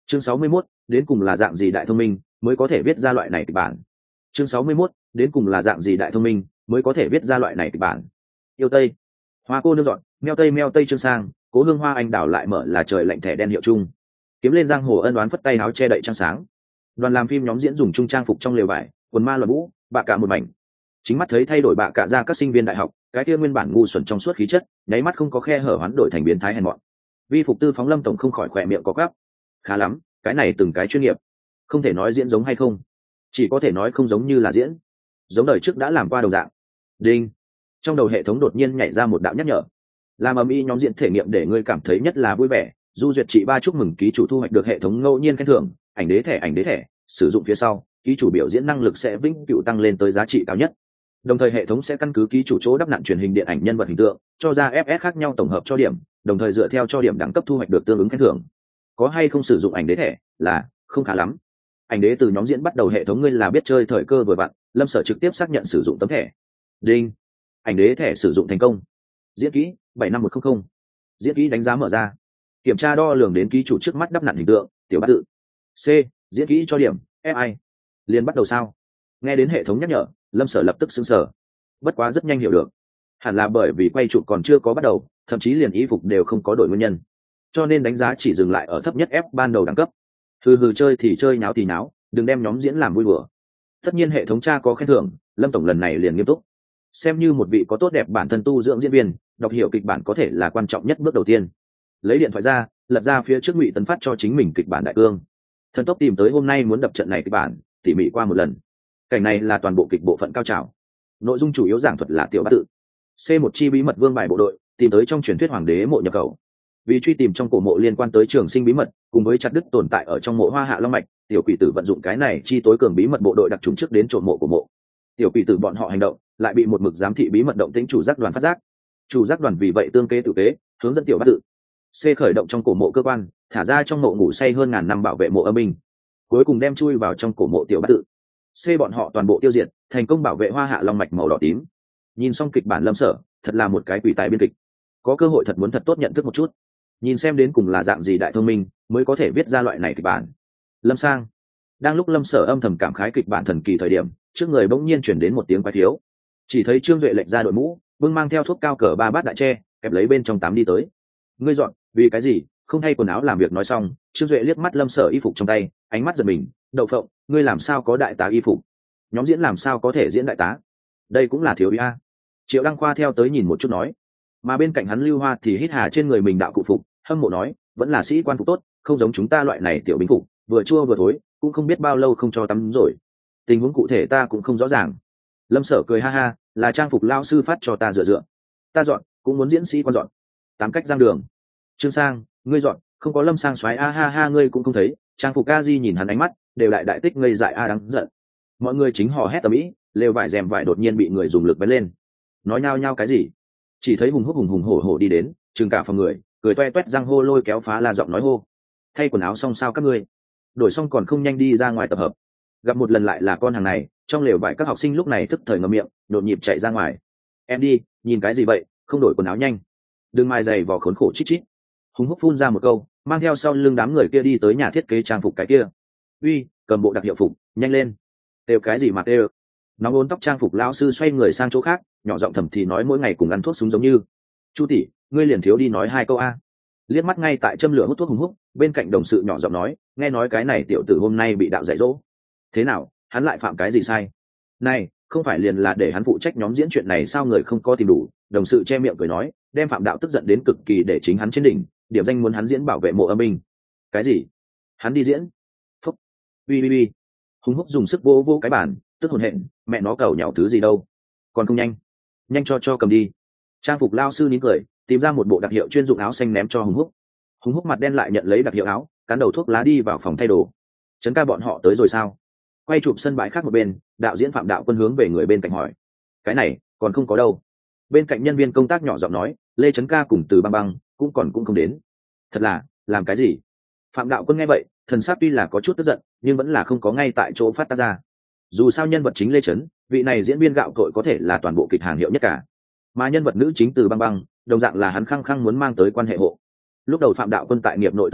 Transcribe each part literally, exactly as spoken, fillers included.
chương sáu mươi mốt, đến cùng là dạng gì đại thông minh mới có thể viết ra loại này kịch bản. chương sáu mươi mốt, đến cùng là dạng gì đại thông minh mới có thể viết ra loại này kịch bản. Yêu tây, hoa cô nương dọn, meo tây meo tây chương sang, cố hương hoa anh đảo lại mở là trời lạnh thẻ đen hiệu chung. Kiếm lên giang hồ ân đoán phất tay áo che đậy trăng sáng. Đoàn làm phim nhóm diễn dùng trung trang phục trong lều vải, quần ma luận vũ, bạ cả một mảnh. Chính mắt thấy thay đổi bạ cả ra các sinh viên đại học, cái kia nguyên bản ngu xuẩn trong suốt khí chất, nháy mắt không có khe hở hoán đổi thành biến thái hèn mọn. Vi phục tư phóng Lâm tổng không khỏi khỏe miệng có gắp. Khá lắm, cái này từng cái chuyên nghiệp. Không thể nói diễn giống hay không, chỉ có thể nói không giống như là diễn. Giống đời trước đã làm qua đồng dạng. Đinh. Trong đầu hệ thống đột nhiên nhảy ra một đạo nhắc nhở. Làm ầm ĩ nhóm diễn thể nghiệm để ngươi cảm thấy nhất là vui vẻ. Du duyệt chị ba chúc mừng ký chủ thu hoạch được hệ thống ngẫu nhiên khen thưởng, ảnh đế thẻ ảnh đế thẻ, sử dụng phía sau, ký chủ biểu diễn năng lực sẽ vĩnh cửu tăng lên tới giá trị cao nhất. Đồng thời hệ thống sẽ căn cứ ký chủ chỗ đắp nặn truyền hình điện ảnh nhân vật hình tượng, cho ra ép ét khác nhau tổng hợp cho điểm, đồng thời dựa theo cho điểm đẳng cấp thu hoạch được tương ứng khen thưởng. Có hay không sử dụng ảnh đế thẻ là không khá lắm. Ảnh đế từ nhóm diễn bắt đầu hệ thống ngươi là biết chơi thời cơ vừa vặn, Lâm Sở trực tiếp xác nhận sử dụng tấm thẻ. Đinh. Ảnh đế thẻ sử dụng thành công. Diễn kỹ bảy năm một không không. Diễn kỹ đánh giá mở ra. Kiểm tra đo lường đến ký chủ trước mắt đắp nặn hình tượng, tiểu bát tự. C. Diễn kỹ cho điểm ép i. Liền bắt đầu sao? Nghe đến hệ thống nhắc nhở, Lâm Sở lập tức sững sờ. Bất quá rất nhanh hiểu được, hẳn là bởi vì quay chụp còn chưa có bắt đầu, thậm chí liền y phục đều không có đổi nguyên nhân, cho nên đánh giá chỉ dừng lại ở thấp nhất F ban đầu đẳng cấp. Hừ hừ, chơi thì chơi, nháo thì nháo, đừng đem nhóm diễn làm vui đùa. Tất nhiên hệ thống tra có khen thưởng, Lâm tổng lần này liền nghiêm túc. Xem như một vị có tốt đẹp bản thân tu dưỡng diễn viên, đọc hiểu kịch bản có thể là quan trọng nhất bước đầu tiên. Lấy điện thoại ra, lật ra phía trước Ngụy Tấn phát cho chính mình kịch bản đại cương. Thần tốc tìm tới hôm nay muốn đập trận này kịch bản, tỉ mỉ qua một lần. Cảnh này là toàn bộ kịch bộ phận cao trào. Nội dung chủ yếu giảng thuật là tiểu bát tự. C một chi bí mật vương bài bộ đội, tìm tới trong truyền thuyết hoàng đế mộ nhập khẩu. Vì truy tìm trong cổ mộ liên quan tới trường sinh bí mật, cùng với chặt đứt tồn tại ở trong mộ Hoa Hạ Long mạch, tiểu quỷ tử vận dụng cái này chi tối cường bí mật bộ đội đặc trùng trước đến trộm mộ của mộ. Tiểu quỷ tử bọn họ hành động, lại bị một mực giám thị bí mật động tĩnh chủ giác đoàn phát giác. Chủ giác đoàn vì vậy tương kế tự kế, hướng dẫn tiểu bát tự. C khởi động trong cổ mộ cơ quan, thả ra trong mộ ngủ say hơn ngàn năm bảo vệ mộ âm binh, cuối cùng đem chui vào trong cổ mộ tiểu bát tự. C bọn họ toàn bộ tiêu diệt, thành công bảo vệ Hoa Hạ Long mạch màu đỏ tím. Nhìn xong kịch bản Lâm Sở, thật là một cái quỷ tài biên kịch. Có cơ hội thật muốn thật tốt nhận thức một chút, nhìn xem đến cùng là dạng gì đại thông minh mới có thể viết ra loại này kịch bản. Lâm Sang. Đang lúc Lâm Sở âm thầm cảm khái kịch bản thần kỳ thời điểm, trước người bỗng nhiên chuyển đến một tiếng quái thiếu. Chỉ thấy Trương Duệ lệch ra đội mũ, vương mang theo thuốc cao cỡ ba bát đại tre, kẹp lấy bên trong tám đi tới. Ngươi dọn, vì cái gì không thay quần áo làm việc? Nói xong, Trương Duệ liếc mắt Lâm Sở y phục trong tay, ánh mắt giật mình. Đậu phộng, ngươi làm sao có đại tá y phục? Nhóm diễn làm sao có thể diễn đại tá? Đây cũng là thiếu ý a. Triệu Đăng Khoa theo tới nhìn một chút nói, mà bên cạnh hắn Lưu Hoa thì hít hà trên người mình đạo cụ phục, hâm mộ nói, vẫn là sĩ quan phục tốt, không giống chúng ta loại này tiểu binh phục, vừa chua vừa thối, cũng không biết bao lâu không cho tắm rồi. Tình huống cụ thể ta cũng không rõ ràng. Lâm Sở cười ha ha, là trang phục lao sư phát cho ta dựa dựa. Ta dọn, cũng muốn diễn sĩ quan dọn. Tám cách giang đường. Trương Sang, ngươi dọn, không có Lâm Sang xoáy a ha ha, ngươi cũng không thấy. Trang phục a di nhìn hắn ánh mắt, đều đại đại tích ngây dại a đáng giận. Mọi người chính hò hét tầm ĩ, lều vải rèm vải đột nhiên bị người dùng lực bén lên. Nói nhao nhao cái gì? Chỉ thấy hùng húc hùng hùng hổ hổ đi đến, trừng cả phòng người, cười toe toét răng hô lôi kéo phá la giọng nói hô. Thay quần áo xong sao các ngươi? Đổi xong còn không nhanh đi ra ngoài tập hợp. Gặp một lần lại là con hàng này, trong lều vải các học sinh lúc này thức thời ngậm miệng, nhộn nhịp chạy ra ngoài. Em đi, nhìn cái gì vậy, không đổi quần áo nhanh. Đừng mai giày vò khốn khổ chít chít. Hùng húc phun ra một câu, mang theo sau lưng đám người kia đi tới nhà thiết kế trang phục cái kia. Uy, cầm bộ đặc hiệu phục, nhanh lên. Đều cái gì mà đều. Nó ốn tóc trang phục lão sư xoay người sang chỗ khác, nhỏ giọng thầm thì nói mỗi ngày cùng ăn thuốc súng giống như. Chu tỷ, ngươi liền thiếu đi nói hai câu a. Liếc mắt ngay tại châm lửa hút thuốc hùng húc, bên cạnh đồng sự nhỏ giọng nói, nghe nói cái này tiểu tử hôm nay bị đạo dạy dỗ. Thế nào, hắn lại phạm cái gì sai? Này, không phải liền là để hắn phụ trách nhóm diễn chuyện này sao? Người không có tìm đủ, đồng sự che miệng cười nói, đem phạm đạo tức giận đến cực kỳ để chính hắn trên đỉnh, điểm danh muốn hắn diễn bảo vệ mộ âm binh. Cái gì? Hắn đi diễn? Phúc. Ui ui ui. Hùng húc dùng sức vô vô cái bàn, tức hồn hện, mẹ nó cầu nhào thứ gì đâu? Còn không nhanh, nhanh cho cho cầm đi. Trang phục lao sư nín cười, tìm ra một bộ đặc hiệu chuyên dụng áo xanh ném cho hùng húc. Hùng húc mặt đen lại nhận lấy đặc hiệu áo, cán đầu thuốc lá đi vào phòng thay đồ. Trấn ca bọn họ tới rồi sao? Quay chụp sân bãi khác một bên, đạo diễn Phạm Đạo Quân hướng về người bên cạnh hỏi. Cái này còn không có đâu. Bên cạnh nhân viên công tác nhỏ giọng nói, Lê Trấn ca cùng Từ Băng Băng cũng còn cũng không đến. Thật là, làm cái gì? Phạm Đạo Quân nghe vậy, thần sắc tuy là có chút tức giận, nhưng vẫn là không có ngay tại chỗ phát tác ra. Dù sao nhân vật chính Lê Trấn, vị này diễn viên gạo cội có thể là toàn bộ kịch hàng hiệu nhất cả, mà nhân vật nữ chính Từ Băng Băng đồng dạng là hắn khăng khăng muốn mang tới quan hệ hộ. Lúc đầu Phạm Đạo Quân tại nghiệp nội tư lịch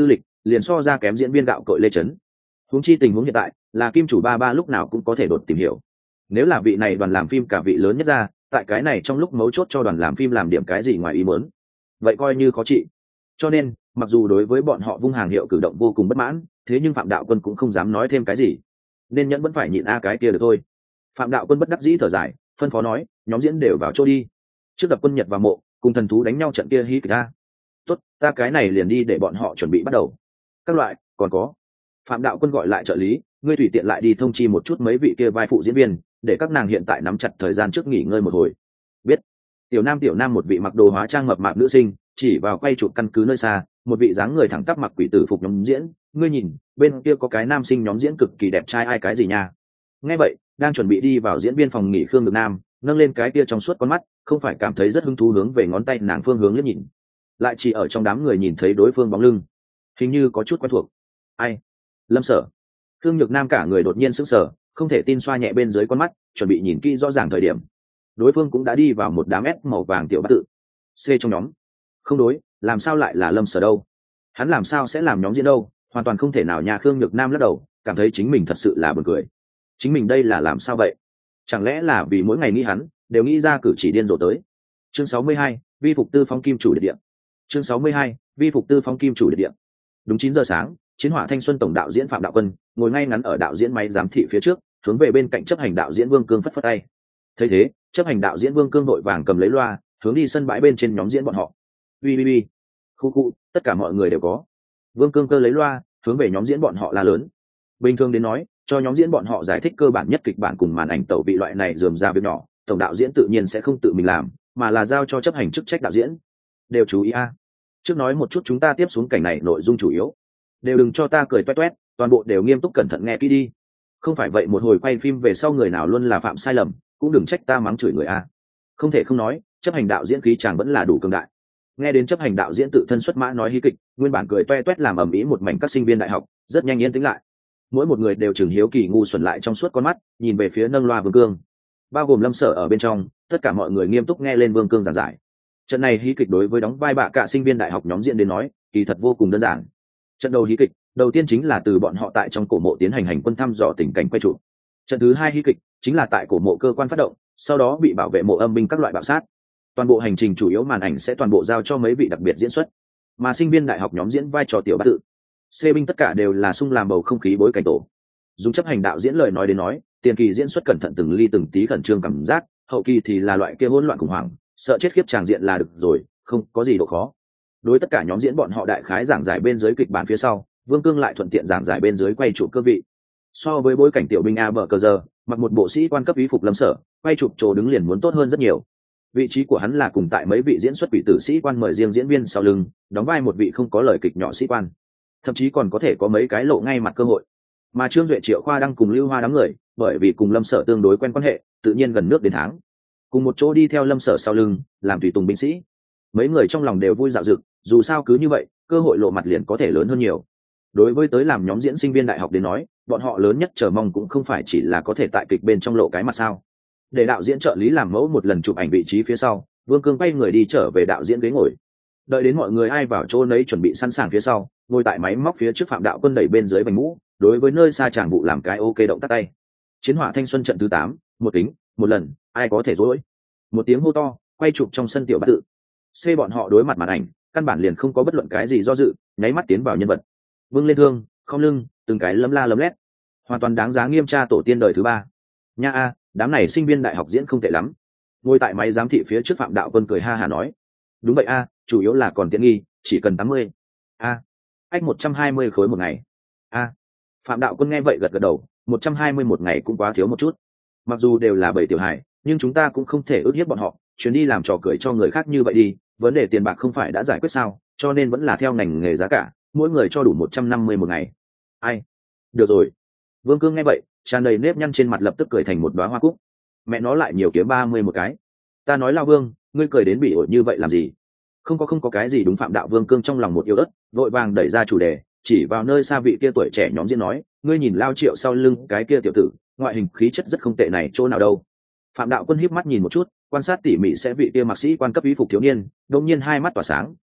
liền so ra kém diễn viên gạo cội lê trấn. Huống chi tình huống hiện tại là kim chủ ba ba lúc nào cũng có thể đột tìm hiểu. Nếu là vị này đoàn làm phim cả vị lớn nhất ra, tại cái này trong lúc mấu chốt cho đoàn làm phim làm điểm cái gì ngoài ý muốn, vậy coi như khó trị. Cho nên mặc dù đối với bọn họ vung hàng hiệu cử động vô cùng bất mãn, thế nhưng Phạm Đạo Quân cũng không dám nói thêm cái gì, nên nhẫn vẫn phải nhịn a cái kia được thôi. Phạm Đạo Quân bất đắc dĩ thở dài, phân phó nói, nhóm diễn đều vào chỗ đi, trước đập quân Nhật vào mộ, cùng thần thú đánh nhau trận kia hí kịch a. Tốt, ta cái này liền đi để bọn họ chuẩn bị bắt đầu. Các loại, còn có. Phạm Đạo Quân gọi lại trợ lý, ngươi tùy tiện lại đi thông chi một chút mấy vị kia vai phụ diễn viên, để các nàng hiện tại nắm chặt thời gian trước nghỉ ngơi một hồi. Biết. Tiểu Nam tiểu Nam một vị mặc đồ hóa trang mập mạp nữ sinh, chỉ vào quay chụp căn cứ nơi xa, một vị dáng người thẳng tắp mặc quỷ tử phục nhóm diễn, ngươi nhìn, bên kia có cái nam sinh nhóm diễn cực kỳ đẹp trai ai cái gì nha. Nghe vậy, đang chuẩn bị đi vào diễn viên phòng nghỉ Khương Được Nam, nâng lên cái kia trong suốt con mắt, không phải cảm thấy rất hứng thú hướng về ngón tay nàng phương hướng liếc nhìn, lại chỉ ở trong đám người nhìn thấy đối phương bóng lưng, hình như có chút quen thuộc. Ai? Lâm Sở. Khương Nhược Nam cả người đột nhiên sững sờ, không thể tin xoa nhẹ bên dưới con mắt, chuẩn bị nhìn kỹ rõ ràng thời điểm, đối phương cũng đã đi vào một đám ép màu vàng tiểu bát tự C trong nhóm. Không đối, làm sao lại là Lâm Sở đâu? Hắn làm sao sẽ làm nhóm diễn đâu? Hoàn toàn không thể nào nha. Khương Nhược Nam lắc đầu, cảm thấy chính mình thật sự là buồn cười. Chính mình đây là làm sao vậy? Chẳng lẽ là vì mỗi ngày nghĩ hắn đều nghĩ ra cử chỉ điên rồ tới. Chương sáu mươi hai, vi phục tư phong kim chủ địa điểm. Chương sáu mươi hai, vi phục tư phong kim chủ địa điểm. Đúng chín giờ sáng, Chiến Hỏa Thanh Xuân tổng đạo diễn Phạm Đạo Quân ngồi ngay ngắn ở đạo diễn máy giám thị phía trước, hướng về bên cạnh chấp hành đạo diễn Vương Cương phất phất tay. Thấy thế, chấp hành đạo diễn Vương Cương vội vàng cầm lấy loa, hướng đi sân bãi bên trên nhóm diễn bọn họ. Ui ui ui, khu khu, tất cả mọi người đều có. Vương Cương cơ lấy loa, hướng về nhóm diễn bọn họ la lớn. Bình thường đến nói, cho nhóm diễn bọn họ giải thích cơ bản nhất kịch bản cùng màn ảnh tẩu vị loại này rườm rà việc nhỏ, tổng đạo diễn tự nhiên sẽ không tự mình làm, mà là giao cho chấp hành chức trách đạo diễn. Đều chú ý a. Trước nói một chút chúng ta tiếp xuống cảnh này nội dung chủ yếu. Đều đừng cho ta cười toét toét, toàn bộ đều nghiêm túc cẩn thận nghe kỹ đi. Không phải vậy một hồi quay phim về sau người nào luôn là phạm sai lầm, cũng đừng trách ta mắng chửi người a. Không thể không nói, chấp hành đạo diễn khí chàng vẫn là đủ cường đại. Nghe đến chấp hành đạo diễn tự thân xuất mã nói hí kịch, nguyên bản cười toe toét làm ầm ĩ một mảnh các sinh viên đại học, rất nhanh yên tĩnh lại. Mỗi một người đều chừng hiếu kỳ ngu xuẩn lại trong suốt con mắt, nhìn về phía nâng loa Vương Cương. Bao gồm Lâm Sở ở bên trong, tất cả mọi người nghiêm túc nghe lên Vương Cương giảng giải. Trận này hí kịch đối với đóng vai bạ cả sinh viên đại học nhóm diễn đến nói, kỳ thật vô cùng đơn giản. Trận đầu hí kịch, đầu tiên chính là từ bọn họ tại trong cổ mộ tiến hành hành quân thăm dò tình cảnh quay trụ. Trận thứ hai hí kịch chính là tại cổ mộ cơ quan phát động, sau đó bị bảo vệ mộ âm binh các loại bạo sát. Toàn bộ hành trình chủ yếu màn ảnh sẽ toàn bộ giao cho mấy vị đặc biệt diễn xuất, mà sinh viên đại học nhóm diễn vai trò tiểu bát tự C binh tất cả đều là sung làm bầu không khí bối cảnh tổ. Dùng chấp hành đạo diễn lời nói đến nói, tiền kỳ diễn xuất cẩn thận từng ly từng tí khẩn trương cảm giác, hậu kỳ thì là loại kia hỗn loạn khủng hoảng, sợ chết khiếp tràng diện là được rồi, không có gì độ khó. Đối tất cả nhóm diễn bọn họ đại khái giảng giải bên dưới kịch bản phía sau, Vương Cương lại thuận tiện giảng giải bên dưới quay chụp cơ vị. So với bối cảnh tiểu binh a bờ cờ giờ, mặc một bộ sĩ quan cấp ý phục Lâm Sở, quay chụp chỗ đứng liền muốn tốt hơn rất nhiều. Vị trí của hắn là cùng tại mấy vị diễn xuất quỷ tử sĩ quan mời riêng diễn viên sau lưng, đóng vai một vị không có lời kịch nhỏ sĩ quan, thậm chí còn có thể có mấy cái lộ ngay mặt cơ hội. Mà Trương Duệ Triệu Khoa đang cùng Lưu Hoa đám người, bởi vì cùng Lâm Sở tương đối quen quan hệ, tự nhiên gần nước đến tháng, cùng một chỗ đi theo Lâm Sở sau lưng, làm tùy tùng binh sĩ. Mấy người trong lòng đều vui dạo dực, dù sao cứ như vậy, cơ hội lộ mặt liền có thể lớn hơn nhiều. Đối với tới làm nhóm diễn sinh viên đại học đến nói, bọn họ lớn nhất chờ mong cũng không phải chỉ là có thể tại kịch bên trong lộ cái mặt sao. Để đạo diễn trợ lý làm mẫu một lần chụp ảnh vị trí phía sau, Vương Cương quay người đi trở về đạo diễn ghế ngồi. Đợi đến mọi người ai vào chỗ nấy chuẩn bị sẵn sàng phía sau, ngồi tại máy móc phía trước Phạm Đạo Quân đẩy bên dưới vành mũ, đối với nơi xa chàng vụ làm cái ok động tác tay. Chiến Hỏa Thanh Xuân trận thứ tám, một tính, một lần, ai có thể dối. Một tiếng hô to, quay chụp trong sân tiểu bát tự C bọn họ đối mặt màn ảnh, căn bản liền không có bất luận cái gì do dự, nháy mắt tiến vào nhân vật. Vương lên thương, không lưng, từng cái lấm la lấm lét, hoàn toàn đáng giá nghiêm tra tổ tiên đời thứ ba. Nha a, đám này sinh viên đại học diễn không tệ lắm. Ngồi tại máy giám thị phía trước Phạm Đạo Quân cười ha hà nói, đúng vậy a, chủ yếu là còn tiện nghi, chỉ cần tám mươi. A, ách một trăm hai mươi khối một ngày. A, Phạm Đạo Quân nghe vậy gật gật đầu, một trăm hai mươi một ngày cũng quá thiếu một chút. Mặc dù đều là bảy tiểu hài, nhưng chúng ta cũng không thể ức hiếp bọn họ, chuyến đi làm trò cười cho người khác như vậy đi, vấn đề tiền bạc không phải đã giải quyết sao, cho nên vẫn là theo ngành nghề giá cả, mỗi người cho đủ một trăm năm mươi một ngày. Ai? Được rồi. Vương Cương nghe vậy, tràn đầy nếp nhăn trên mặt lập tức cười thành một đóa hoa cúc. Mẹ nó lại nhiều kiếm ba mươi một cái. Ta nói Lao Vương, ngươi cười đến bị ổi như vậy làm gì? Không có không có cái gì đúng. Phạm Đạo Vương Cương trong lòng một yêu đất, vội vàng đẩy ra chủ đề, chỉ vào nơi xa vị kia tuổi trẻ nhóm diễn nói, ngươi nhìn Lao Triệu sau lưng cái kia tiểu tử, ngoại hình khí chất rất không tệ này, chỗ nào đâu? Phạm Đạo Quân híp mắt nhìn một chút, quan sát tỉ mỉ sẽ vị kia mặc sĩ quan cấp ý phục thiếu niên, đột nhiên hai mắt tỏa sáng, ôi,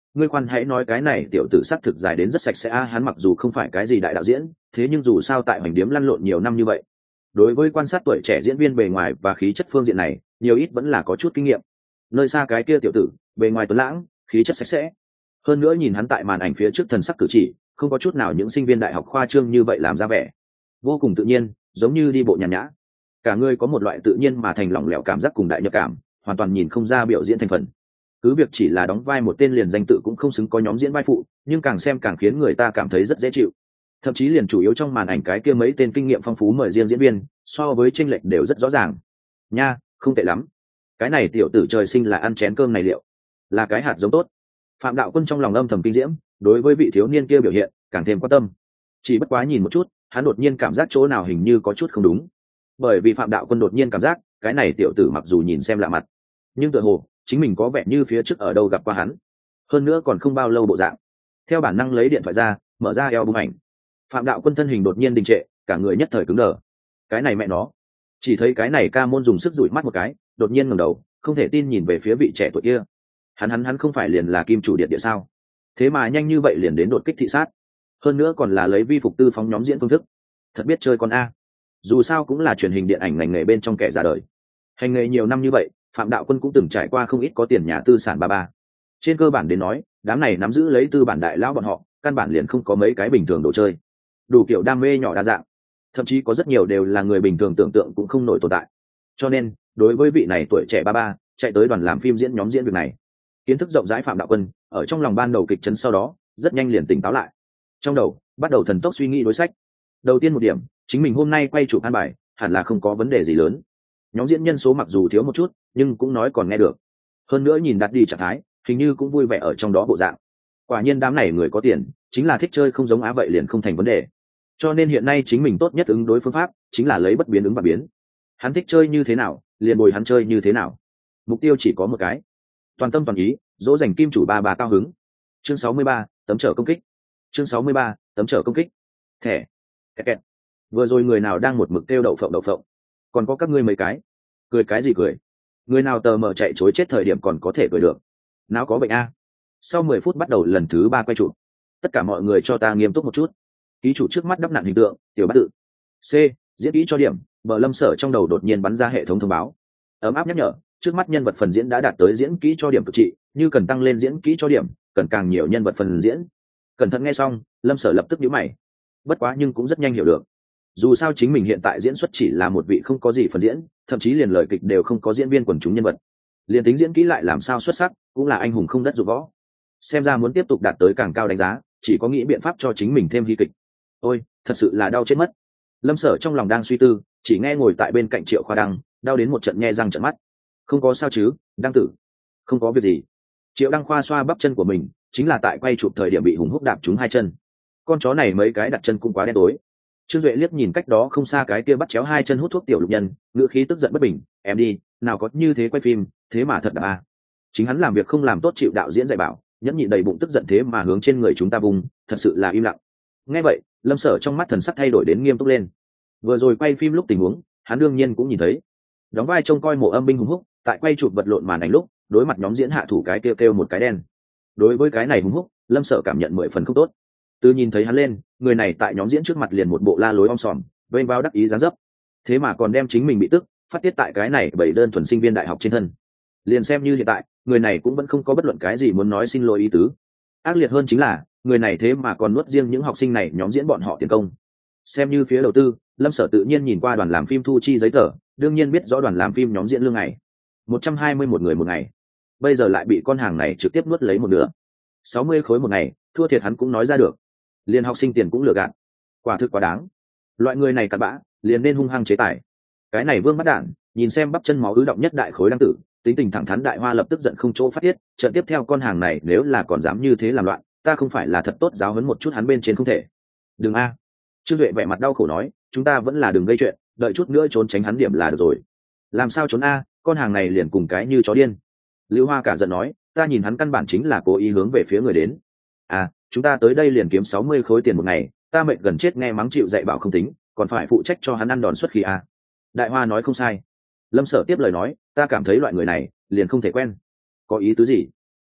ngươi khoan hãy nói cái này tiểu tử sắc thực dài đến rất sạch sẽ a, hắn mặc dù không phải cái gì đại đạo diễn, thế nhưng dù sao tại hoành điếm lăn lộn nhiều năm như vậy, đối với quan sát tuổi trẻ diễn viên bề ngoài và khí chất phương diện này nhiều ít vẫn là có chút kinh nghiệm. Nơi xa cái kia tiểu tử bề ngoài tuấn lãng, khí chất sạch sẽ, hơn nữa nhìn hắn tại màn ảnh phía trước thần sắc cử chỉ không có chút nào những sinh viên đại học khoa trương như vậy làm ra vẻ, vô cùng tự nhiên, giống như đi bộ nhàn nhã. Cả người có một loại tự nhiên mà thành lỏng lẻo cảm giác cùng đại nhập cảm, hoàn toàn nhìn không ra biểu diễn thành phần. Cứ việc chỉ là đóng vai một tên liền danh tự cũng không xứng có nhóm diễn vai phụ, nhưng càng xem càng khiến người ta cảm thấy rất dễ chịu. Thậm chí liền chủ yếu trong màn ảnh cái kia mấy tên kinh nghiệm phong phú mời riêng diễn viên so với chênh lệch đều rất rõ ràng. Nha, không tệ lắm. Cái này tiểu tử trời sinh là ăn chén cơm này liệu, là cái hạt giống tốt. Phạm Đạo Quân trong lòng âm thầm kinh diễm, đối với vị thiếu niên kia biểu hiện càng thêm quan tâm. Chỉ bất quá nhìn một chút, hắn đột nhiên cảm giác chỗ nào hình như có chút không đúng. Bởi vì Phạm Đạo Quân đột nhiên cảm giác, cái này tiểu tử mặc dù nhìn xem lạ mặt, nhưng tựa hồ chính mình có vẻ như phía trước ở đâu gặp qua hắn, hơn nữa còn không bao lâu bộ dạng. Theo bản năng lấy điện thoại ra, mở ra album ảnh. Phạm Đạo Quân thân hình đột nhiên đình trệ, cả người nhất thời cứng đờ. Cái này mẹ nó, chỉ thấy cái này ca môn dùng sức dụi mắt một cái, đột nhiên ngẩng đầu, không thể tin nhìn về phía vị trẻ tuổi kia. Hắn hắn hắn không phải liền là kim chủ điện địa sao? Thế mà nhanh như vậy liền đến đột kích thị sát, hơn nữa còn là lấy vi phục tư phóng nhóm diễn phương thức. Thật biết chơi con a. Dù sao cũng là truyền hình điện ảnh ngành nghề bên trong kẻ ra đời, hành nghề nhiều năm như vậy, Phạm Đạo Quân cũng từng trải qua không ít có tiền nhà tư sản ba ba. Trên cơ bản đến nói, đám này nắm giữ lấy tư bản đại lão bọn họ, căn bản liền không có mấy cái bình thường đồ chơi, đủ kiểu đam mê nhỏ đa dạng, thậm chí có rất nhiều đều là người bình thường tưởng tượng cũng không nổi tồn tại. Cho nên đối với vị này tuổi trẻ ba ba chạy tới đoàn làm phim diễn nhóm diễn việc này, kiến thức rộng rãi Phạm Đạo Quân ở trong lòng ban đầu kịch chấn, sau đó rất nhanh liền tỉnh táo lại, trong đầu bắt đầu thần tốc suy nghĩ đối sách. Đầu tiên một điểm, chính mình hôm nay quay chụp an bài hẳn là không có vấn đề gì lớn. Nhóm diễn nhân số mặc dù thiếu một chút nhưng cũng nói còn nghe được, hơn nữa nhìn đặt đi trạng thái hình như cũng vui vẻ ở trong đó bộ dạng. Quả nhiên đám này người có tiền chính là thích chơi không giống á, vậy liền không thành vấn đề. Cho nên hiện nay chính mình tốt nhất ứng đối phương pháp chính là lấy bất biến ứng và biến. Hắn thích chơi như thế nào liền bồi hắn chơi như thế nào, mục tiêu chỉ có một cái: toàn tâm toàn ý dỗ dành kim chủ ba bà cao hứng. Chương sáu mươi ba, tấm trở công kích. Chương sáu mươi ba, tấm trở công kích. Thẻ kẹt kẹt. Vừa rồi người nào đang một mực kêu đậu phộng đậu phộng, còn có các ngươi mấy cái cười cái gì cười? Người nào tờ mờ chạy chối chết thời điểm còn có thể cười được, nào có bệnh a. Sau mười phút bắt đầu lần thứ ba quay chụp, tất cả mọi người cho ta nghiêm túc một chút. Ký chủ trước mắt đắp nặn hình tượng tiểu bát tự. C, diễn kỹ cho điểm. Bờ Lâm Sở trong đầu đột nhiên bắn ra hệ thống thông báo ấm áp nhắc nhở, trước mắt nhân vật phần diễn đã đạt tới diễn kỹ cho điểm cực trị, như cần tăng lên diễn kỹ cho điểm cần càng nhiều nhân vật phần diễn. Cẩn thận nghe xong, Lâm Sở lập tức nhíu mày. Bất quá nhưng cũng rất nhanh hiểu được, dù sao chính mình hiện tại diễn xuất chỉ là một vị không có gì phần diễn, thậm chí liền lời kịch đều không có diễn viên quần chúng nhân vật, liền tính diễn kỹ lại làm sao xuất sắc cũng là anh hùng không đất dụng võ. Xem ra muốn tiếp tục đạt tới càng cao đánh giá, chỉ có nghĩ biện pháp cho chính mình thêm hy kịch. Ôi, thật sự là đau chết mất. Lâm Sở trong lòng đang suy tư, chỉ nghe ngồi tại bên cạnh Triệu Khoa Đăng đau đến một trận nhe răng trợn mắt. Không có sao chứ, Đăng tử? Không có việc gì. Triệu Đăng Khoa xoa bắp chân của mình, chính là tại quay chụp thời điểm bị Hùng Húc đạp trúng hai chân. Con chó này mấy cái đặt chân cũng quá đen tối. Trương Duệ liếc nhìn cách đó không xa cái kia bắt chéo hai chân hút thuốc tiểu lục nhân, ngữ khí tức giận bất bình. Em đi, nào có như thế quay phim, thế mà thật đạp à. Chính hắn làm việc không làm tốt chịu đạo diễn dạy bảo, nhẫn nhịn đầy bụng tức giận thế mà hướng trên người chúng ta vùng, thật sự là im lặng. Nghe vậy, Lâm Sở trong mắt thần sắc thay đổi đến nghiêm túc lên. Vừa rồi quay phim lúc tình huống, hắn đương nhiên cũng nhìn thấy. Đóng vai trông coi mộ âm binh Hùng Húc, tại quay chụp vật lộn màn ảnh lúc, đối mặt nhóm diễn hạ thủ cái kêu kêu một cái đen. Đối với cái này Hùng Húc, Lâm Sở cảm nhận mười phần không tốt. Từ nhìn thấy hắn lên, người này tại nhóm diễn trước mặt liền một bộ la lối om sòm, vênh vào đắc ý dáng dấp. Thế mà còn đem chính mình bị tức, phát tiết tại cái này bảy đơn thuần sinh viên đại học trên thân. Liền xem như hiện tại, người này cũng vẫn không có bất luận cái gì muốn nói xin lỗi ý tứ. Ác liệt hơn chính là, người này thế mà còn nuốt riêng những học sinh này nhóm diễn bọn họ tiền công. Xem như phía đầu tư, Lâm Sở tự nhiên nhìn qua đoàn làm phim thu chi giấy tờ, đương nhiên biết rõ đoàn làm phim nhóm diễn lương ngày một trăm hai mươi một người một ngày, bây giờ lại bị con hàng này trực tiếp nuốt lấy một nửa, sáu mươi khối một ngày, thua thiệt hắn cũng nói ra được. Liên học sinh tiền cũng lừa gạt, quả thực quá đáng. Loại người này cặn bã, liền nên hung hăng chế tài. Cái này Vương Bắt Đản, nhìn xem bắp chân máu ứ động nhất đại khối Đăng tử, tính tình thẳng thắn đại hoa lập tức giận không chỗ phát tiết. Trận tiếp theo con hàng này nếu là còn dám như thế làm loạn, ta không phải là thật tốt giáo huấn một chút hắn bên trên không thể. Đừng a. Trương Duệ vẻ mặt đau khổ nói, chúng ta vẫn là đừng gây chuyện, đợi chút nữa trốn tránh hắn điểm là được rồi. Làm sao trốn a, con hàng này liền cùng cái như chó điên. Lưu Hoa cả giận nói, ta nhìn hắn căn bản chính là cố ý hướng về phía người đến. À, chúng ta tới đây liền kiếm sáu mươi khối tiền một ngày, ta mệt gần chết nghe mắng chịu dạy bảo không tính, còn phải phụ trách cho hắn ăn đòn xuất khí a. Đại Hoa nói không sai. Lâm Sở tiếp lời nói, ta cảm thấy loại người này liền không thể quen. Có ý tứ gì?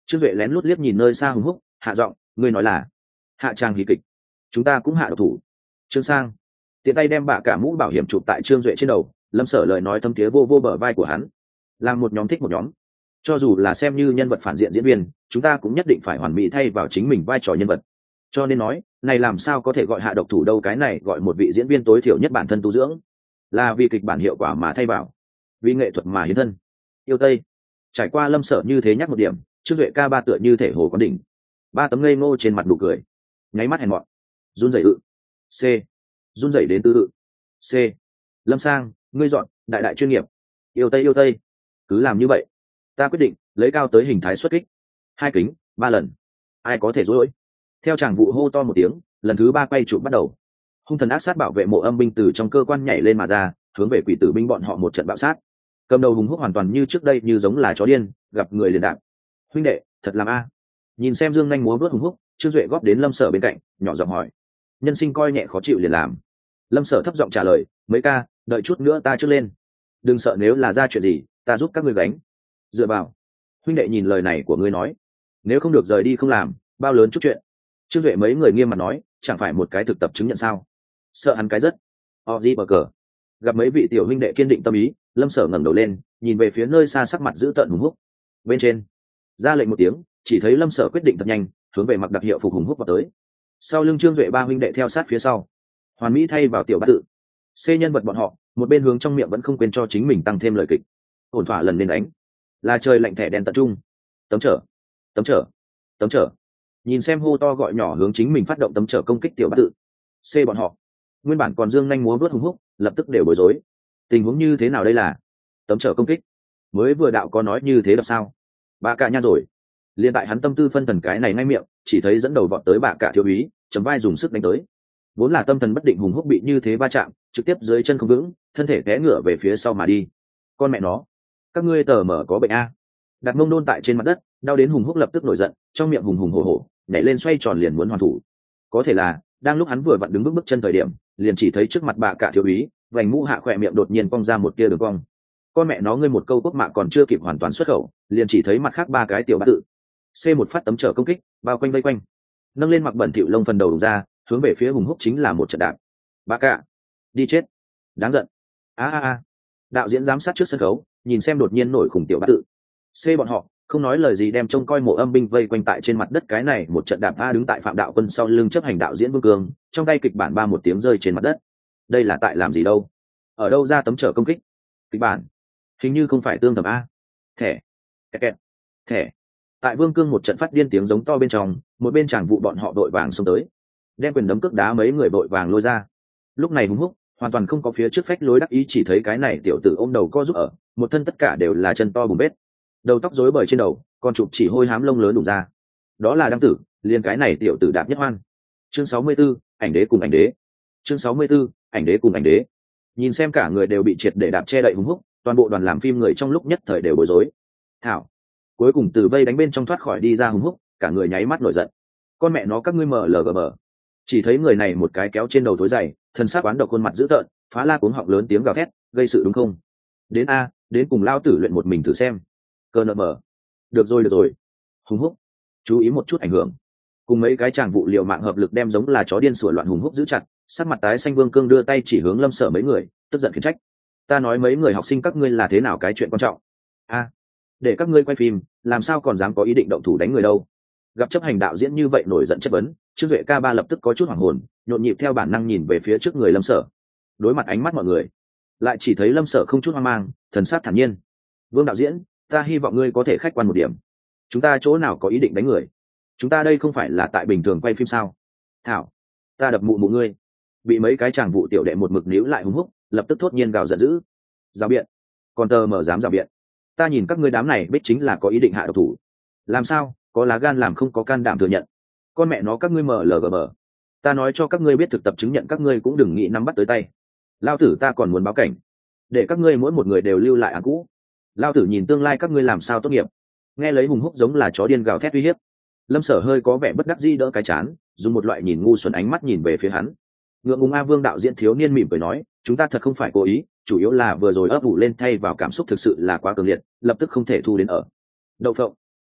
Trương Duệ lén lút liếc nhìn nơi xa hùng húc, hạ giọng, ngươi nói là hạ trang hí kịch, chúng ta cũng hạ độc thủ. Trương Sang tiện tay đem bạ cả mũ bảo hiểm chụp tại Trương Duệ trên đầu, Lâm Sở lời nói thâm thiế vô vô bờ vai của hắn. Làm một nhóm thích một nhóm, cho dù là xem như nhân vật phản diện diễn viên, chúng ta cũng nhất định phải hoàn mỹ thay vào chính mình vai trò nhân vật. Cho nên nói, này làm sao có thể gọi hạ độc thủ đâu, cái này gọi một vị diễn viên tối thiểu nhất bản thân tu dưỡng, là vì kịch bản hiệu quả mà thay vào, vì nghệ thuật mà hiến thân. Yêu Tây trải qua Lâm Sở như thế nhắc một điểm, Trương Duệ ca ba tựa như thể hồ quán đỉnh, ba tấm ngây ngô trên mặt nụ cười, nháy mắt hèn mọn, run rẩy ự c run rẩy đến tư ự c Lâm Sang, ngươi dọn đại đại chuyên nghiệp. Yêu Tây yêu Tây, cứ làm như vậy, ta quyết định lấy cao tới hình thái xuất kích, hai kính ba lần, ai có thể dối. Theo chàng vụ hô to một tiếng, lần thứ ba quay chụp bắt đầu. Hung thần ác sát bảo vệ mộ âm binh từ trong cơ quan nhảy lên mà ra, hướng về quỷ tử binh bọn họ một trận bạo sát. Cầm đầu hùng húc hoàn toàn như trước đây, như giống là chó điên, gặp người liền đạp. Huynh đệ, thật làm a. Nhìn xem dương nhanh múa vớt hùng húc, Trương Duệ góp đến Lâm Sở bên cạnh, nhỏ giọng hỏi. Nhân sinh coi nhẹ khó chịu liền làm. Lâm Sở thấp giọng trả lời, mấy ca, đợi chút nữa ta trước lên. Đừng sợ, nếu là ra chuyện gì, ta giúp các ngươi gánh. Dựa vào. Huynh đệ nhìn lời này của ngươi nói, nếu không được rời đi không làm, bao lớn chút chuyện. Trương Duệ mấy người nghiêm mặt nói, chẳng phải một cái thực tập chứng nhận sao? Sợ hắn cái rất. O di bờ cờ. Gặp mấy vị tiểu huynh đệ kiên định tâm ý, Lâm Sở ngẩng đầu lên, nhìn về phía nơi xa, sắc mặt dữ tợn hùng húc. Bên trên, ra lệnh một tiếng, chỉ thấy Lâm Sở quyết định thật nhanh, hướng về mặc đặc hiệu phục hùng húc vào tới. Sau lưng Trương Duệ ba huynh đệ theo sát phía sau, hoàn mỹ thay vào tiểu bát tự. C nhân vật bọn họ, một bên hướng trong miệng vẫn không quên cho chính mình tăng thêm lời kịch. Ổn thỏa lần lên đánh, là trời lạnh thẻ đèn tận trung. Tấm trở, tấm trở, tấm trở. Nhìn xem hô to gọi nhỏ hướng chính mình phát động tấm trở công kích tiểu bát tự. C bọn họ, nguyên bản còn dương nhanh múa vớt hùng húc, lập tức đều bối rối. Tình huống như thế nào đây là tấm trở công kích? Mới vừa đạo có nói như thế đập sao? Bà cả nha rồi. Liên tại hắn tâm tư phân thần cái này ngay miệng, chỉ thấy dẫn đầu vọt tới bà cả thiếu úy, chấm vai dùng sức đánh tới. Vốn là tâm thần bất định hùng húc bị như thế va chạm, trực tiếp dưới chân không vững, thân thể té ngửa về phía sau mà đi. Con mẹ nó, các ngươi tờ mở có bệnh a. Đặt mông đôn tại trên mặt đất, đau đến hùng húc lập tức nổi giận, trong miệng hùng hùng hổ hổ, nhảy lên xoay tròn liền muốn hoàn thủ. Có thể là đang lúc hắn vừa vặn đứng bước bước chân thời điểm, liền chỉ thấy trước mặt bà cả thiếu úy, vành mũ hạ khỏe miệng đột nhiên cong ra một tia đường cong. Con mẹ nó, ngươi một câu quốc mạ còn chưa kịp hoàn toàn xuất khẩu, liền chỉ thấy mặt khác ba cái tiểu bát tự. C một phát tấm trở công kích, bao quanh vây quanh, nâng lên mặc bẩn thỉu lông phần đầu đùng ra, hướng về phía hùng húc chính là một trận đạp. Bà cả, đi chết, đáng giận. A a a. Đạo diễn giám sát trước sân khấu, nhìn xem đột nhiên nổi khủng tiểu bát tự. C bọn họ không nói lời gì, đem trông coi mộ âm binh vây quanh tại trên mặt đất, cái này một trận đạp a. Đứng tại Phạm Đạo Quân sau lưng chấp hành đạo diễn Vương Cường, trong tay kịch bản ba một tiếng rơi trên mặt đất. Đây là tại làm gì đâu? Ở đâu ra tấm trở công kích? Kịch bản hình như không phải tương thầm a. Thẻ, kẹt kẹt, thẻ. Tại Vương Cương một trận phát điên tiếng giống to bên trong, một bên chàng vụ bọn họ đội vàng xông tới, đem quyền đấm cước đá mấy người đội vàng lôi ra. Lúc này hùng húc hoàn toàn không có phía trước phách lối đắc ý, chỉ thấy cái này tiểu tử ôm đầu co giúp ở, một thân tất cả đều là chân to bùn bết, đầu tóc rối bời trên đầu, còn chụp chỉ hôi hám lông lớn đụng ra. Đó là đăng tử, liền cái này tiểu tử đạp nhất hoan. Chương sáu mươi 64, ảnh đế cùng ảnh đế. Chương sáu mươi 64, ảnh đế cùng ảnh đế. Nhìn xem cả người đều bị triệt để đạp che đậy hùng húc, toàn bộ đoàn làm phim người trong lúc nhất thời đều bối rối. Thảo, cuối cùng từ vây đánh bên trong thoát khỏi đi ra hùng húc, cả người nháy mắt nổi giận. Con mẹ nó các ngươi mờ lờ gờ mờ. Chỉ thấy người này một cái kéo trên đầu tối dày, thân xác quán độc, khuôn mặt dữ tợn, phá la cuống họng lớn tiếng gào thét, gây sự đúng không? Đến a, đến cùng lao tử luyện một mình thử xem. Cơ nợ mờ. Được rồi được rồi. Hùng húc, chú ý một chút ảnh hưởng. Cùng mấy cái chàng vụ liệu mạng hợp lực đem giống là chó điên sủa loạn hùng húc giữ chặt, sắc mặt tái xanh Vương Cương đưa tay chỉ hướng Lâm Sở mấy người, tức giận khiển trách. Ta nói mấy người học sinh các ngươi là thế nào cái chuyện quan trọng? A, để các ngươi quay phim, làm sao còn dám có ý định động thủ đánh người đâu? Gặp chấp hành đạo diễn như vậy nổi giận chất vấn, Trương Duệ ca ba lập tức có chút hoảng hồn, nhộn nhịp theo bản năng nhìn về phía trước người Lâm Sở. Đối mặt ánh mắt mọi người, lại chỉ thấy Lâm Sở không chút hoang mang, thần sắc thản nhiên. Vương đạo diễn, ta hy vọng ngươi có thể khách quan một điểm. Chúng ta chỗ nào có ý định đánh người? Chúng ta đây không phải là tại bình thường quay phim sao? Thảo, ta đập mụ mụ ngươi. Bị mấy cái chàng vụ tiểu đệ một mực níu lại hùng húc, lập tức thốt nhiên gào giận dữ. Rào biện, còn tờ mở dám rào biện. Ta nhìn các ngươi đám này biết chính là có ý định hạ độc thủ. Làm sao, có lá gan làm không có can đảm thừa nhận. Con mẹ nó các ngươi mờ lờ gờ bờ. Ta nói cho các ngươi biết, thực tập chứng nhận các ngươi cũng đừng nghĩ nắm bắt tới tay. Lao tử ta còn muốn báo cảnh, để các ngươi mỗi một người đều lưu lại án cũ. Lao tử nhìn tương lai các ngươi làm sao tốt nghiệp. Nghe lấy hùng húc giống là chó điên gào thét uy hiếp, Lâm Sở hơi có vẻ bất đắc dĩ đỡ cái chán, dùng một loại nhìn ngu xuẩn ánh mắt nhìn về phía hắn. Ngượng ngùng a. Vương đạo diễn thiếu niên mỉm cười nói, chúng ta thật không phải cố ý, chủ yếu là vừa rồi ấp ủ lên thay vào cảm xúc thực sự là quá cường liệt, lập tức không thể thu đến ở. Đậu phộng.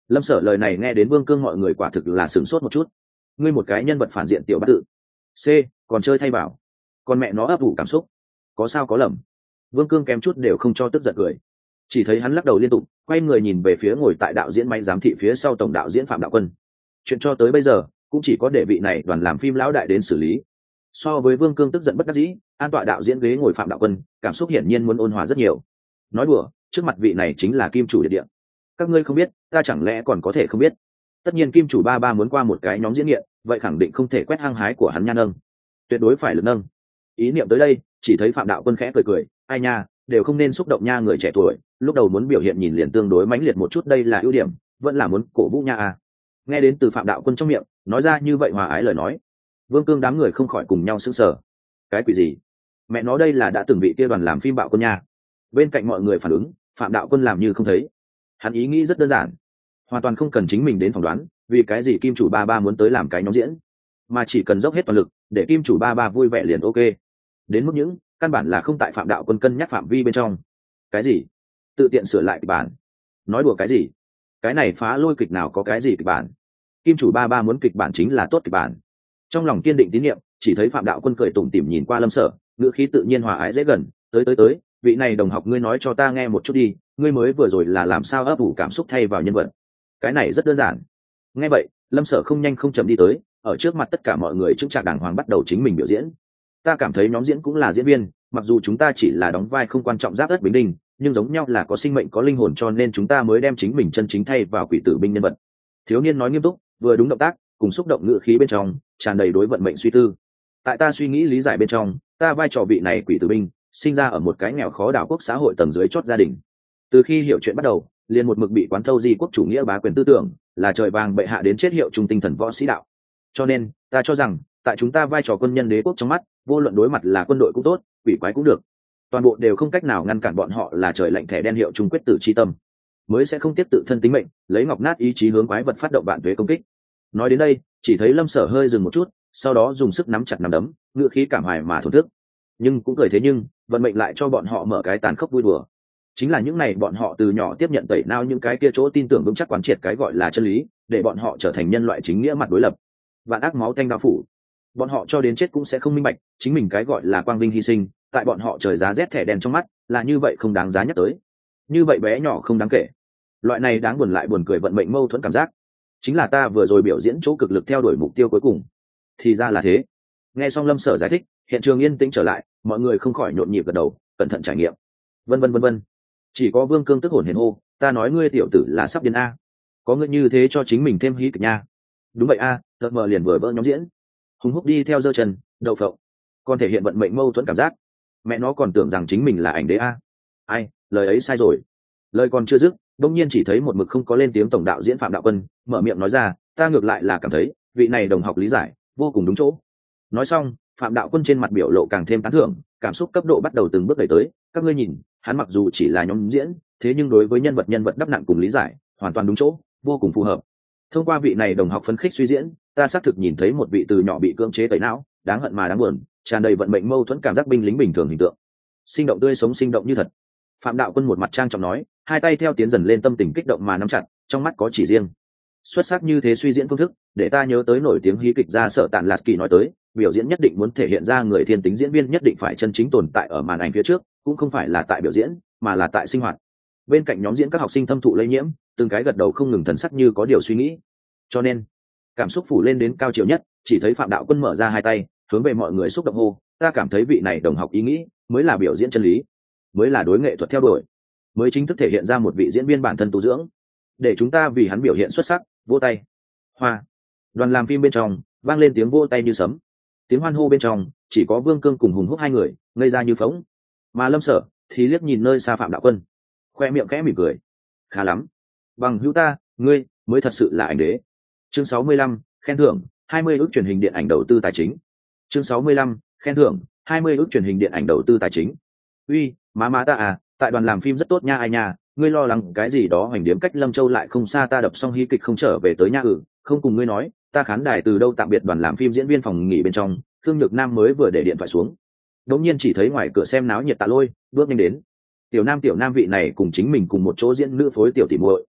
Lâm Sở lời này nghe đến Vương Cương mọi người quả thực là sửng sốt một chút. Ngươi một cái nhân vật phản diện tiểu bát tự, c còn chơi thay bảo, con mẹ nó ấp ủ cảm xúc, có sao có lầm. Vương Cương kém chút đều không cho tức giận cười, chỉ thấy hắn lắc đầu liên tục, quay người nhìn về phía ngồi tại đạo diễn máy giám thị phía sau tổng đạo diễn Phạm Đạo Quân. Chuyện cho tới bây giờ cũng chỉ có để vị này đoàn làm phim lão đại đến xử lý. So với Vương Cương tức giận bất đắc dĩ, an tọa đạo diễn ghế ngồi Phạm Đạo Quân cảm xúc hiển nhiên muốn ôn hòa rất nhiều. Nói đùa, trước mặt vị này chính là kim chủ địa địa. Các ngươi không biết, ta chẳng lẽ còn có thể không biết? Tất nhiên kim chủ ba ba muốn qua một cái nhóm diễn nghiện, vậy khẳng định không thể quét hăng hái của hắn nha nâng, tuyệt đối phải lực nâng. Ý niệm tới đây, chỉ thấy Phạm Đạo Quân khẽ cười cười, ai nha, đều không nên xúc động nha, người trẻ tuổi lúc đầu muốn biểu hiện nhìn liền tương đối mãnh liệt một chút, đây là ưu điểm, vẫn là muốn cổ vũ nha à. Nghe đến từ Phạm Đạo Quân trong miệng nói ra như vậy hòa ái lời nói, Vương Cương đám người không khỏi cùng nhau sững sờ. Cái quỷ gì? Mẹ nó đây là đã từng bị kia đoàn làm phim bạo quân nha. Bên cạnh mọi người phản ứng, Phạm Đạo Quân làm như không thấy. Hắn ý nghĩ rất đơn giản, hoàn toàn không cần chính mình đến phỏng đoán vì cái gì kim chủ ba ba muốn tới làm cái nhóm diễn, mà chỉ cần dốc hết toàn lực để kim chủ ba ba vui vẻ liền ok. Đến mức những căn bản là không tại Phạm Đạo Quân cân nhắc phạm vi bên trong. Cái gì? Tự tiện sửa lại kịch bản? Nói đùa cái gì? Cái này phá lôi kịch nào có cái gì kịch bản? Kim chủ ba ba muốn kịch bản chính là tốt kịch bản. Trong lòng kiên định tín nhiệm, chỉ thấy Phạm Đạo Quân cười tủm tỉm nhìn qua Lâm Sở, ngữ khí tự nhiên hòa ái dễ gần, tới tới tới, vị này đồng học ngươi nói cho ta nghe một chút đi, ngươi mới vừa rồi là làm sao ấp ủ cảm xúc thay vào nhân vật? Cái này rất đơn giản. Nghe vậy, Lâm Sở không nhanh không chậm đi tới, ở trước mặt tất cả mọi người chứng trạc đàng hoàng bắt đầu chính mình biểu diễn. Ta cảm thấy nhóm diễn cũng là diễn viên, mặc dù chúng ta chỉ là đóng vai không quan trọng giáp đất bính đinh, nhưng giống nhau là có sinh mệnh có linh hồn, cho nên chúng ta mới đem chính mình chân chính thay vào quỷ tử binh nhân vật. Thiếu niên nói nghiêm túc, vừa đúng động tác, cùng xúc động ngữ khí bên trong tràn đầy đối vận mệnh suy tư. Tại ta suy nghĩ lý giải bên trong, ta vai trò vị này quỷ tử binh sinh ra ở một cái nghèo khó đảo quốc xã hội tầng dưới chót gia đình. Từ khi hiểu chuyện bắt đầu, liền một mực bị quán thâu di quốc chủ nghĩa bá quyền tư tưởng, là trời vàng bệ hạ đến chết hiệu trung tinh thần võ sĩ đạo. Cho nên ta cho rằng tại chúng ta vai trò quân nhân đế quốc trong mắt, vô luận đối mặt là quân đội cũng tốt, quỷ quái cũng được, toàn bộ đều không cách nào ngăn cản bọn họ là trời lệnh thẻ đen hiệu trung quyết tử chi tâm, mới sẽ không tiếp tự thân tính mệnh, lấy ngọc nát ý chí hướng quái vật phát động vạn tuế công kích. Nói đến đây, chỉ thấy Lâm Sở hơi dừng một chút, sau đó dùng sức nắm chặt nắm đấm, ngựa khí cảm hài mà thổn thức. Nhưng cũng cười thế nhưng, vận mệnh lại cho bọn họ mở cái tàn khốc vui đùa. Chính là những này bọn họ từ nhỏ tiếp nhận tẩy nao những cái kia chỗ tin tưởng vững chắc quán triệt cái gọi là chân lý, để bọn họ trở thành nhân loại chính nghĩa mặt đối lập. Vạn ác máu tanh bao phủ, bọn họ cho đến chết cũng sẽ không minh bạch, chính mình cái gọi là quang vinh hy sinh, tại bọn họ trời giá rét thẻ đen trong mắt, là như vậy không đáng giá nhắc tới. Như vậy bé nhỏ không đáng kể. Loại này đáng buồn lại buồn cười vận mệnh mâu thuẫn cảm giác, chính là ta vừa rồi biểu diễn chỗ cực lực theo đuổi mục tiêu cuối cùng. Thì ra là thế. Nghe xong Lâm Sở giải thích, hiện trường yên tĩnh trở lại, mọi người không khỏi nhộn nhịp gật đầu, cẩn thận trải nghiệm. Vân vân vân vân. Chỉ có Vương Cương tức hồn hển hô, ta nói ngươi tiểu tử là sắp điên a. Có ngươi như thế cho chính mình thêm hí kịch nha. Đúng vậy a, tợt mờ liền vừa vỡ nhóm diễn. Hùng húc đi theo giơ chân, đậu phộng. Còn thể hiện vận mệnh mâu thuẫn cảm giác. Mẹ nó còn tưởng rằng chính mình là ảnh đế a. Ai, lời ấy sai rồi. Lời còn chưa dứt, đông nhiên chỉ thấy một mực không có lên tiếng tổng đạo diễn Phạm Đạo Quân mở miệng nói ra, ta ngược lại là cảm thấy vị này đồng học lý giải vô cùng đúng chỗ. Nói xong, Phạm Đạo Quân trên mặt biểu lộ càng thêm tán thưởng, cảm xúc cấp độ bắt đầu từng bước đẩy tới. Các ngươi nhìn, hắn mặc dù chỉ là nhóm diễn, thế nhưng đối với nhân vật nhân vật đắp nặng cùng lý giải hoàn toàn đúng chỗ, vô cùng phù hợp. Thông qua vị này đồng học phấn khích suy diễn, ta xác thực nhìn thấy một vị từ nhỏ bị cưỡng chế tẩy não, đáng hận mà đáng buồn, tràn đầy vận mệnh mâu thuẫn cảm giác binh lính bình thường hình tượng, sinh động tươi sống, sinh động như thật. Phạm Đạo Quân một mặt trang trọng nói, hai tay theo tiến dần lên, tâm tình kích động mà nắm chặt, trong mắt có chỉ riêng. Xuất sắc như thế suy diễn phương thức, để ta nhớ tới nổi tiếng hí kịch gia Sở Tạn Lạt Kỳ nói tới, biểu diễn nhất định muốn thể hiện ra người thiên tính, diễn viên nhất định phải chân chính tồn tại ở màn ảnh phía trước, cũng không phải là tại biểu diễn, mà là tại sinh hoạt. Bên cạnh nhóm diễn các học sinh thâm thụ lây nhiễm, từng cái gật đầu không ngừng, thần sắc như có điều suy nghĩ. Cho nên, cảm xúc phủ lên đến cao chiều nhất, chỉ thấy Phạm Đạo Quân mở ra hai tay, hướng về mọi người xúc động hô, ta cảm thấy vị này đồng học ý nghĩ mới là biểu diễn chân lý, mới là đối nghệ thuật theo đuổi, mới chính thức thể hiện ra một vị diễn viên bản thân tu dưỡng, để chúng ta vì hắn biểu hiện xuất sắc, vỗ tay. Hoa. Đoàn làm phim bên trong vang lên tiếng vỗ tay như sấm, tiếng hoan hô bên trong chỉ có Vương Cương cùng Hùng Húc hai người ngây ra như phóng, mà Lâm Sở thì liếc nhìn nơi xa Phạm Đạo Quân, khoe miệng khẽ mỉm cười, khá lắm, bằng hữu ta, ngươi mới thật sự là ảnh đế. Chương sáu mươi lăm, khen thưởng hai mươi ước truyền hình điện ảnh đầu tư tài chính. Chương sáu mươi lăm, khen thưởng hai mươi ước truyền hình điện ảnh đầu tư tài chính. Uy, má má ta à, tại đoàn làm phim rất tốt nha, ai nha, ngươi lo lắng cái gì đó, hoành điếm cách Lâm Châu lại không xa, ta đập xong hí kịch không trở về tới nha. Ừ, không cùng ngươi nói, ta khán đài từ đâu tạm biệt đoàn làm phim diễn viên phòng nghỉ bên trong, Khương Nhược Nam mới vừa để điện thoại xuống, đống nhiên chỉ thấy ngoài cửa xem náo nhiệt Tạ Lôi bước nhanh đến. Tiểu Nam tiểu Nam vị này cùng chính mình cùng một chỗ diễn nữ phối tiểu tỷ muội,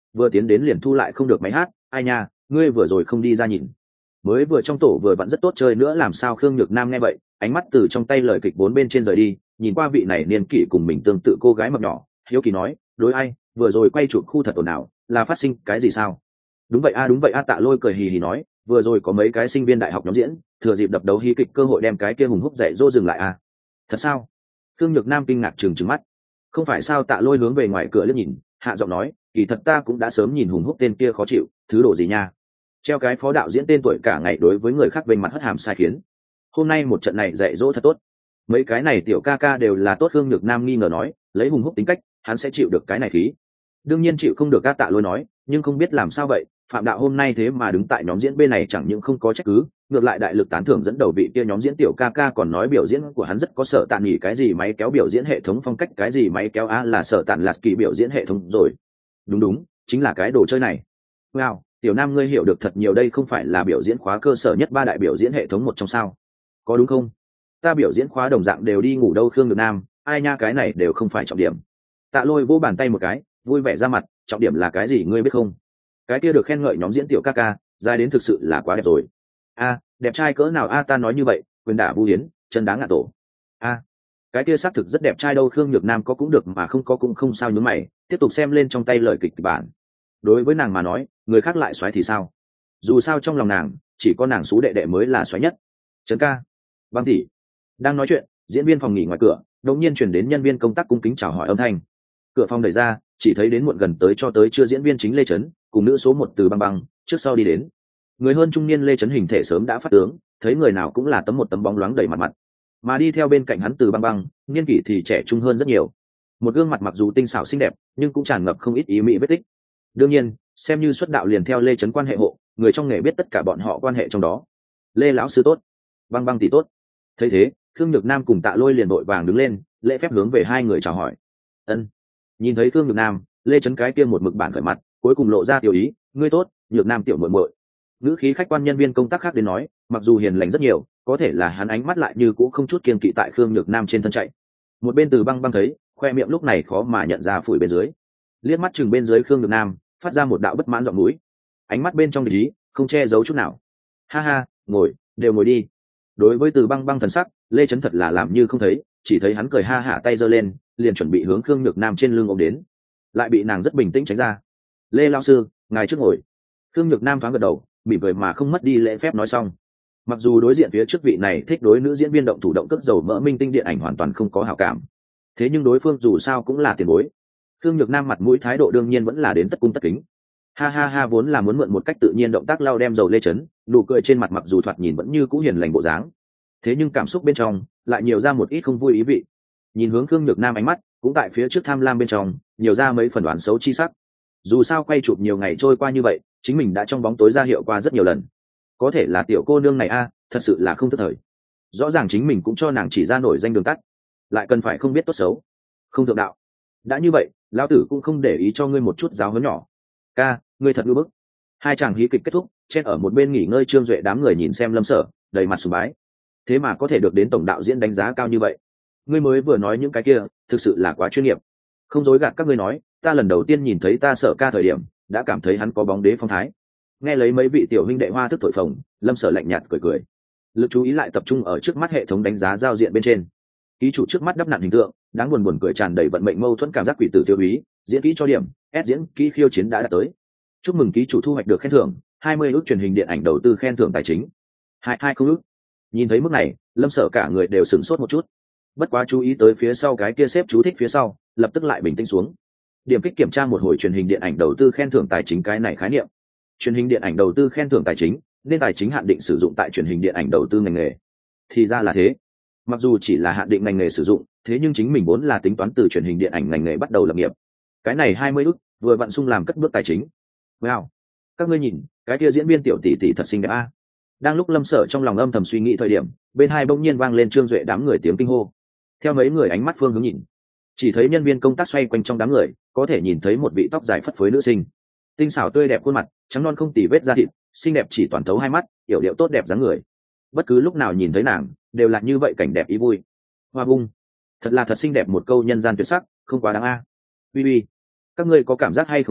vừa tiến đến liền thu lại không được máy hát. Ai nha, ngươi vừa rồi không đi ra nhìn, mới vừa trong tổ vừa vẫn rất tốt chơi nữa làm sao? Khương Nhược Nam nghe vậy, ánh mắt từ trong tay lời kịch bốn bên trên rời đi, nhìn qua vị này niên kỷ cùng mình tương tự cô gái mập nhỏ, hiếu kỳ nói, đối ai, vừa rồi quay chụp khu thật ồn ào, là phát sinh cái gì sao? Đúng vậy a đúng vậy a. Tạ Lôi cười hì hì nói, vừa rồi có mấy cái sinh viên đại học nhóm diễn, thừa dịp đập đấu hí kịch cơ hội đem cái kia hùng húc dạy dỗ dừng lại a. Thật sao? Khương Nhược Nam kinh ngạc trừng trừng mắt. Không phải sao? Tạ Lôi hướng về ngoài cửa liếc nhìn, hạ giọng nói, kỳ thật ta cũng đã sớm nhìn hùng húc tên kia khó chịu, thứ đồ gì nha, treo cái phó đạo diễn tên tuổi cả ngày đối với người khác vênh mặt hất hàm sai khiến, hôm nay một trận này dạy dỗ thật tốt. Mấy cái này tiểu ca ca đều là tốt. Khương Nhược Nam nghi ngờ nói, lấy hùng húc tính cách, hắn sẽ chịu được cái này khí? Đương nhiên chịu không được. Các Tạ Lôi nói, nhưng không biết làm sao vậy, Phạm đạo hôm nay thế mà đứng tại nhóm diễn bên này chẳng những không có trách cứ, ngược lại đại lực tán thưởng dẫn đầu vị kia nhóm diễn tiểu ca ca, còn nói biểu diễn của hắn rất có sở tạn nghỉ cái gì máy kéo biểu diễn hệ thống phong cách cái gì máy kéo a là sở tạn là kỳ biểu diễn hệ thống rồi. Đúng đúng, chính là cái đồ chơi này. Wow, tiểu Nam ngươi hiểu được thật nhiều, đây không phải là biểu diễn khóa cơ sở nhất ba đại biểu diễn hệ thống một trong sao? Có đúng không? Ta biểu diễn khóa đồng dạng đều đi ngủ đâu. Khương Nhược Nam, ai nha, cái này đều không phải trọng điểm. Tạ Lôi vỗ bàn tay một cái, vui vẻ ra mặt, trọng điểm là cái gì ngươi biết không? Cái kia được khen ngợi nhóm diễn tiểu ca ca, dài đến thực sự là quá đẹp rồi. A, đẹp trai cỡ nào a? Ta nói như vậy, quyền đả Vu Hiến, chân đá ngạ tổ. A, cái kia xác thực rất đẹp trai đâu. Khương Nhược Nam có cũng được mà không có cũng không sao, nhướng mày tiếp tục xem lên trong tay lời kịch bản. Đối với nàng mà nói, người khác lại xoáy thì sao? Dù sao trong lòng nàng, chỉ có nàng xú đệ đệ mới là xoáy nhất. Trấn ca, Băng tỷ. Đang nói chuyện, diễn viên phòng nghỉ ngoài cửa đột nhiên chuyển đến nhân viên công tác cung kính chào hỏi âm thanh. Cửa phòng đẩy ra, chỉ thấy đến muộn gần tới cho tới chưa diễn viên chính Lê Trấn cùng nữ số một Từ Băng Băng trước sau đi đến. Người hơn trung niên Lê Trấn hình thể sớm đã phát tướng, thấy người nào cũng là tấm một tấm bóng loáng đầy mặt mặt, mà đi theo bên cạnh hắn Từ Băng Băng niên kỷ thì trẻ trung hơn rất nhiều, một gương mặt mặc dù tinh xảo xinh đẹp nhưng cũng tràn ngập không ít ý mỹ vết tích. Đương nhiên, xem như xuất đạo liền theo Lê Trấn quan hệ hộ, người trong nghề biết tất cả bọn họ quan hệ trong đó. Lê lão sư tốt, Băng Băng tỷ tốt. Thấy thế, Khương Nhược Nam cùng Tạ Lôi liền vội vàng đứng lên, lễ phép hướng về hai người chào hỏi. Ân. Nhìn thấy Khương Nhược Nam, Lê Trấn cái kia một mực bản khởi mặt, cuối cùng lộ ra tiểu ý, ngươi tốt, Nhược Nam tiểu muội muội. Ngữ khí khách quan nhân viên công tác khác đến nói, mặc dù hiền lành rất nhiều, có thể là hắn ánh mắt lại như cũ không chút kiêng kỵ tại Khương Nhược Nam trên thân chạy. Một bên Từ Băng Băng thấy, khoe miệng lúc này khó mà nhận ra phủi bên dưới, liếc mắt chừng bên dưới Khương Nhược Nam, phát ra một đạo bất mãn giọng núi, ánh mắt bên trong địch ý không che giấu chút nào. Ha ha, ngồi, đều ngồi đi. Đối với Từ Băng Băng thần sắc, Lê Trấn thật là làm như không thấy, chỉ thấy hắn cười ha hả tay giơ lên, liền chuẩn bị hướng Khương Nhược Nam trên lưng ôm đến, lại bị nàng rất bình tĩnh tránh ra. Lê lão sư, ngài trước ngồi. Khương Nhược Nam thoáng gật đầu, mỉm cười mà không mất đi lễ phép nói xong. Mặc dù đối diện phía trước vị này thích đối nữ diễn viên động thủ động cất dầu mỡ minh tinh điện ảnh hoàn toàn không có hảo cảm, thế nhưng đối phương dù sao cũng là tiền bối. Khương Nhược Nam mặt mũi thái độ đương nhiên vẫn là đến tất cung tất kính. Ha ha ha, vốn là muốn mượn một cách tự nhiên động tác lau đem dầu Lê Trấn, nụ cười trên mặt mặc dù thoạt nhìn vẫn như cũ hiền lành bộ dáng, thế nhưng cảm xúc bên trong lại nhiều ra một ít không vui ý vị. Nhìn hướng Khương Nhược Nam ánh mắt cũng tại phía trước tham lam bên trong nhiều ra mấy phần đoán xấu chi sắc. Dù sao quay chụp nhiều ngày trôi qua như vậy, chính mình đã trong bóng tối ra hiệu qua rất nhiều lần. Có thể là tiểu cô nương này a, thật sự là không thất thời. Rõ ràng chính mình cũng cho nàng chỉ ra nổi danh đường tắt, lại cần phải không biết tốt xấu, không thượng đạo. Đã như vậy, lão tử cũng không để ý cho ngươi một chút giáo huấn nhỏ. Ca, ngươi thật ngu bức. Hai chàng hí kịch kết thúc, trên ở một bên nghỉ ngơi Trương Duệ đám người nhìn xem Lâm Sở, đầy mặt sùng bái. Thế mà có thể được đến tổng đạo diễn đánh giá cao như vậy. Ngươi mới vừa nói những cái kia, thực sự là quá chuyên nghiệp. Không dối gạt các ngươi nói, ta lần đầu tiên nhìn thấy ta Sở ca thời điểm, đã cảm thấy hắn có bóng đế phong thái. Nghe lấy mấy vị tiểu huynh đệ hoa thức thổi phồng, Lâm Sở lạnh nhạt cười cười. Lực chú ý lại tập trung ở trước mắt hệ thống đánh giá giao diện bên trên. Ký chủ trước mắt đắp nặn hình tượng, đáng buồn buồn cười tràn đầy vận mệnh mâu thuẫn cảm giác quỷ tử tiêu úy, diễn kỹ cho điểm, S diễn kỹ khiêu chiến đã đạt tới. Chúc mừng ký chủ thu hoạch được khen thưởng, hai mươi ước truyền hình điện ảnh đầu tư khen thưởng tài chính. Hai hai không ước. Nhìn thấy mức này, Lâm Sở cả người đều sửng sốt một chút. Bất quá chú ý tới phía sau cái kia xếp chú thích phía sau, lập tức lại bình tĩnh xuống. Điểm kích kiểm tra một hồi truyền hình điện ảnh đầu tư khen thưởng tài chính cái này khái niệm. Truyền hình điện ảnh đầu tư khen thưởng tài chính, nên tài chính hạn định sử dụng tại truyền hình điện ảnh đầu tư ngành nghề. Thì ra là thế. Mặc dù chỉ là hạn định ngành nghề sử dụng, thế nhưng chính mình vốn là tính toán từ truyền hình điện ảnh ngành nghề bắt đầu lập nghiệp. Cái này hai mươi ức, vừa vặn sung làm cất bước tài chính. Wow, các ngươi nhìn, cái kia diễn viên tiểu tỷ tỷ thật xinh đẹp a. Đang lúc Lâm Sở trong lòng âm thầm suy nghĩ thời điểm, bên hai bỗng nhiên vang lên Trương Duệ đám người tiếng kinh hô. Theo mấy người ánh mắt phương hướng nhìn, chỉ thấy nhân viên công tác xoay quanh trong đám người, có thể nhìn thấy một vị tóc dài phất phới nữ sinh, tinh xảo tươi đẹp khuôn mặt, trắng non không tì vết da thịt, xinh đẹp chỉ toàn thấu hai mắt, yểu điệu tốt đẹp dáng người. Bất cứ lúc nào nhìn thấy nàng, đều là như vậy cảnh đẹp ý vui. Hoa bung, thật là thật xinh đẹp, một câu nhân gian tuyệt sắc, không quá đáng a. Uy uy, các ngươi có cảm giác hay không đến,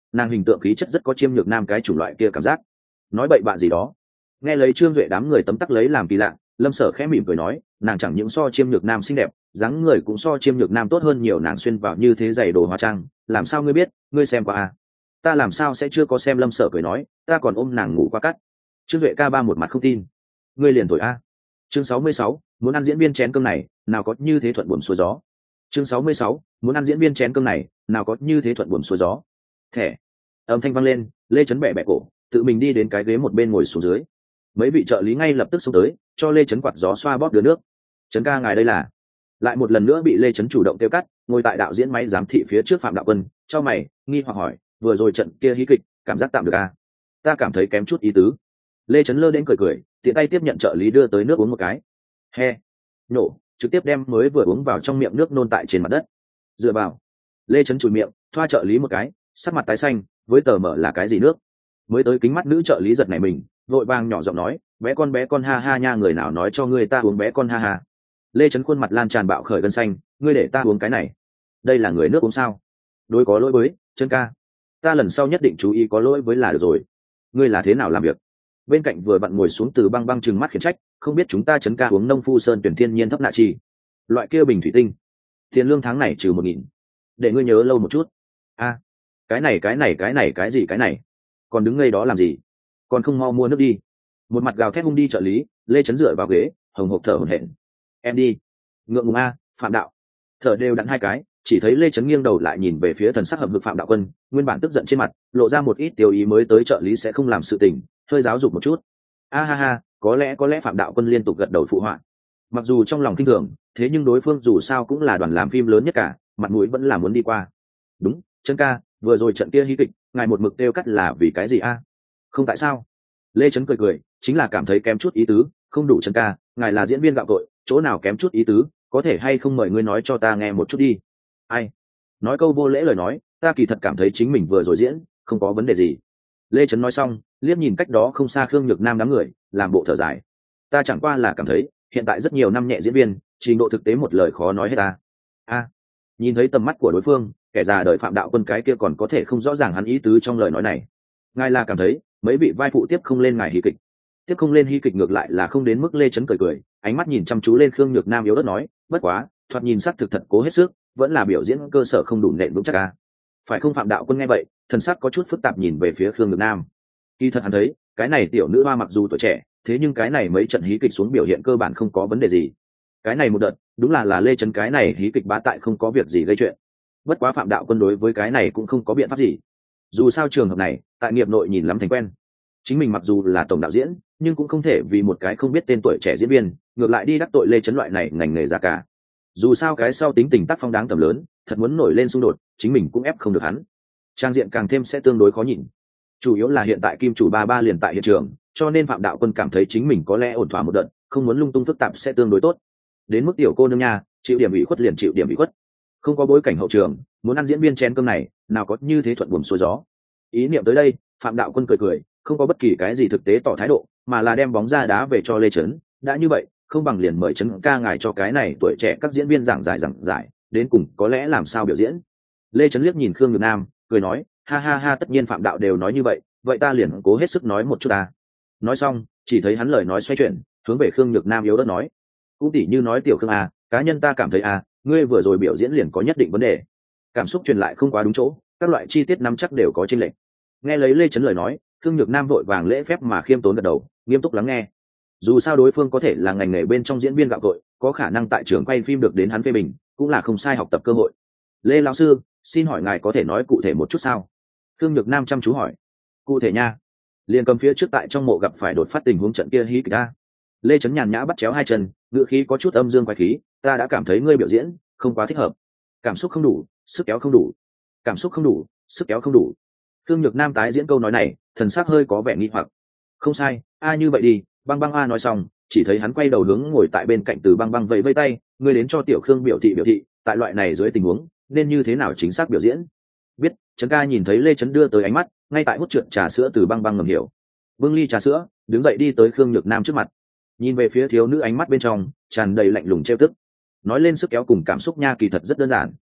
nàng hình tượng khí chất rất có chiêm nhược nam cái chủng loại kia cảm giác. Nói bậy bạn gì đó. Nghe lấy Trương Duệ đám người tấm tắc lấy làm kỳ lạ, Lâm Sở khẽ mỉm cười nói, nàng chẳng những so chiêm nhược nam xinh đẹp, dáng người cũng so chiêm nhược nam tốt hơn nhiều, nàng xuyên vào như thế giày đồ hóa trang, làm sao ngươi biết, ngươi xem qua à? Ta làm sao sẽ chưa có xem. Lâm Sở cười nói, ta còn ôm nàng ngủ qua cắt. Trương Duệ ca ba một mặt không tin. Ngươi liền tuổi a. Chương sáu mươi sáu, muốn ăn diễn viên chén cơm này, nào có như thế thuận buồm xuôi gió. Chương sáu mươi sáu, muốn ăn diễn viên chén cơm này, nào có như thế thuận buồm xuôi gió. Thẻ. Âm thanh vang lên, Lê Chấn bẻ bẻ cổ, tự mình đi đến cái ghế một bên ngồi xuống dưới. Mấy vị trợ lý ngay lập tức xông tới, cho Lê Chấn quạt gió xoa bóp đưa nước. Chấn ca ngài đây là. Lại một lần nữa bị Lê Chấn chủ động kêu cắt, ngồi tại đạo diễn máy giám thị phía trước Phạm Đạo Quân, chau mày, nghi hoặc hỏi, vừa rồi trận kia hí kịch, cảm giác tạm được à? Ta cảm thấy kém chút ý tứ. Lê Chấn lơ đến cười cười, tiện tay tiếp nhận trợ lý đưa tới nước uống một cái. He. Nổ, trực tiếp đem mới vừa uống vào trong miệng nước nôn tại trên mặt đất. Dựa vào. Lê Chấn chùi miệng, thoa trợ lý một cái, sắc mặt tái xanh, với tờ mở là cái gì nước? Mới tới kính mắt nữ trợ lý giật nảy mình, vội vàng nhỏ giọng nói, bé con bé con ha ha nha, người nào nói cho ngươi ta uống bé con ha ha. Lê Chấn khuôn mặt lan tràn bạo khởi gân xanh, ngươi để ta uống cái này, đây là người nước uống sao? Đối có lỗi với Chấn ca, ta lần sau nhất định chú ý có lỗi với là được rồi. Ngươi là thế nào làm việc? Bên cạnh vừa bạn ngồi xuống Từ Băng Băng trừng mắt khiển trách, không biết chúng ta Chấn ca uống nông phu sơn tuyển thiên nhiên thấp nạ chi, loại kia bình thủy tinh, tiền lương tháng này trừ một nghìn, để ngươi nhớ lâu một chút. A, cái này cái này cái này cái gì cái này, còn đứng ngây đó làm gì, còn không mau mua nước đi. Một mặt gào thét hung đi trợ lý, Lê Chấn dựa vào ghế, hồng hộc thở hổn hển. Em đi. Ngượng ngùng a, Phạm Đạo. Thở đều đặn hai cái, chỉ thấy Lê Chấn nghiêng đầu lại nhìn về phía thần sắc hậm hực Phạm Đạo Quân, nguyên bản tức giận trên mặt lộ ra một ít tiêu ý, mới tới trợ lý sẽ không làm sự tình, hơi giáo dục một chút. A ha ha, có lẽ có lẽ Phạm Đạo Quân liên tục gật đầu phụ họa. Mặc dù trong lòng kinh thường, thế nhưng đối phương dù sao cũng là đoàn làm phim lớn nhất cả, mặt mũi vẫn là muốn đi qua. Đúng, Chấn ca, vừa rồi trận kia hí kịch, ngài một mực tiêu cắt là vì cái gì a? Không tại sao? Lê Chấn cười cười, chính là cảm thấy kém chút ý tứ, không đủ. Chấn ca, ngài là diễn viên gạo cội, chỗ nào kém chút ý tứ, có thể hay không mời ngươi nói cho ta nghe một chút đi. Ai? Nói câu vô lễ lời nói, ta kỳ thật cảm thấy chính mình vừa rồi diễn, không có vấn đề gì. Lê Chấn nói xong, liếc nhìn cách đó không xa Khương Nhược Nam đám người, làm bộ thở dài. Ta chẳng qua là cảm thấy, hiện tại rất nhiều năm nhẹ diễn viên, trình độ thực tế một lời khó nói hết ta. A. Nhìn thấy tầm mắt của đối phương, kẻ già đời Phạm Đạo Quân cái kia còn có thể không rõ ràng hắn ý tứ trong lời nói này. Ngài là cảm thấy mấy vị vai phụ tiếp không lên ngài hí kịch, tiếp không lên hí kịch ngược lại là không đến mức. Lê Chấn cười cười, ánh mắt nhìn chăm chú lên Khương Nhược Nam yếu ớt nói, bất quá thoạt nhìn sắc thực thật cố hết sức, vẫn là biểu diễn cơ sở không đủ nện vững chắc à. Phải không? Phạm Đạo Quân nghe vậy, thần sắc có chút phức tạp nhìn về phía Khương Nhược Nam. Kỳ thật hắn thấy cái này tiểu nữ hoa mặc dù tuổi trẻ, thế nhưng cái này mấy trận hí kịch xuống biểu hiện cơ bản không có vấn đề gì. Cái này một đợt đúng là là Lê Chấn cái này hí kịch bá tại không có việc gì gây chuyện. Bất quá Phạm Đạo Quân đối với cái này cũng không có biện pháp gì, dù sao trường hợp này tại nghiệp nội nhìn lắm thành quen. Chính mình mặc dù là tổng đạo diễn, nhưng cũng không thể vì một cái không biết tên tuổi trẻ diễn viên ngược lại đi đắc tội Lê Chấn loại này ngành nghề già cả. Dù sao cái sau tính tình tác phong đáng tầm lớn, thật muốn nổi lên xung đột, chính mình cũng ép không được hắn, trang diện càng thêm sẽ tương đối khó nhìn. Chủ yếu là hiện tại kim chủ ba ba liền tại hiện trường, cho nên Phạm Đạo Quân cảm thấy chính mình có lẽ ổn thỏa một đợt, không muốn lung tung phức tạp sẽ tương đối tốt. Đến mức tiểu cô nương nha, chịu điểm ủy khuất liền chịu điểm ủy khuất, không có bối cảnh hậu trường, muốn ăn diễn viên chén cơm này, nào có như thế thuận buồm xuôi gió. Ý niệm tới đây, Phạm Đạo Quân cười cười, không có bất kỳ cái gì thực tế tỏ thái độ, mà là đem bóng ra đá về cho Lê Chấn. Đã như vậy, không bằng liền mời Chấn ca ngài cho cái này tuổi trẻ các diễn viên giảng giải giảng giải, đến cùng có lẽ làm sao biểu diễn. Lê Chấn liếc nhìn Khương Nhược Nam, cười nói, ha ha ha, tất nhiên Phạm Đạo đều nói như vậy, vậy ta liền cố hết sức nói một chút ta. Nói xong, chỉ thấy hắn lời nói xoay chuyển, hướng về Khương Nhược Nam yếu ớt nói, cũng tỉ như nói tiểu Khương à, cá nhân ta cảm thấy à, ngươi vừa rồi biểu diễn liền có nhất định vấn đề, cảm xúc truyền lại không quá đúng chỗ, các loại chi tiết nắm chắc đều có chênh lệch. Nghe lấy Lê Chấn lời nói, Khương Nhược Nam vội vàng lễ phép mà khiêm tốn gật đầu, nghiêm túc lắng nghe. Dù sao đối phương có thể là ngành nghề bên trong diễn viên gạo cội, có khả năng tại trường quay phim được đến hắn phê bình, cũng là không sai học tập cơ hội. Lê lão sư, xin hỏi ngài có thể nói cụ thể một chút sao? Khương Nhược Nam chăm chú hỏi. Cụ thể nha, liền cầm phía trước tại trong mộ gặp phải đột phát tình huống trận kia hí kịch ta. Lê Chấn nhàn nhã bắt chéo hai chân, ngựa khí có chút âm dương quái khí, ta đã cảm thấy ngươi biểu diễn không quá thích hợp, cảm xúc không đủ, sức kéo không đủ, cảm xúc không đủ, sức kéo không đủ. Khương Nhược Nam tái diễn câu nói này, thần sắc hơi có vẻ nghi hoặc. Không sai, a như vậy đi. Băng Băng a nói xong, chỉ thấy hắn quay đầu hướng ngồi tại bên cạnh Từ Băng Băng vẫy vẫy tay, ngươi đến cho tiểu Khương biểu thị biểu thị, tại loại này dưới tình huống nên như thế nào chính xác biểu diễn. Biết. Trấn ca nhìn thấy Lê Chấn đưa tới ánh mắt, ngay tại hút trượt trà sữa Từ Băng Băng ngầm hiểu, bưng ly trà sữa, đứng dậy đi tới Khương Nhược Nam trước mặt, nhìn về phía thiếu nữ, ánh mắt bên trong tràn đầy lạnh lùng trêu tức. Nói lên sức kéo cùng cảm xúc nha, kỳ thật rất đơn giản.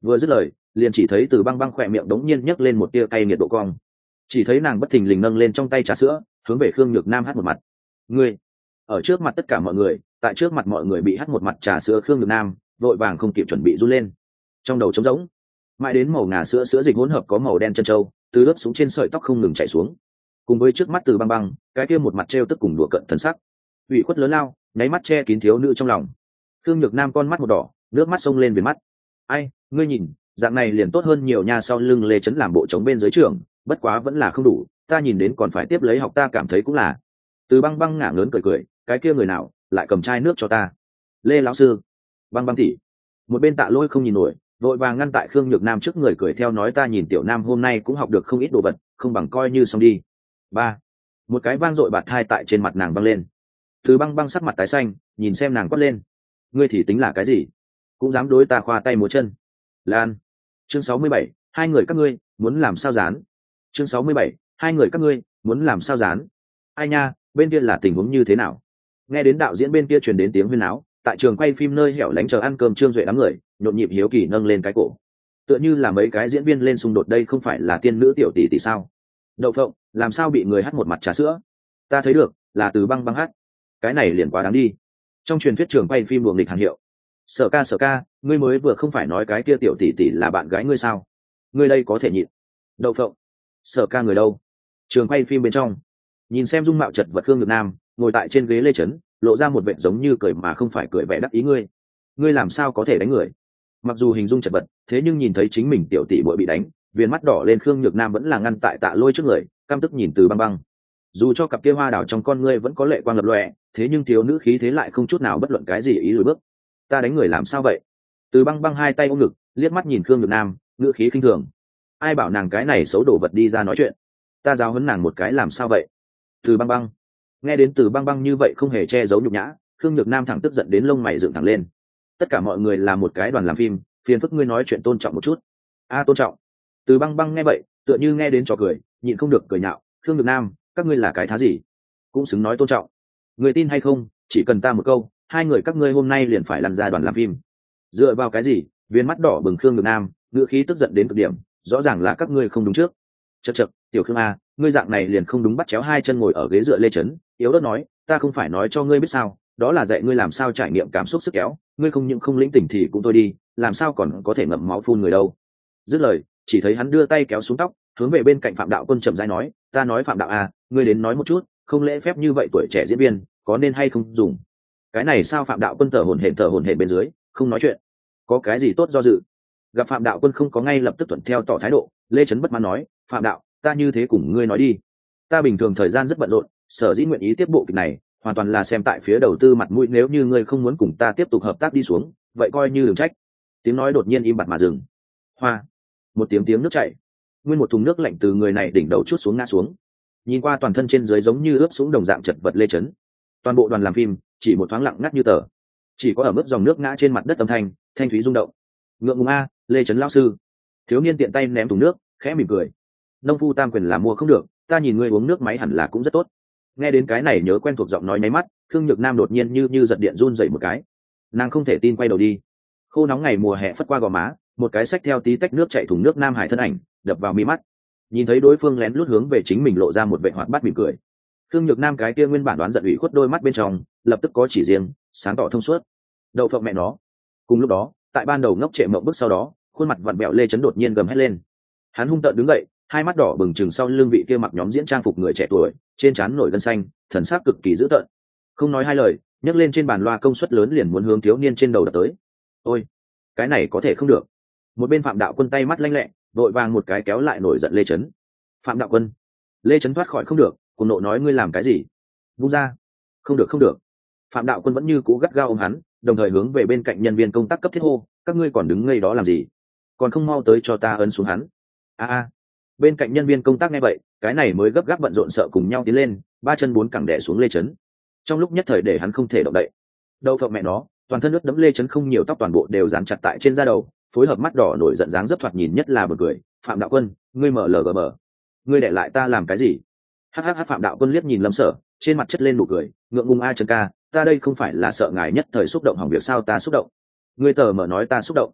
Vừa dứt lời, liền chỉ thấy Từ Băng Băng khỏe miệng đống nhiên nhấc lên một tia cay nghiệt độ cong. Chỉ thấy nàng bất thình lình nâng lên trong tay trà sữa, hướng về Khương Nhược Nam hắt một mặt. Ngươi! Ở trước mặt tất cả mọi người, tại trước mặt mọi người bị hắt một mặt trà sữa Khương Nhược Nam, vội vàng không kịp chuẩn bị run lên. Trong đầu trống rỗng, mãi đến màu ngà sữa sữa dịch hỗn hợp có màu đen chân trâu, từ ướt xuống trên sợi tóc không ngừng chảy xuống. Cùng với trước mắt Từ Băng Băng, cái kia một mặt trêu tức cùng đùa cợt thần sắc, ủy khuất lớn lao, nháy mắt che kín thiếu nữ trong lòng. Khương Nhược Nam con mắt một đỏ, nước mắt xông lên viền mắt. Ai, ngươi nhìn, dạng này liền tốt hơn nhiều nha. Sau lưng Lê Chấn làm bộ chống bên dưới trường, bất quá vẫn là không đủ, ta nhìn đến còn phải tiếp lấy học, ta cảm thấy cũng là. Từ Băng Băng ngả ngớn cười cười, cái kia người nào lại cầm chai nước cho ta? Lê lão sư. Băng Băng tỷ. Một bên Tạ Lôi không nhìn nổi, vội vàng ngăn tại Khương Nhược Nam trước người cười theo nói, ta nhìn tiểu Nam hôm nay cũng học được không ít đồ vật, không bằng coi như xong đi. Ba. Một cái vang dội bạt thai tại trên mặt nàng văng lên. Từ Băng Băng sắc mặt tái xanh, nhìn xem nàng quát lên, ngươi thì tính là cái gì, cũng dám đối ta khoa tay múa chân? Lan. Chương sáu mươi bảy, hai người các ngươi muốn làm sao dán? Chương sáu mươi bảy, hai người các ngươi muốn làm sao dán? Ai nha, bên kia là tình huống như thế nào? Nghe đến đạo diễn bên kia truyền đến tiếng huyên náo, tại trường quay phim nơi hẻo lánh chờ ăn cơm Trương Duệ đám người nhộn nhịp hiếu kỳ nâng lên cái cổ, tựa như là mấy cái diễn viên lên xung đột, đây không phải là tiên nữ tiểu tỷ tỷ sao? Đậu phộng, làm sao bị người hắt một mặt trà sữa? Ta thấy được, là Từ Băng Băng hắt. Cái này liền quá đáng đi. Trong truyền thuyết trường quay phim luồng địch hàng hiệu. Sở ca sở ca, ngươi mới vừa không phải nói cái kia tiểu tỷ tỷ là bạn gái ngươi sao? Ngươi đây có thể nhịn. Đậu phộng. Sở ca người đâu? Trường quay phim bên trong, nhìn xem dung mạo chật vật Khương Nhược Nam ngồi tại trên ghế lê chấn, lộ ra một vẻ giống như cười mà không phải cười vẻ đắc ý, ngươi ngươi làm sao có thể đánh người? Mặc dù hình dung chật vật, thế nhưng nhìn thấy chính mình tiểu tỷ muội bị đánh, viên mắt đỏ lên Khương Nhược Nam vẫn là ngăn tại Tạ Lôi trước người, căm tức nhìn Từ Băng Băng. Dù cho cặp kia hoa đảo trong con ngươi vẫn có lệ quang lập lòe, thế nhưng thiếu nữ khí thế lại không chút nào bất luận cái gì ý lùi bước. Ta đánh người làm sao vậy? Từ Băng Băng hai tay ôm ngực, liếc mắt nhìn Khương Nhược Nam, ngữ khí khinh thường. Ai bảo nàng cái này xấu đổ vật đi ra nói chuyện? Ta giáo huấn nàng một cái làm sao vậy? Từ Băng Băng. Nghe đến Từ Băng Băng như vậy không hề che giấu nhục nhã, Khương Nhược Nam thẳng tức giận đến lông mày dựng thẳng lên. Tất cả mọi người là một cái đoàn làm phim, phiền phức ngươi nói chuyện tôn trọng một chút. A tôn trọng? Từ Băng Băng nghe vậy, tựa như nghe đến trò cười, nhịn không được cười nhạo. Khương Nhược Nam, các ngươi là cái thá gì? Cũng xứng nói tôn trọng? Người tin hay không, chỉ cần ta một câu, hai người các ngươi hôm nay liền phải lăn ra đoàn làm phim. Dựa vào cái gì? Viên mắt đỏ bừng Khương Nhược Nam, ngữ khí tức giận đến cực điểm, rõ ràng là các ngươi không đúng trước. Chậc chậc, tiểu Khương a, ngươi dạng này liền không đúng, bắt chéo hai chân ngồi ở ghế dựa lê chấn, yếu ớt nói, ta không phải nói cho ngươi biết sao, đó là dạy ngươi làm sao trải nghiệm cảm xúc sức kéo, ngươi không những không lĩnh tỉnh thì cũng thôi đi, làm sao còn có thể ngậm máu phun người đâu. Dứt lời, chỉ thấy hắn đưa tay kéo xuống tóc, hướng về bên cạnh Phạm Đạo Quân chậm rãi nói, ta nói Phạm Đạo a, ngươi đến nói một chút, không lễ phép như vậy tuổi trẻ diễn viên, có nên hay không dùng? Cái này sao? Phạm Đạo Quân thở hổn hển thở hổn hển bên dưới, không nói chuyện. Có cái gì tốt do dự? Gặp Phạm Đạo Quân không có ngay lập tức thuận theo tỏ thái độ, Lê Chấn bất mãn nói, Phạm Đạo, ta như thế cùng ngươi nói đi. Ta bình thường thời gian rất bận rộn, sở dĩ nguyện ý tiếp bộ kịch này, hoàn toàn là xem tại phía đầu tư mặt mũi, nếu như ngươi không muốn cùng ta tiếp tục hợp tác đi xuống, vậy coi như đừng trách. Tiếng nói đột nhiên im bặt mà dừng. Hoa. Một tiếng tiếng nước chảy. Nguyên một thùng nước lạnh từ người này đỉnh đầu chút xuống ngã xuống. Nhìn qua toàn thân trên dưới giống như ướt sũng đồng dạng chật vật Lê Chấn. Toàn bộ đoàn làm phim chỉ một thoáng lặng ngắt như tờ, chỉ có ở mức dòng nước ngã trên mặt đất âm thanh thanh thúy rung động. Ngượng ngùng a, Lê Chấn lão sư. Thiếu niên tiện tay ném thùng nước, khẽ mỉm cười. Nông phu tam quyền là mua không được, ta nhìn ngươi uống nước máy hẳn là cũng rất tốt. Nghe đến cái này nhớ quen thuộc giọng nói nháy mắt, Khương Nhược Nam đột nhiên như như giật điện run dậy một cái. Nàng không thể tin quay đầu đi. Khô nóng ngày mùa hè phất qua gò má, một cái xách theo tí tách nước chạy thùng nước Nam Hải thân ảnh đập vào mi mắt. Nhìn thấy đối phương lén lút hướng về chính mình lộ ra một vẻ hoạt bát mỉm cười. Khương Nhược Nam cái kia nguyên bản đoán giận ủy khuất đôi mắt bên trong lập tức có chỉ riêng, sáng tỏ thông suốt. Đậu phộng mẹ nó. Cùng lúc đó, tại ban đầu ngốc trệ mộng bức sau đó, khuôn mặt vặn bẹo Lê Chấn đột nhiên gầm hét lên. Hắn hung tợn đứng dậy, hai mắt đỏ bừng chừng sau lưng vị kia mặc nhóm diễn trang phục người trẻ tuổi, trên trán nổi gân xanh, thần sắc cực kỳ dữ tợn. Không nói hai lời, nhấc lên trên bàn loa công suất lớn liền muốn hướng thiếu niên trên đầu đập tới. Ôi, cái này có thể không được. Một bên Phạm Đạo Quân tay mắt lanh lẹ, vội vàng một cái kéo lại nổi giận Lê Chấn. Phạm Đạo Quân. Lê Chấn thoát khỏi không được, cùng nộ nói, ngươi làm cái gì? Vung ra. Không được không được. Phạm Đạo Quân vẫn như cũ gắt gao ôm hắn, đồng thời hướng về bên cạnh nhân viên công tác cấp thiết hô, các ngươi còn đứng ngây đó làm gì? Còn không mau tới cho ta ấn xuống hắn. A a. Bên cạnh nhân viên công tác nghe vậy, cái này mới gấp gáp bận rộn sợ cùng nhau tiến lên, ba chân bốn cẳng đè xuống Lê Chấn. Trong lúc nhất thời để hắn không thể động đậy. Đậu phộng mẹ nó, toàn thân nước đẫm Lê Chấn không nhiều tóc toàn bộ đều dán chặt tại trên da đầu, phối hợp mắt đỏ nổi giận dáng rất thoạt nhìn nhất là bật cười. Phạm Đạo Quân, ngươi mở lờ gờ mở, ngươi để lại ta làm cái gì? Hắc hắc hắc. Phạm Đạo Quân liếc nhìn Lâm Sở, trên mặt chất lên nụ cười, ngượng ngùng a Trần ca, ta đây không phải là sợ ngài nhất thời xúc động hỏng việc sao? Ta xúc động? Ngươi tờ mở nói ta xúc động?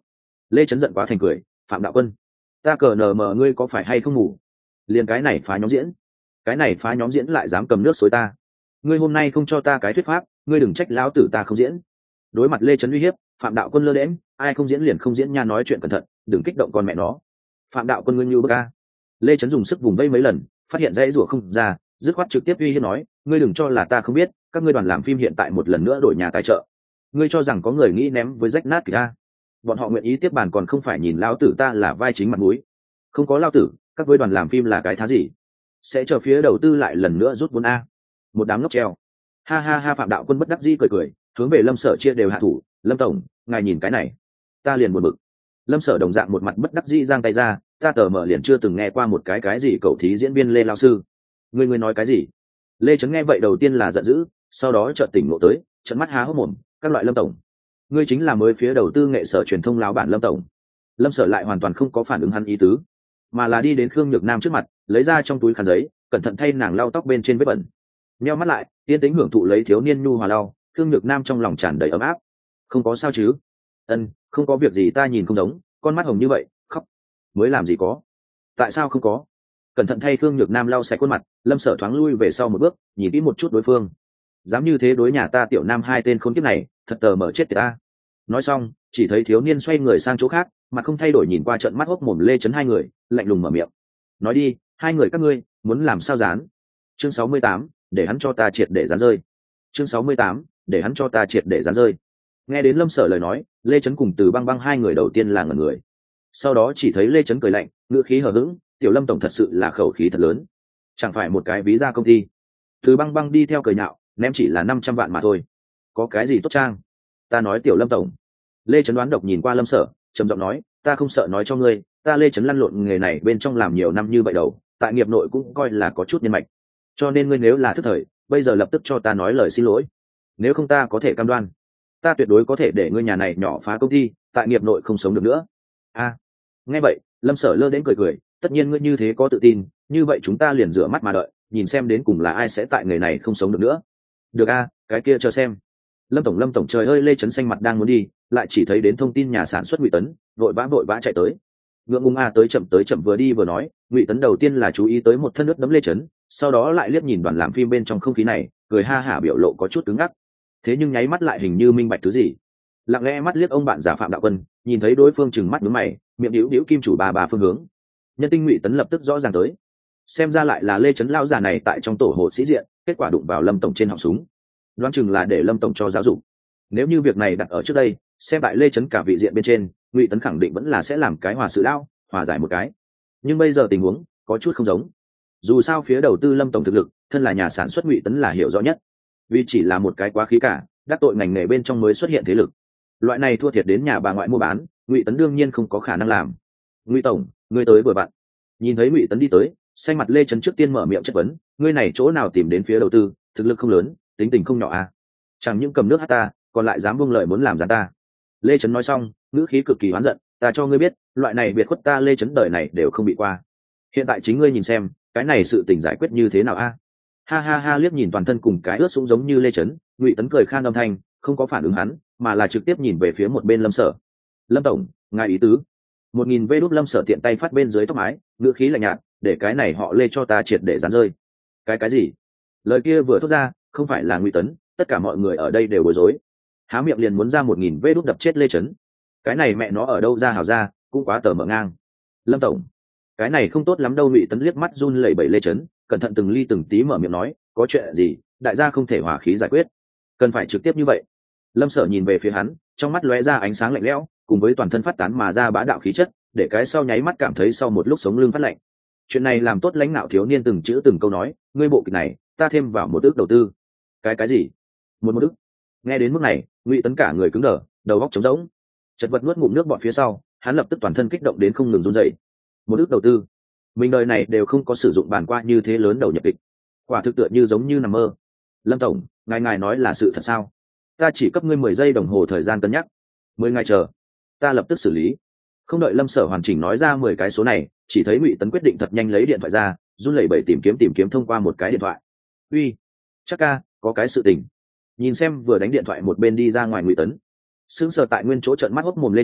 Lê Chấn giận quá thành cười, Phạm Đạo Quân, ta cờ nờ mờ ngươi có phải hay không ngủ? Liền cái này phá nhóm diễn, cái này phá nhóm diễn lại dám cầm nước xối ta. Ngươi hôm nay không cho ta cái thuyết pháp, ngươi đừng trách lão tử ta không diễn. Đối mặt Lê Chấn uy hiếp, Phạm Đạo Quân lơ đễnh, ai không diễn liền không diễn nha, nói chuyện cẩn thận, đừng kích động con mẹ nó. Phạm Đạo Quân ngươi như bức a. Lê Chấn dùng sức vùng vây mấy lần, phát hiện dãy rủa không ra, dứt khoát trực tiếp uy hiếp nói, ngươi đừng cho là ta không biết, các ngươi đoàn làm phim hiện tại một lần nữa đổi nhà tài trợ. Ngươi cho rằng có người nghĩ ném với rách nát kìa a? Bọn họ nguyện ý tiếp bàn còn không phải nhìn lão tử ta là vai chính mặt mũi. Không có lão tử, các với đoàn làm phim là cái thá gì? Sẽ chờ phía đầu tư lại lần nữa rút vốn a. Một đám ngốc treo. Ha ha ha, Phạm Đạo Quân bất đắc dĩ cười cười, hướng về Lâm Sở chia đều hạ thủ, Lâm tổng, ngài nhìn cái này. Ta liền buồn bực. Lâm Sở đồng dạng một mặt bất đắc dĩ giang tay ra, ta tờ mở liền chưa từng nghe qua một cái cái gì cậu thí diễn viên Lê lão sư. Ngươi ngươi nói cái gì? Lê Chấn nghe vậy đầu tiên là giận dữ, sau đó chợt tỉnh ngộ tới, trợn mắt há hốc mồm, các loại Lâm tổng, ngươi chính là mới phía đầu tư nghệ sở truyền thông lão bản Lâm tổng. Lâm Sở lại hoàn toàn không có phản ứng hắn ý tứ, mà là đi đến Khương Nhược Nam trước mặt, lấy ra trong túi khăn giấy, cẩn thận thay nàng lau tóc bên trên vết bẩn. Nheo mắt lại, yên tĩnh hưởng thụ lấy thiếu niên nhu hòa lau, Khương Nhược Nam trong lòng tràn đầy ấm áp. Không có sao chứ? Ân, không có việc gì, ta nhìn không giống, con mắt hồng như vậy, khóc. Mới làm gì có? Tại sao không có? Cẩn thận thay Khương Nhược Nam lau sạch khuôn mặt, Lâm Sở thoáng lui về sau một bước, nhìn kỹ một chút đối phương. Dám như thế đối nhà ta tiểu nam hai tên khốn kiếp này, thật tờ mở chết tiệt ta. Nói xong, chỉ thấy thiếu niên xoay người sang chỗ khác, mặt không thay đổi nhìn qua trận mắt hốc mồm Lê Chấn hai người, lạnh lùng mở miệng. Nói đi, hai người các ngươi muốn làm sao dán? Chương sáu mươi tám, để hắn cho ta triệt để dán rơi. Chương sáu mươi tám, để hắn cho ta triệt để dán rơi. Nghe đến Lâm Sở lời nói, Lê Chấn cùng Từ Băng Băng hai người đầu tiên là ngẩn người. Sau đó chỉ thấy Lê Chấn cười lạnh, ngữ khí hờ hững, tiểu Lâm tổng thật sự là khẩu khí thật lớn. Chẳng phải một cái ví ra công ty. Từ Băng Băng đi theo cười nhạo, ném chỉ là năm trăm vạn mà thôi. Có cái gì tốt trang? Ta nói tiểu Lâm tổng. Lê Chấn đoán độc nhìn qua Lâm Sở, trầm giọng nói, ta không sợ nói cho ngươi, ta Lê Chấn lăn lộn nghề này bên trong làm nhiều năm như vậy đầu, tại nghiệp nội cũng coi là có chút nhân mạch. Cho nên ngươi nếu là thức thời, bây giờ lập tức cho ta nói lời xin lỗi. Nếu không ta có thể cam đoan, ta tuyệt đối có thể để ngươi nhà này nhỏ phá công ty, tại nghiệp nội không sống được nữa. A. À, nghe vậy, Lâm Sở lơ đến cười cười, tất nhiên ngươi như thế có tự tin, như vậy chúng ta liền rửa mắt mà đợi, nhìn xem đến cùng là ai sẽ tại nghề này không sống được nữa. Được a, à, cái kia chờ xem. Lâm tổng, Lâm tổng, trời ơi, Lê Chấn xanh mặt đang muốn đi, lại chỉ thấy đến thông tin nhà sản xuất Ngụy Tấn, vội vã vội vã chạy tới. Ngượng ngùng a, tới chậm tới chậm, vừa đi vừa nói, Ngụy Tấn đầu tiên là chú ý tới một thân nước đấm Lê Chấn, sau đó lại liếc nhìn đoàn làm phim bên trong không khí này, cười ha hả, biểu lộ có chút cứng ngắc. Thế nhưng nháy mắt lại hình như minh bạch thứ gì, lặng lẽ mắt liếc ông bạn già Phạm Đạo Quân, nhìn thấy đối phương chừng mắt nhướng mày, miệng đĩu đĩu kim chủ bà bà phương hướng. Nhân tinh Ngụy Tấn lập tức rõ ràng tới, xem ra lại là Lê Chấn lão già này tại trong tổ hồ sĩ diện, kết quả đụng vào Lâm tổng trên họng súng, đoán chừng là để Lâm tổng cho giáo dục. Nếu như việc này đặt ở trước đây, xem tại Lê Chấn cả vị diện bên trên, Ngụy Tấn khẳng định vẫn là sẽ làm cái hòa sự lao, hòa giải một cái. Nhưng bây giờ tình huống có chút không giống. Dù sao phía đầu tư Lâm tổng thực lực, thân là nhà sản xuất Ngụy Tấn là hiểu rõ nhất. Vì chỉ là một cái quá khí cả, đắc tội ngành nghề bên trong mới xuất hiện thế lực. Loại này thua thiệt đến nhà bà ngoại mua bán, Ngụy Tấn đương nhiên không có khả năng làm. Ngụy tổng, ngươi tới vừa bạn. Nhìn thấy Ngụy Tấn đi tới, xanh mặt Lê Chấn trước tiên mở miệng chất vấn, ngươi này chỗ nào tìm đến phía đầu tư, thực lực không lớn, tính tình không nhỏ à? Chẳng những cầm nước hát ta, còn lại dám buông lời muốn làm gián ta. Lê Chấn nói xong, ngữ khí cực kỳ oán giận, ta cho ngươi biết, loại này biệt khuất ta Lê Chấn đời này đều không bị qua. Hiện tại chính ngươi nhìn xem, cái này sự tình giải quyết như thế nào a? À? Ha ha ha, liếc nhìn toàn thân cùng cái ướt sũng giống như Lê Chấn, Ngụy Tấn cười khan âm thanh, không có phản ứng hắn, mà là trực tiếp nhìn về phía một bên Lâm Sở. Lâm tổng, ngài ý tứ? Một nghìn vê đút Lâm Sở tiện tay phát bên dưới tóc mái, ngữ khí lạnh nhạt, để cái này họ Lê cho ta triệt để dán rơi. Cái cái gì? Lời kia vừa thốt ra, không phải là Ngụy Tấn, tất cả mọi người ở đây đều bối rối, há miệng liền muốn ra một nghìn vê đút đập chết Lê Chấn. Cái này mẹ nó ở đâu ra hào ra, cũng quá tờ mở ngang. Lâm tổng, cái này không tốt lắm đâu. Ngụy Tấn liếc mắt run lẩy bẩy Lê Chấn, cẩn thận từng ly từng tí mở miệng nói, có chuyện gì, đại gia không thể hòa khí giải quyết, cần phải trực tiếp như vậy. Lâm Sở nhìn về phía hắn, trong mắt lóe ra ánh sáng lạnh lẽo, cùng với toàn thân phát tán mà ra bá đạo khí chất, để cái sau nháy mắt cảm thấy sau một lúc sống lưng phát lạnh. Chuyện này làm tốt lãnh đạo thiếu niên từng chữ từng câu nói, ngươi bộ kịch này ta thêm vào một ước đầu tư. Cái cái gì? Một một ước? Nghe đến mức này, Ngụy Tấn cả người cứng đờ, đầu óc trống rỗng, chật vật nuốt ngụm nước bọt phía sau, hắn lập tức toàn thân kích động đến không ngừng run rẩy. Một ước đầu tư, mình đời này đều không có sử dụng bàn qua như thế lớn đầu nhập kịch, quả thực tựa như giống như nằm mơ. Lâm tổng, ngài ngài nói là sự thật sao? Ta chỉ cấp ngươi mười giây đồng hồ thời gian cân nhắc. Mười ngày chờ, ta lập tức xử lý. Không đợi Lâm Sở hoàn chỉnh nói ra mười cái số này, chỉ thấy Ngụy Tấn quyết định thật nhanh lấy điện thoại ra, run lẩy bẩy tìm kiếm tìm kiếm thông qua một cái điện thoại. Uy, chắc ca, có cái sự tình. Nhìn xem vừa đánh điện thoại một bên đi ra ngoài Ngụy Tấn, sững sờ tại nguyên chỗ trợn mắt hốc mồm Lê Chấn,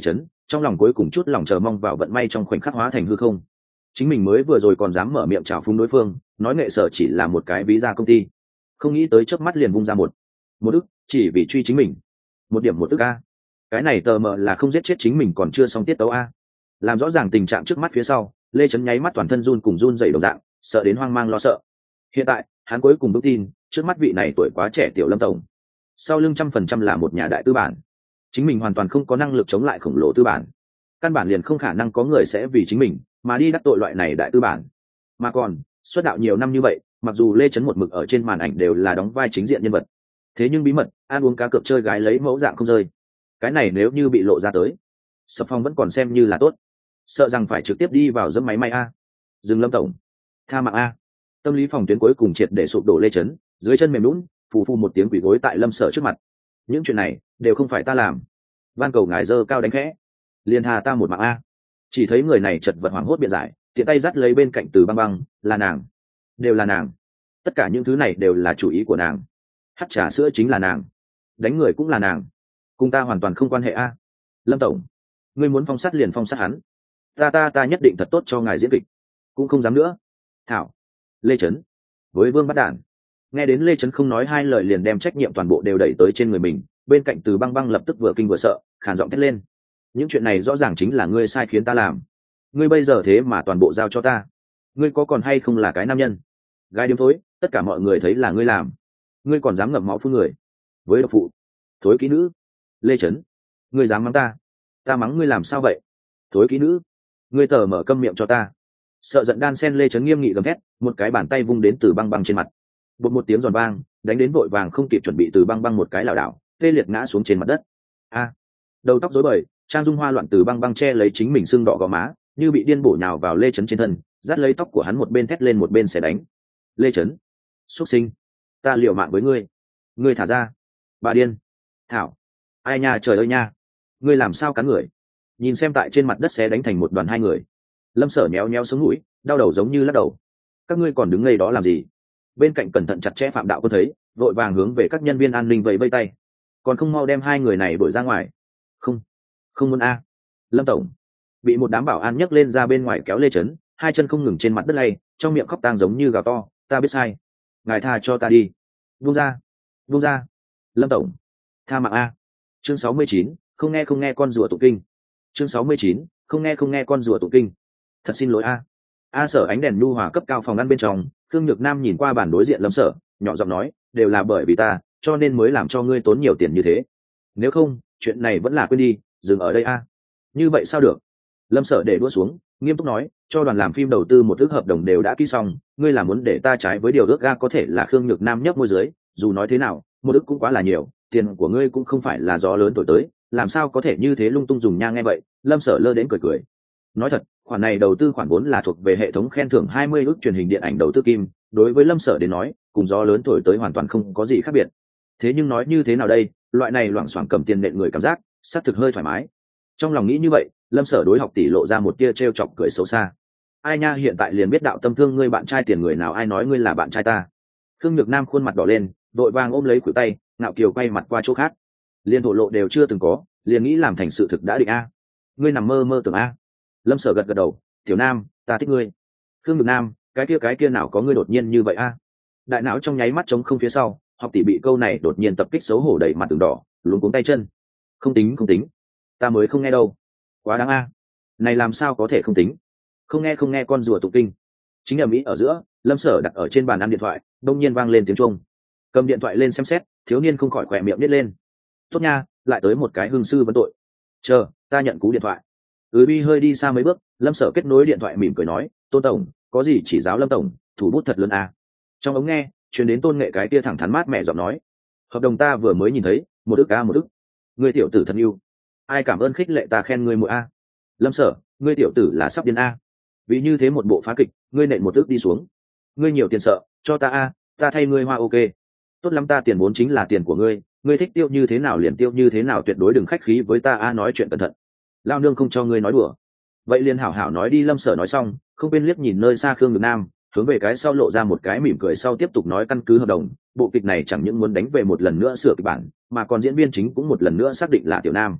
trong lòng cuối cùng chút lòng chờ mong vào vận may trong khoảnh khắc hóa thành hư không. Chính mình mới vừa rồi còn dám mở miệng chào phúng đối phương, nói nghệ sở chỉ là một cái ví ra công ty, không nghĩ tới chớp mắt liền vung ra một một ức, chỉ vì truy chính mình. Một điểm một ức a, cái này tờ mờ là không giết chết chính mình còn chưa xong tiết tấu a. Làm rõ ràng tình trạng trước mắt phía sau, Lê Chấn nháy mắt toàn thân run cùng run dậy đồng dạng, sợ đến hoang mang lo sợ. Hiện tại hắn cuối cùng vững tin, trước mắt vị này tuổi quá trẻ tiểu Lâm tổng, sau lưng trăm phần trăm là một nhà đại tư bản, chính mình hoàn toàn không có năng lực chống lại khổng lồ tư bản, căn bản liền không khả năng có người sẽ vì chính mình mà đi đắc tội loại này đại tư bản. Mà còn xuất đạo nhiều năm như vậy, mặc dù Lê Chấn một mực ở trên màn ảnh đều là đóng vai chính diện nhân vật, thế nhưng bí mật ăn uống cá cược chơi gái lấy mẫu dạng không rơi, cái này nếu như bị lộ ra tới, Sập Phong vẫn còn xem như là tốt, sợ rằng phải trực tiếp đi vào dẫm máy may a. Dừng Lâm tổng, tha mạng a. Tâm lý phòng tuyến cuối cùng triệt để sụp đổ. Lê Chấn dưới chân mềm lún, phù phù một tiếng quỳ gối tại Lâm Sở trước mặt. Những chuyện này đều không phải ta làm, van cầu ngài giơ cao đánh khẽ, liền tha ta một mạng a. Chỉ thấy người này chật vật hoảng hốt biện giải, tiện tay dắt lấy bên cạnh Từ Băng Băng, là nàng, đều là nàng, tất cả những thứ này đều là chủ ý của nàng, hắt trà sữa chính là nàng, đánh người cũng là nàng, cùng ta hoàn toàn không quan hệ a. Lâm tổng, ngươi muốn phong sát liền phong sát hắn, ta ta ta nhất định thật tốt cho ngài diễn kịch, cũng không dám nữa. Thảo, Lê Chấn với Vương Bắt Đản. Nghe đến Lê Chấn không nói hai lời liền đem trách nhiệm toàn bộ đều đẩy tới trên người mình, bên cạnh Từ Băng Băng lập tức vừa kinh vừa sợ, khàn giọng thét lên: những chuyện này rõ ràng chính là ngươi sai khiến ta làm, ngươi bây giờ thế mà toàn bộ giao cho ta, ngươi có còn hay không là cái nam nhân? Gái điếm thối, tất cả mọi người thấy là ngươi làm, ngươi còn dám ngậm máu phun người với độc phụ, thối kỹ nữ. Lê Chấn, ngươi dám mắng ta, ta mắng ngươi làm sao vậy? Thối kỹ nữ, ngươi tờ mở câm miệng cho ta. Sợ giận đan sen Lê Chấn nghiêm nghị gầm thét, một cái bàn tay vung đến Từ Băng Băng trên mặt, bột một tiếng giòn vang, đánh đến vội vàng không kịp chuẩn bị Từ Băng Băng một cái lảo đảo tê liệt ngã xuống trên mặt đất. A, đầu tóc rối bời, trang dung hoa loạn Từ Băng Băng che lấy chính mình sưng đỏ gò má, như bị điên bổ nhào vào Lê Chấn trên thân, dắt lấy tóc của hắn một bên thét lên một bên sẽ đánh. Lê Chấn, xuất sinh, ta liều mạng với ngươi, ngươi thả ra. Bà điên, Thảo, ai nha, trời ơi nha, ngươi làm sao cắn người? Nhìn xem tại trên mặt đất xé đánh thành một đoàn hai người, Lâm Sở nhéo nhéo sống mũi, đau đầu giống như lắc đầu. Các ngươi còn đứng ngây đó làm gì? Bên cạnh cẩn thận chặt chẽ Phạm Đạo Quân thấy, vội vàng hướng về các nhân viên an ninh vẫy vẫy tay, còn không mau đem hai người này đuổi ra ngoài. Không, không muốn a. Lâm tổng bị một đám bảo an nhấc lên ra bên ngoài kéo Lê Chấn, hai chân không ngừng trên mặt đất lay, trong miệng khóc tang giống như gào to: ta biết sai, ngài tha cho ta đi, buông ra, buông ra. Lâm tổng, tha mạng a. Chương sáu mươi chín, không nghe không nghe con rùa tụng kinh. Chương sáu mươi chín, không nghe không nghe con rùa tụng kinh. Thật xin lỗi a. A Sở ánh đèn nhu hòa cấp cao phòng ăn bên trong, Thương Nhược Nam nhìn qua bàn đối diện Lâm Sở, nhỏ giọng nói: đều là bởi vì ta, cho nên mới làm cho ngươi tốn nhiều tiền như thế. Nếu không, chuyện này vẫn là quên đi, dừng ở đây a. Như vậy sao được? Lâm Sở để đũa xuống, nghiêm túc nói: cho đoàn làm phim đầu tư một ước hợp đồng đều đã ký xong, ngươi là muốn để ta trái với điều ước ga? Có thể là Khương Nhược Nam nhấp môi dưới, dù nói thế nào, một ước cũng quá là nhiều, tiền của ngươi cũng không phải là gió lớn thổi tới, làm sao có thể như thế lung tung dùng nha. Nghe vậy, Lâm Sở lơ đến cười cười. Nói thật, khoản này đầu tư khoản vốn là thuộc về hệ thống khen thưởng hai mươi ước truyền hình điện ảnh đầu tư kim, đối với Lâm Sở đến nói, cùng gió lớn thổi tới hoàn toàn không có gì khác biệt. Thế nhưng nói như thế nào đây, loại này loảng xoảng cầm tiền nện người cảm giác, xác thực hơi thoải mái. Trong lòng nghĩ như vậy, Lâm Sở đối Học Tỷ lộ ra một tia trêu chọc cười xấu xa. Ai nha, hiện tại liền biết đạo tâm thương ngươi bạn trai tiền người nào, ai nói ngươi là bạn trai ta? Khương Nhược Nam khuôn mặt đỏ lên, vội vàng ôm lấy khuỷu tay, ngạo kiều quay mặt qua chỗ khác. Liên thổ lộ đều chưa từng có, liền nghĩ làm thành sự thực đã định a. Ngươi nằm mơ mơ tưởng a. Lâm Sở gật gật đầu: tiểu Nam, ta thích ngươi. Khương Nhược Nam, cái kia cái kia nào có ngươi đột nhiên như vậy a? Đại não trong nháy mắt trống không phía sau, Học Tỷ bị câu này đột nhiên tập kích xấu hổ đầy mặt từng đỏ, luống cuống tay chân. Không tính không tính, ta mới không nghe đâu, quá đáng a. Này làm sao có thể không tính? Không nghe không nghe con rùa tụng kinh. Chính ở mỹ ở giữa, Lâm Sở đặt ở trên bàn ăn điện thoại, đông nhiên vang lên tiếng chuông. Cầm điện thoại lên xem xét, thiếu niên không khỏi khỏe miệng nít lên. Tốt nha, lại tới một cái hương sư vấn tội. Chờ, ta nhận cú điện thoại. Ừ bi hơi đi xa mấy bước, Lâm Sở kết nối điện thoại mỉm cười nói: Tôn tổng, có gì chỉ giáo Lâm tổng, thủ bút thật lớn a. Trong ống nghe truyền đến Tôn Nghệ cái tia thẳng thắn mát mẹ giọng nói: hợp đồng ta vừa mới nhìn thấy, một ức a một ức. Ngươi tiểu tử thân yêu, ai cảm ơn khích lệ ta khen ngươi mỗi a. Lâm Sở, ngươi tiểu tử là sắp điên a. Vì như thế một bộ phá kịch, ngươi nện một ức đi xuống. Ngươi nhiều tiền sợ, cho ta a, ta thay ngươi hoa ok. Tốt lắm, ta tiền vốn chính là tiền của ngươi, ngươi thích tiêu như thế nào liền tiêu như thế nào, tuyệt đối đừng khách khí với ta a. Nói chuyện cẩn thận, lao nương không cho ngươi nói đùa. Vậy liền hảo hảo nói đi. Lâm Sở nói xong, không quên liếc nhìn nơi xa Khương Nhược Nam, hướng về cái sau lộ ra một cái mỉm cười, sau tiếp tục nói: căn cứ hợp đồng, bộ kịch này chẳng những muốn đánh về một lần nữa sửa kịch bản, mà còn diễn viên chính cũng một lần nữa xác định là tiểu Nam.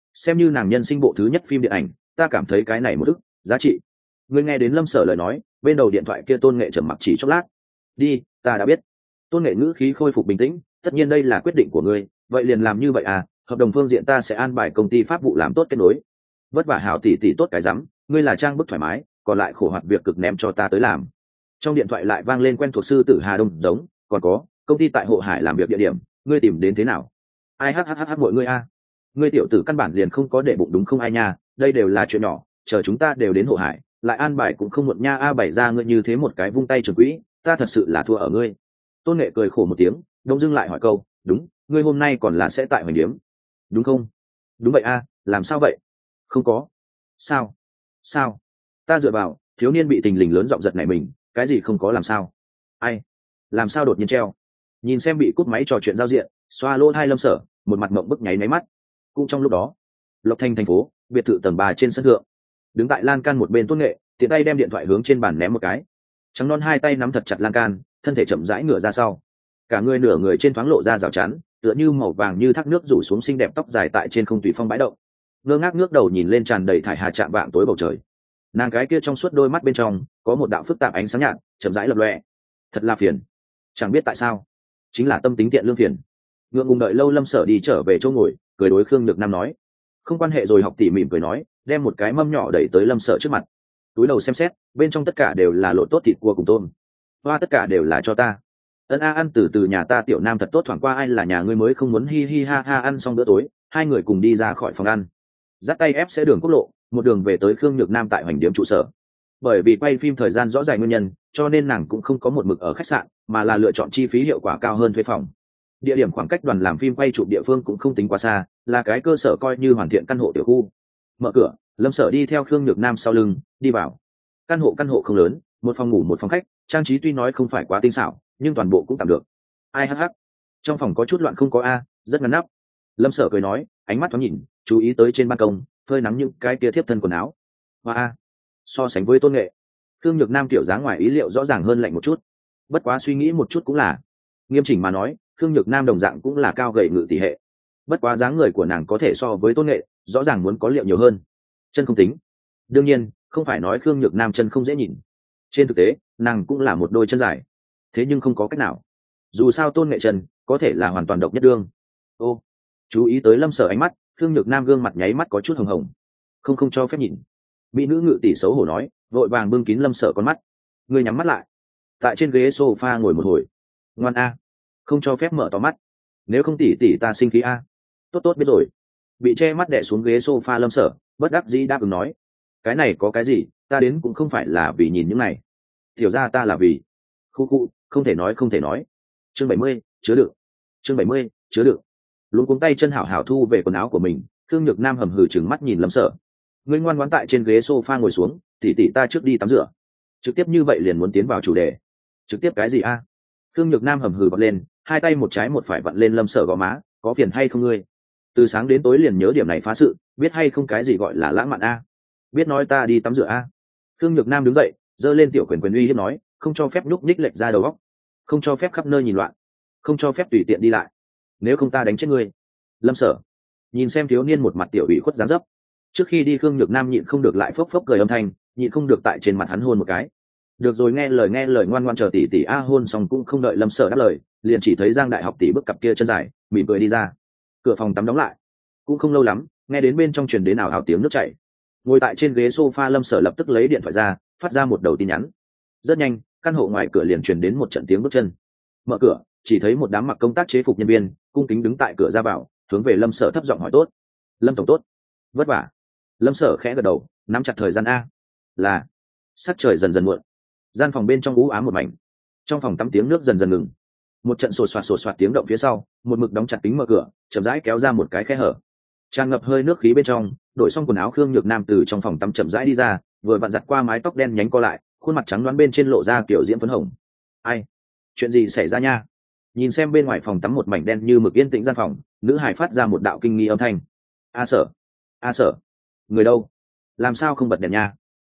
xem như nàng nhân sinh bộ thứ nhất phim điện ảnh, ta cảm thấy cái này một ức giá trị. Ngươi nghe đến Lâm Sở lời nói, bên đầu điện thoại kia Tôn Nghệ trầm mặc chỉ chốc lát. Đi, ta đã biết. Tôn Nghệ ngữ khí khôi phục bình tĩnh, tất nhiên đây là quyết định của ngươi, vậy liền làm như vậy à, hợp đồng phương diện ta sẽ an bài công ty pháp vụ làm tốt kết nối. Vất vả hảo tỷ tỷ tốt cái rắm, ngươi là trang bức thoải mái, còn lại khổ hoạt việc cực ném cho ta tới làm. Trong điện thoại lại vang lên quen thuộc sư tử Hà Đông giống, còn có, công ty tại Hộ Hải làm việc địa điểm, ngươi tìm đến thế nào? Ai hắc hắc hắc mọi ngươi a. Ngươi tiểu tử căn bản liền không có để bụng đúng không ai nha, đây đều là chuyện nhỏ, chờ chúng ta đều đến Hộ Hải, lại an bài cũng không muộn nha a bảy ra ngươi như thế một cái vung tay trường quỹ, ta thật sự là thua ở ngươi. Tôn Nghệ cười khổ một tiếng, đông dưng lại hỏi câu, đúng, ngươi hôm nay còn là sẽ tại Hoành Điếm, đúng không? Đúng vậy a, làm sao vậy? Không có. Sao? Sao? Ta dựa vào, thiếu niên bị tình lình lớn giọng giật này mình, cái gì không có làm sao? Ai? Làm sao đột nhiên treo? Nhìn xem bị cúp máy trò chuyện giao diện, xoa lỗ hai Lâm Sở, một mặt mộng bức nháy máy mắt. Cũng trong lúc đó, Lộc Thành thành phố, biệt thự tầng ba trên sân thượng, đứng tại lan can một bên Tôn Nghệ, tiện tay đem điện thoại hướng trên bàn ném một cái, trắng non hai tay nắm thật chặt lan can, thân thể chậm rãi ngửa ra sau, cả người nửa người trên thoáng lộ ra rào chắn, tựa như màu vàng như thác nước rủ xuống xinh đẹp tóc dài tại trên không tùy phong bãi động, ngơ ngác ngước đầu nhìn lên tràn đầy thải hà chạm vạng tối bầu trời. Nàng cái kia trong suốt đôi mắt bên trong có một đạo phức tạp ánh sáng nhạt chậm rãi lập lòe, thật là phiền, chẳng biết tại sao, chính là tâm tính tiện lương phiền. Ngượng ngùng đợi lâu Lâm Sở đi trở về chỗ ngồi, cười đối Khương Nhược Nam nói, không quan hệ rồi, học tỷ mỉm cười nói, đem một cái mâm nhỏ đẩy tới Lâm Sở trước mặt. Túi đầu xem xét, bên trong tất cả đều là lộn tốt thịt cua cùng tôm. Hoa tất cả đều là cho ta. Ân a, ăn từ từ nhà ta tiểu nam thật tốt, thoảng qua ai là nhà ngươi mới không muốn, hi hi ha ha. Ăn xong bữa tối, hai người cùng đi ra khỏi phòng ăn, dắt tay ép sẽ đường quốc lộ, một đường về tới Khương Nhược Nam tại Hoành Điếm trụ sở. Bởi vì quay phim thời gian rõ ràng nguyên nhân, cho nên nàng cũng không có một mực ở khách sạn, mà là lựa chọn chi phí hiệu quả cao hơn thuê phòng. Địa điểm khoảng cách đoàn làm phim quay chụp địa phương cũng không tính quá xa, là cái cơ sở coi như hoàn thiện căn hộ tiểu khu. Mở cửa, Lâm Sở đi theo Khương Nhược Nam sau lưng đi vào. Căn hộ căn hộ không lớn, một phòng ngủ một phòng khách, trang trí tuy nói không phải quá tinh xảo, nhưng toàn bộ cũng tạm được. Ai hắc hắc, trong phòng có chút loạn không có a, rất ngăn nắp. Lâm Sở cười nói, ánh mắt thoáng nhìn, chú ý tới trên ban công phơi nắng những cái kia thiếp thân quần áo. Hoa a, so sánh với Tôn Nghệ, Khương Nhược Nam tiểu dáng ngoài ý liệu rõ ràng hơn lạnh một chút. Bất quá suy nghĩ một chút cũng là, nghiêm chỉnh mà nói, Khương Nhược Nam đồng dạng cũng là cao gầy ngự tỷ hệ. Bất quá dáng người của nàng có thể so với Tôn Nghệ, rõ ràng muốn có liệu nhiều hơn. Chân không tính, đương nhiên không phải nói Khương Nhược Nam chân không dễ nhìn, trên thực tế nàng cũng là một đôi chân dài, thế nhưng không có cách nào, dù sao Tôn Nghệ chân có thể là hoàn toàn độc nhất đương. Ô, chú ý tới Lâm Sở ánh mắt, Khương Nhược Nam gương mặt nháy mắt có chút hồng hồng. Không không cho phép nhìn. Mỹ nữ ngự tỷ xấu hổ nói, vội vàng bưng kín Lâm Sở con mắt. Ngươi nhắm mắt lại, tại trên ghế sofa ngồi một hồi. Ngoan a, không cho phép mở to mắt, nếu không tỷ tỷ ta sinh khí a. Tốt tốt biết rồi. Bị che mắt đè xuống ghế sofa Lâm Sở bất đắc dĩ đáp ứng nói, cái này có cái gì, ta đến cũng không phải là vì nhìn những này, tiểu ra ta là vì khu khu, không thể nói không thể nói. Chương bảy mươi, chứa đựng. Chương bảy mươi, chứa đựng. Luôn cuống tay chân hảo hảo thu về quần áo của mình, Khương Nhược Nam hầm hừ trừng mắt nhìn Lâm Sở. Ngươi ngoan ngoãn tại trên ghế sofa ngồi xuống, tỷ tỷ ta trước đi tắm rửa. Trực tiếp như vậy liền muốn tiến vào chủ đề. Trực tiếp cái gì a? Khương Nhược Nam hầm hừ bật lên, hai tay một trái một phải vặn lên Lâm Sở gò má, có phiền hay không ngươi? Từ sáng đến tối liền nhớ điểm này phá sự, biết hay không cái gì gọi là lãng mạn a? Biết nói ta đi tắm rửa a? Khương Nhược Nam đứng dậy, giơ lên tiểu quyền quyền uy hiếp nói, không cho phép nhúc nhích lệch ra đầu óc, không cho phép khắp nơi nhìn loạn, không cho phép tùy tiện đi lại, nếu không ta đánh chết ngươi. Lâm Sở nhìn xem thiếu niên một mặt tiểu ủy khuất dáng dấp, trước khi đi Khương Nhược Nam nhịn không được lại phốc phốc cười âm thanh, nhịn không được tại trên mặt hắn hôn một cái. Được rồi, nghe lời nghe lời, ngoan ngoan chờ tỷ tỷ a. Hôn xong cũng không đợi Lâm Sở đáp lời, liền chỉ thấy Giang Đại Học tỷ bước cặp kia chân dài mỉm cười đi ra. Cửa phòng tắm đóng lại, cũng không lâu lắm, nghe đến bên trong truyền đến ảo ảo tiếng nước chảy. Ngồi tại trên ghế sofa Lâm Sở lập tức lấy điện thoại ra, phát ra một đầu tin nhắn. Rất nhanh, căn hộ ngoài cửa liền truyền đến một trận tiếng bước chân. Mở cửa, chỉ thấy một đám mặc công tác chế phục nhân viên cung kính đứng tại cửa ra vào, hướng về Lâm Sở thấp giọng hỏi tốt. Lâm tổng tốt. Vất vả. Lâm Sở khẽ gật đầu, nắm chặt thời gian a. Là. Sắc trời dần dần muộn, gian phòng bên trong u ám một mảnh, trong phòng tắm tiếng nước dần dần ngừng. Một trận sột soạt sột soạt tiếng động phía sau, một mực đóng chặt kính mở cửa chậm rãi kéo ra một cái khe hở, tràn ngập hơi nước khí bên trong. Đổi xong quần áo Khương Nhược Nam từ trong phòng tắm chậm rãi đi ra, vừa vặn giặt qua mái tóc đen nhánh co lại, khuôn mặt trắng đoán bên trên lộ ra kiểu diễm phấn hồng. Ai? Chuyện gì xảy ra nha? Nhìn xem bên ngoài phòng tắm một mảnh đen như mực yên tĩnh gian phòng, nữ hải phát ra một đạo kinh nghi âm thanh. A Sở, A Sở, người đâu? Làm sao không bật đèn nha?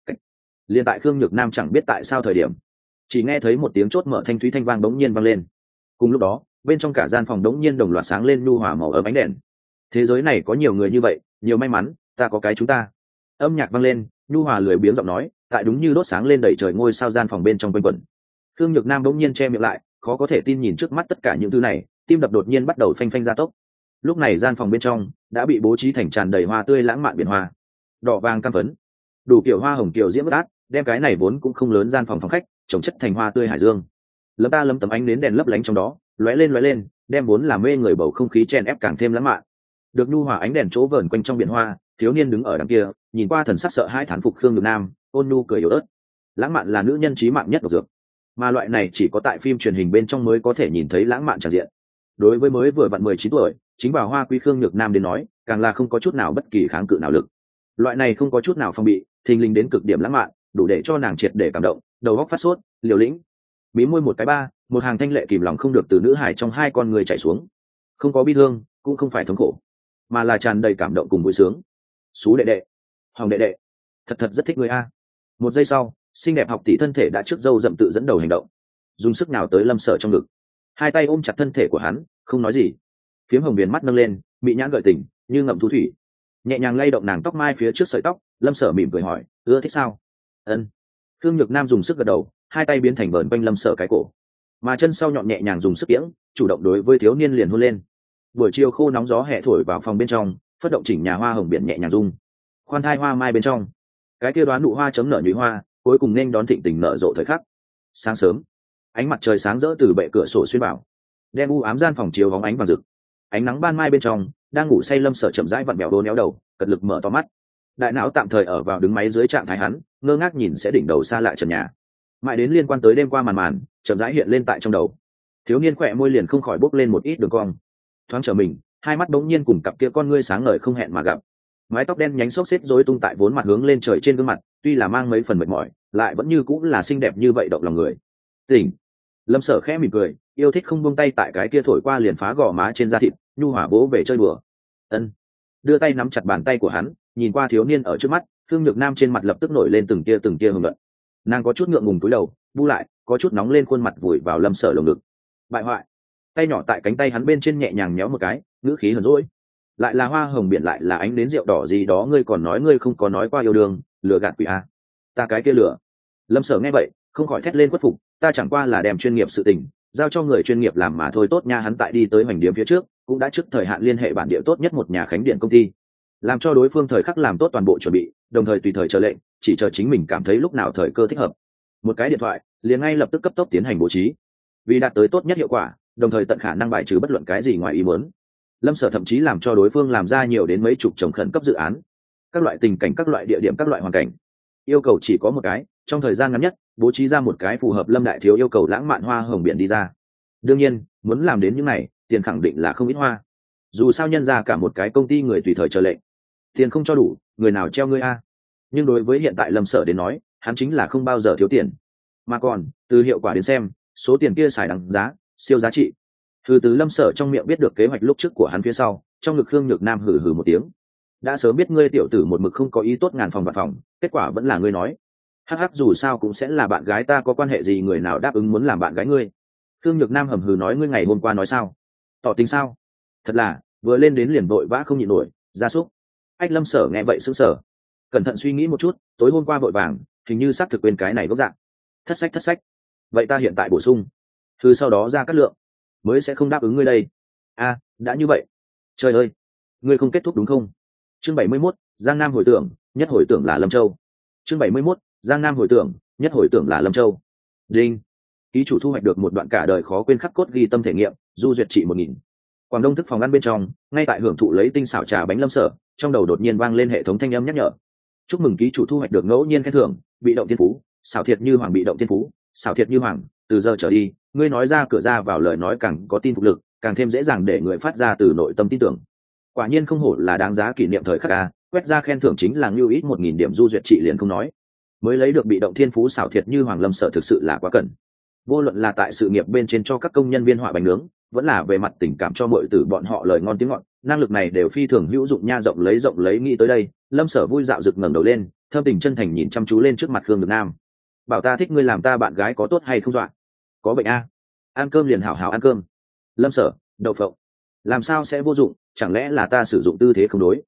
Liên tại Khương Nhược Nam chẳng biết tại sao thời điểm, chỉ nghe thấy một tiếng chốt mở thanh thúy thanh vang bỗng nhiên vang lên. Cùng lúc đó, bên trong cả gian phòng đống nhiên đồng loạt sáng lên nhu hòa màu ấm ánh đèn. Thế giới này có nhiều người như vậy, nhiều may mắn ta có cái chúng ta. Âm nhạc vang lên, nhu hòa lười biếng giọng nói tại đúng như đốt sáng lên đầy trời ngôi sao gian phòng bên trong quanh quẩn. Khương Nhược Nam bỗng nhiên che miệng lại, khó có thể tin nhìn trước mắt tất cả những thứ này, tim đập đột nhiên bắt đầu phanh phanh gia tốc. Lúc này gian phòng bên trong đã bị bố trí thành tràn đầy hoa tươi lãng mạn biển hoa, đỏ vàng cam phấn, đủ kiểu hoa hồng kiều diễm bất át, đem cái này vốn cũng không lớn gian phòng phòng khách trồng chất thành hoa tươi hải dương. Lấm ta lấm tấm ánh đến đèn lấp lánh trong đó, lóe lên lóe lên, đem vốn là mê người bầu không khí chen ép càng thêm lãng mạn. Được nhu hòa ánh đèn chỗ vờn quanh trong biển hoa, thiếu niên đứng ở đằng kia, nhìn qua thần sắc sợ hãi thán phục Khương Nhược Nam, ôn nhu cười yếu ớt. Lãng mạn là nữ nhân chí mạng nhất độc dược, mà loại này chỉ có tại phim truyền hình bên trong mới có thể nhìn thấy lãng mạn tràn diện. Đối với mới vừa vặn mười chín tuổi, chính vào hoa quý Khương Nhược Nam đến nói, càng là không có chút nào bất kỳ kháng cự nào lực. Loại này không có chút nào phong bị, thình lình đến cực điểm lãng mạn, đủ để cho nàng triệt để cảm động, đầu óc phát sốt, liều lĩnh. Mí môi một cái ba, một hàng thanh lệ kìm lòng không được từ nữ hải trong hai con người chảy xuống. Không có bi thương, cũng không phải thống khổ, mà là tràn đầy cảm động cùng vui sướng. Sú đệ đệ, Hồng đệ đệ, thật thật rất thích người a. Một giây sau, xinh đẹp học tỷ thân thể đã trước dâu dậm tự dẫn đầu hành động, dùng sức nào tới Lâm Sở trong ngực, hai tay ôm chặt thân thể của hắn, không nói gì. Phiếm hồng viền mắt nâng lên, mị nhãn gợi tình như ngậm thu thủy, nhẹ nhàng lay động nàng tóc mai phía trước sợi tóc. Lâm Sở mỉm cười hỏi, ưa thích sao? Ân. Khương Nhược Nam dùng sức gật đầu, hai tay biến thành vờn quanh Lâm Sở cái cổ, mà chân sau nhọn nhẹ nhàng dùng sức kiễng, chủ động đối với thiếu niên liền hôn lên. Buổi chiều khô nóng gió hè thổi vào phòng bên trong, phất động chỉnh nhà hoa hồng biển nhẹ nhàng rung. Khoan thai hoa mai bên trong, cái kia đoán nụ hoa chấm nở nhụy hoa, cuối cùng nên đón thịnh tình nở rộ thời khắc. Sáng sớm, ánh mặt trời sáng rỡ từ bệ cửa sổ xuyên vào, đem u ám gian phòng chiếu bóng ánh vàng rực. Ánh nắng ban mai bên trong, đang ngủ say Lâm Sở chậm rãi vặn bèo đô néo đầu, cật lực mở to mắt. Đại não tạm thời ở vào đứng máy dưới trạng thái hắn, ngơ ngác nhìn sẽ đỉnh đầu xa lạ trần nhà. Mãi đến liên quan tới đêm qua màn màn, chậm rãi hiện lên tại trong đầu. Thiếu niên khỏe môi liền không khỏi bốc lên một ít đường cong. Thoáng trở mình, hai mắt bỗng nhiên cùng cặp kia con ngươi sáng ngời không hẹn mà gặp. Mái tóc đen nhánh xốc xếp rối tung tại vốn mặt hướng lên trời trên gương mặt, tuy là mang mấy phần mệt mỏi, lại vẫn như cũng là xinh đẹp như vậy động lòng người. Tỉnh. Lâm Sở khẽ mỉm cười, yêu thích không buông tay tại cái kia thổi qua liền phá gò má trên da thịt, nhu hòa vỗ về chơi đùa. Ân. Đưa tay nắm chặt bàn tay của hắn, nhìn qua thiếu niên ở trước mắt, Khương Nhược Nam trên mặt lập tức nổi lên từng tia từng tia hưng luận. Nàng có chút ngượng ngùng cúi đầu, bu lại, có chút nóng lên khuôn mặt vùi vào Lâm Sở lồng ngực. Bại hoại. Tay nhỏ tại cánh tay hắn bên trên nhẹ nhàng nhéo một cái, ngữ khí hờn dỗi. Lại là hoa hồng biển, lại là ánh đến rượu đỏ gì đó, ngươi còn nói ngươi không có nói qua yêu đương, lừa gạt quỷ a. Ta cái kia lừa. Lâm Sở nghe vậy, không khỏi thét lên khuất phục, ta chẳng qua là đem chuyên nghiệp sự tình giao cho người chuyên nghiệp làm mà thôi. Tốt nha. Hắn tại đi tới hoành điếm phía trước, cũng đã trước thời hạn liên hệ bản địa tốt nhất một nhà khánh điện công ty, làm cho đối phương thời khắc làm tốt toàn bộ chuẩn bị, đồng thời tùy thời chờ lệnh, chỉ chờ chính mình cảm thấy lúc nào thời cơ thích hợp, một cái điện thoại liền ngay lập tức cấp tốc tiến hành bố trí, vì đạt tới tốt nhất hiệu quả, đồng thời tận khả năng bài trừ bất luận cái gì ngoài ý muốn. Lâm Sở thậm chí làm cho đối phương làm ra nhiều đến mấy chục chồng khẩn cấp dự án, các loại tình cảnh, các loại địa điểm, các loại hoàn cảnh, yêu cầu chỉ có một cái, trong thời gian ngắn nhất bố trí ra một cái phù hợp Lâm đại thiếu yêu cầu lãng mạn hoa hồng biển đi ra. Đương nhiên, muốn làm đến những này, tiền khẳng định là không ít hoa, dù sao nhân ra cả một cái công ty người tùy thời chờ lệnh, tiền không cho đủ, người nào treo ngươi a. Nhưng đối với hiện tại Lâm Sở đến nói, hắn chính là không bao giờ thiếu tiền, mà còn từ hiệu quả đến xem, số tiền kia xài đáng giá, siêu giá trị. Từ từ Lâm Sở trong miệng biết được kế hoạch lúc trước của hắn phía sau, trong ngực Khương Nhược Nam hừ hừ một tiếng. Đã sớm biết ngươi tiểu tử một mực không có ý tốt ngàn phòng vạn phòng, kết quả vẫn là ngươi nói. Hắc hắc, dù sao cũng sẽ là bạn gái ta, có quan hệ gì người nào đáp ứng muốn làm bạn gái ngươi. Khương Nhược Nam hầm hừ nói, ngươi ngày hôm qua nói sao? Tỏ tình sao? Thật là, vừa lên đến liền vội vã không nhịn nổi, gia súc. Ách. Lâm Sở nghe vậy sững sờ, cẩn thận suy nghĩ một chút, tối hôm qua vội vàng, hình như xác thực quên cái này gốc dạng. Thất sách thất sách. Vậy ta hiện tại bổ sung, thư sau đó ra cắt lượng, mới sẽ không đáp ứng ngươi đây. A, đã như vậy. Trời ơi, ngươi không kết thúc đúng không? Chương bảy mươi mốt, Giang Nam hồi tưởng, nhất hồi tưởng là Lâm Châu. Chương bảy mươi mốt, Giang Nam hồi tưởng, nhất hồi tưởng là Lâm Châu. Đinh. Ký chủ thu hoạch được một đoạn cả đời khó quên khắc cốt ghi tâm thể nghiệm, du duyệt trị một nghìn. Quảng Đông thức phòng ăn bên trong, ngay tại hưởng thụ lấy tinh xảo trà bánh Lâm Sở, trong đầu đột nhiên vang lên hệ thống thanh âm nhắc nhở. Chúc mừng ký chủ thu hoạch được ngẫu nhiên khen thưởng, bị động thiên phú, xảo thiệt như hoàng, bị động thiên phú, xảo thiệt như hoàng, từ giờ trở đi, ngươi nói ra cửa ra vào lời nói càng có tin phục lực, càng thêm dễ dàng để người phát ra từ nội tâm tin tưởng. Quả nhiên không hổ là đáng giá kỷ niệm thời khắc a, quét ra khen thưởng chính là lưu ít một nghìn điểm du duyệt trị liền không nói, mới lấy được bị động thiên phú xảo thiệt như hoàng. Lâm Sở thực sự là quá cần. Vô luận là tại sự nghiệp bên trên cho các công nhân viên họa bánh nướng, vẫn là về mặt tình cảm cho mọi tử bọn họ lời ngon tiếng ngọt, năng lực này đều phi thường hữu dụng nha. Rộng lấy rộng lấy nghĩ tới đây, Lâm Sở vui dạo rực ngẩng đầu lên, thâm tình chân thành nhìn chăm chú lên trước mặt Khương Nhược Nam. Bảo ta thích ngươi làm ta bạn gái có tốt hay không dọa? Có bệnh a? Ăn cơm liền hảo hảo ăn cơm. Lâm Sở, đậu phộng. Làm sao sẽ vô dụng, chẳng lẽ là ta sử dụng tư thế không đối?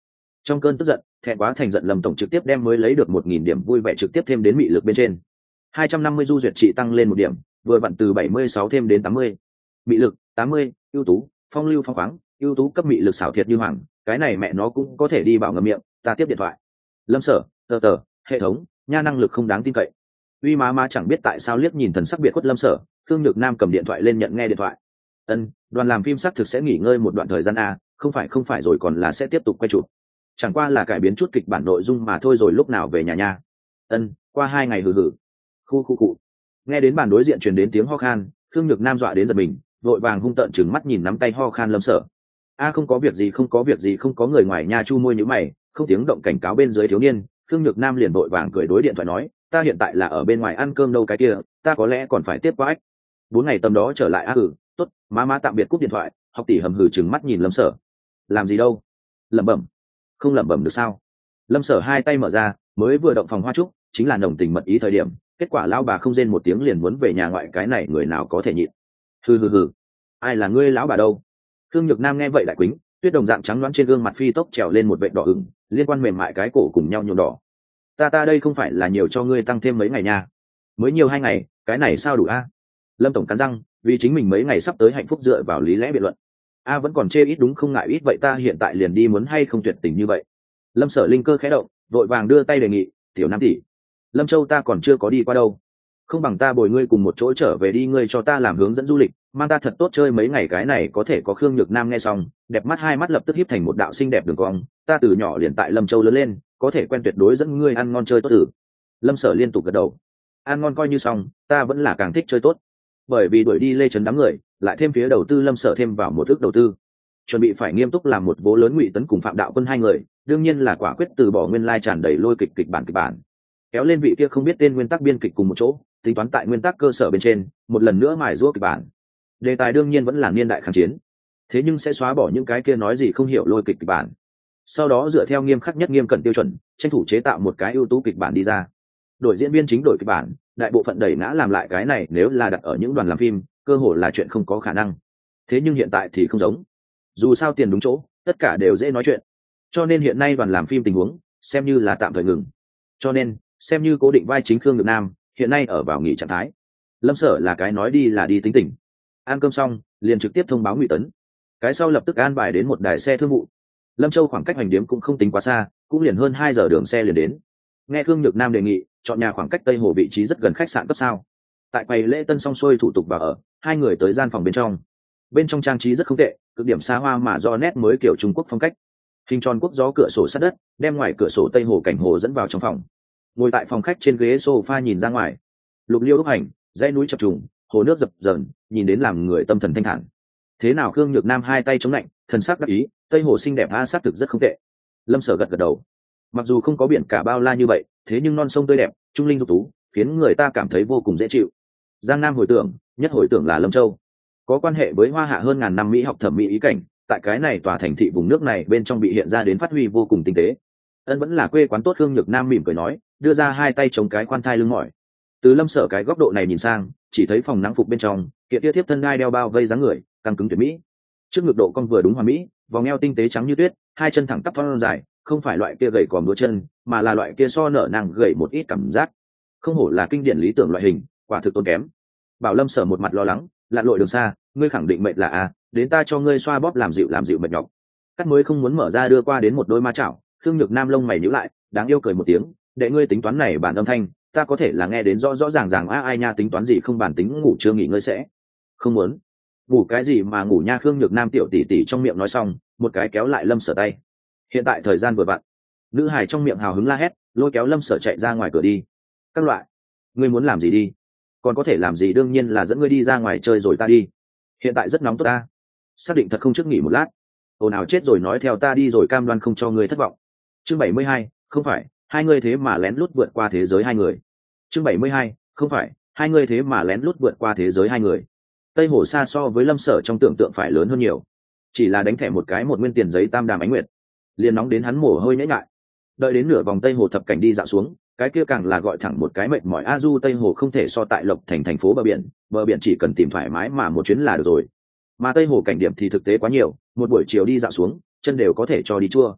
Trong cơn tức giận, thẹn quá thành giận, Lâm tổng trực tiếp đem mới lấy được một nghìn điểm vui vẻ trực tiếp thêm đến mị lực bên trên. Hai trăm năm mươi du duyệt trị tăng lên một điểm, vừa vặn từ bảy mươi sáu thêm đến tám mươi. Mị lực tám mươi, ưu tú, phong lưu phong khoáng, ưu tú cấp mị lực xảo thiệt như hoàng, cái này mẹ nó cũng có thể đi bảo ngậm miệng. Ta tiếp điện thoại. Lâm Sở, tờ tờ, hệ thống, nha năng lực không đáng tin cậy. Uy má má chẳng biết tại sao liếc nhìn thần sắc biệt khuất Lâm Sở, Khương Nhược Nam cầm điện thoại lên nhận nghe điện thoại. Ân, đoàn làm phim xác thực sẽ nghỉ ngơi một đoạn thời gian a, không phải không phải rồi còn là sẽ tiếp tục quay chụp. Chẳng qua là cải biến chút kịch bản nội dung mà thôi, rồi lúc nào về nhà nha. Ân, qua hai ngày hừ hừ. Khu khu cụ. Nghe đến bàn đối diện truyền đến tiếng ho khan, Khương Nhược Nam dọa đến giật mình, vội vàng hung tợn trừng mắt nhìn nắm tay ho khan Lâm Sở. A không có việc gì, không có việc gì, không có người ngoài nha. Chu môi nhíu mày, không tiếng động cảnh cáo bên dưới thiếu niên. Khương Nhược Nam liền vội vàng cười đối điện thoại nói, ta hiện tại là ở bên ngoài ăn cơm đâu cái kia, ta có lẽ còn phải tiếp qua ách. Bốn ngày tầm đó trở lại. A ừ, tốt, má má tạm biệt, cúp điện thoại. Học tỷ hầm hừ trừng mắt nhìn Lâm Sở. Làm gì đâu? Lẩm bẩm. Không lẩm bẩm được sao? Lâm Sở hai tay mở ra, mới vừa động phòng hoa trúc, chính là nồng tình mật ý thời điểm, kết quả lão bà không rên một tiếng liền muốn về nhà ngoại, cái này người nào có thể nhịn. Hừ hừ hừ, ai là ngươi lão bà đâu? Khương Nhược Nam nghe vậy đại quýnh, tuyết đồng dạng trắng loáng trên gương mặt phi tốc trèo lên một vệt đỏ ửng, liên quan mềm mại cái cổ cùng nhau nhuộm đỏ. Ta ta đây không phải là nhiều cho ngươi tăng thêm mấy ngày nha, mới nhiều hai ngày, cái này sao đủ a? Lâm tổng cắn răng, vì chính mình mấy ngày sắp tới hạnh phúc dựa vào lý lẽ biện luận. A vẫn còn chê ít đúng không, ngại ít vậy ta hiện tại liền đi, muốn hay không tuyệt tình như vậy? Lâm Sở linh cơ khẽ động, vội vàng đưa tay đề nghị, tiểu Nam tỷ, Lâm Châu ta còn chưa có đi qua đâu, không bằng ta bồi ngươi cùng một chỗ trở về đi, ngươi cho ta làm hướng dẫn du lịch, mang ta thật tốt chơi mấy ngày, cái này có thể có. Khương Nhược Nam nghe xong, đẹp mắt hai mắt lập tức híp thành một đạo xinh đẹp đường cong, ta từ nhỏ liền tại Lâm Châu lớn lên, có thể quen, tuyệt đối dẫn ngươi ăn ngon chơi tốt tử. Lâm Sở liên tục gật đầu, ăn ngon coi như xong, ta vẫn là càng thích chơi tốt. Bởi vì đuổi đi Lê Trấn đám người, lại thêm phía đầu tư Lâm Sở thêm vào một ước đầu tư, chuẩn bị phải nghiêm túc làm một vố lớn. Ngụy Tấn cùng Phạm Đạo Quân hai người đương nhiên là quả quyết từ bỏ nguyên lai tràn đầy lôi kịch kịch bản kịch bản, kéo lên vị kia không biết tên nguyên tắc biên kịch cùng một chỗ, tính toán tại nguyên tắc cơ sở bên trên một lần nữa mài giũa kịch bản. Đề tài đương nhiên vẫn là niên đại kháng chiến, thế nhưng sẽ xóa bỏ những cái kia nói gì không hiểu lôi kịch kịch bản, sau đó dựa theo nghiêm khắc nhất nghiêm cẩn tiêu chuẩn tranh thủ chế tạo một cái ưu tú kịch bản đi ra. Đổi diễn viên chính, đổi kịch bản, đại bộ phận đẩy ngã làm lại, cái này nếu là đặt ở những đoàn làm phim cơ hội là chuyện không có khả năng. Thế nhưng hiện tại thì không giống, dù sao tiền đúng chỗ, tất cả đều dễ nói chuyện, cho nên hiện nay đoàn làm phim tình huống xem như là tạm thời ngừng, cho nên xem như cố định vai chính Khương Nhược Nam hiện nay ở vào nghỉ trạng thái. Lâm Sở là cái nói đi là đi tính tình, ăn cơm xong liền trực tiếp thông báo Ngụy Tấn, cái sau lập tức an bài đến một đài xe thương vụ. Lâm Châu khoảng cách hành điếm cũng không tính quá xa, cũng liền hơn hai giờ đường xe liền đến. Nghe Khương Nhược Nam đề nghị, chọn nhà khoảng cách Tây Hồ vị trí rất gần khách sạn cấp sao. Tại quầy lễ tân xong xuôi thủ tục vào ở, hai người tới gian phòng bên trong. Bên trong trang trí rất không tệ, cực điểm xa hoa mà do nét mới kiểu Trung Quốc phong cách. Hình tròn quốc gió cửa sổ sát đất, đem ngoài cửa sổ Tây Hồ cảnh hồ dẫn vào trong phòng. Ngồi tại phòng khách trên ghế sofa nhìn ra ngoài, lục liêu đúc hành, dãy núi chập trùng, hồ nước dập dờn, nhìn đến làm người tâm thần thanh thản. Thế nào? Khương Nhược Nam hai tay chống lạnh, thần sắc đắc ý, Tây Hồ xinh đẹp a, sát thực rất không tệ. Lâm Sở gật gật đầu, mặc dù không có biển cả bao la như vậy, thế nhưng non sông tươi đẹp, trung linh dục tú, khiến người ta cảm thấy vô cùng dễ chịu. Giang Nam hồi tưởng, nhất hồi tưởng là Lâm Châu, có quan hệ với hoa hạ hơn ngàn năm mỹ học thẩm mỹ ý cảnh, tại cái này tòa thành thị vùng nước này bên trong bị hiện ra đến phát huy vô cùng tinh tế. Ân vẫn là quê quán tốt. Khương Nhược Nam mỉm cười nói, đưa ra hai tay chống cái khoan thai lưng mỏi. Từ Lâm Sở cái góc độ này nhìn sang, chỉ thấy phòng nắng phục bên trong kiện kia tiếp thân ngai đeo bao vây dáng người căng cứng tuyệt mỹ, trước ngực độ cong vừa đúng hoàn mỹ, vòng eo tinh tế trắng như tuyết, hai chân thẳng tắp thon dài, không phải loại kia gầy còm đũa chân, mà là loại kia so nở nàng gầy một ít cảm giác. Không hổ là kinh điển lý tưởng loại hình, quả thực tốn kém. Bảo Lâm Sở một mặt lo lắng, lặn lội đường xa, ngươi khẳng định mệt là à, đến ta cho ngươi xoa bóp làm dịu làm dịu mệt nhọc. Cắt mới không muốn mở ra đưa qua đến một đôi ma chảo. Khương Nhược Nam lông mày nhíu lại, đáng yêu cười một tiếng, để ngươi tính toán này bản âm thanh, ta có thể là nghe đến rõ rõ ràng ràng. A ai nha, tính toán gì không bản tính, ngủ chưa nghỉ ngơi sẽ không muốn. Ngủ cái gì mà ngủ nha. Khương Nhược Nam tiểu tỷ tỷ trong miệng nói xong, một cái kéo lại Lâm Sở tay. Hiện tại thời gian vừa vặn. Nữ hài trong miệng hào hứng la hét, lôi kéo Lâm Sở chạy ra ngoài cửa đi. Các loại, ngươi muốn làm gì đi, còn có thể làm gì, đương nhiên là dẫn ngươi đi ra ngoài chơi rồi ta đi. Hiện tại rất nóng tốt ta, xác định thật không trước nghỉ một lát. Ồn ào chết rồi, nói theo ta đi rồi, cam đoan không cho ngươi thất vọng. Chương bảy mươi hai, không phải hai ngươi thế mà lén lút vượt qua thế giới hai người. Chương bảy mươi hai, không phải hai ngươi thế mà lén lút vượt qua thế giới hai người. Tây Hồ xa so với Lâm Sở trong tưởng tượng phải lớn hơn nhiều, chỉ là đánh thẻ một cái một nguyên tiền giấy tam đàm ánh nguyệt liền nóng đến hắn mồ hôi nhễ nhại. Đợi đến nửa vòng Tây Hồ thập cảnh đi dạo xuống, cái kia càng là gọi thẳng một cái mệt mỏi. A du Tây Hồ không thể so tại Lộc Thành thành phố bờ biển, bờ biển chỉ cần tìm thoải mái mà một chuyến là được rồi, mà Tây Hồ cảnh điểm thì thực tế quá nhiều, một buổi chiều đi dạo xuống chân đều có thể cho đi chua.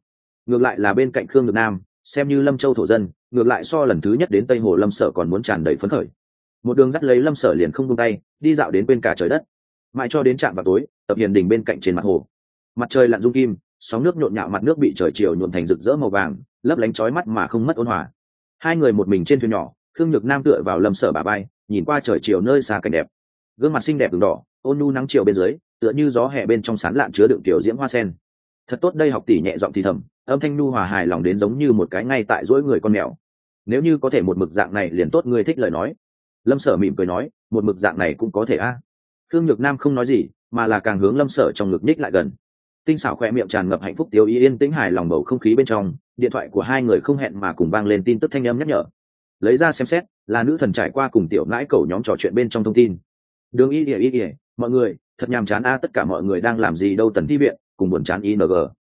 ngược lại là bên cạnh khương nhược nam xem như lâm châu thổ dân, ngược lại so lần thứ nhất đến tây hồ lâm sở còn muốn tràn đầy phấn khởi. Một đường dắt lấy lâm sở liền không buông tay, đi dạo đến bên cả trời đất, mãi cho đến trạm vào tối tập hiền đình bên cạnh trên mặt hồ. Mặt trời lặn rung kim, sóng nước nhộn nhạo, mặt nước bị trời chiều nhuộm thành rực rỡ màu vàng, lấp lánh chói mắt mà không mất ôn hòa. Hai người một mình trên thuyền nhỏ, khương nhược nam tựa vào lâm sở bả vai, nhìn qua trời chiều nơi xa cảnh đẹp, gương mặt xinh đẹp đường đỏ ôn nhu nắng chiều bên dưới, tựa như gió hè bên trong sán lạn chứa đựng tiểu diễm hoa sen. Thật tốt đây, học tỷ nhẹ giọng thì thầm, âm thanh nhu hòa hài lòng đến giống như một cái ngay tại dỗi người con mèo. Nếu như có thể một mực dạng này liền tốt, ngươi thích lời nói. Lâm sở mỉm cười nói, một mực dạng này cũng có thể a. À. Khương nhược nam không nói gì, mà là càng hướng lâm sở trong ngực nhích lại gần. Tinh xảo khoe miệng tràn ngập hạnh phúc tiêu ý, yên tĩnh hài lòng bầu không khí bên trong. Điện thoại của hai người không hẹn mà cùng vang lên tin tức thanh âm nhắc nhở. Lấy ra xem xét, là nữ thần trải qua cùng tiểu nãi cầu nhóm trò chuyện bên trong thông tin. Đường y ỉa y ỉa, mọi người thật nhàm chán a, tất cả mọi người đang làm gì đâu? Tần thi viện cùng buồn chán ing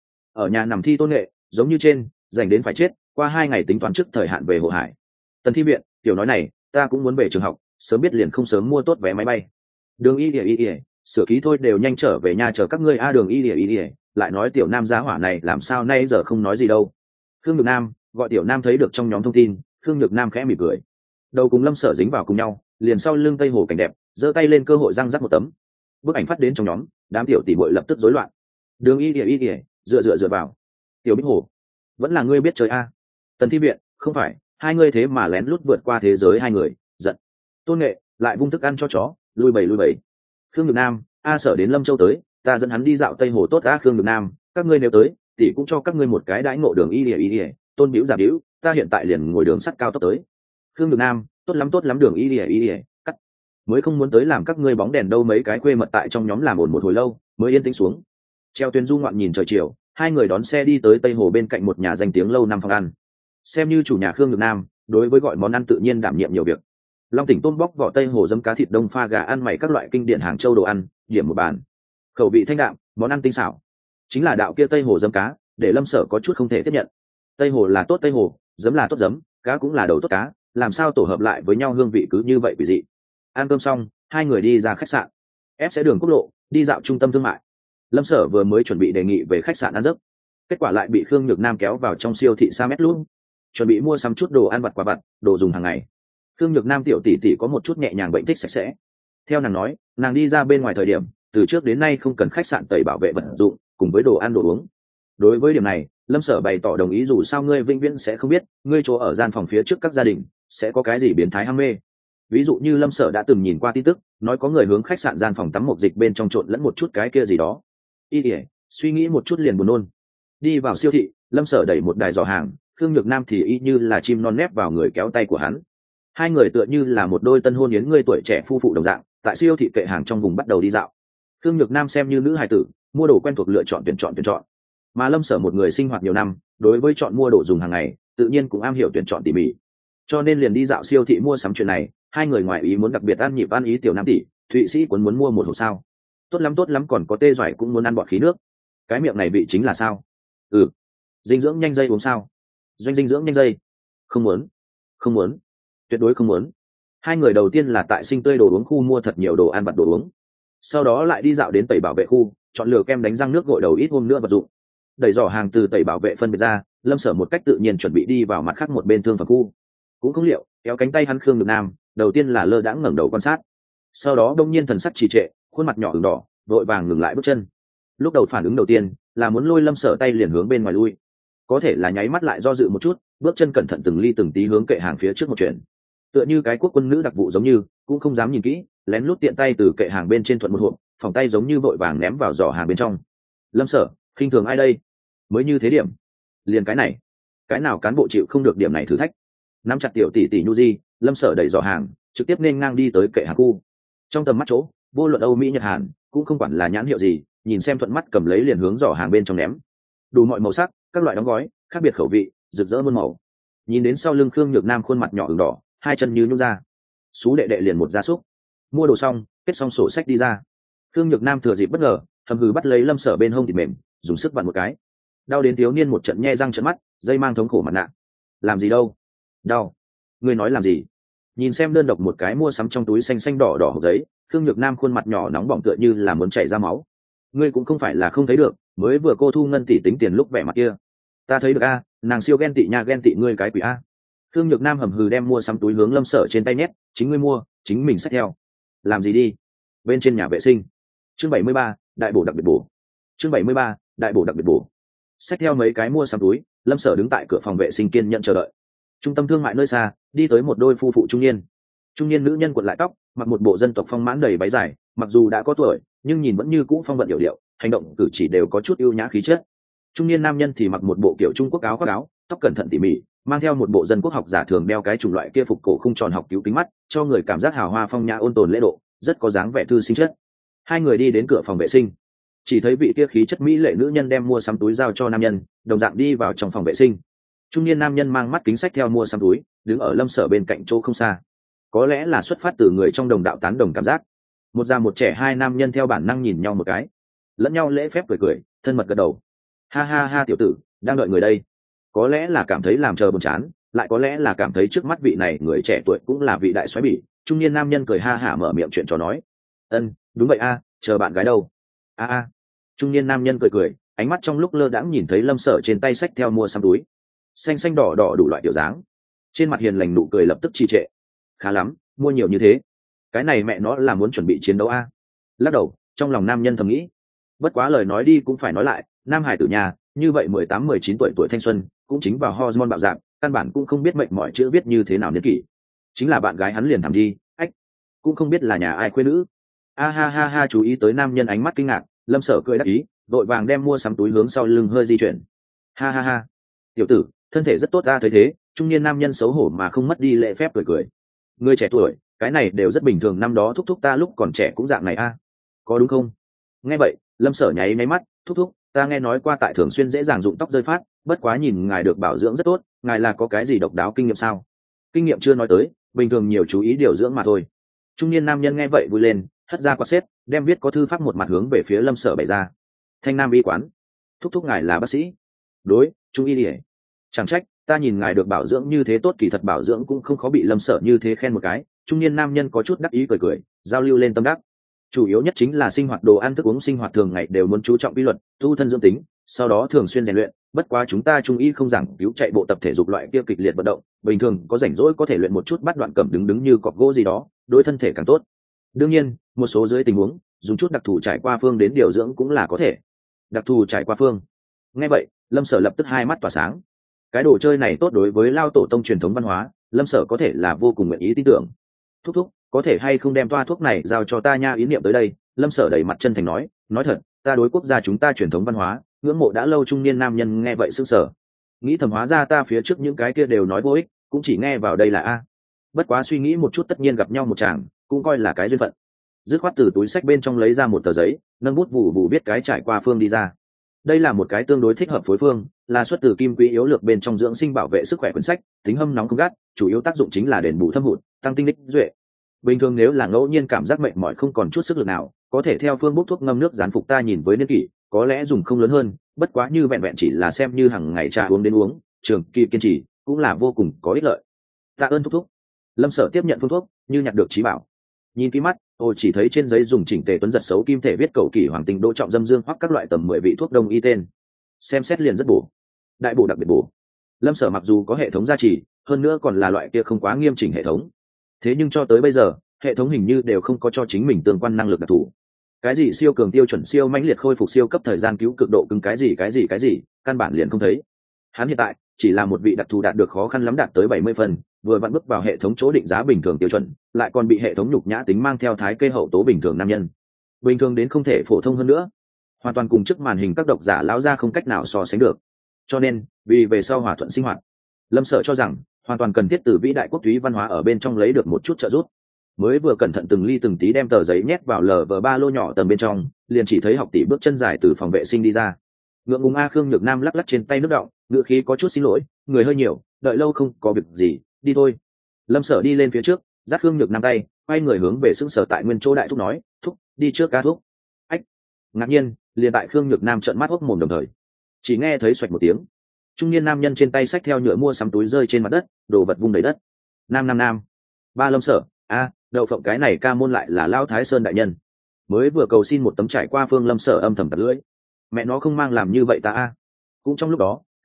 ở nhà nằm thi tôn nghệ, giống như trên dành đến phải chết, qua hai ngày tính toán trước thời hạn về Hồ Hải. Tần thi viện, tiểu nói này ta cũng muốn về trường học, sớm biết liền không sớm mua tốt vé máy bay. Đường y ỉa y ỉa, sửa ký thôi, đều nhanh trở về nhà chờ các ngươi a. Đường y ỉa y ỉa lại nói tiểu nam giá hỏa này làm sao nay giờ không nói gì đâu. Khương nhược nam gọi tiểu nam thấy được trong nhóm thông tin, Khương nhược nam khẽ mỉm cười, đầu cùng lâm sở dính vào cùng nhau, liền sau lưng tây hồ cảnh đẹp, giơ tay lên cơ hội răng rắc một tấm bức ảnh phát đến trong nhóm, đám tiểu tỷ muội lập tức rối loạn. Đường y ỉa y ỉa, dựa dựa dựa vào. Tiểu bích hồ, vẫn là ngươi biết chơi a. Tần thi viện, không phải hai ngươi thế mà lén lút vượt qua thế giới hai người, giận. Tôn nghệ lại vung thức ăn cho chó, lui bầy lui bầy. Khương nhược nam, a sở đến lâm châu tới, ta dẫn hắn đi dạo tây hồ tốt a. Khương nhược nam, các ngươi nếu tới tỷ cũng cho các ngươi một cái đãi ngộ. Đường y ỉa y ỉa, tôn biểu giả biểu, ta hiện tại liền ngồi đường sắt cao tốc tới. Khương nhược nam, tốt lắm tốt lắm. Đường y ỉa y ỉa, cắt, mới không muốn tới làm các ngươi bóng đèn đâu. Mấy cái khuê mật tại trong nhóm làm ồn một hồi lâu mới yên tĩnh xuống. Treo tuyến du ngoạn nhìn trời chiều, hai người đón xe đi tới tây hồ bên cạnh một nhà danh tiếng lâu năm phòng ăn. Xem như chủ nhà Khương nhược nam, đối với gọi món ăn tự nhiên đảm nhiệm nhiều việc. Long tỉnh tôm bóc vỏ tây hồ dấm cá thịt đông pha gà ăn mày các loại kinh điển Hàng Châu đồ ăn, điểm một bàn. Khẩu vị thanh đạm, món ăn tinh xảo. Chính là đạo kia tây hồ dấm cá, để lâm sở có chút không thể tiếp nhận. Tây hồ là tốt tây hồ, dấm là tốt dấm, cá cũng là đầu tốt cá, làm sao tổ hợp lại với nhau hương vị cứ như vậy quỷ dị. Ăn cơm xong, hai người đi ra khách sạn, ép sẽ đường quốc lộ đi dạo trung tâm thương mại. Lâm sở vừa mới chuẩn bị đề nghị về khách sạn ăn giấc, kết quả lại bị Khương nhược nam kéo vào trong siêu thị Sa Mét luôn, chuẩn bị mua sắm chút đồ ăn vặt quà vặt, đồ dùng hàng ngày. Khương nhược nam tiểu tỷ tỷ có một chút nhẹ nhàng bệnh thích sạch sẽ. Theo nàng nói, nàng đi ra bên ngoài thời điểm, từ trước đến nay không cần khách sạn tẩy bảo vệ vật dụng cùng với đồ ăn đồ uống. Đối với điểm này, lâm sở bày tỏ đồng ý, dù sao ngươi vĩnh viễn sẽ không biết ngươi chỗ ở gian phòng phía trước các gia đình sẽ có cái gì biến thái ham mê. Ví dụ như lâm sở đã từng nhìn qua tin tức, nói có người hướng khách sạn gian phòng tắm một dịch bên trong trộn lẫn một chút cái kia gì đó. Y ỉa, suy nghĩ một chút liền buồn nôn. Đi vào siêu thị, lâm sở đẩy một đài giỏ hàng, Khương nhược nam thì y như là chim non nép vào người kéo tay của hắn. Hai người tựa như là một đôi tân hôn yến người tuổi trẻ phu phụ đồng dạng, tại siêu thị kệ hàng trong vùng bắt đầu đi dạo. Khương nhược nam xem như nữ hài tử, mua đồ quen thuộc, lựa chọn tuyển chọn tuyển chọn. Mà lâm sở một người sinh hoạt nhiều năm, đối với chọn mua đồ dùng hàng ngày tự nhiên cũng am hiểu tuyển chọn tỉ mỉ, cho nên liền đi dạo siêu thị mua sắm chuyện này. Hai người ngoài ý muốn đặc biệt ăn nhịp ăn ý. Tiểu nam tỷ, thụy sĩ cuốn muốn mua một hộp sao? Tốt lắm tốt lắm, còn có tê giỏi cũng muốn ăn bọt khí nước. Cái miệng này vị chính là sao? Ừ. Dinh dưỡng nhanh dây uống sao? Doanh dinh dưỡng nhanh dây. Không muốn, không muốn, tuyệt đối không muốn. Hai người đầu tiên là tại sinh tươi đồ uống khu mua thật nhiều đồ ăn vặt đồ uống, sau đó lại đi dạo đến tẩy bảo vệ khu, chọn lựa kem đánh răng nước gội đầu ít hôm nữa vật dụng. Đẩy giỏ hàng từ tẩy bảo vệ phân biệt ra, lâm sở một cách tự nhiên chuẩn bị đi vào mặt khác một bên thương phẩm khu. Cũng không liệu kéo cánh tay hắn Khương nhược nam đầu tiên là lơ đãng ngẩng đầu quan sát, sau đó đông nhiên thần sắc trì trệ, khuôn mặt nhỏ ửng đỏ, vội vàng ngừng lại bước chân. Lúc đầu phản ứng đầu tiên là muốn lôi lâm sở tay liền hướng bên ngoài lui, có thể là nháy mắt lại do dự một chút, bước chân cẩn thận từng ly từng tí hướng kệ hàng phía trước một chuyện, tựa như cái quốc quân nữ đặc vụ giống như, cũng không dám nhìn kỹ, lén lút tiện tay từ kệ hàng bên trên thuận một hộp, phòng tay giống như vội vàng ném vào giỏ hàng bên trong. Lâm sở khinh thường ai đây? Mới như thế điểm, liền cái này, cái nào cán bộ chịu không được điểm này thử thách? Nắm chặt tiểu tỷ tỷ nhu di, lâm sở đẩy giỏ hàng trực tiếp nên ngang đi tới kệ hàng khu. Trong tầm mắt chỗ, vô luận Âu Mỹ Nhật Hàn cũng không quản là nhãn hiệu gì, nhìn xem thuận mắt cầm lấy liền hướng giỏ hàng bên trong ném. Đủ mọi màu sắc, các loại đóng gói, khác biệt khẩu vị, rực rỡ muôn màu. Nhìn đến sau lưng Khương nhược nam khuôn mặt nhỏ ửng đỏ, hai chân như nhún ra. Sú đệ đệ liền một gia súc. Mua đồ xong, kết xong sổ sách đi ra. Khương nhược nam thừa dịp bất ngờ, hầm hừ bắt lấy lâm sở bên hông thịt mềm, dùng sức vặn một cái. Đau đến thiếu niên một trận nhe răng trợn mắt, dây mang thống khổ mặt nạ. Làm gì đâu? Đau. Ngươi nói làm gì? Nhìn xem đơn độc một cái mua sắm trong túi xanh xanh đỏ đỏ hộp giấy, Khương nhược nam khuôn mặt nhỏ nóng bỏng tựa như là muốn chảy ra máu. Ngươi cũng không phải là không thấy được, mới vừa cô thu ngân tỷ tính tiền lúc vẻ mặt kia. ta thấy được a, nàng siêu ghen tị nha, ghen tị ngươi cái quỷ a. Khương Nhược Nam hầm hừ đem mua sắm túi hướng Lâm Sở trên tay nhét, chính ngươi mua, chính mình xách theo. Làm gì đi? Bên trên nhà vệ sinh. Chương bảy mươi ba, đại bổ đặc biệt bổ. Chương bảy mươi ba, đại bổ đặc biệt bổ. Xách theo mấy cái mua sắm túi, Lâm Sở đứng tại cửa phòng vệ sinh kiên nhận chờ đợi. Trung tâm thương mại nơi xa, đi tới một đôi phu phụ trung niên. Trung niên nữ nhân cuộn lại tóc, mặc một bộ dân tộc phong mãn đầy váy dài, mặc dù đã có tuổi, nhưng nhìn vẫn như cũ phong vận điệu điệu, hành động cử chỉ đều có chút ưu nhã khí chất. Trung niên nam nhân thì mặc một bộ kiểu Trung Quốc áo khoác áo, tóc cẩn thận tỉ mỉ, mang theo một bộ dân quốc học giả thường đeo cái chủng loại kia phục cổ khung tròn học cứu kính mắt, cho người cảm giác hào hoa phong nhã ôn tồn lễ độ, rất có dáng vẻ thư sinh chất. Hai người đi đến cửa phòng vệ sinh, chỉ thấy vị kia khí chất mỹ lệ nữ nhân đem mua sắm túi giao cho nam nhân, đồng dạng đi vào trong phòng vệ sinh. Trung niên nam nhân mang mắt kính sách theo mua sắm túi, đứng ở Lâm Sở bên cạnh chỗ không xa. Có lẽ là xuất phát từ người trong đồng đạo tán đồng cảm giác, một già một trẻ hai nam nhân theo bản năng nhìn nhau một cái, lẫn nhau lễ phép cười cười, thân mật gật đầu. Ha ha ha, tiểu tử đang đợi người đây. Có lẽ là cảm thấy làm chờ buồn chán, lại có lẽ là cảm thấy trước mắt vị này người trẻ tuổi cũng là vị đại soái bỉ, trung niên nam nhân cười ha hả mở miệng chuyện trò nói. Ân, đúng vậy a, chờ bạn gái đâu? A a. Trung niên nam nhân cười cười, ánh mắt trong lúc lơ đãng nhìn thấy Lâm Sở trên tay xách theo mua sắm túi, xanh xanh đỏ đỏ đủ loại kiểu dáng, trên mặt hiền lành nụ cười lập tức trì trệ. Khá lắm, mua nhiều như thế, cái này mẹ nó là muốn chuẩn bị chiến đấu a. Lắc đầu, trong lòng nam nhân thầm nghĩ. Bất quá lời nói đi cũng phải nói lại, nam hải tử nhà như vậy mười tám mười chín tuổi tuổi thanh xuân, cũng chính vào hormone bạo dạng, căn bản cũng không biết mệnh mọi chữ biết như thế nào niên kỷ. Chính là bạn gái hắn liền thảm đi, ách, cũng không biết là nhà ai khuê nữ. A ha ha ha, chú ý tới nam nhân ánh mắt kinh ngạc, Lâm Sở cười đáp ý, vội vàng đem mua sắm túi hướng sau lưng hơi di chuyển. Ha ha ha, tiểu tử thân thể rất tốt ta thấy thế. Trung niên nam nhân xấu hổ mà không mất đi lễ phép cười cười. Người trẻ tuổi, cái này đều rất bình thường, năm đó thúc thúc ta lúc còn trẻ cũng dạng này a, có đúng không? Nghe vậy, Lâm Sở nháy máy mắt, thúc thúc, ta nghe nói qua tại thường xuyên dễ dàng rụng tóc rơi phát, bất quá nhìn ngài được bảo dưỡng rất tốt, ngài là có cái gì độc đáo kinh nghiệm sao? Kinh nghiệm chưa nói tới, bình thường nhiều chú ý điều dưỡng mà thôi. Trung niên nam nhân nghe vậy vui lên, hất ra quạt xếp, đem viết có thư pháp một mặt hướng về phía Lâm Sở bày ra. Thanh Nam y quán, thúc thúc ngài là bác sĩ? Đối, trung y đi. Chẳng trách, ta nhìn ngài được bảo dưỡng như thế tốt, kỳ thật bảo dưỡng cũng không khó, bị Lâm Sở như thế khen một cái. Trung niên nam nhân có chút đắc ý cười cười, giao lưu lên tâm đắc. Chủ yếu nhất chính là sinh hoạt đồ ăn thức uống, sinh hoạt thường ngày đều muốn chú trọng quy luật, tu thân dưỡng tính, sau đó thường xuyên rèn luyện. Bất quá chúng ta trung y không giảng cứu chạy bộ tập thể dục loại kia kịch liệt vận động, bình thường có rảnh rỗi có thể luyện một chút bắt đoạn cầm đứng đứng như cọc gỗ gì đó, đối thân thể càng tốt. Đương nhiên, một số dưới tình huống dùng chút đặc thù trải qua phương đến điều dưỡng cũng là có thể. Đặc thù trải qua phương. Nghe vậy, Lâm Sở lập tức hai mắt tỏa sáng. Cái đồ chơi này tốt, đối với lao tổ tông truyền thống văn hóa, Lâm Sở có thể là vô cùng nguyện ý tin tưởng. Thúc thúc, có thể hay không đem toa thuốc này giao cho ta nha? Ý niệm tới đây, Lâm Sở đẩy mặt chân thành nói, nói thật, ta đối quốc gia chúng ta truyền thống văn hóa ngưỡng mộ đã lâu. Trung niên nam nhân nghe vậy sững sờ, nghĩ thầm hóa ra ta phía trước những cái kia đều nói vô ích, cũng chỉ nghe vào đây là a. Bất quá suy nghĩ một chút, tất nhiên gặp nhau một chàng, cũng coi là cái duyên phận. Dứt khoát từ túi sách bên trong lấy ra một tờ giấy, nâng bút vụ vụ viết cái trải qua phương đi ra. Đây là một cái tương đối thích hợp phối phương, là xuất từ Kim Quý yếu lược bên trong dưỡng sinh bảo vệ sức khỏe quyển sách, tính hâm nóng không gắt, chủ yếu tác dụng chính là đền bù thâm hụt, tăng tinh đích duệ. Bình thường nếu là ngẫu nhiên cảm giác mệt mỏi không còn chút sức lực nào, có thể theo phương bốc thuốc ngâm nước gián phục. Ta nhìn với niên kỷ có lẽ dùng không lớn hơn, bất quá như vẹn vẹn chỉ là xem như hàng ngày trà uống đến uống, trường kỳ kiên trì cũng là vô cùng có ích lợi. Tạ ơn thúc thúc. Lâm Sở tiếp nhận phương thuốc như nhặt được trí bảo, nhìn kỹ mắt, tôi chỉ thấy trên giấy dùng chỉnh tề tuấn giật xấu kim thể viết cầu kỳ hoàng tinh đỗ trọng dâm dương hoặc các loại tầm mười vị thuốc đông y tên, xem xét liền rất bổ, đại bổ đặc biệt bổ. Lâm Sở mặc dù có hệ thống gia trì, hơn nữa còn là loại kia không quá nghiêm chỉnh hệ thống, thế nhưng cho tới bây giờ hệ thống hình như đều không có cho chính mình tương quan năng lực đặc thù. Cái gì siêu cường tiêu chuẩn siêu mãnh liệt khôi phục siêu cấp thời gian cứu cực độ cứng cái gì cái gì cái gì, căn bản liền không thấy. Hắn hiện tại chỉ là một vị đặc thù đạt được khó khăn lắm đạt tới bảy mươi phần, vừa vặn bước vào hệ thống chỗ định giá bình thường tiêu chuẩn, lại còn bị hệ thống nhục nhã tính mang theo thái kê hậu tố bình thường nam nhân, bình thường đến không thể phổ thông hơn nữa, hoàn toàn cùng trước màn hình các độc giả lão ra không cách nào so sánh được. Cho nên vì về sau hòa thuận sinh hoạt, Lâm Sở cho rằng hoàn toàn cần thiết từ vĩ đại quốc túy văn hóa ở bên trong lấy được một chút trợ giúp. Mới vừa cẩn thận từng ly từng tí đem tờ giấy nhét vào lờ vờ ba lô nhỏ tầm bên trong, liền chỉ thấy học tỷ bước chân dài từ phòng vệ sinh đi ra. Ngượng ngùng a. Khương Nhược Nam lắc lắc trên tay nước đọng, ngựa khí có chút xin lỗi, người hơi nhiều, đợi lâu không có việc gì, đi thôi. Lâm Sở đi lên phía trước, dắt Khương Nhược Nam tay, quay người hướng về sững sờ tại nguyên chỗ đại thúc nói, thúc, đi trước ca thúc. Ách. Ngạc nhiên, liền tại Khương Nhược Nam trợn mắt hốc mồm đồng thời, chỉ nghe thấy xoạch một tiếng, trung niên nam nhân trên tay xách theo nhựa mua sắm túi rơi trên mặt đất, đồ vật vung đầy đất. Nam nam nam. Ba Lâm Sở, a, đậu phộng cái này ca môn lại là Lão Thái Sơn đại nhân. Mới vừa cầu xin một tấm trải qua phương. Lâm Sở âm thầm tặc lưỡi, mẹ nó không mang làm như vậy ta a. Cũng trong lúc đó,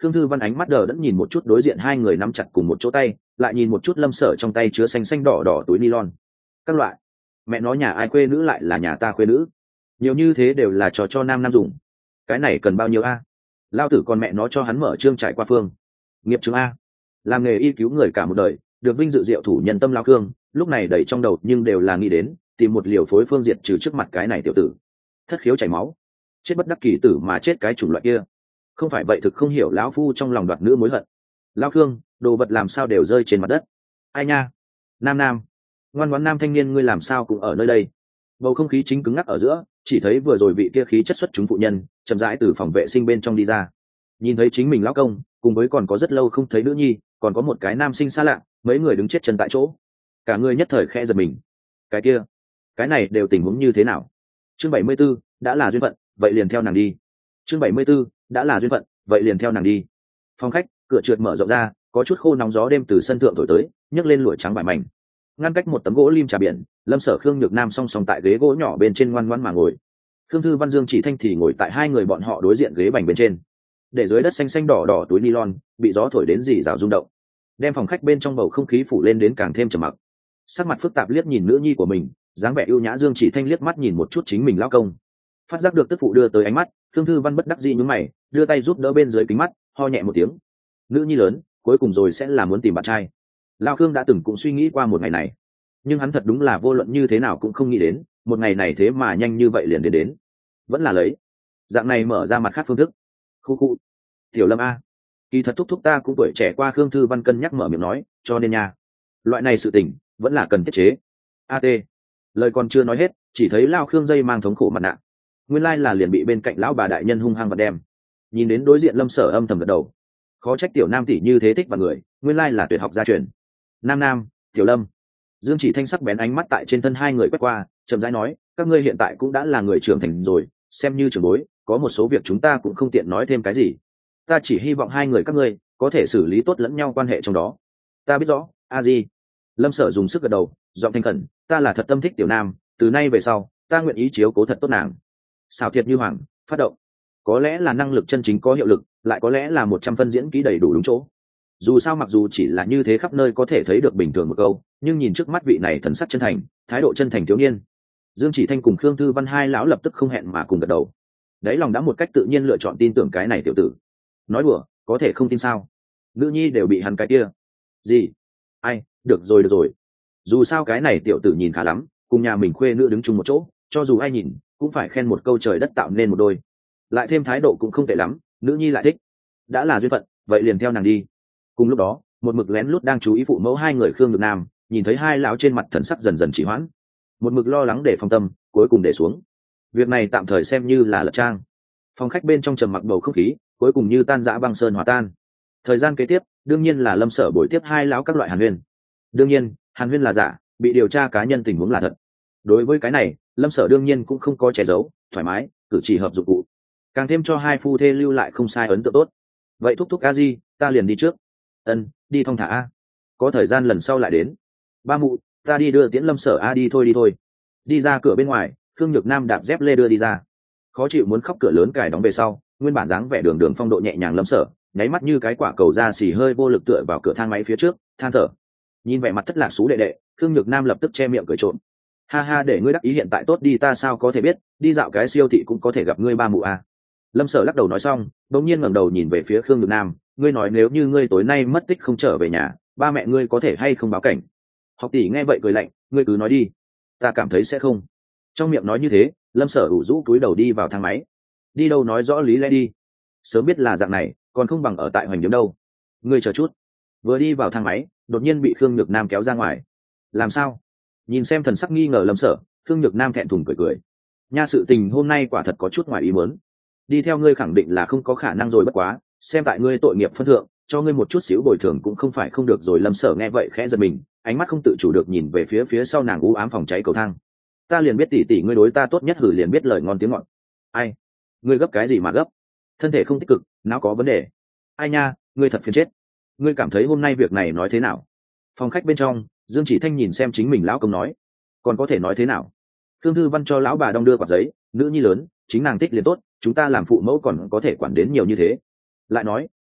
Khương Thư Văn ánh mắt đờ đẫn nhìn một chút đối diện hai người nắm chặt cùng một chỗ tay, lại nhìn một chút Lâm Sở trong tay chứa xanh xanh đỏ đỏ túi nylon. Các loại, mẹ nó nhà ai khuê nữ lại là nhà ta khuê nữ, nhiều như thế đều là trò cho nam nam dùng, cái này cần bao nhiêu a? Lao tử còn mẹ nó cho hắn mở trương trải qua phương nghiệp chứng a, làm nghề y cứu người cả một đời, được vinh dự diệu thủ nhân tâm Lao Khương, lúc này đầy trong đầu nhưng đều là nghĩ đến tìm một liều phối phương diệt trừ trước mặt cái này tiểu tử, thất khiếu chảy máu, chết bất đắc kỳ tử mà chết cái chủng loại kia, không phải vậy thực không hiểu lão phu trong lòng đoạt nữ mối hận. Lao Khương, đồ vật làm sao đều rơi trên mặt đất. Ai nha, nam nam, ngoan ngoãn nam thanh niên ngươi làm sao cũng ở nơi đây. Bầu không khí chính cứng ngắc ở giữa, chỉ thấy vừa rồi vị kia khí chất xuất chúng phụ nhân chậm rãi từ phòng vệ sinh bên trong đi ra, nhìn thấy chính mình lão công cùng với còn có rất lâu không thấy nữ nhi, còn có một cái nam sinh xa lạ, mấy người đứng chết chân tại chỗ, cả người nhất thời khẽ giật mình. Cái kia, cái này đều tình huống như thế nào? Chương bảy mươi 74, đã là duyên phận, vậy liền theo nàng đi. Chương bảy mươi 74, đã là duyên phận, vậy liền theo nàng đi. Phòng khách, cửa trượt mở rộng ra, có chút khô nóng gió đêm từ sân thượng thổi tới, nhấc lên lụa trắng vải mảnh. Ngăn cách một tấm gỗ lim trà biển, Lâm Sở Khương Nhược Nam song song tại ghế gỗ nhỏ bên trên ngoan ngoãn mà ngồi. Khương Thư Văn Dương Chỉ Thanh thì ngồi tại hai người bọn họ đối diện ghế bành bên trên. Để dưới đất xanh xanh đỏ đỏ túi nylon bị gió thổi đến rì rào rung động, đem phòng khách bên trong bầu không khí phủ lên đến càng thêm trầm mặc. Sắc mặt phức tạp liếc nhìn nữ nhi của mình, dáng vẻ ưu nhã Dương Chỉ Thanh liếc mắt nhìn một chút chính mình lão công, phát giác được tức phụ đưa tới ánh mắt, Khương Thư Văn bất đắc dĩ nhướng mày, đưa tay giúp đỡ bên dưới kính mắt, ho nhẹ một tiếng. Nữ nhi lớn, cuối cùng rồi sẽ là muốn tìm bạn trai. Lão Khương đã từng cũng suy nghĩ qua một ngày này, nhưng hắn thật đúng là vô luận như thế nào cũng không nghĩ đến, một ngày này thế mà nhanh như vậy liền đến đến. Vẫn là lấy dạng này mở ra mặt khác phương thức. Khu khu. Tiểu Lâm a, kỳ thật thúc thúc ta cũng tuổi trẻ qua. Khương Thư Văn cân nhắc mở miệng nói, cho nên nha, loại này sự tình vẫn là cần tiết chế. At, lời còn chưa nói hết, chỉ thấy Lão Khương dây mang thống khổ mặt nạ, nguyên lai là liền bị bên cạnh lão bà đại nhân hung hăng và đem. Nhìn đến đối diện Lâm Sở âm thầm gật đầu, khó trách tiểu nam tỷ như thế thích vào người, nguyên lai là tuyệt học gia truyền. Nam nam, Tiểu Lâm. Dương Chỉ Thanh sắc bén ánh mắt tại trên thân hai người quét qua, chậm rãi nói, các ngươi hiện tại cũng đã là người trưởng thành rồi, xem như trưởng bối, có một số việc chúng ta cũng không tiện nói thêm cái gì. Ta chỉ hy vọng hai người các ngươi có thể xử lý tốt lẫn nhau quan hệ trong đó. Ta biết rõ, a di. Lâm Sở dùng sức gật đầu, giọng thanh khẩn, ta là thật tâm thích tiểu nam, từ nay về sau, ta nguyện ý chiếu cố thật tốt nàng. Xảo thiệt như hoàng, phát động. Có lẽ là năng lực chân chính có hiệu lực, lại có lẽ là một trăm phân diễn kỹ đầy đủ đúng chỗ. Dù sao mặc dù chỉ là như thế khắp nơi có thể thấy được bình thường một câu, nhưng nhìn trước mắt vị này thần sắc chân thành, thái độ chân thành thiếu niên, Dương Chỉ Thanh cùng Khương Thư Văn hai lão lập tức không hẹn mà cùng gật đầu. Đấy lòng đã một cách tự nhiên lựa chọn tin tưởng cái này tiểu tử. Nói đùa, có thể không tin sao? Nữ nhi đều bị hắn cái kia. Gì? Ai, được rồi được rồi. Dù sao cái này tiểu tử nhìn khá lắm, cùng nhà mình khuê nữ đứng chung một chỗ, cho dù ai nhìn cũng phải khen một câu trời đất tạo nên một đôi. Lại thêm thái độ cũng không tệ lắm, nữ nhi lại thích. Đã là duyên phận, vậy liền theo nàng đi. Cùng lúc đó, một mực lén lút đang chú ý phụ mẫu hai người Khương Nhược Nam, nhìn thấy hai lão trên mặt thần sắc dần dần chỉ hoãn, một mực lo lắng để phòng tâm, cuối cùng để xuống. Việc này tạm thời xem như là lật trang. Phòng khách bên trong trầm mặc bầu không khí, cuối cùng như tan rã băng sơn hòa tan. Thời gian kế tiếp, đương nhiên là Lâm Sở buổi tiếp hai lão các loại hàn huyên. Đương nhiên, hàn huyên là giả, bị điều tra cá nhân tình huống là thật. Đối với cái này, Lâm Sở đương nhiên cũng không có che giấu, thoải mái, cử chỉ hợp dụng cụ, càng thêm cho hai phu thê lưu lại không sai ấn tượng tốt. Vậy thúc thúc a di, ta liền đi trước. Ân, đi thong thả a, có thời gian lần sau lại đến. Ba mụ, ta đi đưa tiễn Lâm Sở a. Đi thôi đi thôi. Đi ra cửa bên ngoài, Khương Nhược Nam đạp dép lê đưa đi ra, khó chịu muốn khóc, cửa lớn cài đóng về sau, nguyên bản dáng vẻ đường đường phong độ nhẹ nhàng Lâm Sở nháy mắt như cái quả cầu da xì hơi vô lực tựa vào cửa thang máy phía trước, than thở. Nhìn vẻ mặt thất lạc xú đệ đệ, Khương Nhược Nam lập tức che miệng cười trộm, ha ha, để ngươi đắc ý hiện tại tốt đi, ta sao có thể biết, đi dạo cái siêu thị cũng có thể gặp ngươi ba mụ a. Lâm Sở lắc đầu nói xong, bỗng nhiên ngẩng đầu nhìn về phía Khương Nhược Nam, ngươi nói nếu như ngươi tối nay mất tích không trở về nhà, ba mẹ ngươi có thể hay không báo cảnh? Học tỷ nghe vậy cười lạnh, ngươi cứ nói đi, ta cảm thấy sẽ không. Trong miệng nói như thế, Lâm Sở ủ rũ cúi đầu đi vào thang máy. Đi đâu nói rõ lý lẽ đi, sớm biết là dạng này còn không bằng ở tại hoành điếm đâu. Ngươi chờ chút. Vừa đi vào thang máy, đột nhiên bị Khương Nhược Nam kéo ra ngoài. Làm sao? Nhìn xem thần sắc nghi ngờ Lâm Sở, Khương Nhược Nam thẹn thùng cười cười, nha, sự tình hôm nay quả thật có chút ngoài ý muốn. Đi theo ngươi khẳng định là không có khả năng rồi, bất quá xem tại ngươi tội nghiệp phân thượng, cho ngươi một chút xíu bồi thường cũng không phải không được rồi. Lâm Sở nghe vậy khẽ giật mình, ánh mắt không tự chủ được nhìn về phía phía sau nàng u ám phòng cháy cầu thang. Ta liền biết tỷ tỷ ngươi đối ta tốt nhất, hử liền biết lời ngon tiếng ngọt. Ai? Ngươi gấp cái gì mà gấp? Thân thể không tích cực, não có vấn đề. Ai nha, ngươi thật phiền chết. Ngươi cảm thấy hôm nay việc này nói thế nào? Phòng khách bên trong, Dương Chỉ Thanh nhìn xem chính mình lão công nói, còn có thể nói thế nào? Khương Thư Văn cho lão bà đong đưa quạt giấy, nữ nhi lớn, chính nàng thích liền tốt, chúng ta làm phụ mẫu còn có thể quản đến nhiều như thế. Lại nói,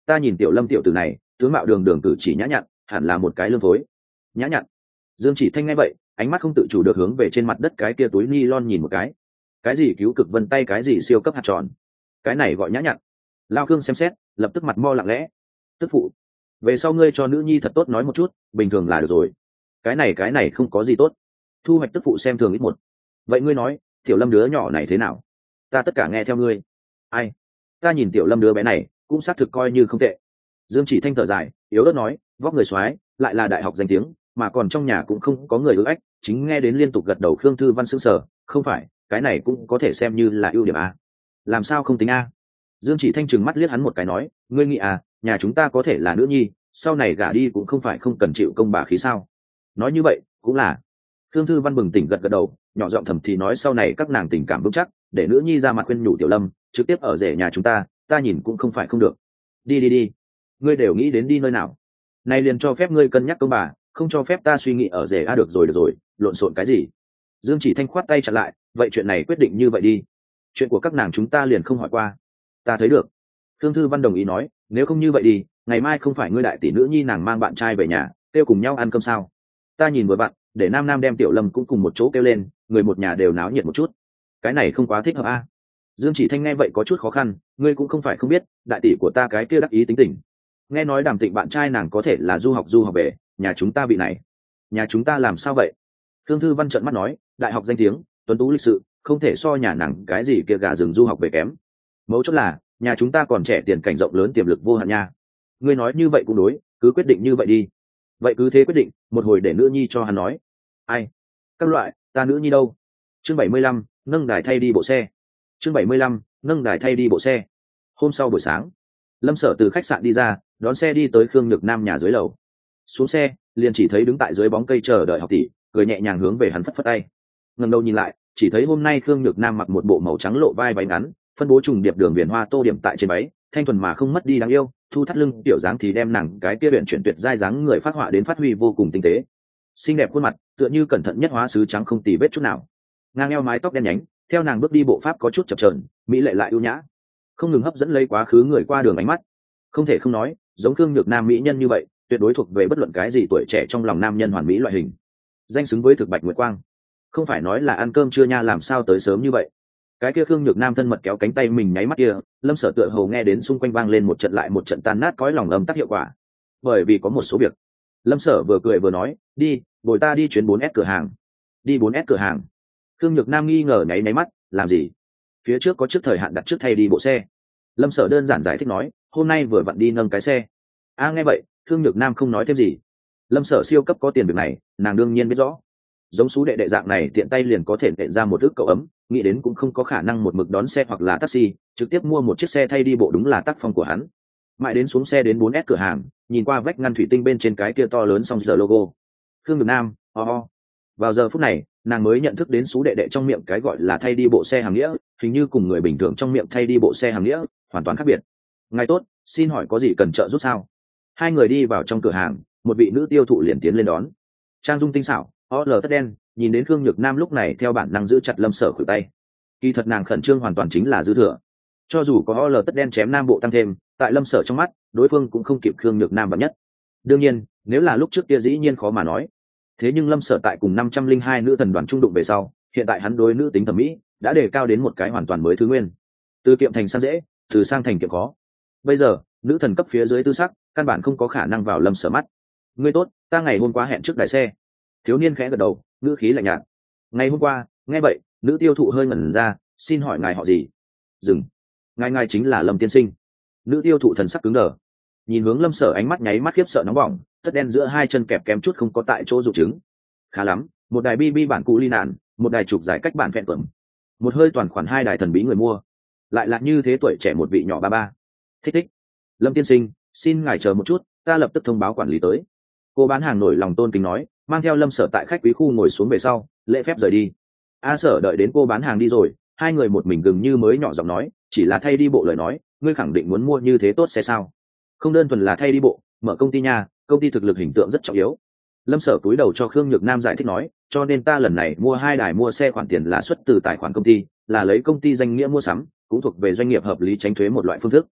ta nhìn tiểu lâm tiểu tử này tướng mạo đường đường cử chỉ nhã nhặn, hẳn là một cái lương phối. Nhã nhặn. Dương Chỉ Thanh nghe vậy, ánh mắt không tự chủ được hướng về trên mặt đất cái kia túi ni lon nhìn một cái. Cái gì cứu cực vân tay, cái gì siêu cấp hạt tròn, cái này gọi nhã nhặn. Lao Khương xem xét, lập tức mặt mo lặng lẽ. Tức phụ, về sau ngươi cho nữ nhi thật tốt nói một chút, bình thường là được rồi. Cái này cái này không có gì tốt. Thu hoạch tức phụ xem thường ít một. Vậy ngươi nói, tiểu lâm đứa nhỏ này thế nào? Ta tất cả nghe theo ngươi. Ai? Ta nhìn tiểu lâm đứa bé này cũng xác thực coi như không tệ. Dương Chỉ Thanh thở dài, yếu ớt nói, vóc người soái, lại là đại học danh tiếng, mà còn trong nhà cũng không có người ưa ách, chính nghe đến liên tục gật đầu. Khương Thư Văn sững sờ, không phải, cái này cũng có thể xem như là ưu điểm a. Làm sao không tính a? Dương Chỉ Thanh trừng mắt liếc hắn một cái nói, ngươi nghĩ à, nhà chúng ta có thể là nữ nhi, sau này gả đi cũng không phải không cần chịu công bà khí sao? Nói như vậy, cũng là. Khương Thư Văn bừng tỉnh gật gật đầu, nhỏ giọng thầm thì nói sau này các nàng tình cảm vững chắc, để nữ nhi ra mặt khuyên nhủ tiểu lâm, trực tiếp ở rể nhà chúng ta, ta nhìn cũng không phải không được. Đi đi đi, ngươi đều nghĩ đến đi nơi nào? Này liền cho phép ngươi cân nhắc công bà, không cho phép ta suy nghĩ ở rể a. Được rồi được rồi, lộn xộn cái gì? Dương Chỉ Thanh khoát tay chặn lại, vậy chuyện này quyết định như vậy đi. Chuyện của các nàng chúng ta liền không hỏi qua. Ta thấy được. Khương Thư Văn đồng ý nói, nếu không như vậy đi, ngày mai không phải ngươi đại tỷ nữ nhi nàng mang bạn trai về nhà, kêu cùng nhau ăn cơm sao? Ta nhìn vừa bạn, để nam nam đem tiểu lâm cũng cùng một chỗ kêu lên, người một nhà đều náo nhiệt một chút. Cái này không quá thích hợp a. Dương Chỉ Thanh nghe vậy có chút khó khăn, ngươi cũng không phải không biết, đại tỷ của ta cái kia đắc ý tính tình. Nghe nói Đàm Tịnh bạn trai nàng có thể là du học du học về, nhà chúng ta bị này. Nhà chúng ta làm sao vậy? Khương Thư Văn trợn mắt nói, đại học danh tiếng, tuấn tú lịch sự, không thể so nhà nàng cái gì kia gà rừng du học về kém. Mấu chốt là, nhà chúng ta còn trẻ, tiền cảnh rộng lớn, tiềm lực vô hạn nha. Ngươi nói như vậy cũng đối, cứ quyết định như vậy đi. Vậy cứ thế quyết định, một hồi để nữ nhi cho hắn nói. Ai? Các loại, ta nữ nhi đâu? Chương bảy mươi lăm, nâng đài thay đi bộ xe. Chương bảy mươi lăm, nâng đài thay đi bộ xe. Hôm sau buổi sáng, Lâm Sở từ khách sạn đi ra, đón xe đi tới Khương Nhược Nam nhà dưới lầu. Xuống xe, liền chỉ thấy đứng tại dưới bóng cây chờ đợi học tỷ, cười nhẹ nhàng hướng về hắn phất phất tay. Ngẩng đầu nhìn lại, chỉ thấy hôm nay Khương Nhược Nam mặc một bộ màu trắng lộ vai váy ngắn, phân bố trùng điệp đường viền hoa tô điểm tại trên váy, thanh thuần mà không mất đi đáng yêu, thu thắt lưng tiểu dáng thì đem nàng cái kia luyện chuyển tuyệt giai dáng người phát họa đến phát huy vô cùng tinh tế. Xinh đẹp khuôn mặt, tựa như cẩn thận nhất hóa sứ trắng không tì vết chút nào. Ngang eo mái tóc đen nhánh, theo nàng bước đi bộ pháp có chút chập chờn, mỹ lệ lại ưu nhã, không ngừng hấp dẫn lấy quá khứ người qua đường ánh mắt. Không thể không nói, giống Khương Nhược Nam mỹ nhân như vậy, tuyệt đối thuộc về bất luận cái gì tuổi trẻ trong lòng nam nhân hoàn mỹ loại hình, danh xứng với thực bạch nguyệt quang. Không phải nói là ăn cơm chưa nha, làm sao tới sớm như vậy? Cái kia Khương Nhược Nam thân mật kéo cánh tay mình nháy mắt kia, Lâm Sở tựa hồ nghe đến xung quanh vang lên một trận lại một trận tan nát cõi lòng âm tắc hiệu quả. Bởi vì có một số việc, Lâm Sở vừa cười vừa nói, đi, bồi ta đi chuyến bốn S cửa hàng. Đi bốn S cửa hàng? Khương Nhược Nam nghi ngờ nháy nháy mắt, làm gì? Phía trước có trước thời hạn đặt trước thay đi bộ xe. Lâm Sở đơn giản giải thích nói, hôm nay vừa vặn đi nâng cái xe. A nghe vậy, Khương Nhược Nam không nói thêm gì. Lâm Sở siêu cấp có tiền việc này, nàng đương nhiên biết rõ. Giống số đệ đệ dạng này tiện tay liền có thể nện ra một ức cậu ấm, nghĩ đến cũng không có khả năng một mực đón xe hoặc là taxi, trực tiếp mua một chiếc xe thay đi bộ đúng là tác phong của hắn. Mãi đến xuống xe đến bốn S cửa hàng, nhìn qua vách ngăn thủy tinh bên trên cái kia to lớn song giờ logo. Khương Nhược Nam, ho ho. Vào giờ phút này, nàng mới nhận thức đến số đệ đệ trong miệng cái gọi là thay đi bộ xe hàng nghĩa, hình như cùng người bình thường trong miệng thay đi bộ xe hàng nghĩa hoàn toàn khác biệt. Ngài tốt, xin hỏi có gì cần trợ giúp sao? Hai người đi vào trong cửa hàng, một vị nữ tiêu thụ liền tiến lên đón. Trang dung tinh xảo, ó lờ tất đen, nhìn đến Khương Nhược Nam lúc này theo bản năng giữ chặt Lâm Sở khuỷu tay. Kỳ thật nàng khẩn trương hoàn toàn chính là dư thừa. Cho dù có ó lờ tất đen chém nam bộ tăng thêm, tại Lâm Sở trong mắt, đối phương cũng không kịp Khương Nhược Nam bậc nhất. Đương nhiên, nếu là lúc trước kia dĩ nhiên khó mà nói. Thế nhưng Lâm Sở tại cùng năm trăm linh hai nữ thần đoàn trung đụng về sau, hiện tại hắn đối nữ tính thẩm mỹ đã đề cao đến một cái hoàn toàn mới thứ nguyên. Từ kiệm thành sang dễ, từ sang thành kiệm khó. Bây giờ, nữ thần cấp phía dưới tư sắc, căn bản không có khả năng vào Lâm Sở mắt. Ngươi tốt, ta ngày hôm qua hẹn trước đài xe. Thiếu niên khẽ gật đầu, ngữ khí lạnh nhạt. Ngày hôm qua, nghe vậy, nữ tiêu thụ hơi ngẩn ra, xin hỏi ngài họ gì? Dừng. Ngài ngài chính là Lâm tiên sinh. Nữ tiêu thụ thần sắc cứng đờ, nhìn hướng Lâm Sở ánh mắt nháy mắt khiếp sợ nóng bỏng, tất đen giữa hai chân kẹp kém chút không có tại chỗ dụng chứng. Khá lắm, một đài bi bi bản cũ ly nạn, một đài trục giải cách bản vẹn tuẩm, một hơi toàn khoản hai đài thần bí người mua, lại là như thế tuổi trẻ một vị nhỏ ba ba. Thích thích. Lâm tiên sinh, xin ngài chờ một chút, ta lập tức thông báo quản lý tới. Cô bán hàng nổi lòng tôn kính nói, mang theo Lâm Sở tại khách quý khu ngồi xuống về sau, lễ phép rời đi. A Sở đợi đến cô bán hàng đi rồi, hai người một mình gần như mới nhỏ giọng nói, chỉ là thay đi bộ lời nói, ngươi khẳng định muốn mua như thế tốt xe sao? Không đơn thuần là thay đi bộ, mở công ty nha, công ty thực lực hình tượng rất trọng yếu. Lâm Sở cúi đầu cho Khương Nhược Nam giải thích nói, cho nên ta lần này mua hai đài mua xe khoản tiền là xuất từ tài khoản công ty, là lấy công ty danh nghĩa mua sắm, cũng thuộc về doanh nghiệp hợp lý tránh thuế một loại phương thức.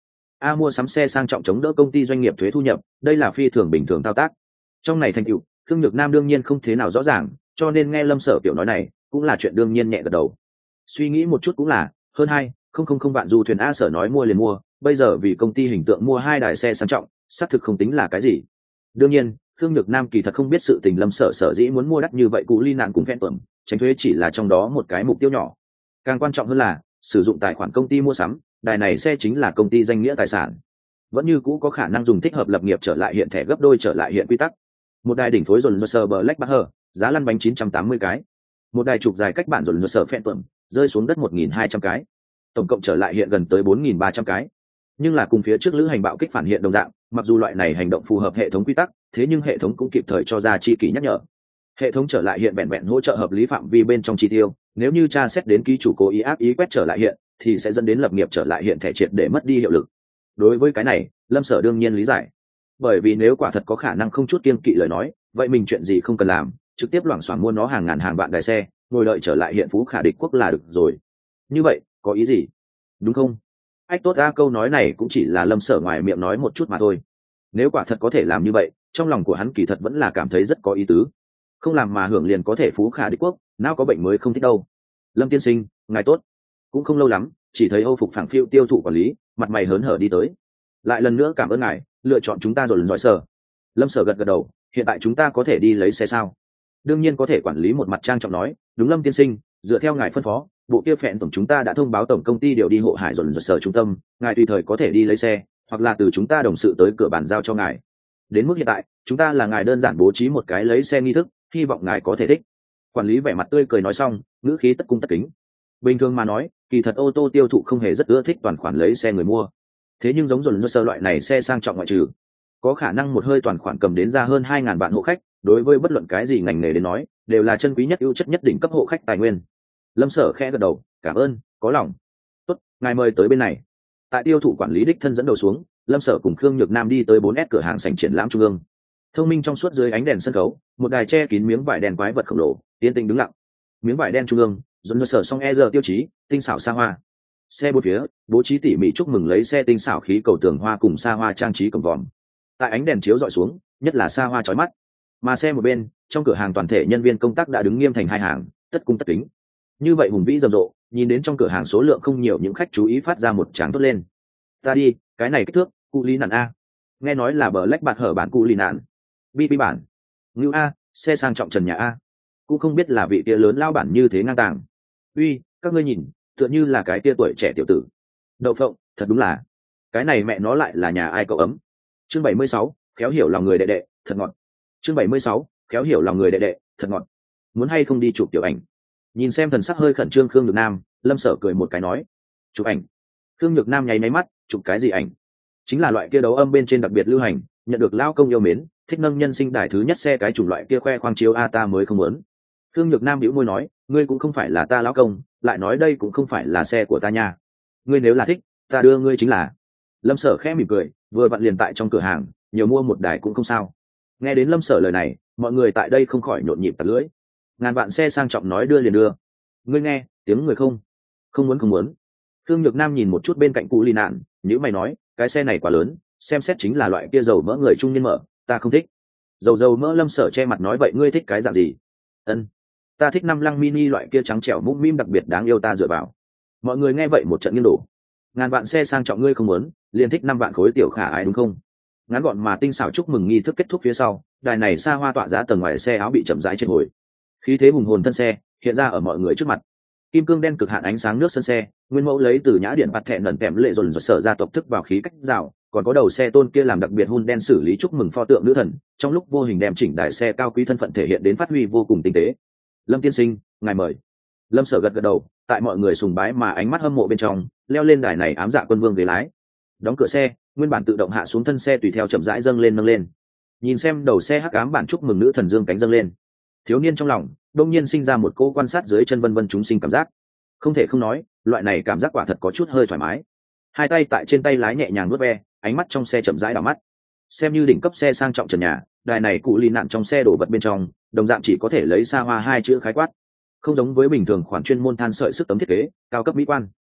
a mua sắm xe sang trọng chống đỡ công ty doanh nghiệp thuế thu nhập, đây là phi thường bình thường thao tác. Trong này thành tựu Khương Nhược Nam đương nhiên không thế nào rõ ràng, cho nên nghe Lâm Sở kiểu nói này cũng là chuyện đương nhiên, nhẹ gật đầu. Suy nghĩ một chút cũng là hơn hai không không không vạn du thuyền. A Sở nói mua liền mua, bây giờ vì công ty hình tượng mua hai đài xe sang trọng xác thực không tính là cái gì. Đương nhiên Khương Nhược Nam kỳ thật không biết sự tình Lâm Sở sở dĩ muốn mua đắt như vậy, cụ ly nạn cùng phen tuẩm tránh thuế chỉ là trong đó một cái mục tiêu nhỏ. Càng quan trọng hơn là sử dụng tài khoản công ty mua sắm, đài này xe chính là công ty danh nghĩa tài sản, vẫn như cũ có khả năng dùng thích hợp lập nghiệp trở lại hiện thẻ gấp đôi trở lại hiện quy tắc. Một đài đỉnh phối dồn sờ Black Bahar, giá lăn bánh chín trăm tám mươi cái. Một đài trục dài cách bản dồn sờ phen tuẩm rơi xuống đất một nghìn hai trăm cái. Tổng cộng trở lại hiện gần tới bốn nghìn ba trăm cái. Nhưng là cùng phía trước lữ hành bạo kích phản hiện đồng dạng, mặc dù loại này hành động phù hợp hệ thống quy tắc, thế nhưng hệ thống cũng kịp thời cho ra chi kỷ nhắc nhở. Hệ thống trở lại hiện vẹn vẹn hỗ trợ hợp lý phạm vi bên trong chi tiêu, nếu như tra xét đến ký chủ cố ý ác ý quét trở lại hiện thì sẽ dẫn đến lập nghiệp trở lại hiện thẻ triệt để mất đi hiệu lực. Đối với cái này Lâm Sở đương nhiên lý giải, bởi vì nếu quả thật có khả năng không chút kiêng kỵ lời nói, vậy mình chuyện gì không cần làm, trực tiếp loảng xoảng mua nó hàng ngàn hàng vạn đài xe, ngồi đợi trở lại hiện phú khả địch quốc là được rồi. Như vậy có ý gì, đúng không? Ách tốt ra câu nói này cũng chỉ là Lâm Sở ngoài miệng nói một chút mà thôi. Nếu quả thật có thể làm như vậy, trong lòng của hắn kỳ thật vẫn là cảm thấy rất có ý tứ. Không làm mà hưởng liền có thể phú khả địch quốc, nào có bệnh mới không thích đâu. Lâm tiên sinh, ngài tốt. Cũng không lâu lắm, chỉ thấy Âu phục phẳng phiu tiêu thụ quản lý mặt mày hớn hở đi tới. Lại lần nữa cảm ơn ngài lựa chọn chúng ta rồi lần giỏi Sở. Lâm Sở gật gật đầu, hiện tại chúng ta có thể đi lấy xe sao? Đương nhiên có thể. Quản lý một mặt trang trọng nói, đúng Lâm tiên sinh, dựa theo ngài phân phó, bộ kia phẹn tổng chúng ta đã thông báo tổng công ty điều đi hộ hải rồi lần Sở trung tâm, ngài tùy thời có thể đi lấy xe, hoặc là từ chúng ta đồng sự tới cửa bàn giao cho ngài. Đến mức hiện tại chúng ta là ngài đơn giản bố trí một cái lấy xe nghi thức, hy vọng ngài có thể thích. Quản lý vẻ mặt tươi cười nói xong, ngữ khí tất cung tất kính. Bình thường mà nói, kỳ thật ô tô tiêu thụ không hề rất ưa thích toàn khoản lấy xe người mua, thế nhưng giống dồn sơ loại này xe sang trọng ngoại trừ, có khả năng một hơi toàn khoản cầm đến ra hơn hai ngàn vạn hộ khách, đối với bất luận cái gì ngành nghề đến nói đều là chân quý nhất, ưu chất nhất, đỉnh cấp hộ khách tài nguyên. Lâm Sở khẽ gật đầu, cảm ơn, có lòng. Tốt, ngài mời tới bên này. Tại tiêu thụ quản lý đích thân dẫn đầu xuống, Lâm Sở cùng Khương Nhược Nam đi tới bốn S cửa hàng sảnh triển lãm trung ương. Thông minh trong suốt dưới ánh đèn sân khấu, một đài che kín miếng vải đen quái vật khổng lồ yên tĩnh đứng lặng. Miếng vải đen trung ương dồn Sở song e giờ tiêu chí tinh xảo xa hoa. Xe bốn phía bố trí tỉ mỉ chúc mừng lấy xe tinh xảo khí cầu tường hoa cùng xa hoa trang trí cổng vòm. Tại ánh đèn chiếu dọi xuống, nhất là xa hoa chói mắt. Mà xe một bên, trong cửa hàng toàn thể nhân viên công tác đã đứng nghiêm thành hai hàng, tất cung tất kính. Như vậy hùng vĩ rầm rộ, nhìn đến trong cửa hàng số lượng không nhiều, những khách chú ý phát ra một tràng tốt lên. Ta đi, cái này kích thước, cụ lý nạn a. Nghe nói là bờ lách bạt hở bản cụ lý nạn. Bi bi bản. Ngưu a, xe sang trọng trần nhà a. Cũng không biết là vị kia lớn lao bản như thế ngang tàng. Uy, các ngươi nhìn, tựa như là cái tia tuổi trẻ tiểu tử. Đậu phộng, thật đúng là. Cái này mẹ nó lại là nhà ai cậu ấm. Chương bảy mươi sáu, khéo hiểu lòng người đệ đệ, thật ngọt. Chương bảy mươi sáu, khéo hiểu lòng người đệ đệ, thật ngọt. Muốn hay không đi chụp tiểu ảnh? Nhìn xem thần sắc hơi khẩn trương Khương Nhược Nam, Lâm Sở cười một cái nói, chụp ảnh. Khương Nhược Nam nháy máy mắt, chụp cái gì ảnh? Chính là loại kia đấu âm bên trên đặc biệt lưu hành, nhận được lao công yêu mến, thích nâng nhân sinh đài thứ nhất xe cái chủng loại kia khoe khoang chiếu a ta mới không muốn. Khương Nhược Nam bĩu môi nói, ngươi cũng không phải là ta lão công, lại nói đây cũng không phải là xe của ta nha. Ngươi nếu là thích, ta đưa ngươi chính là. Lâm Sở khẽ mỉm cười, vừa vặn liền tại trong cửa hàng, nhiều mua một đài cũng không sao. Nghe đến Lâm Sở lời này, mọi người tại đây không khỏi nhộn nhịp tạt lưỡi. Ngàn vạn xe sang trọng nói đưa liền đưa. Ngươi nghe, tiếng người không? Không muốn không muốn. Khương Nhược Nam nhìn một chút bên cạnh cụ lì nạn, nhữ mày nói, cái xe này quá lớn, xem xét chính là loại kia dầu mỡ người trung niên mở, ta không thích. Dầu dầu mỡ. Lâm Sở che mặt nói, vậy ngươi thích cái dạng gì? Ân, ta thích năm lăng mini loại kia trắng trẻo mũm mĩm đặc biệt đáng yêu, ta dựa vào. Mọi người nghe vậy một trận nghiêng đổ. Ngàn vạn xe sang trọng ngươi không muốn, liền thích năm vạn khối tiểu khả ái đúng không? Ngắn gọn mà tinh xảo chúc mừng nghi thức kết thúc phía sau, đài này xa hoa tọa giá tầng ngoài xe áo bị chậm rãi trên hồi. Khí thế hùng hồn thân xe hiện ra ở mọi người trước mặt. Kim cương đen cực hạn ánh sáng nước sân xe, nguyên mẫu lấy từ nhã điện bạt thẹn nẩn kèm lệ dồn dồn Sở gia tộc thức vào khí cách rào, còn có đầu xe tôn kia làm đặc biệt hun đen xử lý chúc mừng pho tượng nữ thần, trong lúc vô hình đem chỉnh đài xe cao quý thân phận thể hiện đến phát huy vô cùng tinh tế. Lâm tiên sinh, ngài mời. Lâm Sở gật gật đầu, tại mọi người sùng bái mà ánh mắt hâm mộ bên trong, leo lên đài này ám dạ quân vương ghế lái. Đóng cửa xe, nguyên bản tự động hạ xuống thân xe tùy theo chậm rãi dâng lên nâng lên. Nhìn xem đầu xe hắc ám bản chúc mừng nữ thần dương cánh dâng lên, thiếu niên trong lòng đông nhiên sinh ra một cô quan sát dưới chân vân vân chúng sinh cảm giác. Không thể không nói, loại này cảm giác quả thật có chút hơi thoải mái. Hai tay tại trên tay lái nhẹ nhàng vuốt ve, ánh mắt trong xe chậm rãi đảo mắt. Xem như đỉnh cấp xe sang trọng trần nhà, đài này cụ lì nạn trong xe đổ vật bên trong, đồng dạng chỉ có thể lấy xa hoa hai chữ khái quát. Không giống với bình thường khoản chuyên môn than sợi sức tấm thiết kế, cao cấp mỹ quan.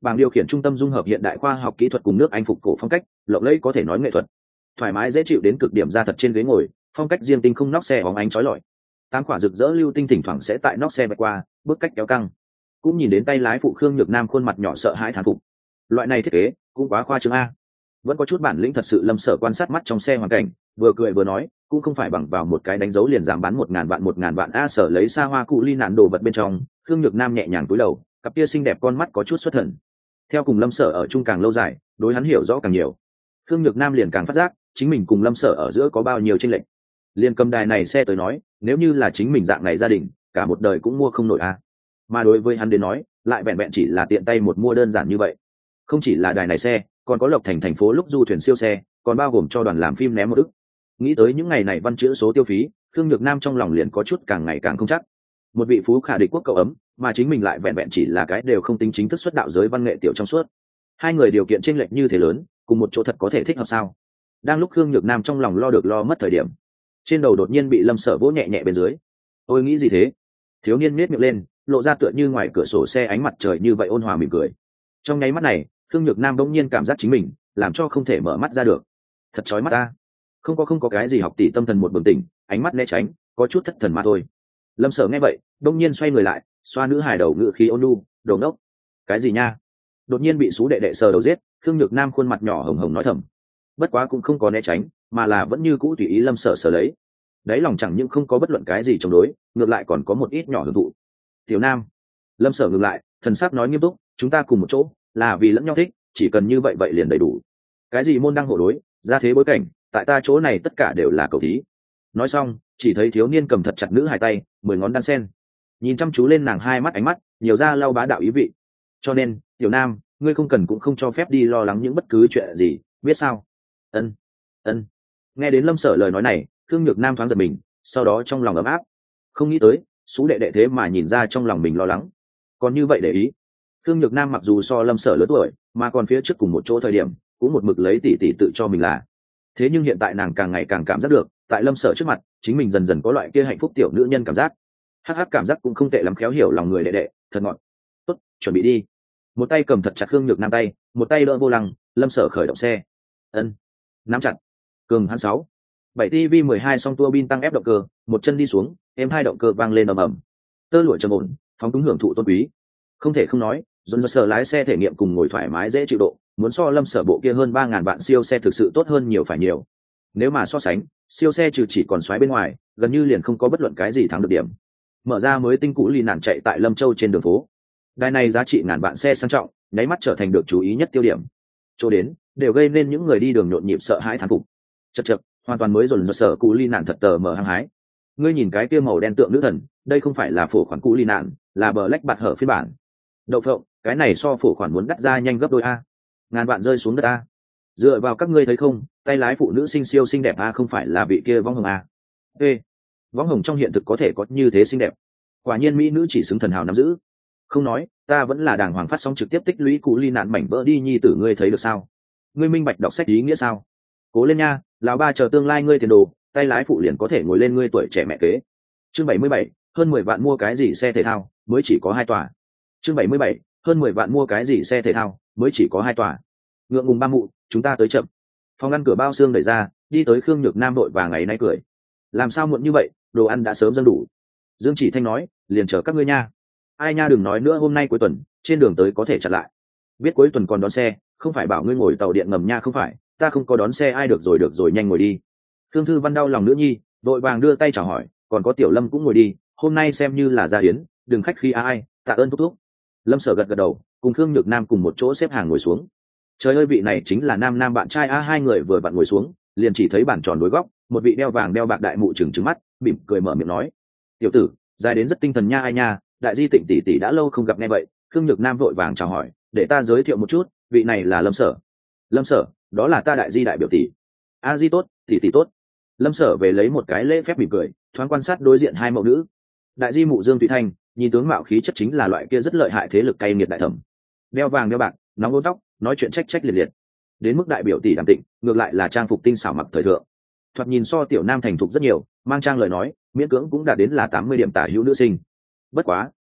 Bảng điều khiển trung tâm dung hợp hiện đại khoa học kỹ thuật cùng nước Anh phục cổ phong cách, lộng lẫy có thể nói nghệ thuật. Thoải mái dễ chịu đến cực điểm ra thật trên ghế ngồi, phong cách riêng tinh không nóc xe bóng ánh chói lọi. Tám quả rực rỡ lưu tinh thỉnh thoảng sẽ tại nóc xe vạch qua, bước cách kéo căng. Cũng nhìn đến tay lái phụ Khương Nhược Nam khuôn mặt nhỏ sợ hãi thán phục. Loại này thiết kế cũng quá khoa trương a. Vẫn có chút bản lĩnh thật sự. Lâm Sở quan sát mắt trong xe hoàn cảnh, vừa cười vừa nói, cũng không phải bằng vào một cái đánh dấu liền giảm bán một ngàn vạn một ngàn vạn a. Sở lấy xa hoa cụ ly nạn đồ vật bên trong, Khương Nhược Nam nhẹ nhàng cúi đầu, cặp kia xinh đẹp con mắt có chút xuất thần. Theo cùng Lâm Sở ở chung càng lâu dài, đối hắn hiểu rõ càng nhiều, Khương Nhược Nam liền càng phát giác chính mình cùng Lâm Sở ở giữa có bao nhiêu chênh lệch. Liền cầm đài này xe tới nói, nếu như là chính mình dạng này gia đình, cả một đời cũng mua không nổi a. Mà đối với hắn đến nói, lại vẹn vẹn chỉ là tiện tay một mua đơn giản như vậy. Không chỉ là đài này xe, còn có Lộc Thành thành phố lúc du thuyền siêu xe, còn bao gồm cho đoàn làm phim ném một ức. Nghĩ tới những ngày này văn chữ số tiêu phí, Khương Nhược Nam trong lòng liền có chút càng ngày càng không chắc. Một vị phú khả địch quốc cậu ấm, mà chính mình lại vẹn vẹn chỉ là cái đều không tính chính thức xuất đạo giới văn nghệ tiểu trong suốt. Hai người điều kiện chênh lệch như thế lớn, cùng một chỗ thật có thể thích hợp sao? Đang lúc Khương Nhược Nam trong lòng lo được lo mất thời điểm, trên đầu đột nhiên bị Lâm Sở vỗ nhẹ nhẹ bên dưới. Ôi nghĩ gì thế? Thiếu niên nhếch miệng lên, lộ ra tựa như ngoài cửa sổ xe ánh mặt trời như vậy ôn hòa mỉm cười. Trong nháy mắt này, Khương Nhược Nam bỗng nhiên cảm giác chính mình làm cho không thể mở mắt ra được. Thật chói mắt ta. Không có không có cái gì học tỷ tâm thần một bừng tỉnh, ánh mắt né tránh, có chút thất thần mà thôi. Lâm Sở nghe vậy, bỗng nhiên xoay người lại, xoa nữ hài đầu ngự khí ôn nhu, "Đồ ngốc." "Cái gì nha?" Đột nhiên bị sú đệ đệ sờ đầu giết, Khương Nhược Nam khuôn mặt nhỏ hồng hồng nói thầm. Bất quá cũng không có né tránh, mà là vẫn như cũ tùy ý Lâm Sở sờ lấy. Đấy lòng chẳng những không có bất luận cái gì chống đối, ngược lại còn có một ít nhỏ hưởng thụ. "Tiểu Nam." Lâm Sở ngừng lại, thần sắc nói nghiêm túc, "Chúng ta cùng một chỗ, là vì lẫn nhau thích, chỉ cần như vậy vậy liền đầy đủ. Cái gì môn đăng hộ đối, ra thế bối cảnh, tại ta chỗ này tất cả đều là cầu thí." Nói xong, chỉ thấy thiếu niên cầm thật chặt nữ hài tay, mười ngón đan sen, nhìn chăm chú lên nàng hai mắt, ánh mắt nhiều ra lau bá đạo ý vị. "Cho nên, Tiểu Nam, ngươi không cần cũng không cho phép đi lo lắng những bất cứ chuyện gì, biết sao?" "Ân, ân." Nghe đến Lâm Sở lời nói này, Khương Nhược Nam thoáng giật mình, sau đó trong lòng ấm áp. Không nghĩ tới, sú đệ đệ thế mà nhìn ra trong lòng mình lo lắng, còn như vậy để ý. Khương Nhược Nam mặc dù so Lâm Sở lớn tuổi, mà còn phía trước cùng một chỗ thời điểm, cũng một mực lấy tỷ tỷ tự cho mình là. Thế nhưng hiện tại nàng càng ngày càng cảm giác được, tại Lâm Sở trước mặt, chính mình dần dần có loại kia hạnh phúc tiểu nữ nhân cảm giác. Hắc hắc cảm giác cũng không tệ lắm, khéo hiểu lòng người đệ đệ, thật ngọt. "Tốt, chuẩn bị đi." Một tay cầm thật chặt Khương Nhược Nam tay, một tay đỡ vô lăng, Lâm Sở khởi động xe. "Ân." Nắm chặt. Cường hắn sáu. bảy T V mười hai song tua bin tăng ép động cơ, một chân đi xuống, em hai động cơ vang lên ầm ầm. Tơ lụa trầm ổn, phóng túng hưởng thụ tôn quý. Không thể không nói, John Sở lái xe thể nghiệm cùng ngồi thoải mái dễ chịu độ, muốn so Lâm Sở bộ kia hơn ba ngàn vạn siêu xe thực sự tốt hơn nhiều phải nhiều. Nếu mà so sánh, siêu xe trừ chỉ còn xoáy bên ngoài, gần như liền không có bất luận cái gì thắng được điểm. Mở ra mới tinh cũ lì nạn chạy tại Lâm Châu trên đường phố. Đài này giá trị ngàn vạn xe sang trọng, nháy mắt trở thành được chú ý nhất tiêu điểm. Chỗ đến, đều gây nên những người đi đường nhộn nhịp sợ hãi thán phục. Chậc chậc, hoàn toàn mới John Sở cũ lì nạn thật tờ mở hăng hái. Ngươi nhìn cái kia màu đen tượng nữ thần, đây không phải là phổ khoản cũ lì nạn, là Black bạt hở phiên bản. Đậu phộng, cái này so phổ khoản muốn đắt ra nhanh gấp đôi a. Ngàn vạn rơi xuống đất a. Dựa vào các ngươi thấy không, tay lái phụ nữ xinh siêu xinh đẹp a, không phải là vị kia võng hồng a. Ê, võng hồng trong hiện thực có thể có như thế xinh đẹp. Quả nhiên mỹ nữ chỉ xứng thần hào nắm giữ. Không nói, ta vẫn là đàng hoàng phát sóng trực tiếp tích lũy cú ly nạn mảnh vỡ đi nhi tử, ngươi thấy được sao? Ngươi minh bạch đọc sách ý nghĩa sao? Cố lên nha, lão ba chờ tương lai ngươi tiền đồ, tay lái phụ liền có thể ngồi lên ngươi tuổi trẻ mẹ kế. Chương bảy mươi bảy, hơn mười vạn mua cái gì xe thể thao, mới chỉ có hai tòa. Chương bảy mươi bảy, hơn mười vạn mua cái gì xe thể thao, mới chỉ có hai tòa. Ngượng ngùng ba mụ, chúng ta tới chậm. Phòng ngăn cửa bao xương đẩy ra, đi tới Khương Nhược Nam đội và ngày nay cười. Làm sao muộn như vậy, đồ ăn đã sớm dâng đủ. Dương Chỉ Thanh nói, liền chờ các ngươi nha. Ai nha, đừng nói nữa, hôm nay cuối tuần, trên đường tới có thể chặn lại. Biết cuối tuần còn đón xe, không phải bảo ngươi ngồi tàu điện ngầm nha, không phải, ta không có đón xe, ai được rồi được rồi, nhanh ngồi đi. Khương Thư Văn đau lòng nữ nhi, vội vàng đưa tay chào hỏi, còn có Tiểu Lâm cũng ngồi đi, hôm nay xem như là gia hiến, đừng khách khí ai, tạ ơn thúc thúc. Lâm Sở gật gật đầu, cùng Khương Nhược Nam cùng một chỗ xếp hàng ngồi xuống. Trời ơi, vị này chính là nam nam bạn trai a. Hai người vừa vặn ngồi xuống, liền chỉ thấy bàn tròn đối góc, một vị đeo vàng đeo bạc đại mụ trừng trừng mắt, mỉm cười mở miệng nói: "Tiểu tử, dài đến rất tinh thần nha ai nha, đại di Tịnh tỷ tỷ đã lâu không gặp." Nghe vậy, Khương Nhược Nam vội vàng chào hỏi, để ta giới thiệu một chút, vị này là Lâm Sở. Lâm Sở, đó là ta đại di đại biểu tỷ. A di tốt, tỷ tỷ tốt. Lâm Sở về lấy một cái lễ phép mỉm cười, thoáng quan sát đối diện hai mẫu nữ. Đại di mụ Dương Thụy Thanh, nhìn tướng mạo khí chất chính là loại kia rất lợi hại thế lực cay nghiệt đại thẩm. Đeo vàng đeo bạc, nóng ốn tóc, nói chuyện trách trách liệt liệt. Đến mức đại biểu tỷ Đàm Tịnh, ngược lại là trang phục tinh xảo mặc thời thượng. Thoạt nhìn so Tiểu Nam thành thục rất nhiều, mang trang lời nói, miễn cưỡng cũng đạt đến là tám mươi điểm tả hữu nữ sinh. Bất quá,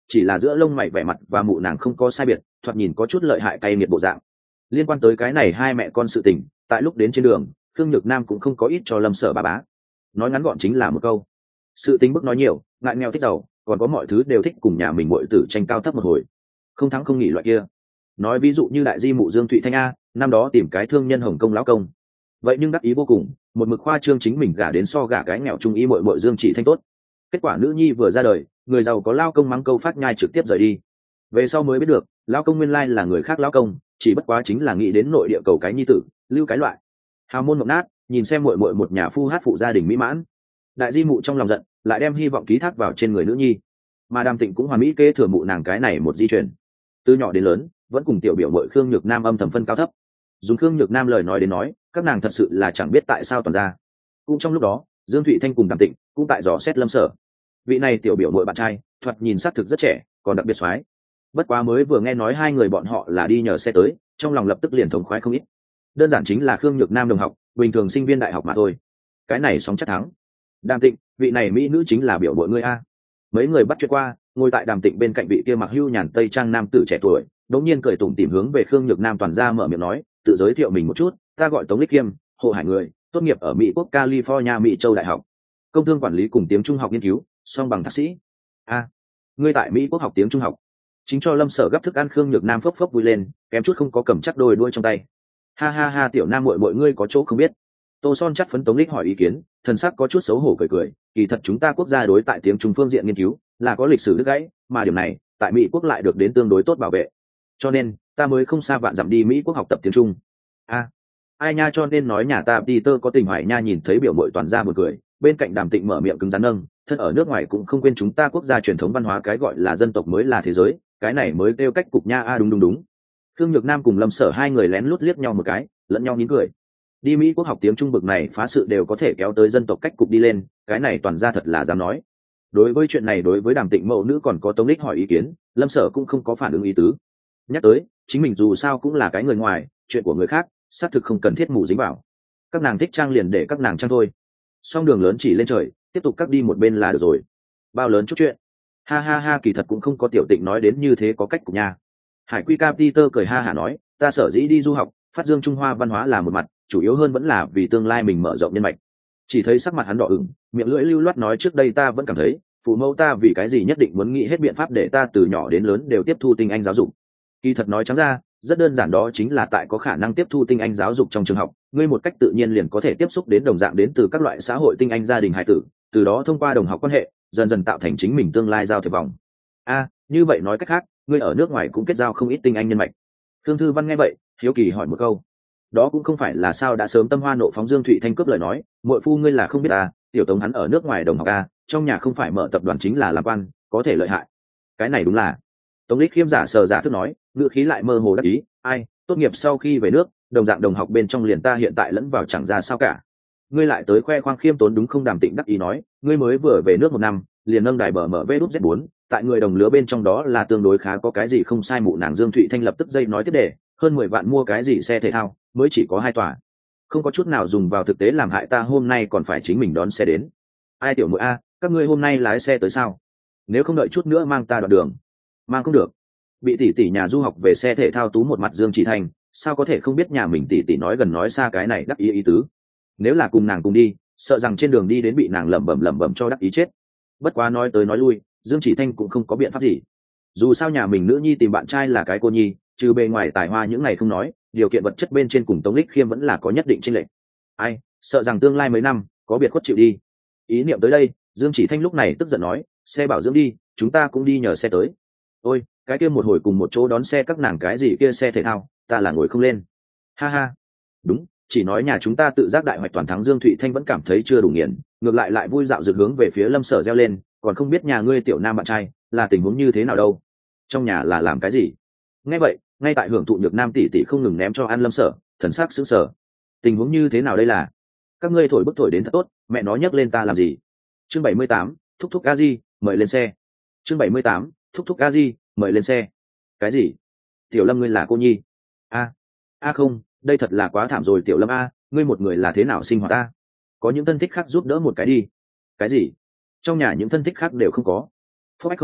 chỉ là giữa lông mày vẻ mặt và mụ nàng không có sai biệt, thoạt nhìn có chút lợi hại cay nghiệt bộ dạng. Liên quan tới cái này hai mẹ con sự tình, tại lúc đến trên đường Khương Nhược Nam cũng không có ít cho Lâm Sở bà bá. Nói ngắn gọn chính là một câu: sự tính bức nói nhiều, ngại nghèo thích giàu, còn có mọi thứ đều thích cùng nhà mình muội tử tranh cao thấp một hồi, không thắng không nghỉ loại kia. Nói ví dụ như đại di mụ Dương Thụy Thanh a, năm đó tìm cái thương nhân Hồng Công lão công, vậy nhưng đắc ý vô cùng, một mực khoa trương chính mình gả đến so gả cái nghèo trung y muội muội Dương Chỉ Thanh tốt. Kết quả nữ nhi vừa ra đời, người giàu có lao công mắng câu phát nhai trực tiếp rời đi. Về sau mới biết được, lao công nguyên lai là người khác lao công, chỉ bất quá chính là nghĩ đến nội địa cầu cái nhi tử, lưu cái loại. Hào môn mộng nát, nhìn xem muội muội một nhà phu hát phụ gia đình mỹ mãn. Đại di mụ trong lòng giận, lại đem hy vọng ký thác vào trên người nữ nhi. Mà Đàm Tịnh cũng hoàn mỹ kế thừa mụ nàng cái này một di truyền. Từ nhỏ đến lớn, vẫn cùng tiểu biểu muội Khương Nhược Nam âm thầm phân cao thấp. Dùng Khương Nhược Nam lời nói đến nói, các nàng thật sự là chẳng biết tại sao toàn ra. Cũng trong lúc đó, Dương Thụy Thanh cùng Đàm Tịnh cũng tại dò xét Lâm Sở. Vị này tiểu biểu muội bạn trai, thoạt nhìn sắc thực rất trẻ, còn đặc biệt xoái. Bất quá mới vừa nghe nói hai người bọn họ là đi nhờ xe tới, trong lòng lập tức liền thống khoái không ít. Đơn giản chính là Khương Nhược Nam đồng học, bình thường sinh viên đại học mà thôi. Cái này sóng chắc thắng. Đàm Tịnh, vị này mỹ nữ chính là biểu muội ngươi a. Mấy người bắt chuyện qua, ngồi tại Đàm Tịnh bên cạnh vị kia mặc hưu nhàn tây trang nam tử trẻ tuổi, đột nhiên cười tủm tỉm hướng về Khương Nhược Nam toàn ra mở miệng nói, tự giới thiệu mình một chút, ta gọi Tống Lịch Kiêm, Hồ Hải người, tốt nghiệp ở Mỹ quốc California Mỹ châu đại học, công thương quản lý cùng tiếng Trung học nghiên cứu, song bằng thạc sĩ. A, ngươi tại Mỹ quốc học tiếng Trung học? Chính cho Lâm Sở gấp thức ăn Khương Nhược Nam phốc phốc vui lên, kém chút không có cầm chắc đôi đuôi trong tay. Ha ha ha, tiểu Nam muội muội ngươi có chỗ không biết. Tô Son chắc phấn Tống Lịch hỏi ý kiến, thần sắc có chút xấu hổ cười cười, kỳ thật chúng ta quốc gia đối tại tiếng Trung phương diện nghiên cứu là có lịch sử đứt gãy, mà điểm này tại Mỹ quốc lại được đến tương đối tốt bảo vệ, cho nên ta mới không xa vạn dặm đi Mỹ quốc học tập tiếng Trung. A, ai nha, cho nên nói nhà ta Peter có tình hoài nha. Nhìn thấy biểu muội toàn ra một cười, bên cạnh Đàm Tịnh mở miệng cứng rắn nâng, thân ở nước ngoài cũng không quên chúng ta quốc gia truyền thống văn hóa, cái gọi là dân tộc mới là thế giới, cái này mới kêu cách cục nha. A đúng đúng đúng. Khương Nhược Nam cùng Lâm Sở hai người lén lút liếc nhau một cái, lẫn nhau nín cười. Đi Mỹ quốc học tiếng Trung bực này phá sự đều có thể kéo tới dân tộc cách cục đi lên, cái này toàn ra thật là dám nói. Đối với chuyện này, đối với Đàm Tịnh mẫu nữ còn có Tống Lịch hỏi ý kiến, Lâm Sở cũng không có phản ứng ý tứ. Nhắc tới, chính mình dù sao cũng là cái người ngoài, chuyện của người khác xác thực không cần thiết mù dính vào. Các nàng thích trang liền để các nàng trang thôi. Song đường lớn chỉ lên trời, tiếp tục cắt đi một bên là được rồi. Bao lớn chút chuyện. Ha ha ha, kỳ thật cũng không có tiểu Tịnh nói đến như thế có cách của nha. Hải Quy Ca Peter cười ha hả nói, ta sở dĩ đi du học, phát dương Trung Hoa văn hóa là một mặt, chủ yếu hơn vẫn là vì tương lai mình mở rộng nhân mạch. Chỉ thấy sắc mặt hắn đỏ ửng, miệng lưỡi lưu loát nói, trước đây ta vẫn cảm thấy phụ mẫu ta vì cái gì nhất định muốn nghĩ hết biện pháp để ta từ nhỏ đến lớn đều tiếp thu tinh anh giáo dục. Kỳ thật nói trắng ra, rất đơn giản, đó chính là tại có khả năng tiếp thu tinh anh giáo dục trong trường học, ngươi một cách tự nhiên liền có thể tiếp xúc đến đồng dạng đến từ các loại xã hội tinh anh gia đình hải tử, từ đó thông qua đồng học quan hệ dần dần tạo thành chính mình tương lai giao thiệp vòng. A, như vậy nói cách khác, ngươi ở nước ngoài cũng kết giao không ít tinh anh nhân mạch. Thương Thư Văn nghe vậy, hiếu kỳ hỏi một câu. Đó cũng không phải là sao, đã sớm tâm hoa nộ phóng Dương Thụy Thanh cướp lời nói, muội phu ngươi là không biết à, tiểu Tống hắn ở nước ngoài đồng học a, trong nhà không phải mở tập đoàn chính là làm quan, có thể lợi hại. Cái này đúng là. Tống Lịch Khiêm giả sờ giả thức nói, ngữ khí lại mơ hồ đắc ý, ai, tốt nghiệp sau khi về nước, đồng dạng đồng học bên trong liền ta hiện tại lẫn vào chẳng ra sao cả. Ngươi lại tới khoe khoang khiêm tốn đúng không? Đàm Tịnh đắc ý nói, ngươi mới vừa về nước một năm, liền nâng đài bờ mở vê đút Z bốn, tại người đồng lứa bên trong đó là tương đối khá, có cái gì không sai. Mụ nàng Dương Thụy Thanh lập tức dây nói tiếp để, hơn mười vạn mua cái gì xe thể thao, mới chỉ có hai tòa, không có chút nào dùng vào thực tế, làm hại ta hôm nay còn phải chính mình đón xe đến. Ai tiểu muội a, các ngươi hôm nay lái xe tới sao? Nếu không đợi chút nữa mang ta đoạn đường. Mang không được. Bị tỷ tỷ nhà du học về xe thể thao tú một mặt Dương Chỉ Thành, sao có thể không biết nhà mình tỷ tỷ nói gần nói xa cái này đắc ý ý tứ. Nếu là cùng nàng cùng đi, sợ rằng trên đường đi đến bị nàng lẩm bẩm lẩm bẩm cho đắc ý chết. Bất quá nói tới nói lui, Dương Chỉ Thanh cũng không có biện pháp gì. Dù sao nhà mình nữ nhi tìm bạn trai là cái cô nhi, trừ bề ngoài tài hoa những ngày không nói, điều kiện vật chất bên trên cùng Tống Lịch Khiêm vẫn là có nhất định chênh lệch. Ai, sợ rằng tương lai mấy năm có biệt khuất chịu đi. Ý niệm tới đây, Dương Chỉ Thanh lúc này tức giận nói, xe bảo dưỡng đi, chúng ta cũng đi nhờ xe tới. Ôi, cái kia một hồi cùng một chỗ đón xe các nàng cái gì kia xe thể thao, ta là ngồi không lên. Ha ha. Đúng, chỉ nói nhà chúng ta tự giác đại hoạch toàn thắng. Dương Thụy Thanh vẫn cảm thấy chưa đủ nghiền, ngược lại lại vui dạo rực hướng về phía Lâm Sở reo lên, còn không biết nhà ngươi tiểu Nam bạn trai là tình huống như thế nào đâu, trong nhà là làm cái gì? Nghe vậy, ngay tại hưởng thụ Nhược Nam tỷ tỷ không ngừng ném cho ăn Lâm Sở, thần sắc sững sờ. Tình huống như thế nào đây là? Các ngươi thổi bức thổi đến thật tốt, mẹ nó nhấc lên ta làm gì? Chương bảy mươi tám, thúc thúc Gazi, mời lên xe. Chương bảy mươi tám, thúc thúc Gazi, mời lên xe. Cái gì? Tiểu Lâm ngươi là cô nhi? A, a không, đây thật là quá thảm rồi. Tiểu Lâm a, ngươi một người là thế nào sinh hoạt ta? Có những thân thích khác giúp đỡ một cái đi. Cái gì? Trong nhà những thân thích khác đều không có. Phúc Ách không,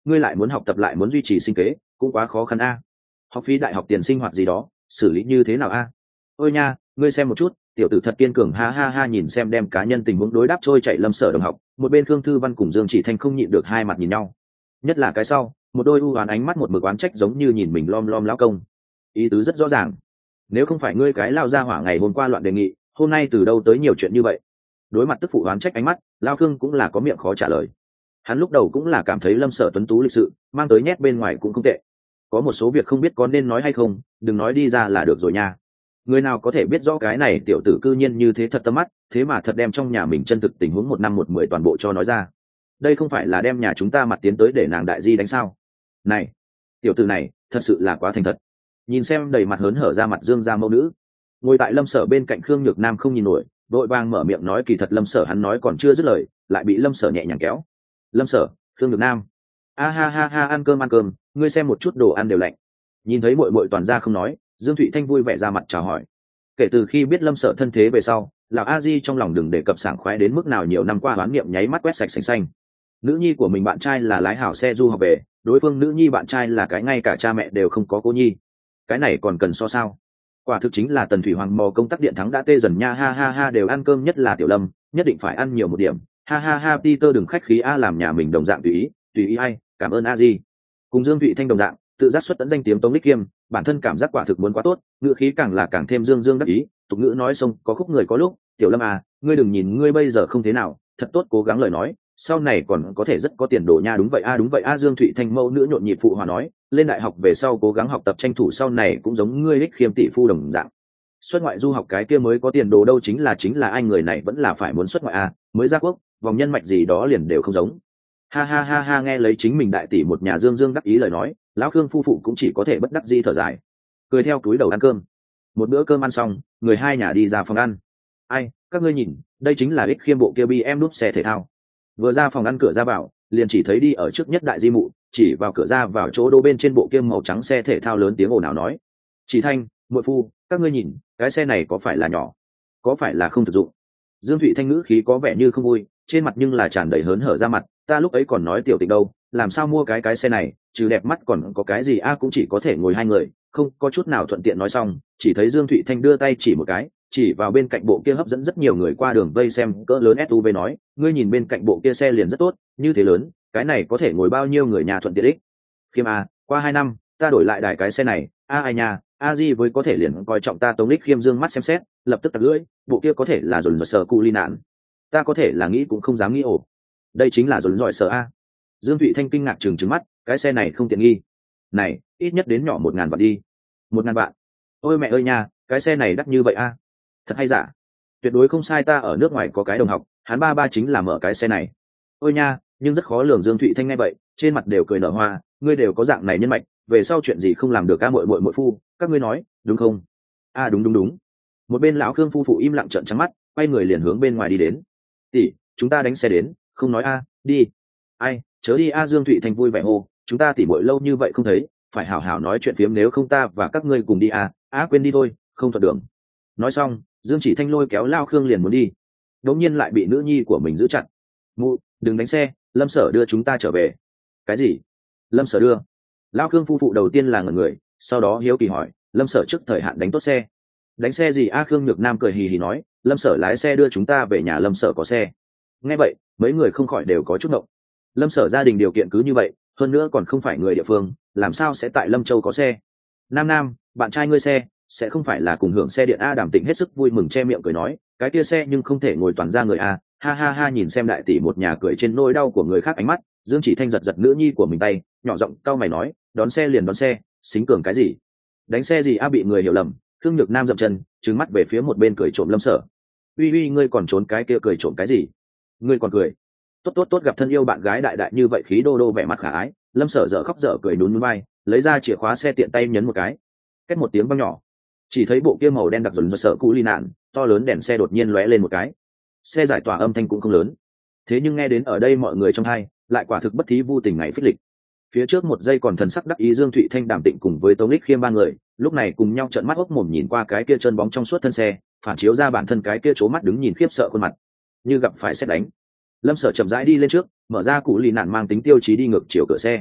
ngươi lại muốn học tập lại muốn duy trì sinh kế cũng quá khó khăn a. Học phí đại học tiền sinh hoạt gì đó xử lý như thế nào a? Ôi nha, ngươi xem một chút, tiểu tử thật kiên cường, ha ha ha. Nhìn xem đem cá nhân tình huống đối đáp trôi chạy Lâm Sở đồng học, một bên Khương Thư Văn cùng Dương Chỉ Thanh không nhịn được hai mặt nhìn nhau, nhất là cái sau, một đôi u oán ánh mắt một mực oán trách giống như nhìn mình lom lom lão công. Ý tứ rất rõ ràng, nếu không phải ngươi cái lao ra hỏa ngày hôm qua loạn đề nghị, hôm nay từ đâu tới nhiều chuyện như vậy. Đối mặt tức phụ oán trách ánh mắt, Lao Khương cũng là có miệng khó trả lời. Hắn lúc đầu cũng là cảm thấy Lâm Sở tuấn tú lịch sự, mang tới nhét bên ngoài cũng không tệ, có một số việc không biết có nên nói hay không, đừng nói đi ra là được rồi nha. Người nào có thể biết rõ cái này tiểu tử cư nhiên như thế thật tâm mắt, thế mà thật đem trong nhà mình chân thực tình huống một năm một mười toàn bộ cho nói ra. Đây không phải là đem nhà chúng ta mặt tiến tới để nàng đại di đánh sao? Này, tiểu tử này thật sự là quá thành thật. Nhìn xem đầy mặt hớn hở ra mặt Dương gia mẫu nữ, ngồi tại Lâm Sở bên cạnh Khương Nhược Nam không nhìn nổi, vội vàng mở miệng nói, kỳ thật Lâm Sở hắn nói còn chưa dứt lời, lại bị Lâm Sở nhẹ nhàng kéo. Lâm Sở, Khương Nhược Nam, a ha ha ha, ăn cơm ăn cơm, ngươi xem một chút đồ ăn đều lạnh. Nhìn thấy muội muội toàn ra không nói, Dương Thụy Thanh vui vẻ ra mặt chào hỏi. Kể từ khi biết Lâm Sở thân thế về sau, lão a di trong lòng đừng đề cập sảng khoái đến mức nào, nhiều năm qua đoán niệm nháy mắt quét sạch sành xanh. Nữ nhi của mình bạn trai là lái hảo xe du học về, đối phương nữ nhi bạn trai là cái ngay cả cha mẹ đều không có cô nhi, cái này còn cần so sao? Quả thực chính là tần thủy hoàng mò công tác điện thắng đã tê dần nha, ha ha ha. Đều ăn cơm, nhất là Tiểu Lâm nhất định phải ăn nhiều một điểm, ha ha ha. Peter đừng khách khí a, làm nhà mình đồng dạng tùy ý tùy ý ai, cảm ơn a di. Cùng Dương Thụy Thanh đồng dạng tự giác xuất tận danh tiếng Tống Lích Kiêm, bản thân cảm giác quả thực muốn quá tốt, ngữ khí càng là càng thêm dương dương đắc ý, tục ngữ nói xong có khúc người có lúc, Tiểu Lâm à, ngươi đừng nhìn ngươi bây giờ không thế nào, thật tốt cố gắng lời nói, sau này còn có thể rất có tiền đồ nha. Đúng vậy a, đúng vậy a. Dương Thụy Thanh mẫu nữ nhộn nhịp phụ hòa nói, lên đại học về sau cố gắng học tập tranh thủ sau này cũng giống ngươi Lích Khiêm tỷ phu đồng dạng, xuất ngoại du học cái kia mới có tiền đồ đâu. Chính là chính là ai người này vẫn là phải muốn xuất ngoại a, mới ra quốc vòng nhân mạch gì đó liền đều không giống, ha ha ha ha. Nghe lấy chính mình đại tỷ một nhà dương dương đắc ý lời nói, lão Khương phu phụ cũng chỉ có thể bất đắc dĩ thở dài, cười theo túi đầu ăn cơm. Một bữa cơm ăn xong, người hai nhà đi ra phòng ăn. Ai, các ngươi nhìn, đây chính là Ích Khiêm bộ kia bê em đúp xe thể thao. Vừa ra phòng ăn cửa ra vào, liền chỉ thấy đi ở trước nhất đại di mụ chỉ vào cửa ra vào chỗ đỗ bên trên bộ kia màu trắng xe thể thao lớn tiếng ồn ào nói, Chỉ Thanh, muội phu, các ngươi nhìn, cái xe này có phải là nhỏ, có phải là không thực dụng? Dương Thụy Thanh ngữ khí có vẻ như không vui, trên mặt nhưng là tràn đầy hớn hở ra mặt, ta lúc ấy còn nói Tiểu Tịch đâu, làm sao mua cái cái xe này, trừ đẹp mắt còn có cái gì a, cũng chỉ có thể ngồi hai người, không có chút nào thuận tiện. Nói xong, chỉ thấy Dương Thụy Thanh đưa tay chỉ một cái, chỉ vào bên cạnh bộ kia hấp dẫn rất nhiều người qua đường vây xem cỡ lớn ét u vê nói, ngươi nhìn bên cạnh bộ kia xe liền rất tốt, như thế lớn, cái này có thể ngồi bao nhiêu người nhà thuận tiện ích. Khiêm a, qua hai năm ta đổi lại đài cái xe này, a ai nha, a di với có thể liền coi trọng ta. Tống Lích Khiêm dương mắt xem xét, lập tức tặc lưỡi, bộ kia có thể là dồn dồn sờ cụ ly nạn, ta có thể là nghĩ cũng không dám nghĩ. Ổ, đây chính là dồn dọi sờ a. Dương Thụy Thanh kinh ngạc trừng trừng mắt, cái xe này không tiện nghi, này ít nhất đến nhỏ một ngàn vạn đi. Một ngàn vạn? Ôi mẹ ơi nha, cái xe này đắt như vậy a? Thật hay giả? Tuyệt đối không sai, ta ở nước ngoài có cái đồng học, hắn ba ba chính là mở cái xe này. Ôi nha, nhưng rất khó lường. Dương Thụy Thanh nghe vậy, trên mặt đều cười nở hoa, ngươi đều có dạng này nhân mạch, về sau chuyện gì không làm được a, muội muội muội phu, các ngươi nói đúng không? A đúng đúng đúng. Một bên lão Khương phu phụ im lặng trợn trắng mắt, quay người liền hướng bên ngoài đi đến. Tỷ, chúng ta đánh xe đến, không nói a, đi. Ai, chớ đi a. Dương Thụy Thanh vui vẻ hô, chúng ta tỉ muội lâu như vậy không thấy, phải hảo hảo nói chuyện phiếm, nếu không ta và các ngươi cùng đi a. Á quên đi thôi, không thuận đường. Nói xong, Dương Chỉ Thanh lôi kéo Lao Khương liền muốn đi, đống nhiên lại bị nữ nhi của mình giữ chặt. Mụ, đừng đánh xe, Lâm Sở đưa chúng ta trở về. Cái gì? Lâm Sở đưa? Lao Khương phu phụ đầu tiên là ngẩn người, sau đó hiếu kỳ hỏi, Lâm Sở trước thời hạn đánh tốt xe? Đánh xe gì a? Khương Nhược Nam cười hì hì nói, Lâm Sở lái xe đưa chúng ta về nhà, Lâm Sở có xe. Nghe vậy, mấy người không khỏi đều có chút ngộng. Lâm Sở gia đình điều kiện cứ như vậy, hơn nữa còn không phải người địa phương, làm sao sẽ tại Lâm Châu có xe? Nam Nam, bạn trai ngươi xe sẽ không phải là cùng hưởng xe điện a? Đàm Tịnh hết sức vui mừng che miệng cười nói, cái kia xe nhưng không thể ngồi toàn ra người a, ha ha ha. Nhìn xem đại tỷ một nhà cười trên nỗi đau của người khác ánh mắt, Dương Chỉ Thanh giật giật nữ nhi của mình tay, nhỏ giọng cau mày nói, đón xe liền đón xe, xính cường cái gì? Đánh xe gì a? Bị người hiểu lầm. Khương Nhược Nam dậm chân, trừng mắt về phía một bên cười trộm Lâm Sở. Uy uy, ngươi còn trốn cái kia cười trộm cái gì? Ngươi còn cười? Tốt tốt tốt, gặp thân yêu bạn gái đại đại như vậy khí đô đô vẻ mặt khả ái. Lâm Sở dở khóc dở cười nhún nhún vai, lấy ra chìa khóa xe tiện tay nhấn một cái, két một tiếng vang nhỏ, chỉ thấy bộ kia màu đen đặc dồn Sở cũ ly nạn to lớn đèn xe đột nhiên lóe lên một cái. Xe giải tỏa âm thanh cũng không lớn, thế nhưng nghe đến ở đây mọi người trong hai lại quả thực bất thí vu tình ngày phích lịch. Phía trước một giây còn thần sắc đắc ý Dương Thụy Thanh, Đàm Tịnh cùng với Tống Lích Khiêm ba người lúc này cùng nhau trợn mắt ốc mồm nhìn qua cái kia chân bóng trong suốt thân xe, phản chiếu ra bản thân cái kia chố mắt đứng nhìn khiếp sợ khuôn mặt như gặp phải sét đánh. Lâm Sở chậm rãi đi lên trước, mở ra cũ lì nạn mang tính tiêu chí đi ngược chiều cửa xe,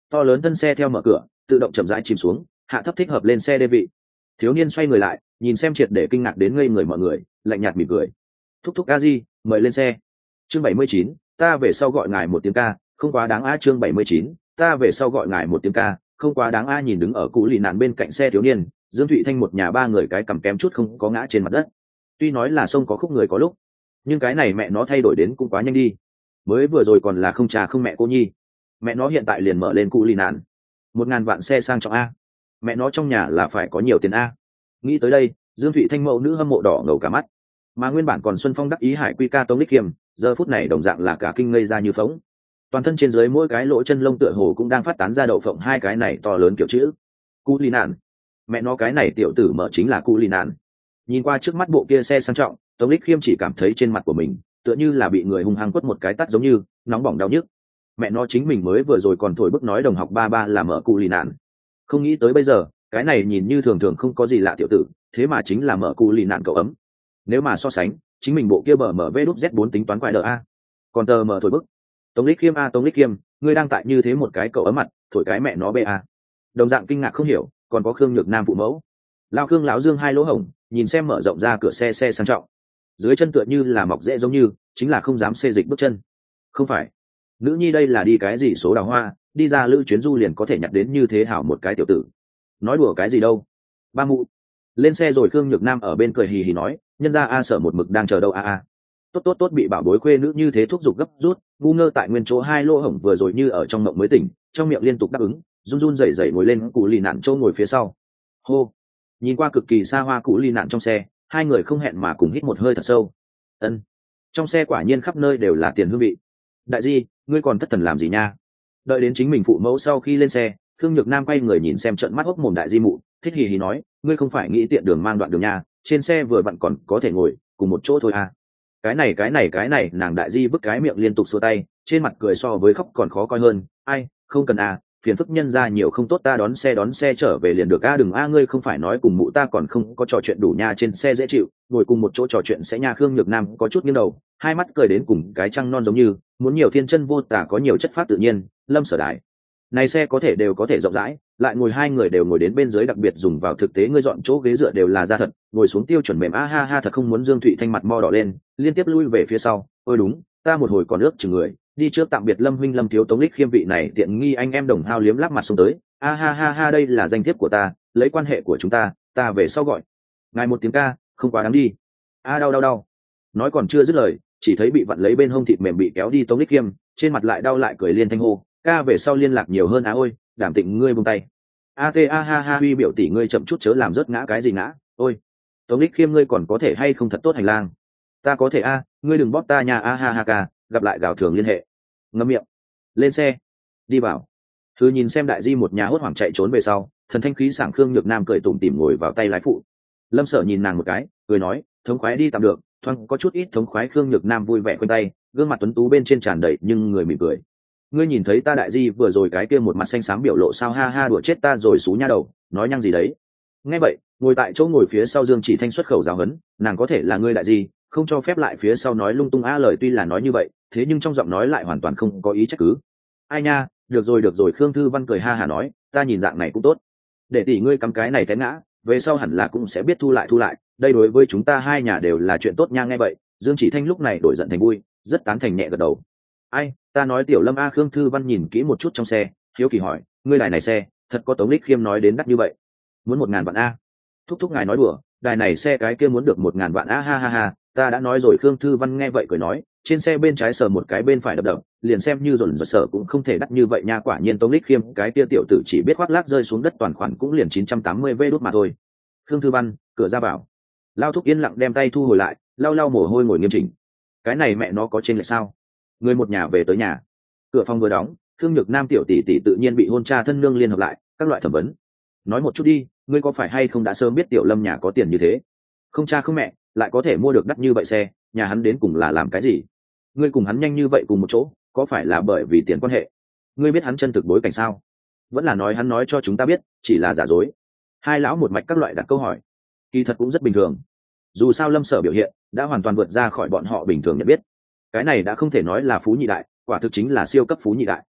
To lớn thân xe theo mở cửa tự động chậm rãi chìm xuống, hạ thấp thích hợp lên xe đê vị. Thiếu niên xoay người lại nhìn xem triệt để kinh ngạc đến ngây người mọi người, lạnh nhạt mỉm cười. Thúc thúc a di mời lên xe. Chương bảy mươi chín, ta về sau gọi ngài một tiếng ca, không quá đáng a. Chương bảy mươi chín, ta về sau gọi ngài một tiếng ca, không quá đáng a. Nhìn đứng ở cũ lì nạn bên cạnh xe thiếu niên, Dương Thụy Thanh một nhà ba người cái cầm kém chút không có ngã trên mặt đất. Tuy nói là sông có khúc người có lúc, nhưng cái này mẹ nó thay đổi đến cũng quá nhanh đi. Mới vừa rồi còn là không cha không mẹ cô nhi, mẹ nó hiện tại liền mở lên cũ lì nạn, một ngàn vạn xe sang trọng a. Mẹ nó trong nhà là phải có nhiều tiền a. Nghĩ tới đây, Dương Thụy Thanh mẫu nữ hâm mộ đỏ ngầu cả mắt, mà nguyên bản còn xuân phong đắc ý hải quy ca Tống Lịch Kiêm giờ phút này đồng dạng là cả kinh ngây ra như phóng. Toàn thân trên dưới mỗi cái lỗ chân lông tựa hồ cũng đang phát tán ra đậu phộng hai cái này to lớn kiểu chữ cú lì nạn. Mẹ nó cái này tiểu tử mở chính là cú lì nạn. Nhìn qua trước mắt bộ kia xe sang trọng, Tống Lịch Kiêm chỉ cảm thấy trên mặt của mình tựa như là bị người hung hăng quất một cái tát, giống như nóng bỏng đau nhức. Mẹ nó chính mình mới vừa rồi còn thổi bức nói đồng học ba ba là mở cú lì nạn, không nghĩ tới bây giờ cái này nhìn như thường thường không có gì lạ tiểu tử thế mà chính là mở cú lì nạn cậu ấm. Nếu mà so sánh chính mình bộ kia bờ mở vê đúp z bốn tính toán quại đờ a, còn tờ mở thổi bức. Tống Lịch Kiêm a, Tống Lịch Kiêm ngươi đang tại như thế một cái cậu ấm mặt thổi cái mẹ nó bê a. Đồng dạng kinh ngạc không hiểu còn có Khương Nhược Nam phụ mẫu lao Khương lão Dương hai lỗ hổng nhìn xem mở rộng ra cửa xe xe sang trọng, dưới chân tựa như là mọc rễ, giống như chính là không dám xê dịch bước chân. Không phải nữ nhi đây là đi cái gì số đào hoa, đi ra lữ chuyến du liền có thể nhặt đến như thế hảo một cái tiểu tử, nói đùa cái gì đâu. Ba mụ lên xe rồi. Khương Nhược Nam ở bên cười hì hì nói, nhân ra a sợ một mực đang chờ đâu a a. Tốt tốt tốt, bị bảo bối khuê nữ như thế thúc giục gấp rút, ngu ngơ tại nguyên chỗ hai lỗ hổng vừa rồi như ở trong mộng mới tỉnh, trong miệng liên tục đáp ứng, run run rẩy rẩy ngồi lên cụ lì nạn chỗ ngồi phía sau. Hô, nhìn qua cực kỳ xa hoa cụ lì nạn trong xe, hai người không hẹn mà cùng hít một hơi thật sâu. Ân, trong xe quả nhiên khắp nơi đều là tiền hương vị. Đại di, ngươi còn thất thần làm gì nha? Đợi đến chính mình phụ mẫu sau khi lên xe, Khương Nhược Nam quay người nhìn xem trận mắt hốc mồm đại di mụ, thích hì hì nói, ngươi không phải nghĩ tiện đường mang đoạn đường nha, trên xe vừa vặn còn có thể ngồi cùng một chỗ thôi à. Cái này cái này cái này nàng đại di vứt cái miệng liên tục xua tay, trên mặt cười so với khóc còn khó coi hơn. Ai, không cần à, phiền phức nhân ra nhiều không tốt, ta đón xe đón xe trở về liền được a. Đừng a, ngươi không phải nói cùng mụ ta còn không có trò chuyện đủ nha, trên xe dễ chịu, ngồi cùng một chỗ trò chuyện sẽ nha. Khương Nhược Nam có chút nghiêng đầu, hai mắt cười đến cùng cái trăng non, giống như muốn nhiều thiên chân vô tả, có nhiều chất phát tự nhiên. Lâm Sở Đại này xe có thể đều có thể rộng rãi, lại ngồi hai người đều ngồi đến bên dưới, đặc biệt dùng vào thực tế, ngươi dọn chỗ ghế dựa đều là da thật, ngồi xuống tiêu chuẩn mềm a ha ha. Thật không muốn. Dương Thụy Thanh mặt mo đỏ lên, liên tiếp lui về phía sau. Ôi đúng, ta một hồi còn ước chừng người đi trước tạm biệt Lâm huynh Lâm thiếu. Tống Lịch Khiêm vị này tiện nghi anh em đồng hao liếm láp mặt xuống tới, a ha ha ha, đây là danh thiếp của ta, lấy quan hệ của chúng ta, ta về sau gọi ngài một tiếng ca, không quá đáng đi a. Đau đau đau. Nói còn chưa dứt lời, chỉ thấy bị vặn lấy bên hông thịt mềm bị kéo đi Tống Lịch Khiêm trên mặt lại đau lại cười liên thanh hô, ca về sau liên lạc nhiều hơn á. Ôi đảm tịnh ngươi buông tay a t a ha ha, huy biểu tỷ ngươi chậm chút chớ làm rớt ngã cái gì ngã. Ôi Tống Lịch Khiêm ngươi còn có thể hay không thật tốt hành lang. Ta có thể a, ngươi đừng bóp ta nhà a ha ha ca. Gặp lại gào thường liên hệ. Ngâm miệng. Lên xe đi vào. Thư nhìn xem đại di một nhà hốt hoảng chạy trốn về sau, thần thanh khí sảng Khương Nhược Nam cười tủm tỉm ngồi vào tay lái phụ. Lâm Sở nhìn nàng một cái cười nói, thống khoái đi tạm được, thoáng có chút ít thống khoái. Khương Nhược Nam vui vẻ khoanh tay, gương mặt tuấn tú bên trên tràn đầy nhưng người mỉm cười. Ngươi nhìn thấy ta đại di vừa rồi cái kia một mặt xanh xám biểu lộ sao, ha ha, đùa chết ta rồi xú nha đầu, nói nhăng gì đấy. Nghe vậy, ngồi tại chỗ ngồi phía sau Dương Chỉ Thanh xuất khẩu giáo huấn, nàng có thể là ngươi đại di, không cho phép lại phía sau nói lung tung a. Lời tuy là nói như vậy, thế nhưng trong giọng nói lại hoàn toàn không có ý trách cứ. Ai nha, được rồi được rồi. Khương Thư Văn cười ha hà nói, ta nhìn dạng này cũng tốt, để tỷ ngươi cắm cái này té ngã, về sau hẳn là cũng sẽ biết thu lại thu lại, đây đối với chúng ta hai nhà đều là chuyện tốt nha. Nghe vậy, Dương Chỉ Thanh lúc này đổi giận thành vui, rất tán thành nhẹ gật đầu. Ai, ta nói tiểu Lâm a. Khương Thư Văn nhìn kỹ một chút trong xe, hiếu kỳ hỏi, ngươi đài này xe thật có Tống Lịch Khiêm nói đến đắt như vậy? Muốn một ngàn vạn a? Thúc thúc ngài nói đùa, đài này xe cái kia muốn được một ngàn vạn a ha ha ha. Ta đã nói rồi. Khương Thư Văn nghe vậy cười nói, trên xe bên trái sờ một cái bên phải đập đập, liền xem như dồn dồn sở cũng không thể đắt như vậy nha. Quả nhiên Tống Lịch Khiêm cái kia tiểu tử chỉ biết khoác lác rơi xuống đất toàn khoản cũng liền chín trăm tám mươi vê đốt mà thôi. Khương Thư Văn cửa ra vào, lao thúc yên lặng đem tay thu hồi lại, lau lau mồ hôi ngồi nghiêm chỉnh. Cái này mẹ nó có trên lệch sao? Người một nhà về tới nhà, cửa phòng vừa đóng, Khương Nhược Nam tiểu tỷ tỷ tự nhiên bị hôn cha thân nương liên hợp lại, các loại thẩm vấn. Nói một chút đi, ngươi có phải hay không đã sớm biết tiểu Lâm nhà có tiền như thế? Không cha không mẹ lại có thể mua được đắt như vậy xe, nhà hắn đến cùng là làm cái gì? Ngươi cùng hắn nhanh như vậy cùng một chỗ, có phải là bởi vì tiền quan hệ? Ngươi biết hắn chân thực bối cảnh sao? Vẫn là nói hắn nói cho chúng ta biết chỉ là giả dối? Hai lão một mạch các loại đặt câu hỏi, kỳ thật cũng rất bình thường. Dù sao Lâm Sở biểu hiện đã hoàn toàn vượt ra khỏi bọn họ bình thường nhận biết. Cái này đã không thể nói là phú nhị đại, quả thực chính là siêu cấp phú nhị đại.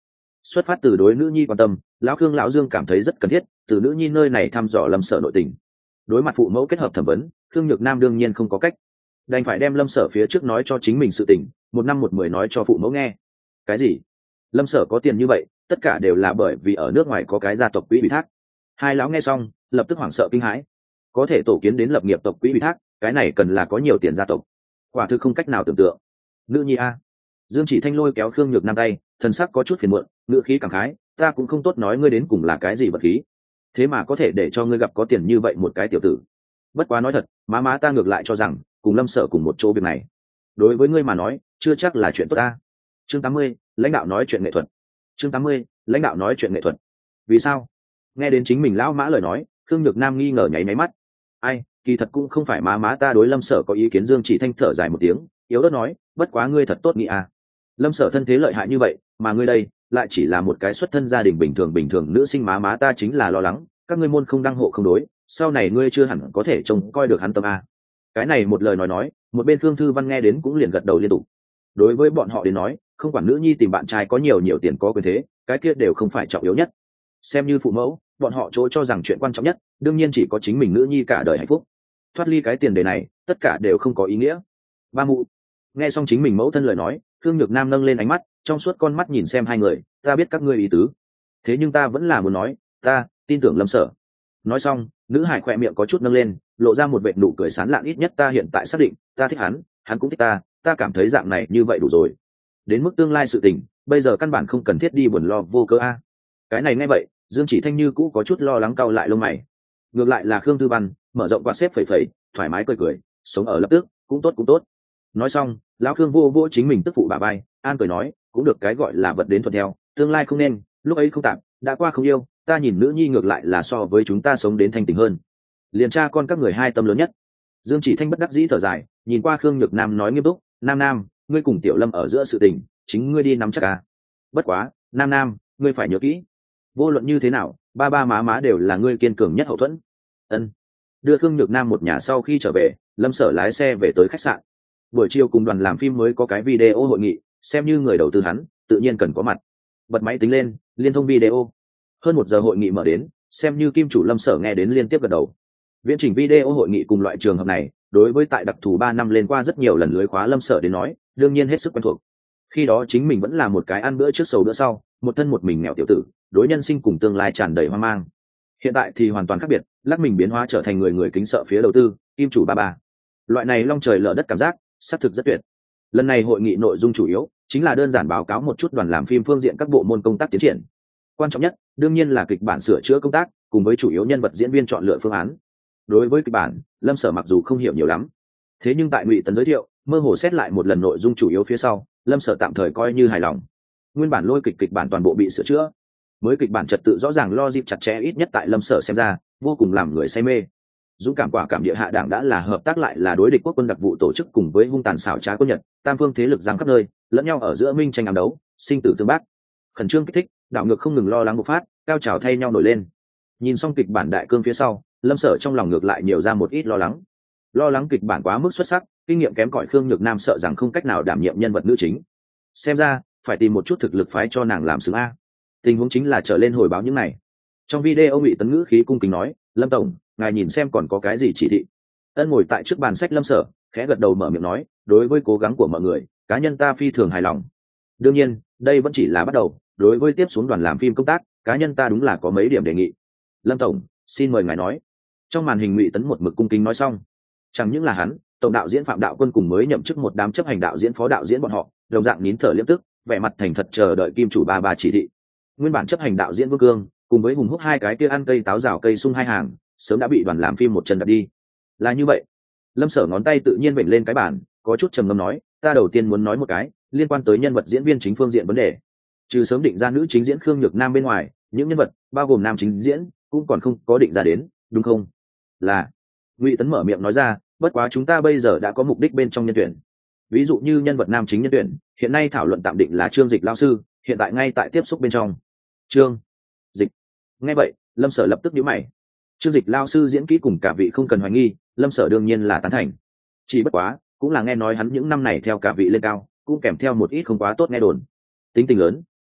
Xuất phát từ đối nữ nhi quan tâm, lão khương lão dương cảm thấy rất cần thiết từ nữ nhi nơi này thăm dò lâm sở nội tình. Đối mặt phụ mẫu kết hợp thẩm vấn, khương nhược nam đương nhiên không có cách, đành phải đem lâm sở phía trước nói cho chính mình sự tình một năm một mười nói cho phụ mẫu nghe. Cái gì? Lâm sở có tiền như vậy tất cả đều là bởi vì ở nước ngoài có cái gia tộc quỹ ủy thác? Hai lão nghe xong lập tức hoảng sợ kinh hãi. Có thể tổ kiến đến lập nghiệp tộc quỹ ủy thác, cái này cần là có nhiều tiền gia tộc, quả thực không cách nào tưởng tượng. Nữ nhi a. Dương Chỉ Thanh lôi kéo khương nhược nam tay, thần sắc có chút phiền muộn, ngữ khí cảm khái, ta cũng không tốt nói ngươi đến cùng là cái gì vật khí, thế mà có thể để cho ngươi gặp có tiền như vậy một cái tiểu tử. Bất quá nói thật, má má ta ngược lại cho rằng cùng lâm sở cùng một chỗ việc này đối với ngươi mà nói chưa chắc là chuyện tốt ta. Chương tám mươi, lãnh đạo nói chuyện nghệ thuật. Chương tám mươi, lãnh đạo nói chuyện nghệ thuật. Vì sao? Nghe đến chính mình lão mã lời nói, khương nhược nam nghi ngờ nháy máy mắt. Ai, kỳ thật cũng không phải má má ta đối lâm sở có ý kiến. Dương Chỉ Thanh thở dài một tiếng, yếu ớt nói, bất quá ngươi thật tốt nghĩ à. Lâm sở thân thế lợi hại như vậy, mà ngươi đây lại chỉ là một cái xuất thân gia đình bình thường bình thường nữ sinh, má má ta chính là lo lắng các ngươi môn không đăng hộ không đối, sau này ngươi chưa hẳn có thể trông coi được hắn tâm a. Cái này một lời nói nói, một bên Khương Thư Văn nghe đến cũng liền gật đầu liên tục. Đối với bọn họ đến nói, không quản nữ nhi tìm bạn trai có nhiều nhiều tiền có quyền thế, cái kia đều không phải trọng yếu nhất. Xem như phụ mẫu, bọn họ chỗ cho rằng chuyện quan trọng nhất đương nhiên chỉ có chính mình nữ nhi cả đời hạnh phúc. Thoát ly cái tiền đề này, tất cả đều không có ý nghĩa. Ba mụ. Nghe xong chính mình mẫu thân lời nói, Khương Nhược Nam nâng lên ánh mắt, trong suốt con mắt nhìn xem hai người, ta biết các ngươi ý tứ, thế nhưng ta vẫn là muốn nói, ta tin tưởng Lâm Sở. Nói xong, nữ hải khỏe miệng có chút nâng lên, lộ ra một vệt nụ cười sán lạn, ít nhất ta hiện tại xác định ta thích hắn, hắn cũng thích ta, ta cảm thấy dạng này như vậy đủ rồi. Đến mức tương lai sự tình, bây giờ căn bản không cần thiết đi buồn lo vô cớ a. Cái này nghe vậy, Dương Chỉ Thanh như cũ có chút lo lắng, cau lại lông mày. Ngược lại là Khương Tư Văn mở rộng quạt xếp phẩy phẩy, thoải mái cười cười, sống ở lập tức cũng tốt cũng tốt. Nói xong, lão Khương vô vô chính mình tức phụ bà bay, an cười nói, cũng được, cái gọi là vật đến thuận theo, tương lai không nên lúc ấy không tạm, đã qua không yêu, ta nhìn nữ nhi ngược lại là so với chúng ta sống đến thanh tình hơn. Liền cha con các người hai tâm lớn nhất. Dương Chỉ Thanh bất đắc dĩ thở dài, nhìn qua Khương Nhược Nam nói nghiêm túc, Nam Nam, ngươi cùng Tiểu Lâm ở giữa sự tình, chính ngươi đi nắm chắc à. Bất quá, Nam Nam, ngươi phải nhớ kỹ, vô luận như thế nào, ba ba má má đều là ngươi kiên cường nhất hậu thuẫn. Ân. Đưa Khương Nhược Nam một nhà sau khi trở về, Lâm Sở lái xe về tới khách sạn. Buổi chiều cùng đoàn làm phim mới có cái video hội nghị, xem như người đầu tư hắn, tự nhiên cần có mặt. Bật máy tính lên, liên thông video. Hơn một giờ hội nghị mở đến, xem như kim chủ Lâm Sở nghe đến liên tiếp gật đầu. Viễn trình video hội nghị cùng loại trường hợp này, đối với tại đặc thù ba năm lên qua rất nhiều lần lưới khóa Lâm Sở đến nói, đương nhiên hết sức quen thuộc. Khi đó chính mình vẫn là một cái ăn bữa trước sầu bữa sau, một thân một mình nghèo tiểu tử, đối nhân sinh cùng tương lai tràn đầy hoang mang. Hiện tại thì hoàn toàn khác biệt, lắc mình biến hóa trở thành người người kính sợ phía đầu tư, kim chủ ba ba. Loại này long trời lở đất cảm giác, xác thực rất tuyệt. Lần này hội nghị nội dung chủ yếu chính là đơn giản báo cáo một chút đoàn làm phim phương diện các bộ môn công tác tiến triển. Quan trọng nhất, đương nhiên là kịch bản sửa chữa công tác, cùng với chủ yếu nhân vật diễn viên chọn lựa phương án. Đối với kịch bản, Lâm Sở mặc dù không hiểu nhiều lắm, thế nhưng tại Ngụy Tấn giới thiệu, mơ hồ xét lại một lần nội dung chủ yếu phía sau, Lâm Sở tạm thời coi như hài lòng. Nguyên bản lôi kịch kịch bản toàn bộ bị sửa chữa, mới kịch bản trật tự rõ ràng, logic chặt chẽ, ít nhất tại Lâm Sở xem ra, vô cùng làm người say mê. Dũng cảm quả cảm địa hạ đảng đã là hợp tác lại là đối địch, quốc quân đặc vụ tổ chức cùng với hung tàn xảo trá quân Nhật, tam phương thế lực giằng khắp nơi, lẫn nhau ở giữa minh tranh ám đấu, sinh tử tương bác. Khẩn trương kích thích, đảo ngược không ngừng, lo lắng bộc phát, cao trào thay nhau nổi lên. Nhìn xong kịch bản đại cương phía sau, Lâm Sở trong lòng ngược lại nhiều ra một ít lo lắng. Lo lắng kịch bản quá mức xuất sắc, kinh nghiệm kém cỏi Khương Nhược Nam sợ rằng không cách nào đảm nhiệm nhân vật nữ chính. Xem ra, phải tìm một chút thực lực phái cho nàng làm xứng a. Tình huống chính là trở lên hồi báo những này. Trong video Ngụy Tấn ngữ khí cung kính nói, Lâm tổng, ngài nhìn xem còn có cái gì chỉ thị. Ân ngồi tại trước bàn sách Lâm Sở khẽ gật đầu mở miệng nói, đối với cố gắng của mọi người, cá nhân ta phi thường hài lòng. Đương nhiên, đây vẫn chỉ là bắt đầu, đối với tiếp xuống đoàn làm phim công tác, cá nhân ta đúng là có mấy điểm đề nghị. Lâm tổng, xin mời ngài nói. Trong màn hình Ngụy Tấn một mực cung kính nói xong. Chẳng những là hắn, tổng đạo diễn Phạm Đạo Quân cùng mới nhậm chức một đám chấp hành đạo diễn phó đạo diễn bọn họ, đồng dạng nín thở liêm tức, vẻ mặt thành thật chờ đợi kim chủ ba ba chỉ thị. Nguyên bản chấp hành đạo diễn Vương Cương cùng với Hùng Húc hai cái kia ăn cây táo rào cây sung hai hàng, sớm đã bị đoàn làm phim một chân đạp đi. Là như vậy. Lâm Sở ngón tay tự nhiên vểnh lên cái bàn, có chút trầm ngâm nói, ta đầu tiên muốn nói một cái liên quan tới nhân vật diễn viên chính phương diện vấn đề. Trừ sớm định ra nữ chính diễn Khương Nhược Nam bên ngoài, những nhân vật bao gồm nam chính diễn cũng còn không có định ra đến, đúng không? Là. Ngụy Tấn mở miệng nói ra, bất quá chúng ta bây giờ đã có mục đích bên trong nhân tuyển. Ví dụ như nhân vật nam chính nhân tuyển, hiện nay thảo luận tạm định là Trương Dịch lão sư, hiện tại ngay tại tiếp xúc bên trong. Trương Dịch. Nghe vậy, Lâm Sở lập tức nhíu mày. Trương Dịch lao sư diễn kỹ cùng cả vị không cần hoài nghi, Lâm Sở đương nhiên là tán thành. Chỉ bất quá, cũng là nghe nói hắn những năm này theo cả vị lên cao, cũng kèm theo một ít không quá tốt nghe đồn. Tính tình lớn,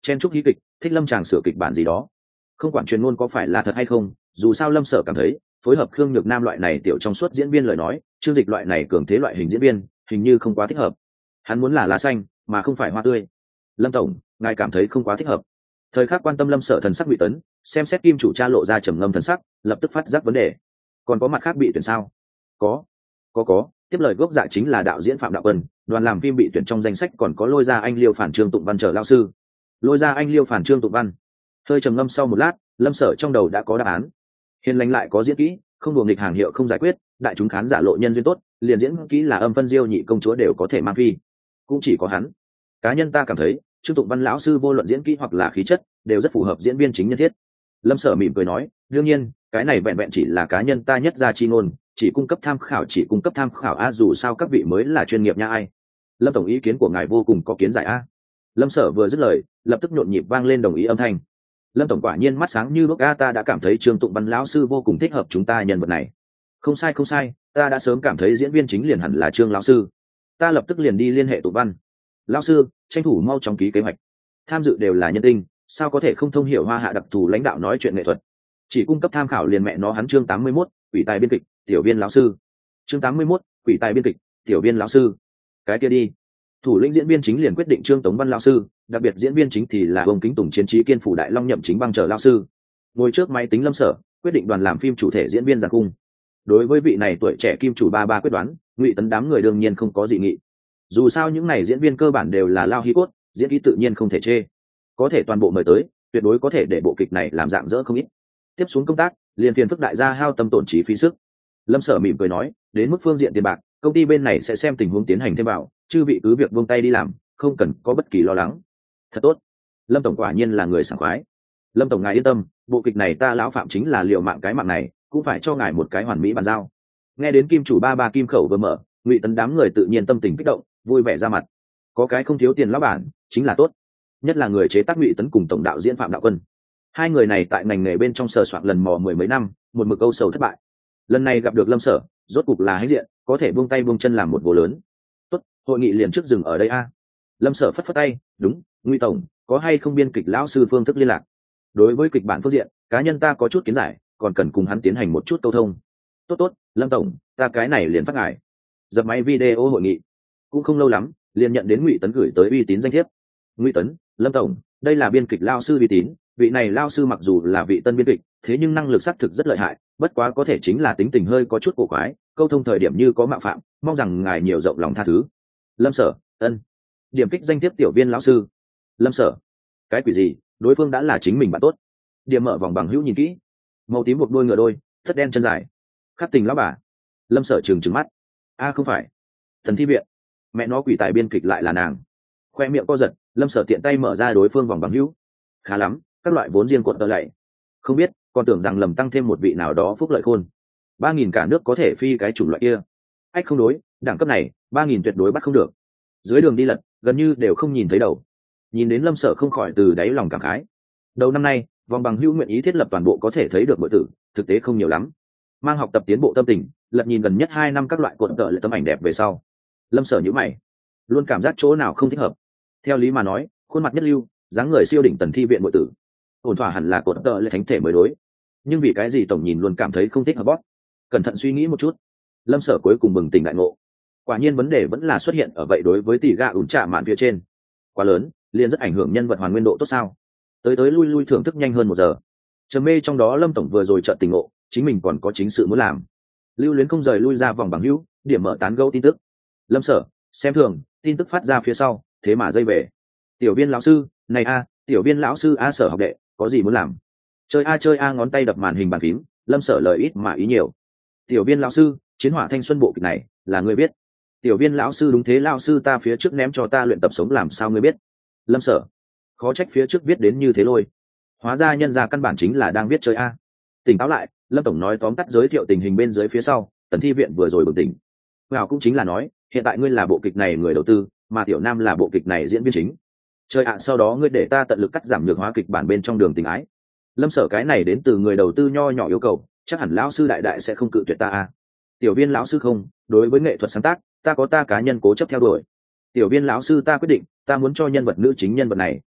chen chúc hí kịch, thích lâm tràng sửa kịch bản gì đó. Không quản truyền ngôn có phải là thật hay không, dù sao lâm sở cảm thấy phối hợp Khương Nhược Nam loại này tiểu trong suốt diễn viên lời nói, Trương Dịch loại này cường thế loại hình diễn viên hình như không quá thích hợp. Hắn muốn là lá xanh mà không phải hoa tươi. Lâm tổng, ngài cảm thấy không quá thích hợp. Thời khắc quan tâm lâm sở thần sắc Ngụy Tấn xem xét kim chủ cha lộ ra trầm ngâm thần sắc, lập tức phát giác vấn đề. Còn có mặt khác bị tuyển sao? Có, có có. Tiếp lời gốc dạ chính là đạo diễn Phạm Đạo Quân, đoàn làm phim bị tuyển trong danh sách còn có Lôi Ra Anh Liêu Phản Trương Tụng Văn trở lao sư. Lôi Ra Anh Liêu Phản Trương Tụng Văn. Hơi trầm ngâm sau một lát, lâm sở trong đầu đã có đáp án. Hiền lành lại có diễn kỹ, không đùa nghịch hàng hiệu không giải quyết, đại chúng khán giả lộ nhân duyên tốt, liền diễn kỹ là âm phân diêu nhị công chúa đều có thể mang phi. Cũng chỉ có hắn. Cá nhân ta cảm thấy Trương Tụng Văn lão sư vô luận diễn kỹ hoặc là khí chất đều rất phù hợp diễn viên chính nhân thiết. Lâm sở mỉm cười nói, đương nhiên cái này vẹn vẹn chỉ là cá nhân ta nhất ra chi ngôn, chỉ cung cấp tham khảo chỉ cung cấp tham khảo a, dù sao các vị mới là chuyên nghiệp nha ai. Lâm tổng ý kiến của ngài vô cùng có kiến giải a. Lâm sở vừa dứt lời, lập tức nhộn nhịp vang lên đồng ý âm thanh. Lâm tổng quả nhiên mắt sáng như đuốc a, ta đã cảm thấy Trương Tụng Văn lão sư vô cùng thích hợp chúng ta nhân vật này. Không sai không sai, ta đã sớm cảm thấy diễn viên chính liền hẳn là Trương lão sư. Ta lập tức liền đi liên hệ Tụng Văn lão sư, tranh thủ mau chóng ký kế hoạch. Tham dự đều là nhân tinh, sao có thể không thông hiểu hoa hạ đặc thù lãnh đạo nói chuyện nghệ thuật. Chỉ cung cấp tham khảo liền mẹ nó hắn. Chương tám mươi mốt, quỷ tài biên kịch, tiểu viên lão sư. Chương tám mươi mốt, quỷ tài biên kịch, tiểu viên lão sư. Cái kia đi. Thủ lĩnh diễn viên chính liền quyết định Trương Tống Văn lão sư, đặc biệt diễn viên chính thì là Vương Kính Tùng chiến trí kiên phủ đại long nhậm chính băng trở lão sư. Ngồi trước máy tính lâm sở, quyết định đoàn làm phim chủ thể diễn viên giàn cung. Đối với vị này tuổi trẻ kim chủ ba ba quyết đoán, Ngụy Tấn đám người đương nhiên không có dị nghị. Dù sao những này diễn viên cơ bản đều là lao hí cốt, diễn kỹ tự nhiên không thể chê. Có thể toàn bộ mời tới, tuyệt đối có thể để bộ kịch này làm dạng dỡ không ít. Tiếp xuống công tác, liền phiền phức đại gia hao tâm tổn trí phí sức. Lâm sở mỉm cười nói, đến mức phương diện tiền bạc, công ty bên này sẽ xem tình huống tiến hành thêm vào, chư vị cứ việc buông tay đi làm, không cần có bất kỳ lo lắng. Thật tốt. Lâm tổng quả nhiên là người sảng khoái. Lâm tổng ngài yên tâm, bộ kịch này ta lão Phạm chính là liều mạng cái mạng này, cũng phải cho ngài một cái hoàn mỹ bàn giao. Nghe đến kim chủ ba ba kim khẩu vừa mở, Ngụy Tấn đám người tự nhiên tâm tình kích động, vui vẻ ra mặt. Có cái không thiếu tiền lão bản chính là tốt, nhất là người chế tác Ngụy Tấn cùng tổng đạo diễn Phạm Đạo Quân. Hai người này tại ngành nghề bên trong sờ soạn lần mò mười mấy năm, một mực âu sầu thất bại. Lần này gặp được lâm sở, rốt cục là hãnh diện, có thể buông tay buông chân làm một vụ lớn. Tốt, hội nghị liền trước dừng ở đây a. Lâm sở phất phất tay, đúng, Ngụy tổng, có hay không biên kịch lão sư phương thức liên lạc? Đối với kịch bản phương diện, cá nhân ta có chút kiến giải, còn cần cùng hắn tiến hành một chút câu thông. Tốt tốt, Lâm tổng, ta cái này liền phát ngài. Dập máy video hội nghị. Cũng không lâu lắm, liền nhận đến Ngụy Tấn gửi tới uy tín danh thiếp. Ngụy Tấn, Lâm tổng, đây là biên kịch lao sư uy tín, vị này lao sư mặc dù là vị tân biên kịch, thế nhưng năng lực xác thực rất lợi hại, bất quá có thể chính là tính tình hơi có chút cổ quái, câu thông thời điểm như có mạo phạm, mong rằng ngài nhiều rộng lòng tha thứ. Lâm sở, ân. Điểm kích danh thiếp tiểu viên lão sư. Lâm sở, cái quỷ gì, đối phương đã là chính mình bạn tốt. Điểm mở vòng bằng hữu nhìn kỹ, màu tím buộc đôi ngựa đôi, thất đen chân dài, khắc tình lão bà. Lâm sở trừng trừng mắt, a không phải, Thần Thi Viện, mẹ nó quỷ tài biên kịch lại là nàng. Khoe miệng co giật, Lâm sở tiện tay mở ra đối phương vòng bằng hữu. Khá lắm, các loại vốn riêng cuộn tờ lạy. Không biết, còn tưởng rằng lầm tăng thêm một vị nào đó phúc lợi khôn. Ba nghìn cả nước có thể phi cái chủng loại kia. Ách không đối, đẳng cấp này, ba nghìn tuyệt đối bắt không được. Dưới đường đi lật, gần như đều không nhìn thấy đầu. Nhìn đến Lâm sở không khỏi từ đáy lòng cảm khái. Đầu năm nay, vòng bằng hữu nguyện ý thiết lập toàn bộ có thể thấy được bội tử, thực tế không nhiều lắm. Mang học tập tiến bộ tâm tình, lật nhìn gần nhất hai năm các loại cuộn tờ lệ tấm ảnh đẹp về sau. Lâm sở nhíu mày, luôn cảm giác chỗ nào không thích hợp. Theo lý mà nói, khuôn mặt nhất lưu, dáng người siêu đỉnh Tần Thi Viện bội tử, ổn thỏa hẳn là cuộn tờ lệ thánh thể mới đối. Nhưng vì cái gì tổng nhìn luôn cảm thấy không thích hợp bót. Cẩn thận suy nghĩ một chút, Lâm sở cuối cùng bừng tỉnh đại ngộ. Quả nhiên vấn đề vẫn là xuất hiện ở vậy đối với tỷ gạ ủn trạ mạn phía trên. Quá lớn, liền rất ảnh hưởng nhân vật hoàn nguyên độ tốt sao? Tới tới lui lui thưởng thức nhanh hơn một giờ. Trầm mê trong đó Lâm tổng vừa rồi chợt tỉnh ngộ, chính mình còn có chính sự muốn làm. Lưu Luyến không rời lui ra vòng bằng hữu, điểm mở tán gẫu tin tức. Lâm sở, xem thường, tin tức phát ra phía sau, thế mà dây về. Tiểu viên lão sư, này a, tiểu viên lão sư a sở học đệ, có gì muốn làm? Chơi a chơi a ngón tay đập màn hình bàn phím, Lâm sở lời ít mà ý nhiều. Tiểu viên lão sư, chiến hỏa thanh xuân bộ kịch này, là người biết. Tiểu viên lão sư đúng thế, lão sư ta phía trước ném cho ta luyện tập sống làm sao ngươi biết? Lâm sở, khó trách phía trước viết đến như thế lôi. Hóa ra nhân ra căn bản chính là đang viết chơi a. Tỉnh táo lại, Lâm tổng nói tóm tắt giới thiệu tình hình bên dưới phía sau, Tần Thi Viện vừa rồi bừng tỉnh. Vào cũng chính là nói, hiện tại ngươi là bộ kịch này người đầu tư, mà Tiểu Nam là bộ kịch này diễn viên chính. Chơi ạ, sau đó ngươi để ta tận lực cắt giảm nhược hóa kịch bản bên trong đường tình ái. Lâm sở cái này đến từ người đầu tư nho nhỏ yêu cầu, chắc hẳn lão sư đại đại sẽ không cự tuyệt ta a. Tiểu viên lão sư không, đối với nghệ thuật sáng tác, ta có ta cá nhân cố chấp theo đuổi. Tiểu viên lão sư ta quyết định, ta muốn cho nhân vật nữ chính nhân vật này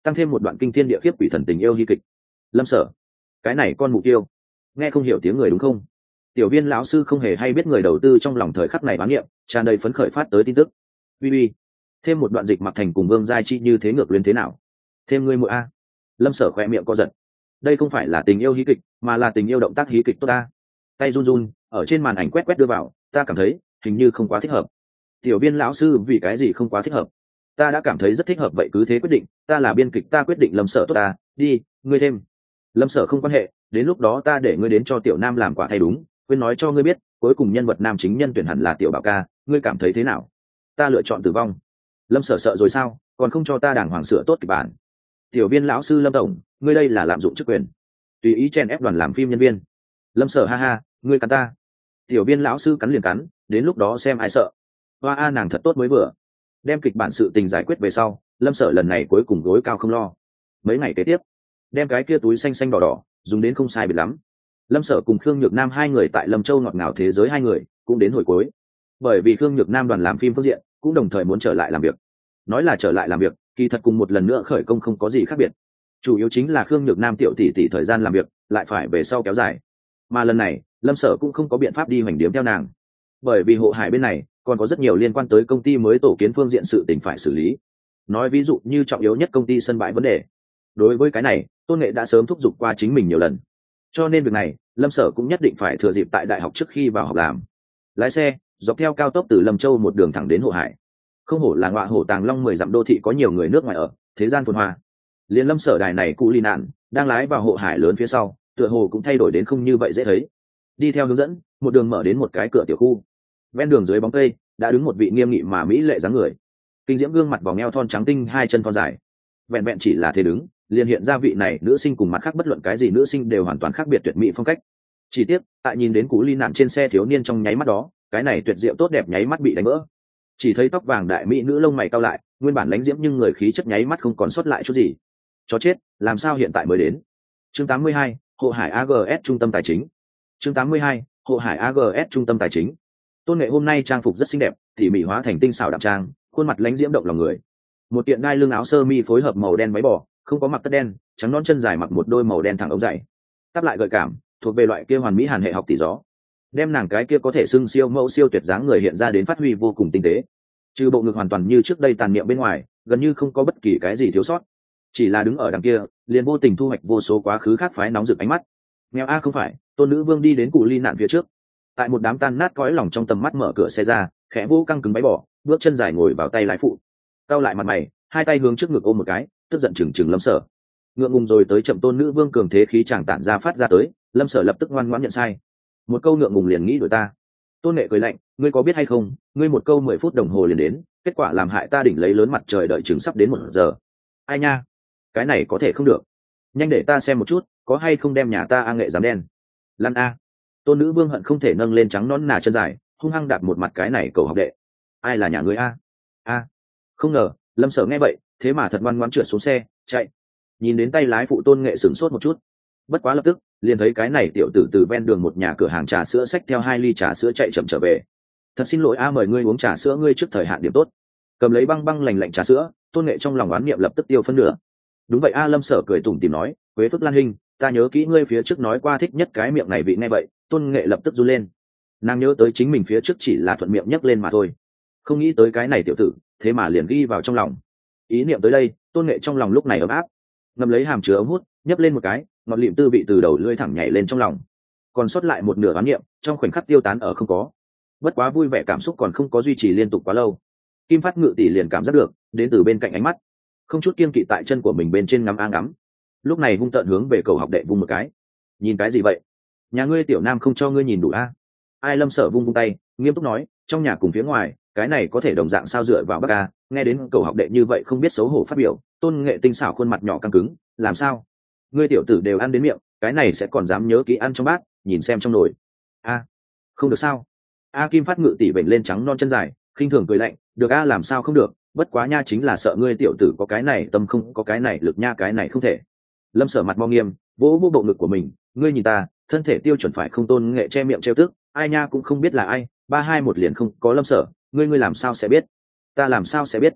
tăng thêm một đoạn kinh thiên địa khiếp quỷ thần tình yêu hy kịch. Lâm Sở, cái này con mụ tiêu, nghe không hiểu tiếng người đúng không? Tiểu Viên lão sư không hề hay biết người đầu tư trong lòng thời khắc này bán nghiệm, tràn đầy phấn khởi phát tới tin tức. Uy uy, thêm một đoạn dịch mặc thành cùng Vương Giai Chi như thế ngược luyến thế nào? Thêm ngươi muội a. Lâm Sở khẽ miệng co giật. Đây không phải là tình yêu hí kịch, mà là tình yêu động tác hí kịch tốt ta. Tay run run, ở trên màn ảnh quét quét đưa vào, ta cảm thấy hình như không quá thích hợp. Tiểu Viên lão sư vì cái gì không quá thích hợp? Ta đã cảm thấy rất thích hợp vậy cứ thế quyết định, ta là biên kịch ta quyết định. Lâm Sở tốt ta, đi, ngươi thêm. Lâm Sở không quan hệ, đến lúc đó ta để ngươi đến cho Tiểu Nam làm quả thay đúng, quên nói cho ngươi biết, cuối cùng nhân vật nam chính nhân tuyển hẳn là Tiểu Bảo ca, ngươi cảm thấy thế nào? Ta lựa chọn tử vong. Lâm Sở sợ rồi sao, còn không cho ta đàng hoàng sửa tốt kịch bản. Tiểu Viên lão sư Lâm tổng, ngươi đây là lạm dụng chức quyền, tùy ý chen ép đoàn làm phim nhân viên. Lâm Sở ha ha, ngươi cắn ta. Tiểu Viên lão sư cắn liền cắn, đến lúc đó xem ai sợ. Hoa a nàng thật tốt mới vừa đem kịch bản sự tình giải quyết về sau, Lâm Sở lần này cuối cùng gối cao không lo. Mấy ngày kế tiếp, đem cái kia túi xanh xanh đỏ đỏ dùng đến không sai biệt lắm. Lâm Sở cùng Khương Nhược Nam hai người tại Lâm Châu ngọt ngào thế giới hai người cũng đến hồi cuối, bởi vì Khương Nhược Nam đoàn làm phim phương diện cũng đồng thời muốn trở lại làm việc. Nói là trở lại làm việc, kỳ thật cùng một lần nữa khởi công không có gì khác biệt, chủ yếu chính là Khương Nhược Nam tiểu tỷ tỷ thời gian làm việc lại phải về sau kéo dài, mà lần này Lâm Sở cũng không có biện pháp đi hoành điếm theo nàng, bởi vì Hộ Hải bên này còn có rất nhiều liên quan tới công ty mới tổ kiến phương diện sự tình phải xử lý. Nói ví dụ như trọng yếu nhất công ty sân bãi vấn đề, đối với cái này Tôn Nghệ đã sớm thúc giục qua chính mình nhiều lần, cho nên việc này Lâm Sở cũng nhất định phải thừa dịp tại đại học trước khi vào học làm. Lái xe dọc theo cao tốc từ Lâm Châu một đường thẳng đến Hộ Hải. Không hổ là ngọa hổ Tàng Long mười dặm đô thị có nhiều người nước ngoài ở, thế gian phồn hoa. Liên Lâm Sở đài này cụ ly nạn đang lái vào Hộ Hải lớn phía sau, tựa hồ cũng thay đổi đến không như vậy dễ thấy. Đi theo hướng dẫn, một đường mở đến một cái cửa tiểu khu. Ven đường dưới bóng cây đã đứng một vị nghiêm nghị mà mỹ lệ dáng người, kinh diễm gương mặt vòng eo thon trắng tinh, hai chân thon dài. Vẹn vẹn chỉ là thế đứng, liền hiện ra vị này nữ sinh cùng mặt khác bất luận cái gì nữ sinh đều hoàn toàn khác biệt tuyệt mỹ phong cách. Chỉ tiếc, tại nhìn đến cú ly nạn trên xe thiếu niên trong nháy mắt đó, cái này tuyệt diệu tốt đẹp nháy mắt bị đánh vỡ. Chỉ thấy tóc vàng đại mỹ nữ lông mày cau lại, nguyên bản lãnh diễm nhưng người khí chất nháy mắt không còn sót lại chút gì. Chó chết, làm sao hiện tại mới đến? Chương tám mươi hai, Hộ Hải a giê ét trung tâm tài chính. Chương tám mươi hai, Hộ Hải a giê ét trung tâm tài chính. Tôn Nghệ hôm nay trang phục rất xinh đẹp, tỉ mỉ hóa thành tinh xảo đậm trang, khuôn mặt lãnh diễm động lòng người. Một kiện đai lưng áo sơ mi phối hợp màu đen váy bò, không có mặc tất đen, trắng non chân dài mặc một đôi màu đen thẳng ống dày, tắp lại gợi cảm, thuộc về loại kia hoàn mỹ hàn hệ học tỷ gió, đem nàng cái kia có thể xưng siêu mẫu siêu tuyệt dáng người hiện ra đến phát huy vô cùng tinh tế. Trừ bộ ngực hoàn toàn như trước đây tàn niệm bên ngoài, gần như không có bất kỳ cái gì thiếu sót. Chỉ là đứng ở đằng kia, liền vô tình thu hoạch vô số quá khứ khác phái nóng rực ánh mắt. Nghèo a không phải, Tôn nữ vương đi đến cụ ly nạn phía trước, tại một đám tan nát cõi lòng trong tầm mắt mở cửa xe ra, khẽ vô căng cứng váy bỏ, bước chân dài ngồi vào tay lái phụ, cau lại mặt mày, hai tay hướng trước ngực ôm một cái, tức giận chừng chừng Lâm Sở. Ngượng ngùng rồi tới chậm Tôn nữ vương cường thế khí chàng tản ra phát ra tới, Lâm Sở lập tức ngoan ngoãn nhận sai. Một câu ngượng ngùng liền nghĩ đổi ta. Tôn Nghệ cười lạnh, ngươi có biết hay không, ngươi một câu mười phút đồng hồ liền đến, kết quả làm hại ta đỉnh lấy lớn mặt trời đợi chừng sắp đến một giờ. Ai nha, cái này có thể không được. Nhanh để ta xem một chút, có hay không đem nhà ta a nghệ dám đen. Lăn a. Tôn nữ vương hận không thể nâng lên trắng nón nà chân dài, hung hăng đạp một mặt cái này cầu học đệ. Ai là nhà ngươi a? A. Không ngờ, Lâm Sở nghe vậy, thế mà thật ngoan ngoãn trượt xuống xe, chạy. Nhìn đến tay lái phụ Tôn Nghệ sửng sốt một chút. Bất quá lập tức, liền thấy cái này tiểu tử từ ven đường một nhà cửa hàng trà sữa xách theo hai ly trà sữa chạy chậm trở về. Thật xin lỗi a, mời ngươi uống trà sữa, ngươi trước thời hạn điểm tốt. Cầm lấy băng băng lành lạnh trà sữa, Tôn Nghệ trong lòng oán niệm lập tức tiêu phân nửa. Đúng vậy a, Lâm Sở cười tủm tỉm nói, Quế Phước Lan Hinh, ta nhớ kỹ ngươi phía trước nói qua thích nhất cái miệng này vị. Nghe vậy, Tôn Nghệ lập tức run lên. Nàng nhớ tới chính mình phía trước chỉ là thuận miệng nhắc lên mà thôi, không nghĩ tới cái này tiểu tử thế mà liền ghi vào trong lòng. Ý niệm tới đây, Tôn Nghệ trong lòng lúc này ấm áp, ngậm lấy hàm chứa ống hút, nhấp lên một cái, ngọt lịm tư vị từ đầu lưỡi thẳng nhảy lên trong lòng, còn sót lại một nửa oán niệm trong khoảnh khắc tiêu tán ở không có. Bất quá vui vẻ cảm xúc còn không có duy trì liên tục quá lâu, Kim Phát Ngự tỷ liền cảm giác được đến từ bên cạnh ánh mắt, không chút kiêng kỵ tại chân của mình bên trên ngắm a ngắm, lúc này hung tợn hướng về cầu học đệ vung một cái. Nhìn cái gì vậy? Nhà ngươi tiểu nam không cho ngươi nhìn đủ a? Ai? Lâm Sở vung vung tay, nghiêm túc nói, trong nhà cùng phía ngoài, cái này có thể đồng dạng sao dựa vào bác a? Nghe đến cầu học đệ như vậy không biết xấu hổ phát biểu, Tôn Nghệ tinh xảo khuôn mặt nhỏ căng cứng, làm sao? Ngươi tiểu tử đều ăn đến miệng, cái này sẽ còn dám nhớ kỹ ăn trong bát, nhìn xem trong nồi. A, không được sao? A Kim Phát Ngự tỷ vểnh lên trắng non chân dài, khinh thường cười lạnh, được a, làm sao không được, bất quá nha chính là sợ ngươi tiểu tử có cái này tâm không có cái này lực nha, cái này không thể. Lâm Sở mặt mo nghiêm, vỗ vỗ bộ ngực của mình, ngươi nhìn ta, thân thể tiêu chuẩn phải không? Tôn Nghệ che miệng trêu tức, ai nha cũng không biết là ai, ba hai một liền không có Lâm Sở, ngươi ngươi làm sao sẽ biết? Ta làm sao sẽ biết?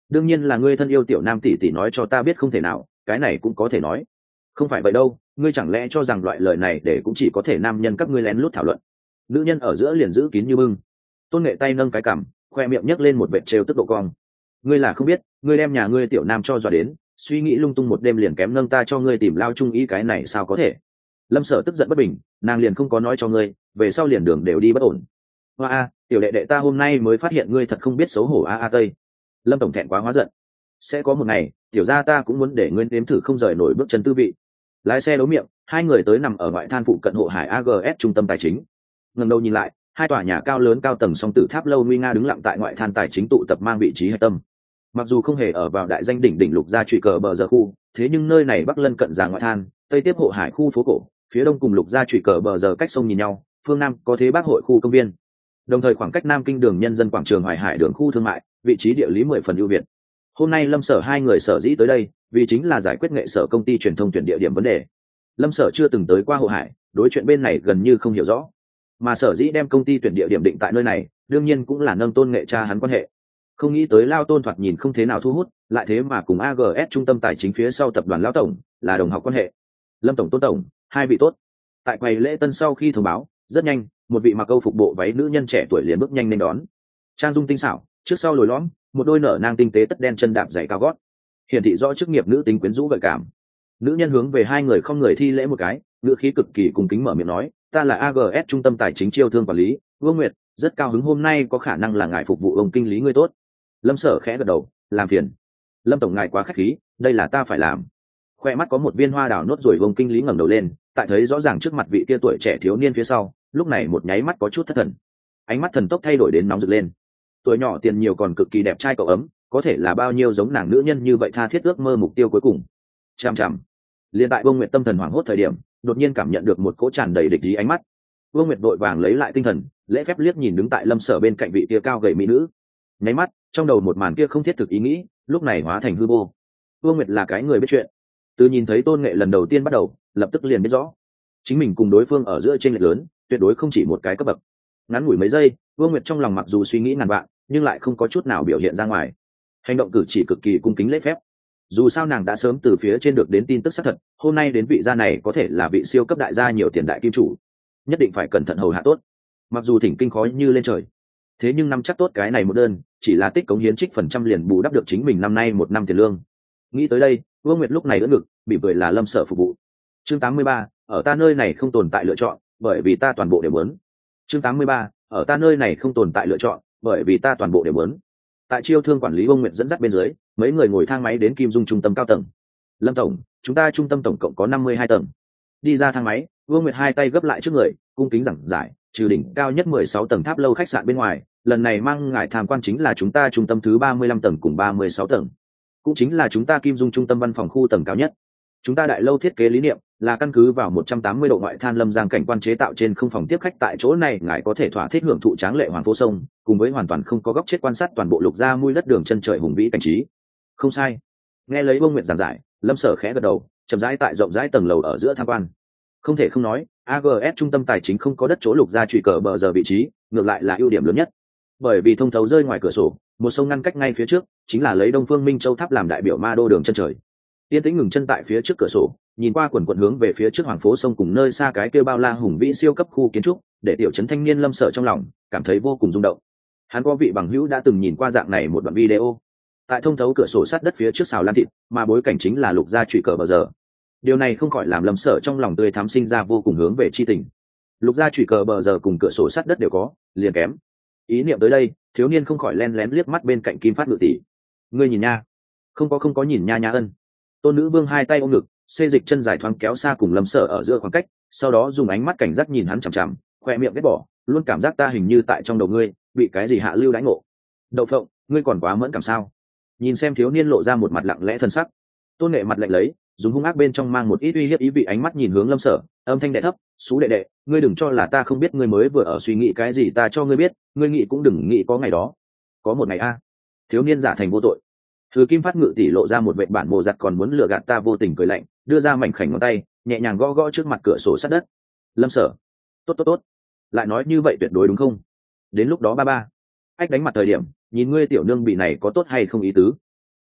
đương nhiên là ngươi thân yêu tiểu nam tỷ tỷ nói cho ta biết không thể nào, cái này cũng có thể nói. Không phải vậy đâu, ngươi chẳng lẽ cho rằng loại lời này để cũng chỉ có thể nam nhân các ngươi lén lút thảo luận. Nữ nhân ở giữa liền giữ kín như bưng. Tôn Nghệ tay nâng cái cằm, khoe miệng nhấc lên một vệt trêu tức độ cong. Ngươi là không biết, ngươi đem nhà ngươi tiểu nam cho dọa đến, suy nghĩ lung tung một đêm liền kém nâng ta cho ngươi tìm lao trung ý, cái này sao có thể. Lâm Sở tức giận bất bình, nàng liền không có nói cho ngươi, về sau liền đường đều đi bất ổn. Hoa a, tiểu đệ đệ ta hôm nay mới phát hiện ngươi thật không biết xấu hổ a a tây. Lâm tổng thẹn quá hóa giận. Sẽ có một ngày, tiểu gia ta cũng muốn để ngươi nếm thử không rời nổi bước chân tư vị. Lái xe đấu miệng, hai người tới nằm ở ngoại than phụ cận hộ hải a giê ét trung tâm tài chính. Ngẩng đầu nhìn lại, hai tòa nhà cao lớn cao tầng song tử tháp lâu nguy nga đứng lặng tại ngoại than tài chính tụ tập mang vị trí hạch tâm. Mặc dù không hề ở vào đại danh đỉnh đỉnh lục gia trụy cờ bờ giờ khu, thế nhưng nơi này bắc lân cận già ngoại than, tây tiếp hộ hải khu phố cổ, phía đông cùng lục gia trụy cờ bờ giờ cách sông nhìn nhau, phương nam có thế bác hội khu công viên. Đồng thời khoảng cách nam kinh đường nhân dân quảng trường Hoài Hải đường khu thương mại, vị trí địa lý mười phần ưu việt. Hôm nay Lâm Sở hai người sở dĩ tới đây, vì chính là giải quyết nghệ sở công ty truyền thông tuyển địa điểm vấn đề. Lâm Sở chưa từng tới qua hộ hải, đối chuyện bên này gần như không hiểu rõ. Mà sở dĩ đem công ty tuyển địa điểm định tại nơi này, đương nhiên cũng là nâng Tôn Nghệ cha hắn quan hệ. Không nghĩ tới Lao Tôn thoạt nhìn không thế nào thu hút, lại thế mà cùng a giê ét trung tâm tài chính phía sau tập đoàn Lão tổng là đồng học quan hệ. Lâm tổng, Tôn tổng, hai vị tốt. Tại quầy lễ tân sau khi thông báo, rất nhanh, một vị mặc câu phục bộ váy nữ nhân trẻ tuổi liền bước nhanh lên đón. Trang dung tinh xảo, trước sau lồi lõm, một đôi nở nang tinh tế tất đen chân đạp giày cao gót, hiển thị rõ chức nghiệp nữ tính quyến rũ gợi cảm. Nữ nhân hướng về hai người không người thi lễ một cái, ngữ khí cực kỳ cung kính mở miệng nói, ta là a giê ét trung tâm tài chính chiêu thương quản lý Vương Nguyệt, rất cao hứng hôm nay có khả năng là ngài phục vụ ông kinh lý ngươi tốt. Lâm Sở khẽ gật đầu, làm phiền. Lâm tổng ngài quá khách khí, đây là ta phải làm. Khoe mắt có một viên hoa đào nốt rồi, ông kinh lý ngẩng đầu lên, tại thấy rõ ràng trước mặt vị kia tuổi trẻ thiếu niên phía sau, lúc này một nháy mắt có chút thất thần. Ánh mắt thần tốc thay đổi đến nóng rực lên. Tuổi nhỏ tiền nhiều còn cực kỳ đẹp trai cậu ấm, có thể là bao nhiêu giống nàng nữ nhân như vậy tha thiết ước mơ mục tiêu cuối cùng. Chằm chằm. Liên tại Vương Nguyệt tâm thần hoảng hốt thời điểm, đột nhiên cảm nhận được một cỗ tràn đầy địch ý ánh mắt. Vương Nguyệt vội vàng lấy lại tinh thần, lễ phép liếc nhìn đứng tại Lâm Sở bên cạnh vị kia cao gầy mỹ nữ. Nháy mắt, trong đầu một màn kia không thiết thực ý nghĩ, lúc này hóa thành hư vô. Vương Nguyệt là cái người biết chuyện, từ nhìn thấy Tôn Nghệ lần đầu tiên bắt đầu, lập tức liền biết rõ, chính mình cùng đối phương ở giữa chênh lệch lớn, tuyệt đối không chỉ một cái cấp bậc. Ngắn ngủi mấy giây, Vương Nguyệt trong lòng mặc dù suy nghĩ ngàn vạn, nhưng lại không có chút nào biểu hiện ra ngoài. Hành động cử chỉ cực kỳ cung kính lễ phép. Dù sao nàng đã sớm từ phía trên được đến tin tức xác thật, hôm nay đến vị gia này có thể là vị siêu cấp đại gia nhiều tiền đại kim chủ, nhất định phải cẩn thận hầu hạ tốt. Mặc dù thỉnh kinh khó như lên trời, thế nhưng nắm chắc tốt cái này một đơn, chỉ là tích cống hiến trích phần trăm liền bù đắp được chính mình năm nay một năm tiền lương. Nghĩ tới đây, Vương Nguyệt lúc này đỡ ngực, bị cười là Lâm Sở phục vụ. Chương tám mươi ba, ở ta nơi này không tồn tại lựa chọn, bởi vì ta toàn bộ đều muốn. Chương tám mươi ba, ở ta nơi này không tồn tại lựa chọn, bởi vì ta toàn bộ đều muốn. Tại chiêu thương quản lý Vương Nguyệt dẫn dắt bên dưới, mấy người ngồi thang máy đến Kim Dung trung tâm cao tầng. Lâm tổng, chúng ta trung tâm tổng cộng có năm mươi hai tầng. Đi ra thang máy, Vương Nguyệt hai tay gấp lại trước người, cung kính giảng giải, trừ đỉnh cao nhất mười sáu tầng tháp lâu khách sạn bên ngoài, lần này mang ngài tham quan chính là chúng ta trung tâm thứ ba mươi lăm tầng cùng ba mươi sáu tầng, cũng chính là chúng ta Kim Dung trung tâm văn phòng khu tầng cao nhất. Chúng ta đại lâu thiết kế lý niệm là căn cứ vào một trăm tám mươi độ ngoại than lâm giang cảnh quan chế tạo trên không phòng tiếp khách, tại chỗ này ngài có thể thỏa thích hưởng thụ tráng lệ hoàng phố sông, cùng với hoàn toàn không có góc chết quan sát toàn bộ lục gia mui đất đường chân trời hùng vĩ cảnh trí. Không sai. Nghe lấy Vương Nguyệt giảng giải, Lâm Sở khẽ gật đầu, chậm rãi tại rộng rãi tầng lầu ở giữa tham quan. Không thể không nói, a giê ét trung tâm tài chính không có đất chỗ lục gia trụy cờ bờ giờ vị trí, ngược lại là ưu điểm lớn nhất. Bởi vì thông thấu rơi ngoài cửa sổ, một sông ngăn cách ngay phía trước, chính là lấy Đông Phương Minh Châu tháp làm đại biểu ma đô đường chân trời. Tiên tĩnh ngừng chân tại phía trước cửa sổ, nhìn qua quần quần hướng về phía trước hoàng phố sông cùng nơi xa cái kêu bao la hùng vĩ siêu cấp khu kiến trúc, để tiểu trấn thanh niên Lâm Sở trong lòng cảm thấy vô cùng rung động. Hắn có vị bằng hữu đã từng nhìn qua dạng này một đoạn video. Tại thông thấu cửa sổ sát đất phía trước xào lan thịt, mà bối cảnh chính là lục gia trụy cờ bờ giờ. Điều này không khỏi làm Lâm Sở trong lòng tươi thắm sinh ra vô cùng hướng về chi tình. Lục gia trụy cờ bờ giờ cùng cửa sổ sát đất đều có, liền kém. Ý niệm tới đây, thiếu niên không khỏi len lén liếc mắt bên cạnh Kim Phát Ngự tỷ. Ngươi nhìn nha. Không có không có nhìn nha nha ân. Tôn Nữ Vương hai tay ôm ngực, xê dịch chân dài thoáng kéo xa cùng Lâm Sở ở giữa khoảng cách, sau đó dùng ánh mắt cảnh giác nhìn hắn chằm chằm, khoe miệng ghét bỏ, luôn cảm giác ta hình như tại trong đầu ngươi bị cái gì hạ lưu đãi ngộ. Đậu phộng, ngươi còn quá mẫn cảm sao? Nhìn xem thiếu niên lộ ra một mặt lặng lẽ thân sắc, Tôn Nghệ mặt lạnh lấy, dùng hung ác bên trong mang một ít uy hiếp ý vị ánh mắt nhìn hướng Lâm Sở, âm thanh đệ thấp, "Sú đệ đệ, ngươi đừng cho là ta không biết ngươi mới vừa ở suy nghĩ cái gì, ta cho ngươi biết, ngươi nghĩ cũng đừng nghĩ có ngày đó. Có một ngày a." Thiếu niên giả thành vô tội. Thứ Kim Phát Ngự tỷ lộ ra một vệt bản mồ giặt còn muốn lừa gạt ta vô tình cười lạnh, đưa ra mảnh khảnh ngón tay, nhẹ nhàng gõ gõ trước mặt cửa sổ sát đất. "Lâm Sở, tốt tốt tốt, lại nói như vậy tuyệt đối đúng không? Đến lúc đó ba ba, ách đánh mặt thời điểm, nhìn ngươi tiểu nương bị này có tốt hay không ý tứ."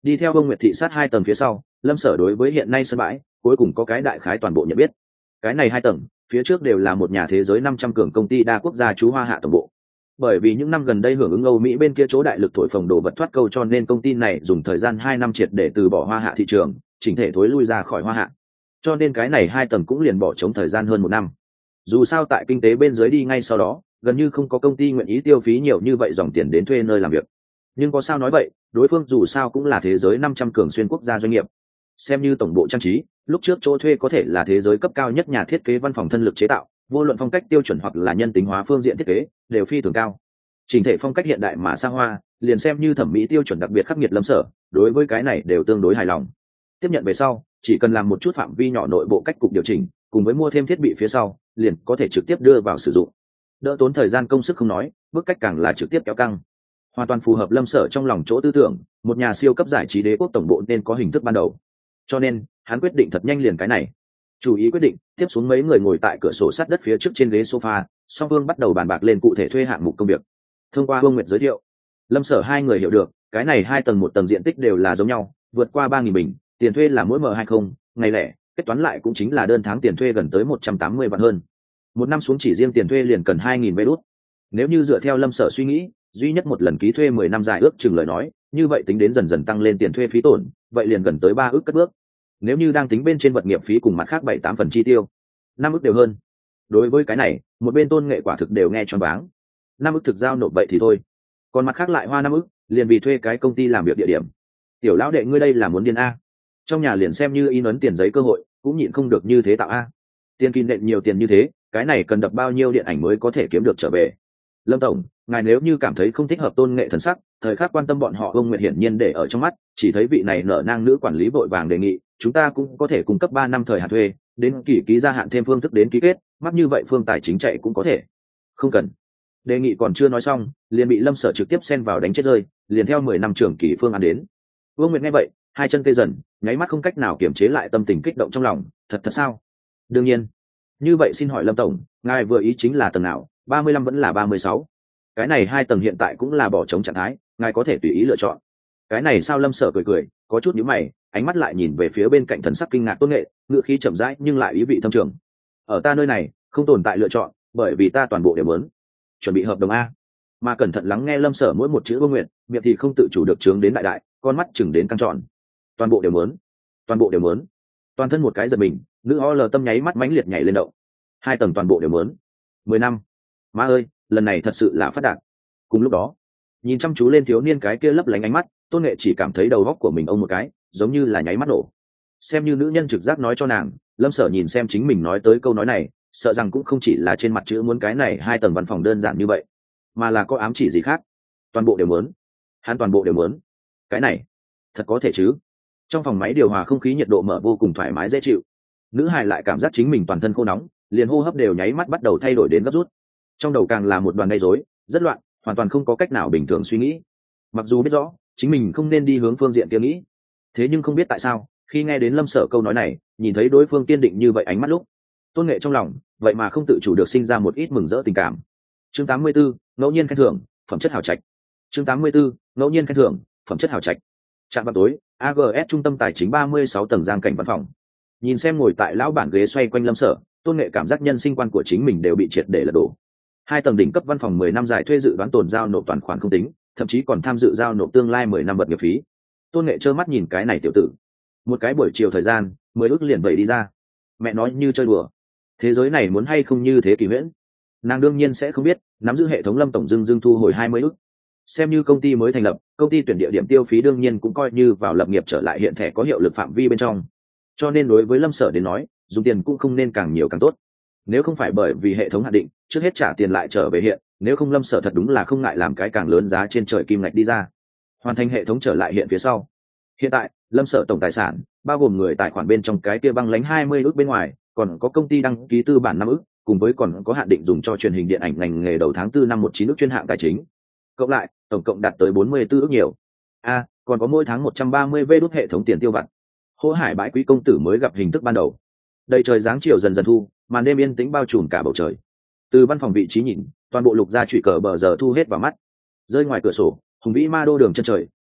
Đi theo Vương Nguyệt thị sát hai tầng phía sau, Lâm Sở đối với hiện nay sân bãi cuối cùng có cái đại khái toàn bộ nhận biết. Cái này hai tầng, phía trước đều là một nhà thế giới năm trăm cường công ty đa quốc gia trú Hoa Hạ tổng bộ. Bởi vì những năm gần đây hưởng ứng Âu Mỹ bên kia chỗ đại lực thổi phồng đồ vật thoát câu, cho nên công ty này dùng thời gian hai năm triệt để từ bỏ Hoa Hạ thị trường, chỉnh thể thối lui ra khỏi Hoa Hạ. Cho nên cái này hai tầng cũng liền bỏ trống thời gian hơn một năm. Dù sao tại kinh tế bên dưới đi ngay sau đó, gần như không có công ty nguyện ý tiêu phí nhiều như vậy dòng tiền đến thuê nơi làm việc. Nhưng có sao nói vậy, đối phương dù sao cũng là thế giới năm trăm cường xuyên quốc gia doanh nghiệp. Xem như tổng bộ trang trí, lúc trước chỗ thuê có thể là thế giới cấp cao nhất nhà thiết kế văn phòng thân lực chế tạo, vô luận phong cách tiêu chuẩn hoặc là nhân tính hóa phương diện thiết kế đều phi thường cao. Chỉnh thể phong cách hiện đại mà xa hoa, liền xem như thẩm mỹ tiêu chuẩn đặc biệt khắc nghiệt Lâm Sở, đối với cái này đều tương đối hài lòng. Tiếp nhận về sau, chỉ cần làm một chút phạm vi nhỏ nội bộ cách cục điều chỉnh, cùng với mua thêm thiết bị phía sau, liền có thể trực tiếp đưa vào sử dụng. Đỡ tốn thời gian công sức không nói, bước cách càng là trực tiếp kéo căng. Hoàn toàn phù hợp Lâm Sở trong lòng chỗ tư tưởng, một nhà siêu cấp giải trí đế quốc tổng bộ nên có hình thức ban đầu. Cho nên, hắn quyết định thật nhanh liền cái này. Chủ ý quyết định, tiếp xuống mấy người ngồi tại cửa sổ sát đất phía trước trên ghế sofa, song phương bắt đầu bàn bạc lên cụ thể thuê hạng mục công việc. Thông qua Vương Nguyệt giới thiệu, Lâm Sở hai người hiểu được, cái này hai tầng một tầng diện tích đều là giống nhau, vượt qua ba nghìn bình, tiền thuê là mỗi m hai mươi, ngày lẻ, kết toán lại cũng chính là đơn tháng tiền thuê gần tới một trăm tám mươi vạn hơn. Một năm xuống chỉ riêng tiền thuê liền cần hai nghìn vé đút. Nếu như dựa theo Lâm Sở suy nghĩ, duy nhất một lần ký thuê mười năm dài ước chừng lời nói, như vậy tính đến dần dần tăng lên tiền thuê phí tổn, vậy liền gần tới ba ước cất bước. Nếu như đang tính bên trên vật nghiệp phí cùng mặt khác bảy tám phần chi tiêu, năm ước đều hơn. Đối với cái này, một bên Tôn Nghệ quả thực đều nghe choáng váng. Năm ước thực giao nộp vậy thì thôi, còn mặt khác lại hoa năm ước, liền vì thuê cái công ty làm việc địa điểm. Tiểu lão đệ ngươi đây là muốn điên a? Trong nhà liền xem như in ấn tiền giấy cơ hội, cũng nhịn không được như thế tạo a. Tiền kim nện nhiều tiền như thế, cái này cần đập bao nhiêu điện ảnh mới có thể kiếm được trở về. Lâm tổng, ngài nếu như cảm thấy không thích hợp Tôn Nghệ thần sắc, thời khắc quan tâm bọn họ ông Nguyệt hiển nhiên để ở trong mắt, chỉ thấy vị này nở nang nữ quản lý vội vàng đề nghị, chúng ta cũng có thể cung cấp ba năm thời hạn thuê, đến kỳ ký gia hạn thêm phương thức đến ký kết, mắc như vậy phương tài chính chạy cũng có thể. Không cần. Đề nghị còn chưa nói xong, liền bị Lâm Sở trực tiếp xen vào đánh chết rơi, liền theo mười năm trưởng kỳ phương án đến. Vương Nguyệt nghe vậy, hai chân tê dần, nháy mắt không cách nào kiềm chế lại tâm tình kích động trong lòng, thật thật sao? Đương nhiên. Như vậy xin hỏi Lâm tổng, ngài vừa ý chính là tầng nào, ba mươi lăm vẫn là ba mươi sáu? Cái này hai tầng hiện tại cũng là bỏ trống trạng thái, ngài có thể tùy ý lựa chọn. Cái này sao? Lâm Sở cười cười, có chút nhíu mày, ánh mắt lại nhìn về phía bên cạnh thần sắc kinh ngạc Tôn Nghệ, ngữ khí chậm rãi nhưng lại ý vị thâm trường. Ở ta nơi này, không tồn tại lựa chọn, bởi vì ta toàn bộ đều muốn. Chuẩn bị hợp đồng a. Mà cẩn thận lắng nghe Lâm Sở mỗi một chữ Vương Nguyệt, miệng thì không tự chủ được trướng đến đại đại, con mắt chừng đến căng tròn. Toàn bộ đều muốn, toàn bộ đều muốn. Toàn thân một cái giật mình, nữ o lờ tâm nháy mắt mãnh liệt nhảy lên động. Hai tầng toàn bộ đều muốn. Mười năm. Má ơi, lần này thật sự là phát đạt. Cùng lúc đó, nhìn chăm chú lên thiếu niên cái kia lấp lánh ánh mắt, Tôn Nghệ chỉ cảm thấy đầu óc của mình ông một cái, giống như là nháy mắt nổ. Xem như nữ nhân trực giác nói cho nàng, Lâm Sở nhìn xem chính mình nói tới câu nói này, sợ rằng cũng không chỉ là trên mặt chữ muốn cái này hai tầng văn phòng đơn giản như vậy, mà là có ám chỉ gì khác. Toàn bộ đều muốn. Hắn toàn bộ đều muốn. Cái này, thật có thể chứ? Trong phòng máy điều hòa không khí nhiệt độ mở vô cùng thoải mái dễ chịu. Nữ hài lại cảm giác chính mình toàn thân khô nóng, liền hô hấp đều nháy mắt bắt đầu thay đổi đến gấp rút. Trong đầu càng là một đoàn gây rối, rất loạn, hoàn toàn không có cách nào bình thường suy nghĩ. Mặc dù biết rõ chính mình không nên đi hướng phương diện kia nghĩ, thế nhưng không biết tại sao khi nghe đến Lâm Sở câu nói này, nhìn thấy đối phương kiên định như vậy ánh mắt lúc, Tôn Nghệ trong lòng vậy mà không tự chủ được sinh ra một ít mừng rỡ tình cảm. Chương tám mươi 84, ngẫu nhiên khen thưởng, phẩm chất hào trạch. Chương tám mươi 84, ngẫu nhiên khen thưởng, phẩm chất hào trạch. Trạm vào tối, a giê ét trung tâm tài chính ba mươi sáu tầng giang cảnh văn phòng. Nhìn xem ngồi tại lão bản ghế xoay quanh Lâm Sở, Tôn Nghệ cảm giác nhân sinh quan của chính mình đều bị triệt để lật đổ. Hai tầng đỉnh cấp văn phòng mười năm dài thuê dự đoán tồn giao nộp toàn khoản không tính, thậm chí còn tham dự giao nộp tương lai mười năm vật nghiệp phí. Tôn Nghệ trơ mắt nhìn cái này tiểu tử, một cái buổi chiều thời gian, mới ước liền vậy đi ra. Mẹ nói như chơi đùa. Thế giới này muốn hay không như thế kỳ huyễn. Nàng đương nhiên sẽ không biết, nắm giữ hệ thống Lâm tổng dưng dưng thu hồi hai mươi ước. Xem như công ty mới thành lập, công ty tuyển địa điểm tiêu phí đương nhiên cũng coi như vào lập nghiệp trở lại hiện thẻ có hiệu lực phạm vi bên trong. Cho nên đối với Lâm Sở đến nói, dùng tiền cũng không nên càng nhiều càng tốt. Nếu không phải bởi vì hệ thống hạn định, trước hết trả tiền lại trở về hiện, nếu không Lâm Sở thật đúng là không ngại làm cái càng lớn giá trên trời kim ngạch đi ra. Hoàn thành hệ thống trở lại hiện phía sau. Hiện tại, Lâm Sở tổng tài sản, bao gồm người tài khoản bên trong cái kia băng lánh hai mươi ước bên ngoài, còn có công ty đăng ký tư bản năm ước, cùng với còn có hạn định dùng cho truyền hình điện ảnh ngành nghề đầu tháng tư năm một chín ước chuyên hạng tài chính. Cộng lại, tổng cộng đạt tới bốn mươi tư ước nhiều. A, à, còn có mỗi tháng một trăm ba mươi vé đút hệ thống tiền tiêu vặt. Hô Hải bãi quý công tử mới gặp hình thức ban đầu. Đầy trời dáng chiều dần dần thu, màn đêm yên tĩnh bao trùm cả bầu trời. Từ văn phòng vị trí nhìn, toàn bộ lục gia trụy cờ bờ giờ thu hết vào mắt. Rơi ngoài cửa sổ, hùng vĩ ma đô đường chân trời,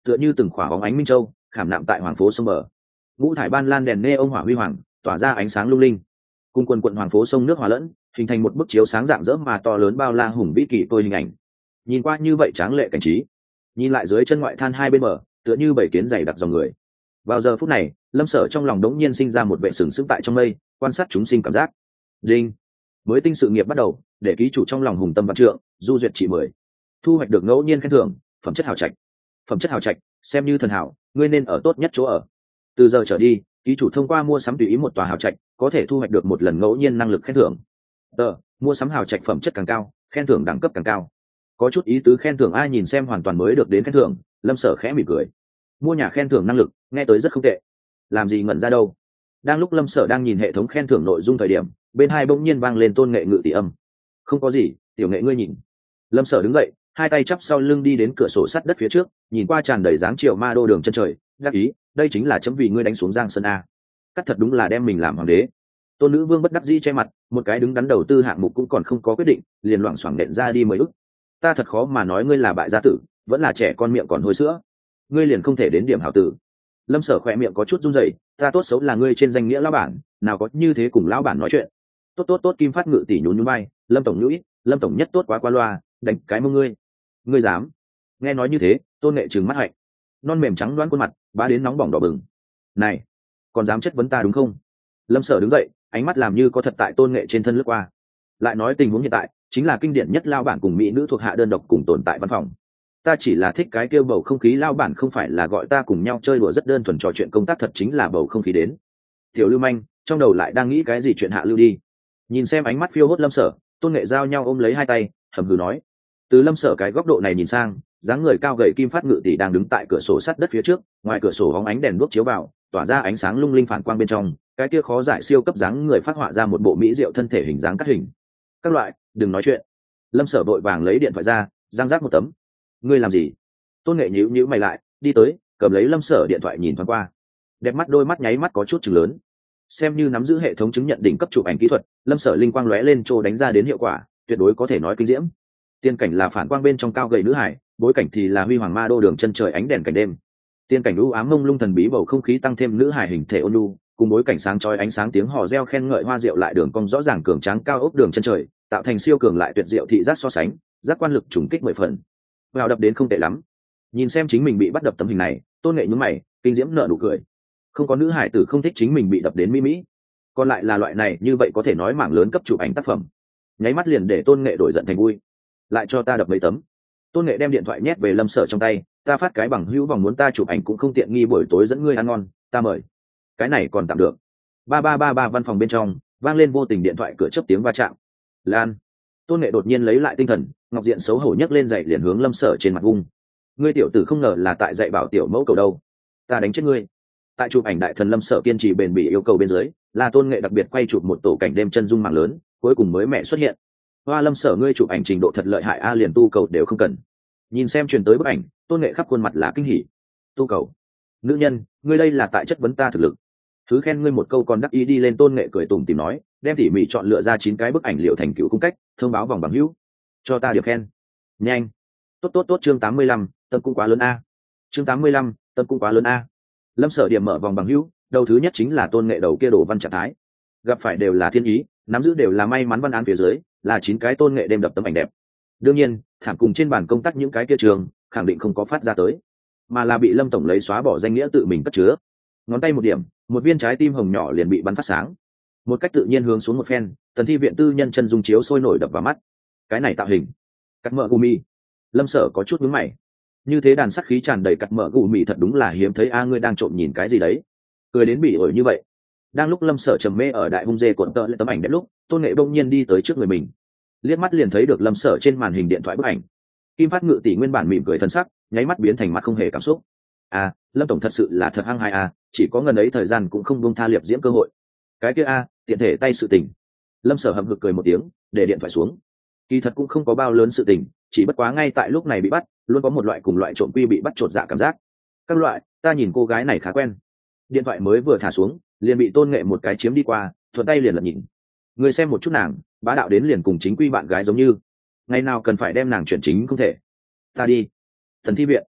tựa như từng khỏa bóng ánh minh châu khảm nạm tại hoàng phố sông bờ. Ngũ thải ban lan đèn nê ông hỏa huy hoàng tỏa ra ánh sáng lung linh, cùng quần quận hoàng phố sông nước hòa lẫn, hình thành một bức chiếu sáng rạng rỡ mà to lớn bao la hùng vĩ kỳ tôi hình ảnh. Nhìn qua như vậy tráng lệ cảnh trí, nhìn lại dưới chân ngoại than hai bên bờ tựa như bảy kiến dày đặc dòng người. Vào giờ phút này, Lâm Sở trong lòng đống nhiên sinh ra một vệ sừng sững tại trong mây, quan sát chúng sinh cảm giác. Đinh, mới tinh sự nghiệp bắt đầu, để ký chủ trong lòng hùng tâm vạn trượng, du duyệt chỉ mười, thu hoạch được ngẫu nhiên khen thưởng, phẩm chất hào trạch. Phẩm chất hào trạch, xem như thần hảo, ngươi nên ở tốt nhất chỗ ở. Từ giờ trở đi, ký chủ thông qua mua sắm tùy ý một tòa hào trạch, có thể thu hoạch được một lần ngẫu nhiên năng lực khen thưởng. Tờ, mua sắm hào trạch phẩm chất càng cao, khen thưởng đẳng cấp càng cao. Có chút ý tứ khen thưởng ai nhìn xem hoàn toàn mới được đến khen thưởng, Lâm Sở khẽ mỉm cười. Mua nhà khen thưởng năng lực, nghe tới rất không tệ. Làm gì ngẩn ra đâu. Đang lúc Lâm Sở đang nhìn hệ thống khen thưởng nội dung thời điểm, bên hai bỗng nhiên vang lên Tôn Nghệ ngự tỷ âm. Không có gì, tiểu nghệ ngươi nhìn. Lâm Sở đứng dậy, hai tay chắp sau lưng đi đến cửa sổ sắt đất phía trước, nhìn qua tràn đầy dáng chiều ma đô đường chân trời, đáp ý, đây chính là chấm vì ngươi đánh xuống Giang Sơn a. Cắt thật đúng là đem mình làm hoàng đế. Tôn Nữ Vương bất đắc dĩ che mặt, một cái đứng đắn đầu tư hạng mục cũng còn không có quyết định, liền loảng xoảng nện ra đi mới ức. Ta thật khó mà nói ngươi là bại gia tử, vẫn là trẻ con miệng còn hôi sữa. Ngươi liền không thể đến điểm hảo tử. Lâm Sở khỏe miệng có chút run rẩy, ta tốt xấu là ngươi trên danh nghĩa lão bản, nào có như thế cùng lão bản nói chuyện. Tốt tốt tốt, Kim Phát ngự tỷ nhún nhún vai, Lâm tổng nhũi, Lâm tổng nhất tốt quá qua loa, đánh cái mông ngươi. Ngươi dám? Nghe nói như thế, Tôn Nghệ trừng mắt hạnh, non mềm trắng đoán khuôn mặt bá đến nóng bỏng đỏ bừng. Này, còn dám chất vấn ta đúng không? Lâm Sở đứng dậy, ánh mắt làm như có thật tại Tôn Nghệ trên thân lướt qua. Lại nói tình huống hiện tại chính là kinh điển nhất lao bản cùng mỹ nữ thuộc hạ đơn độc cùng tồn tại văn phòng. Ta chỉ là thích cái kêu bầu không khí lao bản, không phải là gọi ta cùng nhau chơi đùa rất đơn thuần trò chuyện công tác, thật chính là bầu không khí đến. Tiểu Lưu Manh trong đầu lại đang nghĩ cái gì chuyện hạ lưu đi. Nhìn xem ánh mắt phiêu hốt Lâm Sở, Tôn Nghệ giao nhau ôm lấy hai tay, hầm hừ nói. Từ Lâm Sở cái góc độ này nhìn sang, dáng người cao gầy Kim Phát ngự tỷ đang đứng tại cửa sổ sắt đất phía trước, ngoài cửa sổ bóng ánh đèn đuốc chiếu vào, tỏa ra ánh sáng lung linh phản quang bên trong, cái kia khó giải siêu cấp dáng người phát họa ra một bộ mỹ diệu thân thể hình dáng cắt hình. Các loại, đừng nói chuyện. Lâm Sở vội vàng lấy điện thoại ra, giang rác một tấm. Ngươi làm gì? Tôn Nghệ nhíu nhíu mày lại, đi tới, cầm lấy Lâm Sở điện thoại nhìn thoáng qua. Đẹp mắt đôi mắt nháy mắt có chút chừng lớn. Xem như nắm giữ hệ thống chứng nhận đỉnh cấp chụp ảnh kỹ thuật, Lâm Sở linh quang lóe lên trô đánh ra đến hiệu quả, tuyệt đối có thể nói kinh diễm. Tiên cảnh là phản quang bên trong cao gầy nữ hải, bối cảnh thì là huy hoàng ma đô đường chân trời ánh đèn cảnh đêm. Tiên cảnh u ám mông lung thần bí bầu không khí tăng thêm nữ hải hình thể ôn nhu, cùng bối cảnh sáng chói ánh sáng tiếng hò reo khen ngợi hoa diệu lại đường cong rõ ràng cường tráng cao ốc đường chân trời, tạo thành siêu cường lại tuyệt diệu thị giác so sánh, giác quan lực trùng kích mười phần. Vào đập đến không tệ lắm. Nhìn xem chính mình bị bắt đập tấm hình này, Tôn Nghệ nhướng mày, kinh diễm nở nụ cười. Không có nữ hải tử không thích chính mình bị đập đến mỹ mỹ, còn lại là loại này như vậy có thể nói mảng lớn cấp chụp ảnh tác phẩm. Nháy mắt liền để Tôn Nghệ đổi giận thành vui. Lại cho ta đập mấy tấm. Tôn Nghệ đem điện thoại nhét về Lâm Sở trong tay, ta phát cái bằng hữu vòng muốn ta chụp ảnh cũng không tiện nghi, buổi tối dẫn ngươi ăn ngon, ta mời. Cái này còn tạm được. Ba ba ba ba văn phòng bên trong vang lên vô tình điện thoại cửa chớp tiếng va chạm. Lan. Tôn Nghệ đột nhiên lấy lại tinh thần, ngọc diện xấu hổ nhấc lên dậy liền hướng Lâm Sở trên mặt vung. Ngươi tiểu tử không ngờ là tại dạy bảo tiểu mẫu cầu đâu, ta đánh chết ngươi. Tại chụp ảnh đại thần Lâm Sở kiên trì bền bỉ yêu cầu bên dưới, là Tôn Nghệ đặc biệt quay chụp một tổ cảnh đêm chân dung mạng lớn, cuối cùng mới mẹ xuất hiện. Hoa Lâm Sở ngươi chụp ảnh trình độ thật lợi hại a, liền tu cầu đều không cần. Nhìn xem truyền tới bức ảnh, Tôn Nghệ khắp khuôn mặt là kinh hỉ. Tu cầu? Nữ nhân, ngươi đây là tại chất vấn ta thực lực. Thứ khen ngươi một câu còn đắc ý đi lên. Tôn Nghệ cười tủm tỉm nói, đem tỉ mỉ chọn lựa ra chín cái bức ảnh liệu thành cựu cung cách, thông báo vòng bằng hữu. Cho ta điểm khen. Nhanh. Tốt tốt tốt, chương tám mươi lăm, tâm cũng quá lớn a. Chương tám mươi lăm, tâm cũng quá lớn a. Lâm Sở điểm mở vòng bằng hữu, đầu thứ nhất chính là Tôn Nghệ đầu kia đổ văn trạng thái. Gặp phải đều là thiên ý, nắm giữ đều là may mắn văn án phía dưới, là chín cái Tôn Nghệ đêm đập tấm ảnh đẹp. Đương nhiên, thảm cùng trên bàn công tác những cái kia trường, khẳng định không có phát ra tới, mà là bị Lâm tổng lấy xóa bỏ danh nghĩa tự mình cất chứa. Ngón tay một điểm, một viên trái tim hồng nhỏ liền bị bắn phát sáng. Một cách tự nhiên hướng xuống một phen, Tần Thi viện tư nhân chân dung chiếu sôi nổi đập vào mắt. Cái này tạo hình, cắt mở gumi. Lâm Sở có chút nhướng mày. Như thế đàn sắc khí tràn đầy cắt mở gumi thật đúng là hiếm thấy a, ngươi đang trộm nhìn cái gì đấy? Cười đến bị ổi như vậy. Đang lúc Lâm Sở trầm mê ở đại hung dê cuộn tợ lên tấm ảnh đẹp lúc, Tôn Nghệ bỗng nhiên đi tới trước người mình, liếc mắt liền thấy được Lâm Sở trên màn hình điện thoại bức ảnh. Kim Phát ngự tỷ nguyên bản mỉm cười thân sắc, nháy mắt biến thành mặt không hề cảm xúc. À, Lâm tổng thật sự là thật hăng hái à, chỉ có ngần ấy thời gian cũng không buông tha liệp diễm cơ hội. Cái kia a, tiện thể tay sự tình. Lâm Sở hậm hực cười một tiếng, để điện thoại xuống. Kỳ thật cũng không có bao lớn sự tình, chỉ bất quá ngay tại lúc này bị bắt, luôn có một loại cùng loại trộm quy bị bắt chột dạ cảm giác. Các loại, ta nhìn cô gái này khá quen. Điện thoại mới vừa thả xuống, liền bị Tôn Nghệ một cái chiếm đi qua, thuận tay liền lật nhìn. Người xem một chút nàng, bá đạo đến liền cùng chính quy bạn gái giống như. Ngày nào cần phải đem nàng chuyển chính không thể. Ta đi. Thần Thi viện.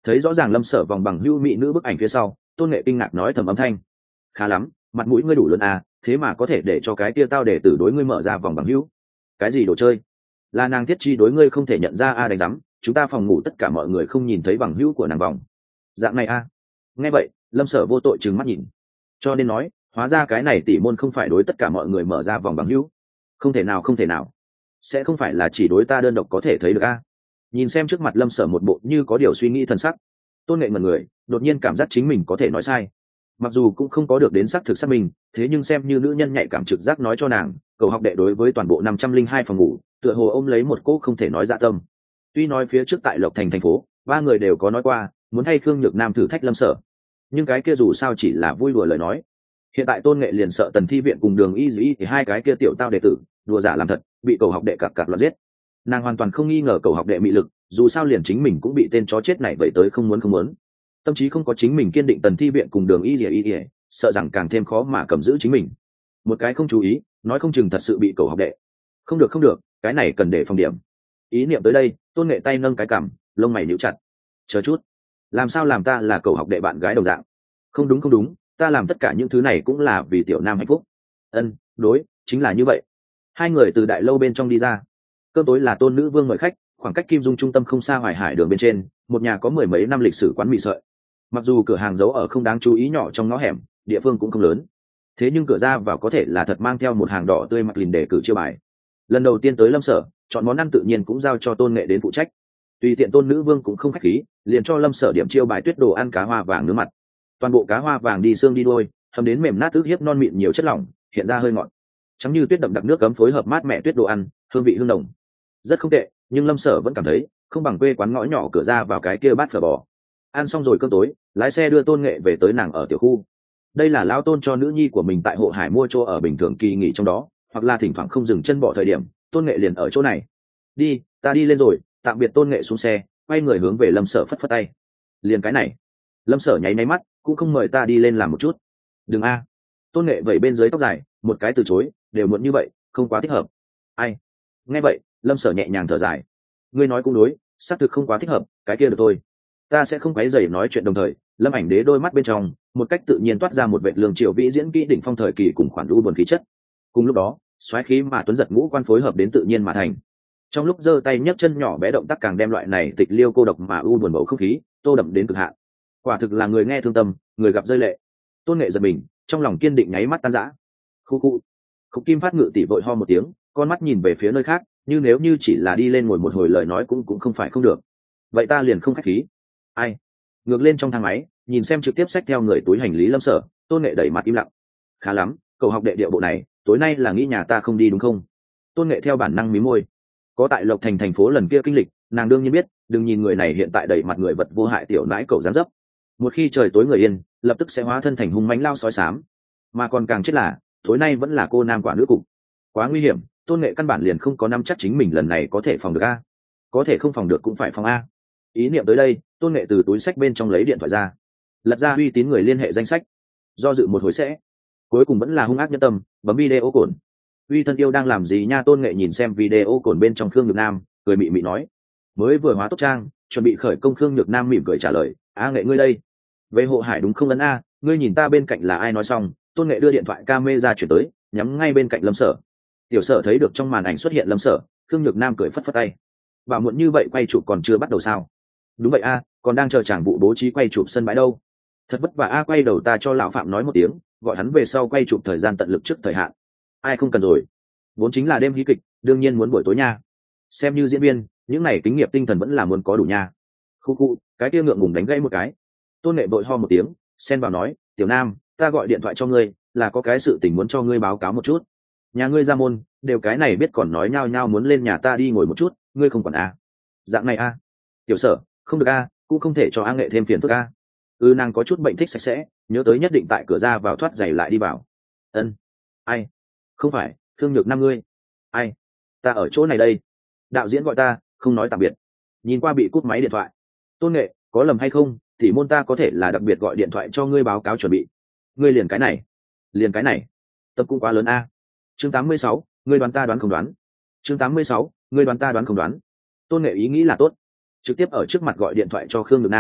Thấy rõ ràng lâm sở vòng bằng hữu mỹ nữ bức ảnh phía sau, tôn nghệ kinh ngạc nói thầm âm thanh: khá lắm, mặt mũi ngươi đủ lớn à, thế mà có thể để cho cái kia tao để tử đối ngươi mở ra vòng bằng hữu. Cái gì đồ chơi? Là nàng thiết chi đối ngươi không thể nhận ra a à, đánh rắm, chúng ta phòng ngủ tất cả mọi người không nhìn thấy bằng hữu của nàng vòng dạng này a à. Nghe vậy lâm sở vô tội trừng mắt nhìn, cho nên nói hóa ra cái này tỷ môn không phải đối tất cả mọi người mở ra vòng bằng hữu. Không thể nào, không thể nào, sẽ không phải là chỉ đối ta đơn độc có thể thấy được a à. Nhìn xem trước mặt lâm sở một bộ như có điều suy nghĩ thân sắc, tôn nghệ ngẩn người, đột nhiên cảm giác chính mình có thể nói sai. Mặc dù cũng không có được đến xác thực xác minh, thế nhưng xem như nữ nhân nhạy cảm trực giác nói cho nàng, cầu học đệ đối với toàn bộ năm trăm linh hai phòng ngủ tựa hồ ôm lấy một cỗ không thể nói dạ tâm. Tuy nói phía trước tại Lộc Thành thành phố ba người đều có nói qua muốn thay Khương Nhược Nam thử thách lâm sở, nhưng cái kia dù sao chỉ là vui đùa lời nói. Hiện tại tôn nghệ liền sợ Tần Thi Viện cùng Đường Y Dĩ thì hai cái kia tiểu tao đệ tử đùa giả làm thật, bị cầu học đệ cặc cặc loạn giết. Nàng hoàn toàn không nghi ngờ cầu học đệ mị lực, dù sao liền chính mình cũng bị tên chó chết này vậy tới không muốn không muốn. Tâm trí không có chính mình kiên định, Tần Thi Viện cùng Đường Y Dĩ Y sợ rằng càng thêm khó mà cầm giữ chính mình. Một cái không chú ý, nói không chừng thật sự bị cầu học đệ. Không được không được, cái này cần để phòng điểm. Ý niệm tới đây, tôn nghệ tay nâng cái cằm, lông mày nhíu chặt. Chờ chút, làm sao làm ta là cầu học đệ bạn gái đồng dạng? Không đúng không đúng, ta làm tất cả những thứ này cũng là vì tiểu nam hạnh phúc. Ân, đối, chính là như vậy. Hai người từ đại lâu bên trong đi ra. Cơm tối là tôn nữ vương mời khách, khoảng cách Kim Dung trung tâm không xa Hoài Hải đường bên trên, một nhà có mười mấy năm lịch sử quán mì sợi. Mặc dù cửa hàng giấu ở không đáng chú ý nhỏ trong ngõ hẻm, địa phương cũng không lớn, thế nhưng cửa ra vào có thể là thật mang theo một hàng đỏ tươi mặc lìn để cử chiêu bài. Lần đầu tiên tới lâm sở, chọn món ăn tự nhiên cũng giao cho tôn nghệ đến phụ trách. Tùy tiện tôn nữ vương cũng không khách khí, liền cho lâm sở điểm chiêu bài tuyết đồ ăn cá hoa vàng nướng mặt. Toàn bộ cá hoa vàng đi xương đi đuôi, hầm đến mềm nát ức hiếp non mịn nhiều chất lỏng, hiện ra hơi ngọt, trắng như tuyết đậm đặc nước cấm phối hợp mát mẻ tuyết đồ ăn, hương vị hương đồng, rất không tệ. Nhưng lâm sở vẫn cảm thấy không bằng quê quán ngõ nhỏ cửa ra vào cái kia bát phở bò. Ăn xong rồi cơm tối, lái xe đưa tôn nghệ về tới nàng ở tiểu khu. Đây là lão tôn cho nữ nhi của mình tại Hộ Hải mua chỗ ở bình thường kỳ nghỉ trong đó, hoặc là thỉnh thoảng không dừng chân bỏ thời điểm, tôn nghệ liền ở chỗ này. Đi, ta đi lên rồi. Tạm biệt. Tôn nghệ xuống xe, quay người hướng về lâm sở phất phất tay. Liền cái này. Lâm sở nháy máy mắt, cũng không mời ta đi lên làm một chút. Đừng a. Tôn nghệ vẩy bên dưới tóc dài, một cái từ chối, đều muộn như vậy, không quá thích hợp. Ai? Nghe vậy, lâm sở nhẹ nhàng thở dài. Ngươi nói cũng đối, xác thực không quá thích hợp, cái kia được thôi. Ta sẽ không quấy rầy nói chuyện. Đồng thời lâm ảnh đế đôi mắt bên trong một cách tự nhiên toát ra một vệ lương triều vĩ diễn kỹ đỉnh phong thời kỳ cùng khoản lũ buồn khí chất. Cùng lúc đó xoáy khí mà tuấn giật ngũ quan phối hợp đến tự nhiên mà thành. Trong lúc giơ tay nhấc chân nhỏ bé động tác càng đem loại này tịch liêu cô độc mà u buồn bầu không khí tô đậm đến cực hạn. Quả thực là người nghe thương tâm, người gặp rơi lệ. Tôn nghệ giật mình, trong lòng kiên định nháy mắt tan rã. Khu khu. Khúc Kim Phát ngự tỷ vội ho một tiếng, con mắt nhìn về phía nơi khác, như nếu như chỉ là đi lên ngồi một hồi lời nói cũng cũng không phải không được. Vậy ta liền không khách khí. Ai? Ngược lên trong thang máy, nhìn xem trực tiếp xách theo người túi hành lý lâm sở, tôn nghệ đẩy mặt im lặng. Khá lắm, cậu học đệ điệu bộ này, tối nay là nghĩ nhà ta không đi đúng không? Tôn nghệ theo bản năng mí môi. Có tại Lộc Thành thành phố lần kia kinh lịch, nàng đương nhiên biết, đừng nhìn người này hiện tại đẩy mặt người vật vô hại tiểu nãi cậu dáng dấp. Một khi trời tối người yên, lập tức sẽ hóa thân thành hung mãnh lao sói xám. Mà còn càng chết là, tối nay vẫn là cô nam quả nữ cục. Quá nguy hiểm, tôn nghệ căn bản liền không có nắm chắc chính mình lần này có thể phòng được a. Có thể không phòng được cũng phải phòng a. Ý niệm tới đây, tôn nghệ từ túi sách bên trong lấy điện thoại ra, lật ra uy tín người liên hệ danh sách, do dự một hồi sẽ cuối cùng vẫn là hung ác nhân tâm, bấm video cồn. Uy thân yêu đang làm gì nha? Tôn nghệ nhìn xem video cồn bên trong Khương Nhược Nam, cười mị mị nói. Mới vừa hóa tốt trang, chuẩn bị khởi công. Khương Nhược Nam mỉm cười trả lời. A nghệ ngươi đây, về Hộ Hải đúng không? Ấn a, ngươi nhìn ta bên cạnh là ai? Nói xong, tôn nghệ đưa điện thoại camera chuyển tới, nhắm ngay bên cạnh lâm sở. Tiểu sở thấy được trong màn ảnh xuất hiện lâm sở, Khương Nhược Nam cười phất phất tay. Bảo muộn như vậy quay chụp còn chưa bắt đầu sao? Đúng vậy a, còn đang chờ chàng vụ bố trí quay chụp sân bãi đâu. Thật vất vả a. Quay đầu ta cho lão Phạm nói một tiếng, gọi hắn về sau quay chụp thời gian tận lực trước thời hạn. Ai không cần rồi, vốn chính là đêm hí kịch, đương nhiên muốn buổi tối nha. Xem như diễn viên, những này kinh nghiệm tinh thần vẫn là muốn có đủ nha. Khu khu, cái kia ngượng ngùng đánh gãy một cái. Tôn nghệ vội ho một tiếng, xen vào nói, tiểu Nam, ta gọi điện thoại cho ngươi là có cái sự tình muốn cho ngươi báo cáo một chút. Nhà ngươi ra môn đều cái này biết còn nói nhao nhao muốn lên nhà ta đi ngồi một chút, ngươi không còn a? Dạng này a? Tiểu sở, không được a, cũng không thể cho A nghệ thêm phiền phức a. Ừ, nàng có chút bệnh thích sạch sẽ, nhớ tới nhất định tại cửa ra vào thoát giày lại đi vào. Ân. Ai? Không phải Khương Nhược Nam ngươi? Ai? Ta ở chỗ này đây. Đạo diễn gọi ta, không nói tạm biệt. Nhìn qua bị cúp máy điện thoại. Tôn nghệ, có lầm hay không thì môn ta có thể là đặc biệt gọi điện thoại cho ngươi báo cáo chuẩn bị. Ngươi liền cái này, liền cái này, tập cũng quá lớn a. Chương tám mươi sáu, ngươi đoán ta đoán không đoán. Chương tám mươi sáu, ngươi đoán ta đoán không đoán. Tôn nghệ ý nghĩ là tốt, trực tiếp ở trước mặt gọi điện thoại cho Khương Nhược Nam,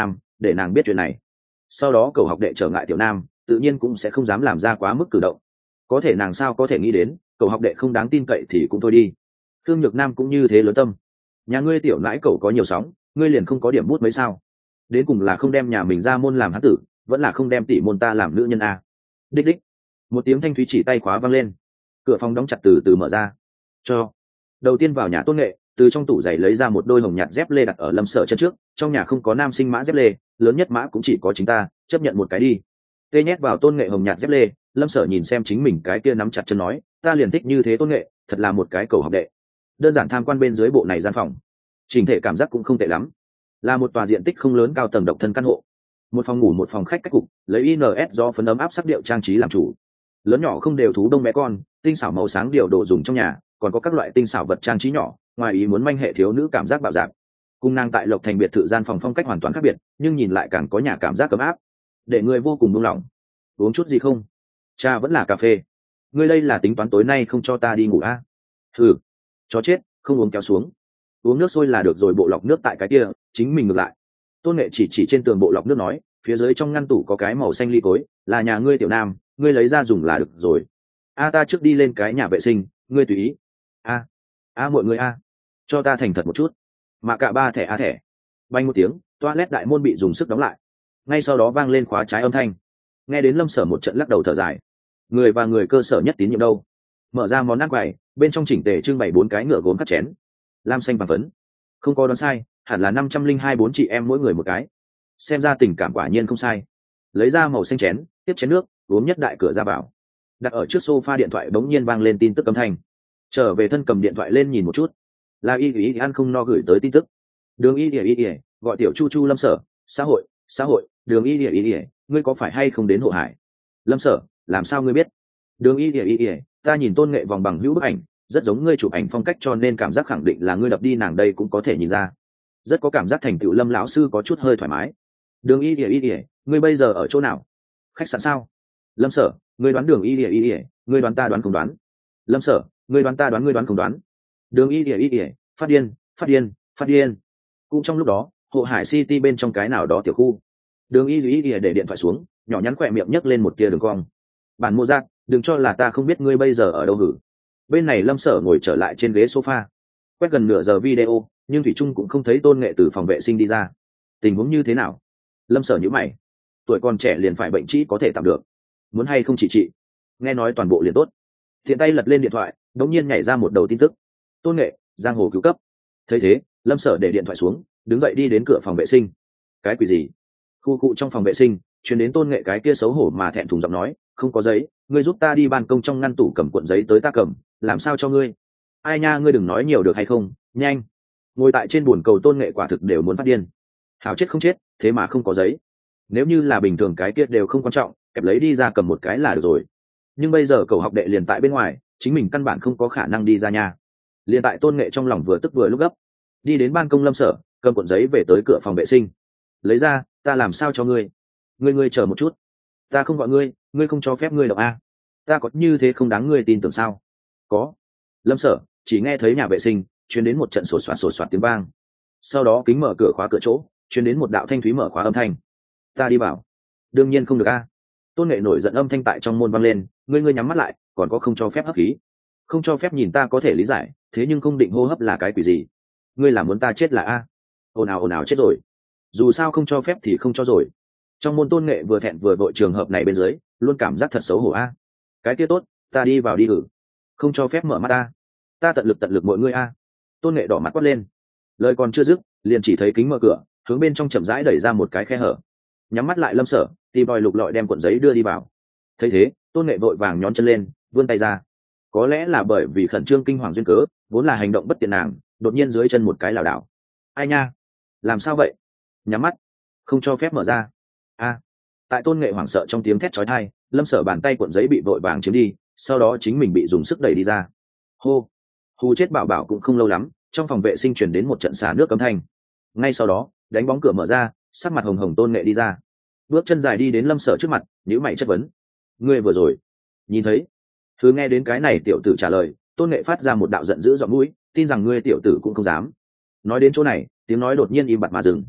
để nàng biết chuyện này. Sau đó cầu học đệ trở ngại tiểu nam tự nhiên cũng sẽ không dám làm ra quá mức cử động. Có thể nàng sao có thể nghĩ đến cầu học đệ không đáng tin cậy thì cũng thôi đi, Khương Nhược Nam cũng như thế lớn tâm. Nhà ngươi tiểu nãi cậu có nhiều sóng, ngươi liền không có điểm bút mấy sao? Đến cùng là không đem nhà mình ra môn làm hán tử, vẫn là không đem tỷ môn ta làm nữ nhân a. Đích đích, một tiếng thanh thúy chỉ tay khóa vang lên, cửa phòng đóng chặt từ từ mở ra. Cho đầu tiên vào nhà Tôn Nghệ từ trong tủ giày lấy ra một đôi hồng nhạt dép lê đặt ở Lâm Sở chân trước. Trong nhà không có nam sinh mã dép lê, lớn nhất mã cũng chỉ có chính ta, chấp nhận một cái đi. Tê nhét vào Tôn Nghệ hồng nhạt dép lê. Lâm Sở nhìn xem chính mình cái kia nắm chặt chân nói, ta liền thích như thế Tôn Nghệ, thật là một cái cầu học đệ. Đơn giản tham quan bên dưới bộ này gian phòng, trình thể cảm giác cũng không tệ lắm, là một tòa diện tích không lớn cao tầng độc thân căn hộ. Một phòng ngủ một phòng khách cách cục, lấy i en ét do phấn ấm áp sắc điệu trang trí làm chủ. Lớn nhỏ không đều thú đông bé con, tinh xảo màu sáng điều đồ dùng trong nhà, còn có các loại tinh xảo vật trang trí nhỏ, ngoài ý muốn manh hệ thiếu nữ cảm giác bạo dạn. Cung năng tại Lộc Thành biệt thự gian phòng phong cách hoàn toàn khác biệt, nhưng nhìn lại càng có nhà cảm giác ấm áp, để người vô cùng buông lỏng. Uống chút gì không? Trà vẫn là cà phê? Ngươi đây là tính toán tối nay không cho ta đi ngủ a? À? Thử, chó chết, không uống kéo xuống. Uống nước sôi là được rồi, bộ lọc nước tại cái kia, chính mình ngược lại. Tôn Nghệ chỉ chỉ trên tường bộ lọc nước nói, phía dưới trong ngăn tủ có cái màu xanh ly cối, là nhà ngươi tiểu nam, ngươi lấy ra dùng là được rồi. A ta trước đi lên cái nhà vệ sinh, ngươi tùy ý. A, a mọi người a, cho ta thành thật một chút. Mà cả ba thẻ a thẻ. Bay một tiếng, toilet đại môn bị dùng sức đóng lại. Ngay sau đó vang lên khóa trái âm thanh. Nghe đến Lâm Sở một trận lắc đầu thở dài. Người và người cơ sở nhất tín nhiệm đâu? Mở ra món ăn quầy, bên trong chỉnh tề trưng bày bốn cái ngựa gốm cắt chén, lam xanh vàng phấn. Không có đoán sai, hẳn là năm trăm linh hai bốn chị em mỗi người một cái. Xem ra tình cảm quả nhiên không sai. Lấy ra màu xanh chén, tiếp chén nước, uống nhất đại cửa ra vào. Đặt ở trước sofa điện thoại bỗng nhiên vang lên tin tức âm thanh. Trở về thân cầm điện thoại lên nhìn một chút, là y y ăn không no gửi tới tin tức. Đường y y y gọi tiểu Chu Chu Lâm Sở, xã hội, xã hội, đường y y y, ngươi có phải hay không đến Hộ Hải? Lâm Sở, làm sao ngươi biết? Đường y y y, ta nhìn Tôn Nghệ vòng bằng hữu bức ảnh, rất giống ngươi chụp ảnh phong cách cho nên cảm giác khẳng định là ngươi đập đi nàng đây cũng có thể nhìn ra. Rất có cảm giác thành tựu Lâm lão sư có chút hơi thoải mái. Đường y y y, ngươi bây giờ ở chỗ nào? Khách sạn sao? Lâm Sở, ngươi đoán đường y y y, ngươi đoán ta đoán không đoán? Lâm Sở, ngươi đoán ta đoán ngươi đoán không đoán? Đường y y y, phát điên, phát điên, phát điên. Cũng trong lúc đó, Hộ Hải City bên trong cái nào đó tiểu khu, đường y y y để điện thoại xuống, nhỏ nhắn khỏe miệng nhấc lên một tia đường cong. Bản Mô Giác, đừng cho là ta không biết ngươi bây giờ ở đâu hử. Bên này Lâm Sở ngồi trở lại trên ghế sofa, quét gần nửa giờ video, nhưng thủy trung cũng không thấy Tôn Nghệ từ phòng vệ sinh đi ra. Tình huống như thế nào? Lâm Sở nhíu mày. Tuổi còn trẻ liền phải bệnh trĩ có thể tạm được, muốn hay không chỉ trị? Nghe nói toàn bộ liền tốt. Tiện tay lật lên điện thoại, đống nhiên nhảy ra một đầu tin tức. Tôn Nghệ, giang hồ cứu cấp. Thấy thế, Lâm Sở để điện thoại xuống, đứng dậy đi đến cửa phòng vệ sinh. Cái quỷ gì? Khu cụ trong phòng vệ sinh truyền đến Tôn Nghệ cái kia xấu hổ mà thẹn thùng giọng nói, không có giấy, ngươi giúp ta đi ban công trong ngăn tủ cầm cuộn giấy tới ta cầm, làm sao cho ngươi? Ai nha, ngươi đừng nói nhiều được hay không, nhanh. Ngồi tại trên buồn cầu Tôn Nghệ quả thực đều muốn phát điên. Hảo chết không chết, thế mà không có giấy. Nếu như là bình thường cái kia đều không quan trọng, kẹp lấy đi ra cầm một cái là được rồi. Nhưng bây giờ cậu học đệ liền tại bên ngoài, chính mình căn bản không có khả năng đi ra nhà. Liền tại Tôn Nghệ trong lòng vừa tức vừa lúc gấp, đi đến ban công Lâm Sở, cầm cuộn giấy về tới cửa phòng vệ sinh. Lấy ra, ta làm sao cho ngươi? Ngươi ngươi chờ một chút, ta không gọi ngươi, ngươi không cho phép ngươi đọc a. Ta có như thế không đáng ngươi tin tưởng sao? Có. Lâm Sở chỉ nghe thấy nhà vệ sinh truyền đến một trận sột soạt sột soạt tiếng vang, sau đó kính mở cửa khóa cửa chỗ truyền đến một đạo thanh thúy mở khóa âm thanh. Ta đi vào. Đương nhiên không được a. Tôn Nghệ nổi giận âm thanh tại trong môn vang lên, ngươi ngươi nhắm mắt lại, còn có không cho phép hấp khí. Không cho phép nhìn ta có thể lý giải, thế nhưng không định hô hấp là cái quỷ gì? Ngươi làm muốn ta chết là a? Ồn ào ồn ào chết rồi. Dù sao không cho phép thì không cho rồi. Trong môn Tôn Nghệ vừa thẹn vừa vội, trường hợp này bên dưới luôn cảm giác thật xấu hổ a. Cái kia tốt, ta đi vào đi. Hử, không cho phép mở mắt ta, ta tận lực tận lực mọi ngươi a. Tôn Nghệ đỏ mặt quát lên, lời còn chưa dứt liền chỉ thấy kính mở cửa, hướng bên trong chậm rãi đẩy ra một cái khe hở. Nhắm mắt lại Lâm Sở tìm bòi lục lọi đem cuộn giấy đưa đi vào. Thấy thế, Tôn Nghệ vội vàng nhón chân lên, vươn tay ra. Có lẽ là bởi vì khẩn trương kinh hoàng duyên cớ, vốn là hành động bất tiện nàng đột nhiên dưới chân một cái lảo đảo. Ai nha, làm sao vậy? Nhắm mắt, không cho phép mở ra a. Tại Tôn Nghệ hoảng sợ trong tiếng thét chói tai, Lâm Sở bàn tay cuộn giấy bị vội vàng chiếm đi, sau đó chính mình bị dùng sức đẩy đi ra. Hô, hù chết bảo bảo cũng không lâu lắm, trong phòng vệ sinh truyền đến một trận xả nước âm thanh. Ngay sau đó, đánh bóng cửa mở ra, sắc mặt hồng hồng Tôn Nghệ đi ra, bước chân dài đi đến Lâm Sở trước mặt, nhíu mày chất vấn. Ngươi vừa rồi nhìn thấy? Thứ nghe đến cái này tiểu tử trả lời, Tôn Nghệ phát ra một đạo giận dữ giọng mũi, tin rằng ngươi tiểu tử cũng không dám. Nói đến chỗ này, tiếng nói đột nhiên im bặt mà dừng.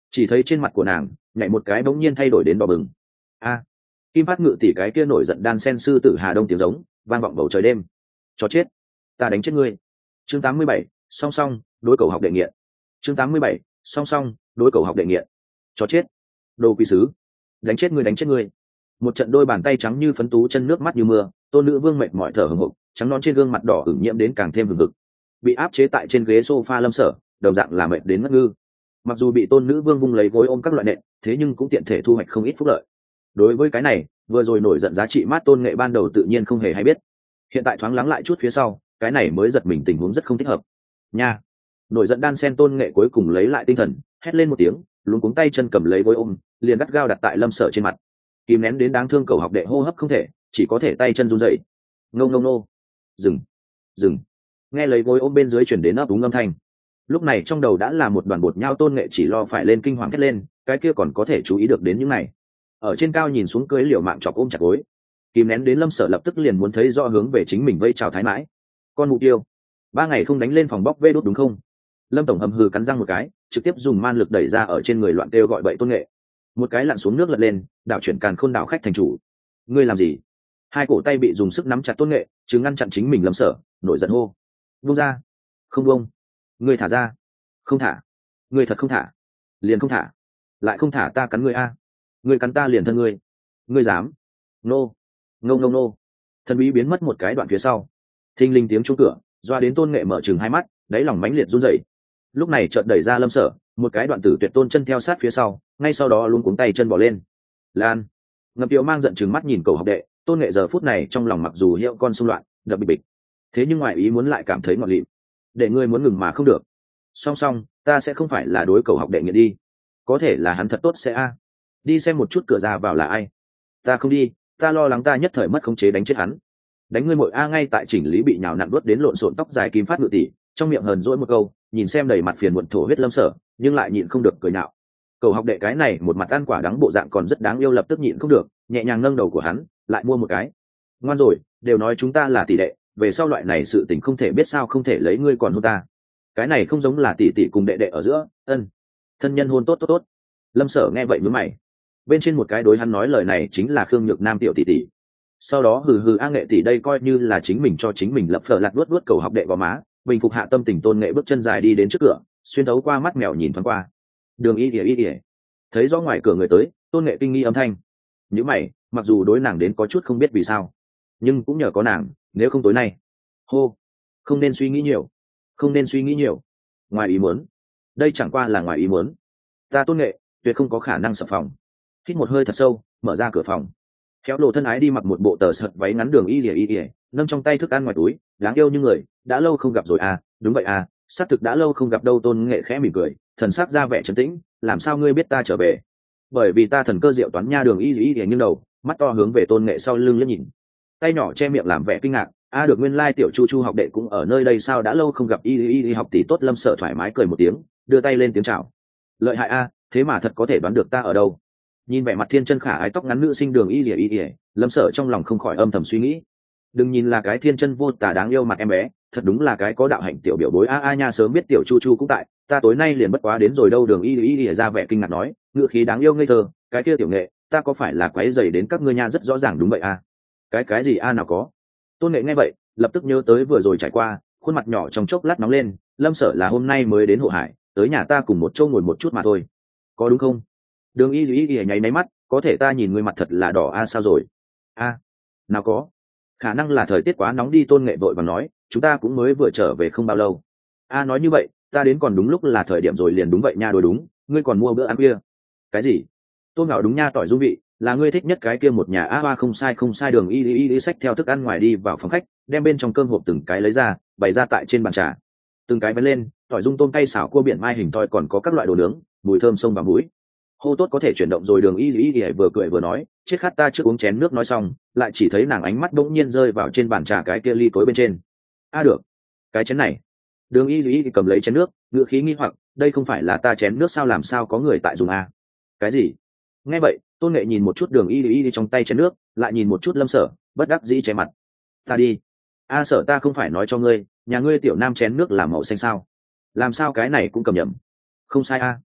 chỉ thấy trên mặt của nàng nhảy một cái bỗng nhiên thay đổi đến đỏ bừng. A, kim phát ngự tỷ cái kia nổi giận đan sen sư tử Hà Đông tiếng giống vang vọng bầu trời đêm. Chó chết, ta đánh chết ngươi. Chương tám mươi bảy, song song đối cầu học đệ nghiện. Chương tám mươi bảy, song song đối cầu học đệ nghiện. Chó chết, đồ quý sứ, đánh chết ngươi đánh chết ngươi. Một trận đôi bàn tay trắng như phấn tú, chân nước mắt như mưa, tôn nữ vương mệt mỏi thở hổn hộc, trắng non trên gương mặt đỏ ửng nhiễm đến càng thêm hừng hực. Bị áp chế tại trên ghế sofa Lâm Sở đồng dạng là mệt đến ngất ngư. Mặc dù bị tôn nữ vương vung lấy gối ôm các loại nện, thế nhưng cũng tiện thể thu hoạch không ít phúc lợi. Đối với cái này, vừa rồi nổi giận giá trị mát tôn nghệ ban đầu tự nhiên không hề hay biết. Hiện tại thoáng lắng lại chút phía sau, cái này mới giật mình tình huống rất không thích hợp. Nha. Nổi giận đan sen tôn nghệ cuối cùng lấy lại tinh thần, hét lên một tiếng, luống cuống tay chân cầm lấy gối ôm, liền gắt gao đặt tại Lâm Sở trên mặt. Kìm nén đến đáng thương cầu học đệ hô hấp không thể, chỉ có thể tay chân run rẩy. Ngông ngông nô. Dừng. Dừng. Nghe lấy gối ôm bên dưới chuyển đến ấp úng âm thanh. Lúc này trong đầu đã là một đoàn bột nhau, tôn nghệ chỉ lo phải lên kinh hoàng thét lên, cái kia còn có thể chú ý được đến những này. Ở trên cao nhìn xuống cưới liều mạng chọc ôm chặt gối. Kìm nén đến Lâm Sở lập tức liền muốn thấy rõ hướng về chính mình vây chào thái mãi. Con mụ tiêu, ba ngày không đánh lên phòng bóc vê đốt đúng không? Lâm tổng hầm hừ cắn răng một cái, trực tiếp dùng man lực đẩy ra ở trên người loạn kêu gọi bậy tôn nghệ. Một cái lặn xuống nước lật lên, đảo chuyển càn khôn đảo khách thành chủ. Ngươi làm gì? Hai cổ tay bị dùng sức nắm chặt tôn nghệ, chứ ngăn chặn chính mình Lâm Sở, nổi giận hô. Buông ra. Không buông. Ngươi thả ra. Không thả. Ngươi thật không thả. Liền không thả. Lại không thả ta cắn ngươi a. Ngươi cắn ta liền thân ngươi. Ngươi dám. Nô. Ngông ngông nô. Thần bí biến mất một cái đoạn phía sau. Thinh linh tiếng chuông cửa, doa đến tôn nghệ mở trừng hai mắt, đáy lòng mãnh liệt run rẩy. Lúc này chợt đẩy ra Lâm Sở, một cái đoạn tử tuyệt tôn chân theo sát phía sau, ngay sau đó luống cuống tay chân bỏ lên. Lan. Ngập Tiệu mang giận trừng mắt nhìn cầu học đệ, tôn nghệ giờ phút này trong lòng mặc dù hiệu con xung loạn, đập bịch bịch, thế nhưng ngoài ý muốn lại cảm thấy ngọt lịm. Để ngươi muốn ngừng mà không được. Song song, ta sẽ không phải là đối cầu học đệ nghiện đi. Có thể là hắn thật tốt sẽ a. Đi xem một chút cửa ra vào là ai. Ta không đi, ta lo lắng ta nhất thời mất khống chế đánh chết hắn. Đánh ngươi mội a. Ngay tại chỉnh lý bị nhào nặn đuốt đến lộn xộn tóc dài kim phát ngự tỷ, trong miệng hờn dỗi một câu, nhìn xem đầy mặt phiền muộn thổ huyết Lâm Sở, nhưng lại nhịn không được cười nhạo. Cầu học đệ cái này một mặt ăn quả đắng bộ dạng còn rất đáng yêu, lập tức nhịn không được, nhẹ nhàng nâng đầu của hắn, lại mua một cái. Ngoan rồi, đều nói chúng ta là tỷ đệ, về sau loại này sự tình không thể biết sao không thể lấy ngươi còn hôn ta. Cái này không giống là tỷ tỷ cùng đệ đệ ở giữa, ân. Thân nhân hôn tốt tốt tốt. Lâm Sở nghe vậy nhướng mày. Bên trên một cái đối hắn nói lời này chính là Khương Nhược Nam tiểu tỷ tỷ. Sau đó hừ hừ a nghệ tỷ đây coi như là chính mình cho chính mình lập phở lạt luốt luốt cầu học đệ vào má, bình phục hạ tâm tình tôn nghệ bước chân dài đi đến trước cửa, xuyên thấu qua mắt mèo nhìn thoáng qua. Đường y ỉa y ỉa. Thấy rõ ngoài cửa người tới, tôn nghệ kinh nghi âm thanh. Nhíu mày, mặc dù đối nàng đến có chút không biết vì sao, nhưng cũng nhờ có nàng, nếu không tối nay. Hô, không nên suy nghĩ nhiều, không nên suy nghĩ nhiều. Ngoài ý muốn, đây chẳng qua là ngoài ý muốn. Ta tôn nghệ tuyệt không có khả năng sập phòng. Hít một hơi thật sâu, mở ra cửa phòng. Khéo lộ thân ái đi mặc một bộ tờ sợt váy ngắn đường y ỉa y ỉa, nâng trong tay thức ăn ngoài túi, đáng yêu như người, đã lâu không gặp rồi à. Đúng vậy à, xác thực đã lâu không gặp đâu. Tôn nghệ khẽ mỉm cười, thần sắc ra vẻ trấn tĩnh. Làm sao ngươi biết ta trở về? Bởi vì ta thần cơ diệu toán nha. Đường y y y nghiêng đầu, mắt to hướng về tôn nghệ sau lưng liếc nhìn, tay nhỏ che miệng làm vẻ kinh ngạc. A được, nguyên lai tiểu chu chu học đệ cũng ở nơi đây sao, đã lâu không gặp y y y học tỷ tốt. Lâm Sở thoải mái cười một tiếng, đưa tay lên tiếng chào. Lợi hại a, thế mà thật có thể đoán được ta ở đâu. Nhìn vẻ mặt thiên chân khả ái tóc ngắn nữ sinh đường y y y, Lâm Sở trong lòng không khỏi âm thầm suy nghĩ. Đừng nhìn là cái thiên chân vô tả đáng yêu mặt em bé, thật đúng là cái có đạo hạnh tiểu biểu bối a a nha. Sớm biết tiểu chu chu cũng tại, ta tối nay liền bất quá đến rồi đâu. Đường y y y ra vẻ kinh ngạc nói, ngữ khí đáng yêu ngây thơ. Cái kia tiểu nghệ, ta có phải là quấy rầy đến các ngươi nha? Rất rõ ràng đúng vậy a. Cái cái gì a nào có. Tôn nghệ nghe vậy lập tức nhớ tới vừa rồi trải qua, khuôn mặt nhỏ trong chốc lát nóng lên. Lâm Sở là hôm nay mới đến Hộ Hải, tới nhà ta cùng một chỗ ngồi một chút mà thôi, có đúng không? Đường y y y nháy máy mắt, có thể ta nhìn ngươi mặt thật là đỏ a. Sao rồi a? Nào có, khả năng là thời tiết quá nóng đi. Tôn nghệ vội và nói, chúng ta cũng mới vừa trở về không bao lâu. A nói như vậy, ta đến còn đúng lúc là thời điểm rồi. Liền đúng vậy nha, đối đúng, ngươi còn mua bữa ăn kia. Cái gì? Tôn ngạo đúng nha, tỏi dung vị là ngươi thích nhất cái kia một nhà a. Hoa không sai không sai. Đường y y y xách theo thức ăn ngoài đi vào phòng khách, đem bên trong cơm hộp từng cái lấy ra, bày ra tại trên bàn trà. Từng cái vén lên, tỏi dung tôm cay xào cua biển mai hình thoi, còn có các loại đồ nướng, mùi thơm sông vào mũi. Hô tốt có thể chuyển động rồi. Đường y y y vừa cười vừa nói, chết khát ta trước uống chén nước. Nói xong lại chỉ thấy nàng ánh mắt bỗng nhiên rơi vào trên bàn trà cái kia ly cối bên trên. A được, cái chén này. Đường y y cầm lấy chén nước, ngữ khí nghi hoặc, đây không phải là ta chén nước sao, làm sao có người tại dùng a? Cái gì? Nghe vậy Tôn nghệ nhìn một chút đường y y trong tay chén nước, lại nhìn một chút Lâm Sở, bất đắc dĩ che mặt. Ta đi. A Sở, ta không phải nói cho ngươi, nhà ngươi tiểu nam chén nước là màu xanh sao? Làm sao cái này cũng cầm nhầm? Không sai a.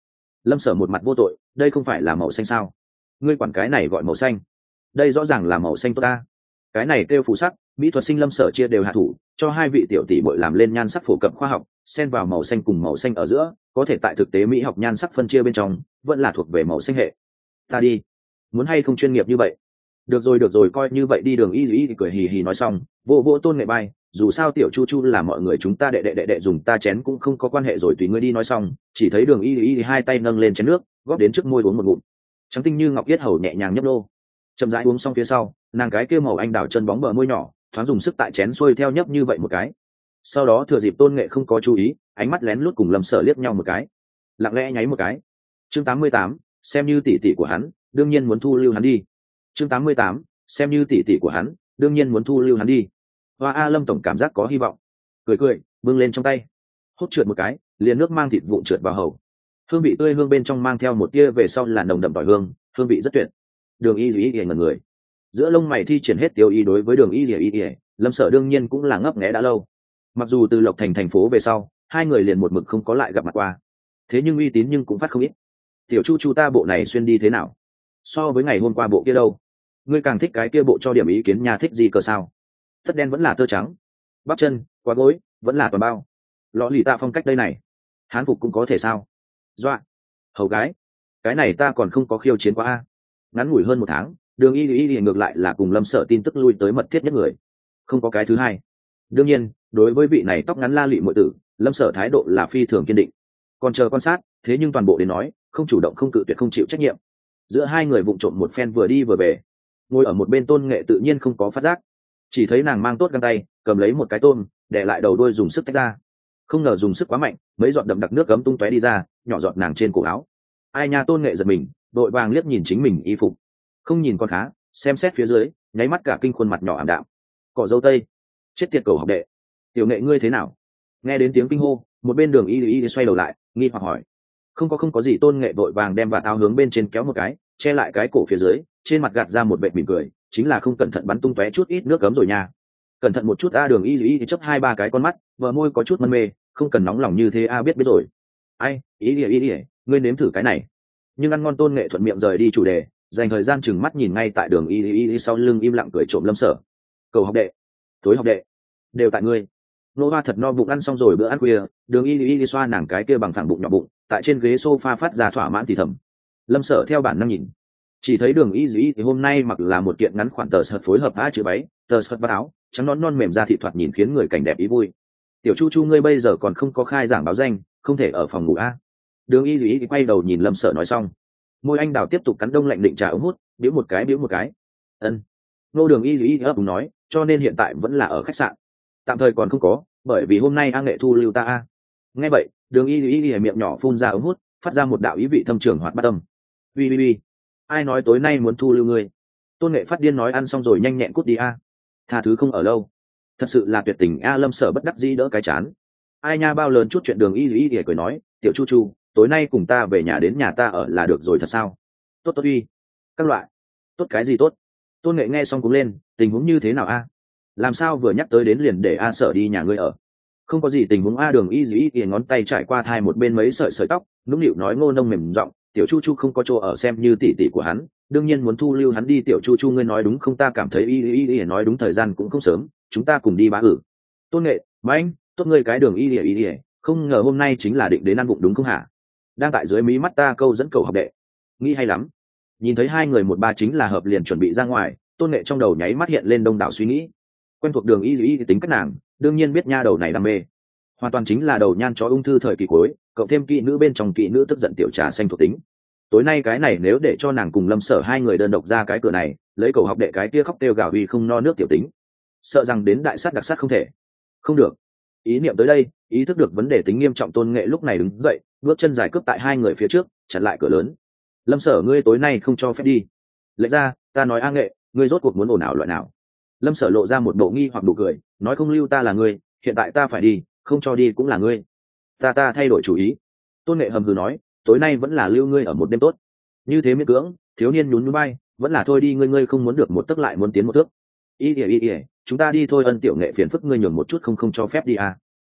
Lâm Sở một mặt vô tội, đây không phải là màu xanh sao? Ngươi quản cái này gọi màu xanh? Đây rõ ràng là màu xanh tốt ta. Cái này kêu phù sắc, mỹ thuật sinh Lâm Sở chia đều hạ thủ, cho hai vị tiểu tỷ muội làm lên nhan sắc phổ cập khoa học, xen vào màu xanh cùng màu xanh ở giữa, có thể tại thực tế mỹ học nhan sắc phân chia bên trong, vẫn là thuộc về màu xanh hệ. Ta đi, muốn hay không chuyên nghiệp như vậy? Được rồi được rồi, coi như vậy đi. Đường y y thì cười hì hì nói xong, vô vô Tôn Nghệ bay, dù sao tiểu chu chu là mọi người chúng ta, đệ đệ đệ đệ dùng ta chén cũng không có quan hệ rồi, tùy ngươi đi. Nói xong, chỉ thấy Đường y y thì hai tay nâng lên chén nước, góp đến trước môi uống một ngụm, trắng tinh như ngọc yết hầu nhẹ nhàng nhấp nô. Chậm rãi uống xong phía sau, nàng cái kia màu anh đào chân bóng bờ môi nhỏ thoáng dùng sức tại chén xuôi theo nhấp như vậy một cái. Sau đó thừa dịp Tôn Nghệ không có chú ý, ánh mắt lén lút cùng Lâm Sở liếc nhau một cái, lặng lẽ nháy một cái. Chương tám mươi tám, xem như tỷ tỷ của hắn, đương nhiên muốn thu lưu hắn đi. Chương tám mươi tám, xem như tỷ tỷ của hắn, đương nhiên muốn thu lưu hắn đi. Hoa A Lâm tổng cảm giác có hy vọng, cười cười bưng lên trong tay, hút trượt một cái, liền nước mang thịt vụn trượt vào hầu. Hương vị tươi hương bên trong mang theo một tia về sau là nồng đậm tỏi hương, hương vị rất tuyệt. Đường y y y ngẩn người, giữa lông mày thi triển hết tiêu y đối với Đường y y y, Lâm Sở đương nhiên cũng là ngấp nghé đã lâu. Mặc dù từ Lộc Thành thành phố về sau, hai người liền một mực không có lại gặp mặt qua, thế nhưng uy tín nhưng cũng phát không ít. Tiểu chu chu ta bộ này xuyên đi thế nào, so với ngày hôm qua bộ kia đâu? Ngươi càng thích cái kia bộ, cho điểm ý kiến nhà, thích gì cờ sao? Tất đen vẫn là tơ trắng, bắp chân quá gối vẫn là toàn bao, lọ lì tạ phong cách đây này, hán phục cũng có thể sao? Doa, hầu gái, cái này ta còn không có khiêu chiến qua a. Ngắn ngủi hơn một tháng, Đường y y ngược lại là cùng Lâm Sở tin tức lui tới mật thiết nhất người, không có cái thứ hai. Đương nhiên, đối với vị này tóc ngắn la lị muội tử, Lâm Sở thái độ là phi thường kiên định, còn chờ quan sát. Thế nhưng toàn bộ đến nói, không chủ động không cự tuyệt không chịu trách nhiệm. Giữa hai người vụng trộm một phen vừa đi vừa về, ngồi ở một bên Tôn Nghệ tự nhiên không có phát giác, chỉ thấy nàng mang tốt găng tay, cầm lấy một cái tôm, để lại đầu đuôi dùng sức tách ra. Không ngờ dùng sức quá mạnh, mấy giọt đậm đặc nước cấm tung tóe đi ra, nhỏ giọt nàng trên cổ áo. Ai nha, Tôn Nghệ giật mình, đội vàng liếc nhìn chính mình y phục, không nhìn con khá, xem xét phía dưới, nháy mắt cả kinh, khuôn mặt nhỏ ảm đạm. Cỏ dâu tây, chết tiệt cầu học đệ, tiểu Nghệ ngươi thế nào? Nghe đến tiếng kinh hô, một bên Đường y y xoay đầu lại, nghi hoặc hỏi. Không có không có gì. Tôn Nghệ vội vàng đem vạt áo hướng bên trên kéo một cái, che lại cái cổ phía dưới, trên mặt gạt ra một vẻ mỉm cười, chính là không cẩn thận bắn tung tóe chút ít nước cấm rồi nha. Cẩn thận một chút a. Đường y y thì chớp hai ba cái con mắt, bờ môi có chút mân mê, không cần nóng lòng như thế a. Biết biết rồi. Ai, y y y, ngươi nếm thử cái này. Nhưng ăn ngon. Tôn Nghệ thuận miệng rời đi chủ đề, dành thời gian chừng mắt nhìn ngay tại Đường y y sau lưng im lặng cười trộm Lâm Sở. Cầu học đệ, thối học đệ, đều tại ngươi. Nô hoa thật no bụng. Ăn xong rồi bữa ăn khuya, Đường y y xoa nàng cái kia bằng phẳng bụng nhỏ bụng, tại trên ghế sofa phát ra thỏa mãn thì thầm. Lâm Sở theo bản năng nhìn, chỉ thấy Đường y y thì hôm nay mặc là một kiện ngắn khoản tờ sợt phối hợp a chữ váy, tờ sợt vắt áo trắng non non mềm da thịt, thoạt nhìn khiến người cảnh đẹp ý vui. Tiểu chu chu ngươi bây giờ còn không có khai giảng báo danh, không thể ở phòng ngủ a. Đường y y thì quay đầu nhìn Lâm Sở nói xong, môi anh đào tiếp tục cắn đông lạnh định trà ống hút, biếu một cái biếu một cái. Ân. Nô. Đường y y ấp úng nói, cho nên hiện tại vẫn là ở khách sạn, tạm thời còn không có, bởi vì hôm nay A Nghệ thu lưu ta a. Nghe vậy, Đường y y y miệng nhỏ phun ra ống hút, phát ra một đạo ý vị thâm trường hoạt bát âm. Ui ui ui, ai nói tối nay muốn thu lưu ngươi? Tôn Nghệ phát điên nói, ăn xong rồi nhanh nhẹn cút đi a, tha thứ không ở lâu. Thật sự là tuyệt tình a. Lâm Sở bất đắc dĩ đỡ cái chán. Ai nha, bao lớn chút chuyện. Đường y y y cười nói, tiểu chu chu, tối nay cùng ta về nhà, đến nhà ta ở là được rồi thật sao? Tốt tốt uy. Các loại. Tốt cái gì tốt? Tôn Nghệ nghe xong cũng lên, tình huống như thế nào a? Làm sao vừa nhắc tới đến liền để a Sở đi nhà ngươi ở? Không có gì tình huống a. Đường y y y ngón tay trải qua thai một bên mấy sợi sợi tóc, nũng nịu nói ngô nông mềm giọng, tiểu chu chu không có chỗ ở, xem như tỷ tỷ của hắn, đương nhiên muốn thu lưu hắn đi. Tiểu chu chu ngươi nói đúng không? Ta cảm thấy y y y nói đúng, thời gian cũng không sớm, chúng ta cùng đi bá ử. Tôn Nghệ, mà anh, tốt ngươi cái. Đường y y y, không ngờ hôm nay chính là định đến ăn bụng đúng không hả? Đang tại dưới mí mắt ta câu dẫn cầu học đệ, nghĩ hay lắm. Nhìn thấy hai người một ba chính là hợp, liền chuẩn bị ra ngoài. Tôn Nghệ trong đầu nháy mắt hiện lên đông đảo suy nghĩ. Quen thuộc Đường y y tính cách nàng, đương nhiên biết nha đầu này đam mê, hoàn toàn chính là đầu nhan chó ung thư thời kỳ cuối, cộng thêm kỵ nữ bên trong kỵ nữ tức giận tiểu trà xanh thuộc tính. Tối nay cái này nếu để cho nàng cùng Lâm Sở hai người đơn độc ra cái cửa này, lấy cầu học đệ cái kia khóc kêu gào vì không no nước tiểu tính, sợ rằng đến đại sát đặc sát không thể. Không được. Ý niệm tới đây, ý thức được vấn đề tính nghiêm trọng, Tôn Nghệ lúc này đứng dậy, bước chân dài cướp tại hai người phía trước, chặn lại cửa lớn. Lâm Sở ngươi tối nay không cho phép đi. Lệ ra, ta nói A Nghệ, ngươi rốt cuộc muốn ồn ào loại nào? Lâm Sở lộ ra một bộ nghi hoặc đủ cười, nói không lưu ta là ngươi, hiện tại ta phải đi, không cho đi cũng là ngươi. Ta ta thay đổi chủ ý. Tôn Nghệ hầm hừ nói, tối nay vẫn là lưu ngươi ở một đêm tốt. Như thế miễn cưỡng, thiếu niên nhún nhún bay, vẫn là thôi đi, ngươi ngươi không muốn được một tấc lại muốn tiến một thước. Y ỉa y ỉa, chúng ta đi thôi. Ân tiểu Nghệ phiền phức ngươi nhường một chút, không không cho phép đi à.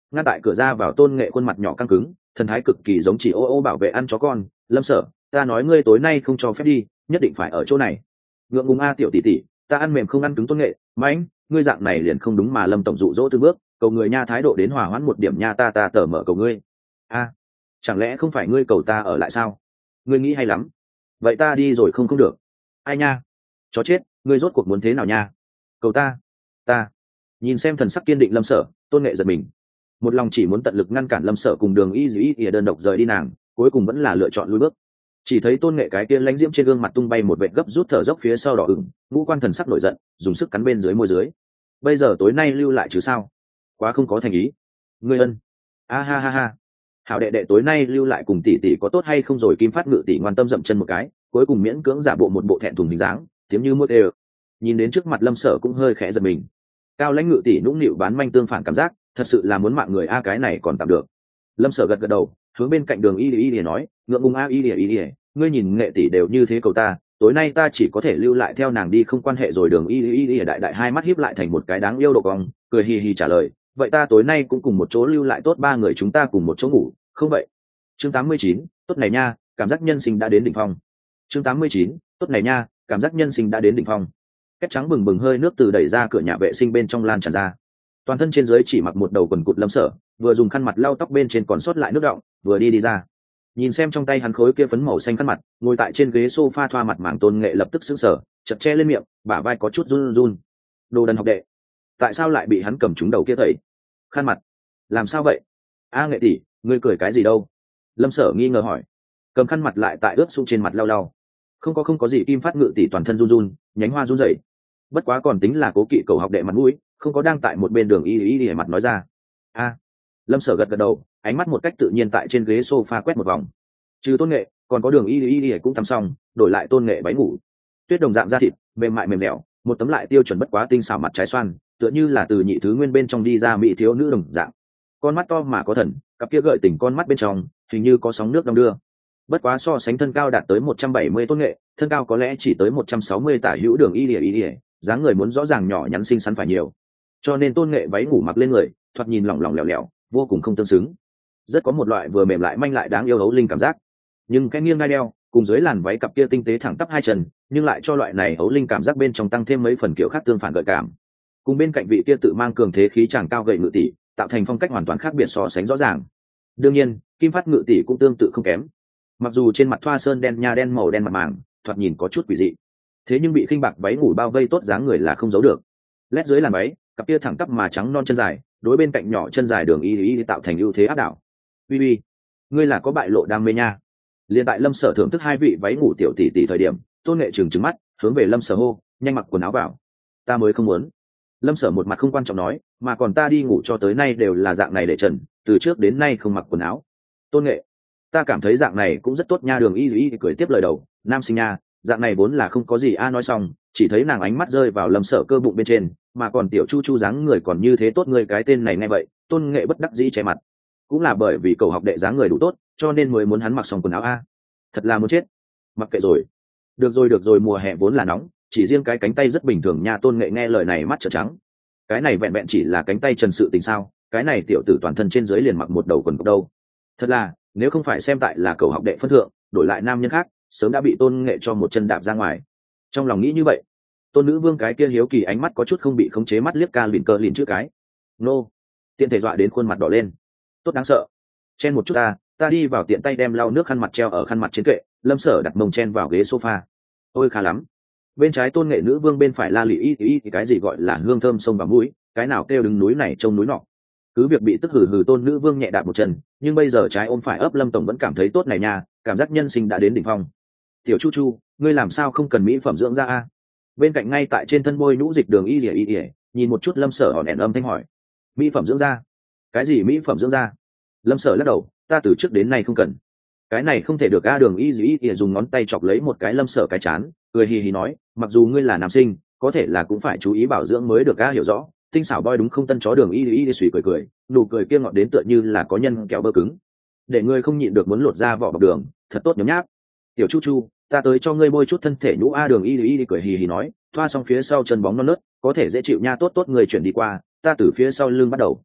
ngăn tại cửa ra vào tôn nghệ khuôn mặt nhỏ căng cứng, thần thái cực kỳ giống chỉ ô ô bảo vệ ăn chó con. Lâm Sở, ta nói ngươi tối nay không cho phép đi, nhất định phải ở chỗ này. Ngượng ngùng a tiểu tỷ tỷ, ta ăn mềm không ăn cứng tôn nghệ. Mãnh, ngươi dạng này liền không đúng mà. Lâm tổng dụ dỗ từng bước, cầu người nha, thái độ đến hòa hoãn một điểm nha, ta ta tờ mở cầu ngươi. A, chẳng lẽ không phải ngươi cầu ta ở lại sao? Ngươi nghĩ hay lắm. Vậy ta đi rồi không không được. Ai nha, chó chết, ngươi rốt cuộc muốn thế nào nha? Cầu ta, ta. Nhìn xem thần sắc kiên định Lâm Sở, tôn nghệ giật mình, một lòng chỉ muốn tận lực ngăn cản Lâm Sở cùng đường y dĩ ỉa đơn độc rời đi nàng, cuối cùng vẫn là lựa chọn lùi bước. Chỉ thấy tôn nghệ cái kia lãnh diễm trên gương mặt tung bay một vệt gấp rút thở dốc phía sau đỏ ửng, ngũ quan thần sắc nổi giận, dùng sức cắn bên dưới môi dưới. Bây giờ tối nay lưu lại chứ sao? Quá không có thành ý. Ngươi ân. A ha ha ha. Hảo đệ đệ, tối nay lưu lại cùng tỷ tỷ có tốt hay không rồi? Kim Phát Ngự tỷ ngoan tâm dậm chân một cái, cuối cùng miễn cưỡng giả bộ một bộ thẹn thùng hình dáng, tiếng như muốt đều. Nhìn đến trước mặt Lâm Sở cũng hơi khẽ giật mình. Cao lãnh Ngự tỷ nũng nịu bán manh tương phản cảm giác, thật sự là muốn mạng người a, cái này còn tạm được. Lâm Sở gật gật đầu, hướng bên cạnh đường y y y nói, ngượng ngùng a y y y, ngươi nhìn nghệ tỷ đều như thế cầu ta, tối nay ta chỉ có thể lưu lại theo nàng đi, không quan hệ rồi. Đường y y y đại đại hai mắt híp lại thành một cái đáng yêu độ cong, cười hì hì trả lời, vậy ta tối nay cũng cùng một chỗ lưu lại tốt, ba người chúng ta cùng một chỗ ngủ, không vậy? Chương tám mươi chín, tốt này nha, cảm giác nhân sinh đã đến đỉnh phong. Chương tám mươi chín, tốt này nha, cảm giác nhân sinh đã đến đỉnh phong. Két trắng bừng bừng hơi nước từ đẩy ra cửa nhà vệ sinh bên trong lan tràn ra. Toàn thân trên dưới chỉ mặc một đầu quần cụt Lâm Sở, vừa dùng khăn mặt lau tóc bên trên còn sót lại nước đọng, vừa đi đi ra. Nhìn xem trong tay hắn khối kia phấn màu xanh khăn mặt, ngồi tại trên ghế sofa thoa mặt mảng tôn nghệ lập tức sững sờ, chật che lên miệng, bả vai có chút run run. Đồ đần học đệ, tại sao lại bị hắn cầm trúng đầu kia thầy? Khăn mặt, làm sao vậy? A nghệ tỷ, ngươi cười cái gì đâu? Lâm Sở nghi ngờ hỏi. Cầm khăn mặt lại tại ướt sũng trên mặt lau lau. Không có không có gì. Kim Phát Ngự tỷ toàn thân run run, nhánh hoa run rẩy. Bất quá còn tính là cố kỵ cầu học đệ mặt mũi, không có đang tại một bên đường y y y mặt nói ra. A. Lâm Sở gật gật đầu, ánh mắt một cách tự nhiên tại trên ghế sofa quét một vòng. Trừ tôn nghệ, còn có đường y y y cũng tắm xong, đổi lại tôn nghệ váy ngủ. Tuyết đồng dạng da thịt, mềm mại mềm dẻo, một tấm lại tiêu chuẩn bất quá tinh xảo mặt trái xoan, tựa như là từ nhị thứ nguyên bên trong đi ra mỹ thiếu nữ đồng dạng. Con mắt to mà có thần, cặp kia gợi tình con mắt bên trong, hình như có sóng nước đong đưa. Bất quá so sánh thân cao đạt tới một trăm bảy mươi tôn nghệ, thân cao có lẽ chỉ tới một trăm sáu mươi tả hữu đường y y y, dáng người muốn rõ ràng nhỏ nhắn xinh xắn phải nhiều. Cho nên tôn nghệ váy ngủ mặc lên người, thoạt nhìn lỏng lỏng lẻo lẻo, vô cùng không tương xứng, rất có một loại vừa mềm lại manh lại đáng yêu hấu linh cảm giác. Nhưng cái nghiêng ngai đeo cùng dưới làn váy cặp kia tinh tế thẳng tắp hai chân, nhưng lại cho loại này hấu linh cảm giác bên trong tăng thêm mấy phần kiểu khác tương phản gợi cảm. Cùng bên cạnh vị kia tự mang cường thế khí chàng cao gậy Ngự tỷ, tạo thành phong cách hoàn toàn khác biệt so sánh rõ ràng. Đương nhiên, Kim Phát Ngự tỷ cũng tương tự không kém. Mặc dù trên mặt thoa sơn đen nha đen màu đen mặt màng, thoạt nhìn có chút quỷ dị, thế nhưng bị khinh bạc váy ngủ bao vây tốt dáng người là không giấu được. Lét dưới làn váy, cặp kia thẳng tắp mà trắng non chân dài, đối bên cạnh nhỏ chân dài đường y y tạo thành ưu thế áp đảo. Uy uy, ngươi là có bại lộ đam mê nha. Liên tại Lâm Sở thưởng thức hai vị váy ngủ tiểu tỷ tỷ thời điểm, tôn nghệ trừng trừng mắt, hướng về Lâm Sở hô, nhanh mặc quần áo vào. Ta mới không muốn. Lâm Sở một mặt không quan trọng nói, mà còn ta đi ngủ cho tới nay đều là dạng này để trần, từ trước đến nay không mặc quần áo. Tôn nghệ, ta cảm thấy dạng này cũng rất tốt nha. Đường y y cười tiếp lời đầu, nam sinh nha, dạng này vốn là không có gì a. Nói xong, chỉ thấy nàng ánh mắt rơi vào Lâm Sở cơ bụng bên trên, mà còn tiểu chu chu dáng người còn như thế tốt, người cái tên này nghe vậy, tôn nghệ bất đắc dĩ che mặt. Cũng là bởi vì cầu học đệ dáng người đủ tốt, cho nên mới muốn hắn mặc xong quần áo a. Thật là muốn chết. Mặc kệ rồi. Được rồi được rồi, mùa hè vốn là nóng, chỉ riêng cái cánh tay rất bình thường nha. Tôn nghệ nghe lời này mắt trợn trắng. Cái này vẹn vẹn chỉ là cánh tay trần sự tình sao? Cái này tiểu tử toàn thân trên dưới liền mặc một đầu quần cộc đâu. Thật là, nếu không phải xem tại là cầu học đệ phân thượng, đổi lại nam nhân khác, sớm đã bị tôn nghệ cho một chân đạp ra ngoài. Trong lòng nghĩ như vậy, tôn nữ vương cái kia hiếu kỳ ánh mắt có chút không bị khống chế, mắt liếc ca lìn cơ lìn chữ cái nô, tiện thể dọa đến khuôn mặt đỏ lên. Tốt đáng sợ. Chen một chút ta, ta đi vào tiện tay đem lau nước khăn mặt treo ở khăn mặt trên kệ. Lâm Sở đặt mông chen vào ghế sofa. Ôi khá lắm. Bên trái tôn nghệ nữ vương, bên phải la lị y y y, cái gì gọi là hương thơm sông vào mũi, cái nào kêu đứng núi này trông núi nọ. Cứ việc bị tức hừ hừ tôn nữ vương nhẹ đạp một chân, nhưng bây giờ trái ôm phải ấp Lâm tổng vẫn cảm thấy tốt này nha, cảm giác nhân sinh đã đến đỉnh phong. Tiểu chu chu, ngươi làm sao không cần mỹ phẩm dưỡng da a? Bên cạnh ngay tại trên thân bôi nhũ dịch đường y ỉa y ỉa, nhìn một chút Lâm Sở hòn đèn âm thanh hỏi, mỹ phẩm dưỡng da? Cái gì mỹ phẩm dưỡng da? Lâm Sở lắc đầu, ta từ trước đến nay không cần. Cái này không thể được a. Đường y y ỉa dùng ngón tay chọc lấy một cái Lâm Sở cái chán, cười hì hì nói, mặc dù ngươi là nam sinh, có thể là cũng phải chú ý bảo dưỡng mới được a, hiểu rõ. Tinh xảo boy đúng không? Tân chó đường y y y suy cười cười, nụ cười kia ngọt đến tựa như là có nhân kẹo bơ cứng, để ngươi không nhịn được muốn lột ra vỏ bọc đường, thật tốt nhấm nháp. Tiểu chu chu, ta tới cho ngươi bôi chút thân thể nhũ a. Đường y y cười hì hì nói, thoa xong phía sau chân bóng non nớt, có thể dễ chịu nha. Tốt tốt, người chuyển đi qua, ta từ phía sau lưng bắt đầu.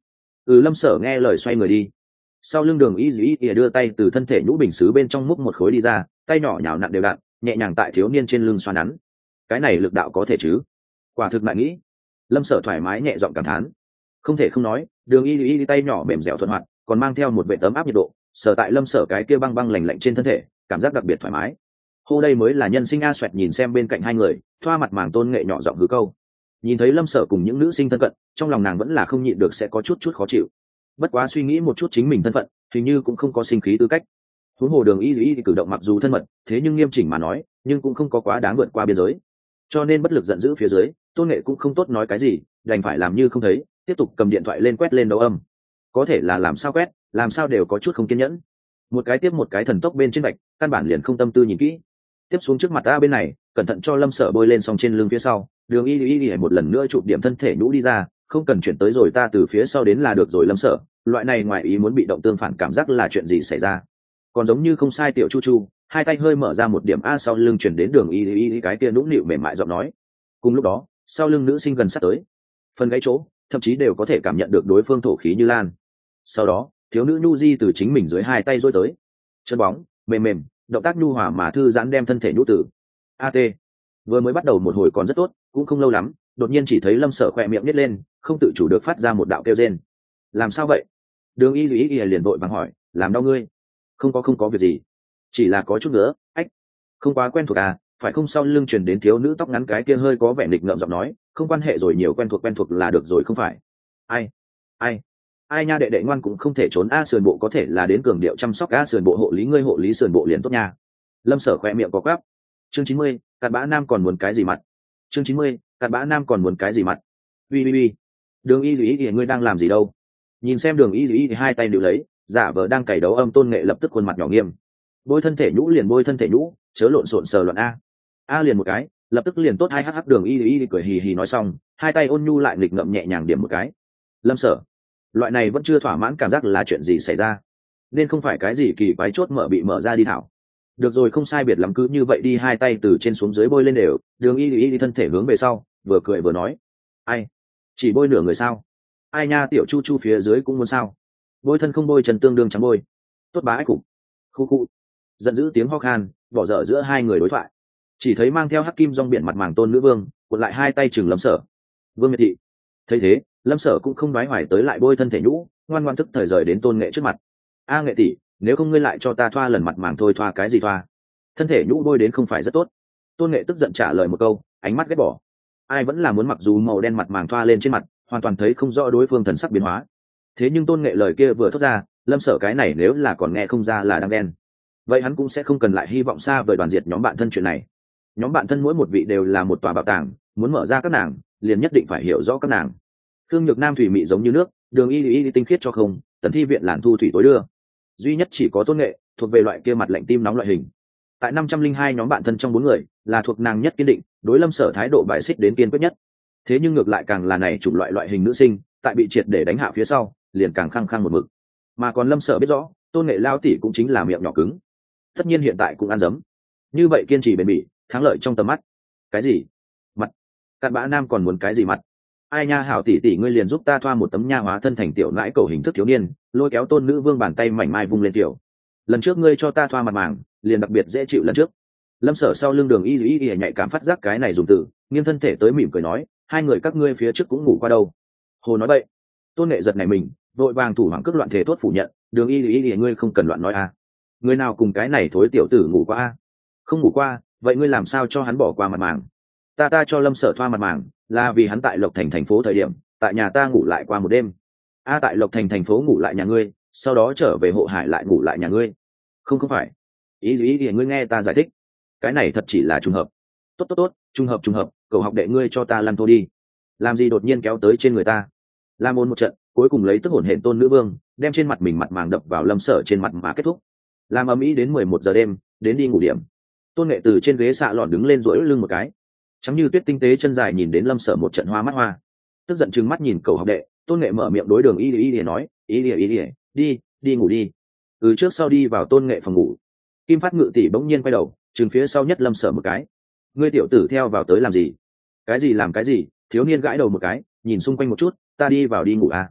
Ừ, lâm sở nghe lời xoay người đi. Sau lưng đường y dĩ ỉa đưa tay từ thân thể nhũ bình xứ bên trong múc một khối đi ra, tay nhỏ nhào nặn đều đặn, nhẹ nhàng tại thiếu niên trên lưng xoa nắn. Cái này lực đạo có thể chứ? Quả thực lại nghĩ. Lâm sở thoải mái nhẹ giọng cảm thán. Không thể không nói, đường y y tay nhỏ mềm dẻo thuận hoạt, còn mang theo một vệ tấm áp nhiệt độ, sở tại lâm sở cái kia băng băng lạnh lạnh trên thân thể, cảm giác đặc biệt thoải mái. Hô, đây mới là nhân sinh a. Xoẹt nhìn xem bên cạnh hai người, thoa mặt màng Tôn Nghệ nhỏ giọng hứ câu. Nhìn thấy lâm sở cùng những nữ sinh thân cận, trong lòng nàng vẫn là không nhịn được sẽ có chút chút khó chịu. Bất quá suy nghĩ một chút chính mình thân phận, hình như cũng không có sinh khí tư cách. Huống hồ đường y y cử động mặc dù thân mật, thế nhưng nghiêm chỉnh mà nói, nhưng cũng không có quá đáng vượt qua biên giới. Cho nên bất lực giận dữ phía dưới, Tôn Nghệ cũng không tốt nói cái gì, đành phải làm như không thấy, tiếp tục cầm điện thoại lên quét lên đấu âm. Có thể là làm sao quét, làm sao đều có chút không kiên nhẫn. Một cái tiếp một cái thần tốc bên trên bạch, căn bản liền không tâm tư nhìn kỹ. Tiếp xuống trước mặt ta bên này, cẩn thận cho lâm sở bôi lên xong trên lưng phía sau, đường y y y một lần nữa chụp điểm thân thể nhũ đi ra, không cần chuyển tới rồi ta từ phía sau đến là được rồi. Lâm sở, loại này ngoài ý muốn bị động tương phản cảm giác là chuyện gì xảy ra? Còn giống như không sai tiểu chu chu, hai tay hơi mở ra một điểm a sau lưng chuyển đến đường y y y cái kia nũng nịu mềm mại giọng nói. Cùng lúc đó, sau lưng nữ sinh gần sát tới, phần gáy chỗ, thậm chí đều có thể cảm nhận được đối phương thổ khí như lan. Sau đó, thiếu nữ nhu di từ chính mình dưới hai tay dối tới, chân bóng mềm mềm, động tác nhu hòa mà thư giãn đem thân thể nhũ tử. At vừa mới bắt đầu một hồi còn rất tốt, cũng không lâu lắm, đột nhiên chỉ thấy lâm sở khỏe miệng nhếch lên, không tự chủ được phát ra một đạo kêu rên. Làm sao vậy? Đường y y y liền vội vàng hỏi, làm đau ngươi? Không có không có việc gì, chỉ là có chút nữa. Ách, không quá quen thuộc à? Phải không? Sau lưng truyền đến thiếu nữ tóc ngắn cái kia hơi có vẻ nghịch ngợm giọng nói, không quan hệ rồi, nhiều quen thuộc quen thuộc là được rồi không phải? Ai ai ai nha, đệ đệ ngoan cũng không thể trốn a. Sườn bộ có thể là đến cường điệu chăm sóc a, sườn bộ hộ lý ngươi, hộ lý sườn bộ liền tốt nha. Lâm sở khỏe miệng có quắp. Chương chín mươi, cặn bã nam còn muốn cái gì mặt? Chương chín mươi, cặn bã nam còn muốn cái gì mặt? Ui ui ui, đường y y y ngươi đang làm gì đâu? Nhìn xem đường y y thì hai tay đều lấy, giả vờ đang cày đấu âm. Tôn Nghệ lập tức khuôn mặt nhỏ nghiêm. Bôi thân thể nhũ liền bôi thân thể nhũ, chớ lộn xộn sờ loạn a. A liền một cái, lập tức liền tốt. Hai hh đường y y cười hì hì nói xong, hai tay ôn nhu lại nghịch ngậm nhẹ nhàng điểm một cái. Lâm sở, loại này vẫn chưa thỏa mãn cảm giác là chuyện gì xảy ra? Nên không phải cái gì kỳ quái chốt mở bị mở ra đi thảo. Được rồi, không sai biệt lắm, cứ như vậy đi. Hai tay từ trên xuống dưới bôi lên đều. Đường y y thân thể hướng về sau, vừa cười vừa nói, ai, chỉ bôi nửa người sao? Ai nha, tiểu chu chu phía dưới cũng muốn sao? Bôi thân không bôi chân tương đương trắng bôi. Tốt bá ách cục. Khu khu. Giận dữ tiếng ho khan bỏ dở giữa hai người đối thoại. Chỉ thấy mang theo hắc kim rong biển mặt màng tôn nữ vương cuộn lại hai tay chừng lâm sở. Vương Miệt Thị thấy thế, lâm sở cũng không đoái hoài tới lại bôi thân thể nhũ, ngoan ngoan thức thời rời đến Tôn Nghệ trước mặt. A Nghệ tỷ, nếu không ngươi lại cho ta thoa lần mặt màng thôi. Thoa cái gì thoa? Thân thể nhũ bôi đến không phải rất tốt? Tôn Nghệ tức giận trả lời một câu, ánh mắt ghét bỏ. Ai vẫn là muốn mặc dù màu đen mặt màng thoa lên trên mặt, hoàn toàn thấy không rõ đối phương thần sắc biến hóa. Thế nhưng Tôn Nghệ lời kia vừa thốt ra, lâm sở cái này nếu là còn nghe không ra là đang đen, vậy hắn cũng sẽ không cần lại hy vọng xa vời đoàn diệt nhóm bạn thân chuyện này. Nhóm bạn thân mỗi một vị đều là một tòa bảo tàng, muốn mở ra các nàng liền nhất định phải hiểu rõ các nàng. Thương Nhược Nam thủy mị giống như nước, đường y y tinh khiết cho không, tấn thi viện làn thu thủy tối đưa. Duy nhất chỉ có Tôn Nghệ thuộc về loại kia mặt lạnh tim nóng loại hình. Tại năm trăm linh hai nhóm bạn thân trong bốn người, là thuộc nàng nhất kiên định, đối lâm sở thái độ bại xích đến kiên quyết nhất. Thế nhưng ngược lại càng là này chủng loại loại hình nữ sinh, tại bị triệt để đánh hạ phía sau, liền càng khăng khăng một mực. Mà còn lâm sở biết rõ, Tôn Nghệ lao tỷ cũng chính là miệng nhỏ cứng, tất nhiên hiện tại cũng ăn dấm. Như vậy kiên trì bền bỉ, thắng lợi trong tầm mắt. Cái gì? Mặt? Cặn bã nam còn muốn cái gì mặt? Ai nha, hảo tỷ tỷ ngươi liền giúp ta thoa một tấm nha hóa thân thành tiểu nãi cầu hình thức thiếu niên, lôi kéo tôn nữ vương bàn tay mảnh mai vung lên tiểu. Lần trước ngươi cho ta thoa mặt màng, liền đặc biệt dễ chịu lần trước. Lâm sở sau lưng đường y y y nhạy cảm phát giác cái này dùng từ, nghiêng thân thể tới mỉm cười nói, hai người các ngươi phía trước cũng ngủ qua đâu? Hồ nói bậy. Tôn Nghệ giật này mình, vội vàng thủ hoàng cước loạn thể thốt phủ nhận, đường y y y ngươi không cần loạn nói a. Người nào cùng cái này thối tiểu tử ngủ qua a? Không ngủ qua, vậy ngươi làm sao cho hắn bỏ qua mặt màng? Ta ta cho lâm sở thoa mặt màng là vì hắn tại Lộc Thành thành phố thời điểm, tại nhà ta ngủ lại qua một đêm. A, tại Lộc Thành thành phố ngủ lại nhà ngươi, sau đó trở về Hộ Hải lại ngủ lại nhà ngươi? Không không phải. Ý ý ý ngươi nghe ta giải thích, cái này thật chỉ là trùng hợp. Tốt tốt tốt, trùng hợp trùng hợp, cậu học đệ ngươi cho ta lăn thô đi. Làm gì đột nhiên kéo tới trên người ta? Làm ôn một trận, cuối cùng lấy tức hổn hển tôn nữ vương, đem trên mặt mình mặt màng đập vào lâm sở trên mặt mà kết thúc. Làm ầm ĩ đến mười một giờ đêm, đến đi ngủ điểm. Tôn Nghệ từ trên ghế xạ lòn đứng lên duỗi lưng một cái, trắng như tuyết tinh tế chân dài nhìn đến lâm sở một trận hoa mắt hoa. Tức giận trừng mắt nhìn cậu học đệ, Tôn Nghệ mở miệng đối đường y y y nói, y y y đi đi ngủ đi. Ừ, trước sau đi vào Tôn Nghệ phòng ngủ. Kim Phát Ngự tỷ bỗng nhiên quay đầu, trừng phía sau nhất lâm sở một cái. Ngươi tiểu tử theo vào tới làm gì? Cái gì làm cái gì? Thiếu niên gãi đầu một cái, nhìn xung quanh một chút, ta đi vào đi ngủ à?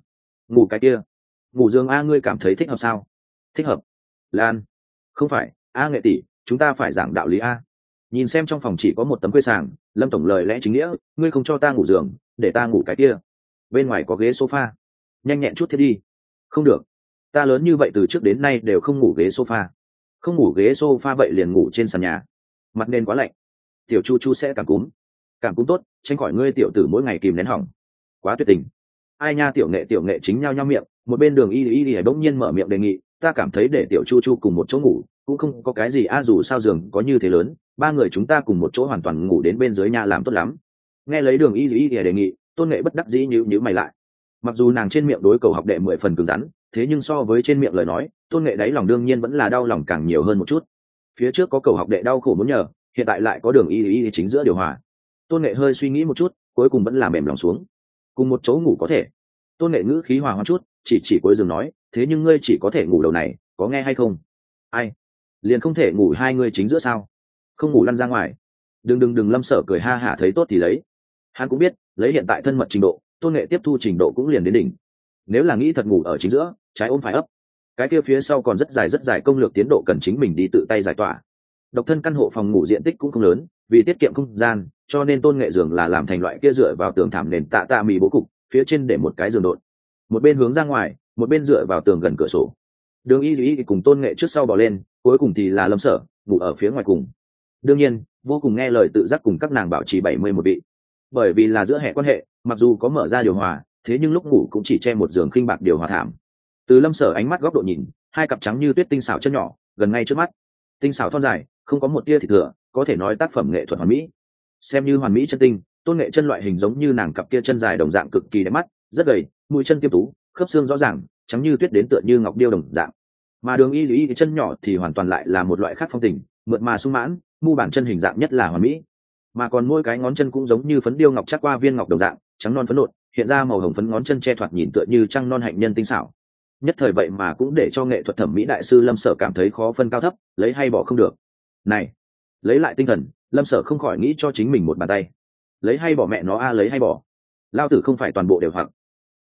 ngủ cái kia. Ngủ giường a, ngươi cảm thấy thích hợp sao? Thích hợp. Lan, không phải a, nghệ tỷ, chúng ta phải giảng đạo lý a. Nhìn xem trong phòng chỉ có một tấm khuê sàng, Lâm tổng lời lẽ chính nghĩa, ngươi không cho ta ngủ giường, để ta ngủ cái kia. Bên ngoài có ghế sofa, nhanh nhẹn chút thiết đi. Không được, ta lớn như vậy từ trước đến nay đều không ngủ ghế sofa. Không ngủ ghế sofa vậy liền ngủ trên sàn nhà. Mặt nên quá lạnh, tiểu chu chu sẽ cảm cúm. Cảm cúm tốt, tránh khỏi ngươi tiểu tử mỗi ngày kìm nén hỏng. Quá tuyệt tình. Ai nha, tiểu nghệ tiểu nghệ chính nhau nhau miệng. Một bên đường y y y bỗng nhiên mở miệng đề nghị, ta cảm thấy để tiểu chu chu cùng một chỗ ngủ cũng không có cái gì a, dù sao giường có như thế lớn, ba người chúng ta cùng một chỗ hoàn toàn ngủ đến bên dưới nhà làm tốt lắm. Nghe lấy đường y y y đề nghị, Tôn Nghệ bất đắc dĩ nhíu nhíu mày lại. Mặc dù nàng trên miệng đối cầu học đệ mười phần cứng rắn, thế nhưng so với trên miệng lời nói, Tôn Nghệ đáy lòng đương nhiên vẫn là đau lòng càng nhiều hơn một chút. Phía trước có cầu học đệ đau khổ muốn nhờ, hiện tại lại có đường y y chính giữa điều hòa. Tôn Nghệ hơi suy nghĩ một chút, cuối cùng vẫn là mềm lòng xuống. Cùng một chỗ ngủ có thể. Tôn Nghệ ngữ khí hòa hoãn chút, chỉ chỉ cuối giường nói, thế nhưng ngươi chỉ có thể ngủ đầu này, có nghe hay không? Ai? Liền không thể ngủ hai ngươi chính giữa sao? Không ngủ lăn ra ngoài. Đừng đừng đừng, Lâm Sở cười ha hả, thấy tốt thì lấy. Hắn cũng biết, lấy hiện tại thân mật trình độ, Tôn Nghệ tiếp thu trình độ cũng liền đến đỉnh. Nếu là nghĩ thật ngủ ở chính giữa, trái ôm phải ấp. Cái kia phía sau còn rất dài rất dài công lược tiến độ cần chính mình đi tự tay giải tỏa. Độc thân căn hộ phòng ngủ diện tích cũng không lớn, vì tiết kiệm không gian, cho nên Tôn Nghệ giường là làm thành loại kia dựa vào tường thảm nền tạ tạ mì bố cục, phía trên để một cái giường đột. Một bên hướng ra ngoài, một bên dựa vào tường gần cửa sổ. Đường y y cùng Tôn Nghệ trước sau bỏ lên, cuối cùng thì là Lâm Sở ngủ ở phía ngoài cùng. Đương nhiên vô cùng nghe lời tự giác cùng các nàng bảo trì bảy mươi một vị. Bởi vì là giữa hệ quan hệ, mặc dù có mở ra điều hòa, thế nhưng lúc ngủ cũng chỉ che một giường khinh bạc điều hòa thảm. Từ Lâm Sở ánh mắt góc độ nhìn, hai cặp trắng như tuyết tinh xảo chân nhỏ gần ngay trước mắt, tinh xảo thon dài, không có một tia thịt thừa, có thể nói tác phẩm nghệ thuật hoàn mỹ. Xem như hoàn mỹ chân tinh, Tôn Nghệ chân loại hình giống như nàng cặp kia chân dài đồng dạng cực kỳ đẹp mắt, rất gầy, mũi chân tiêm tú, khớp xương rõ ràng, trắng như tuyết đến tựa như ngọc điêu đồng dạng. Mà đường y y chân nhỏ thì hoàn toàn lại là một loại khác phong tình, mượt mà sung mãn, mu bàn chân hình dạng nhất là hoàn mỹ. Mà còn mỗi cái ngón chân cũng giống như phấn điêu ngọc chắc qua viên ngọc đồng dạng, trắng non phấn nộn, hiện ra màu hồng phấn ngón chân che thoạt nhìn tựa như trăng non hạnh nhân tinh xảo. Nhất thời vậy mà cũng để cho nghệ thuật thẩm mỹ đại sư Lâm Sở cảm thấy khó phân cao thấp, lấy hay bỏ không được. Này, lấy lại tinh thần, Lâm Sở không khỏi nghĩ cho chính mình một bàn tay. Lấy hay bỏ mẹ nó a, lấy hay bỏ. Lao tử không phải toàn bộ đều hoặc.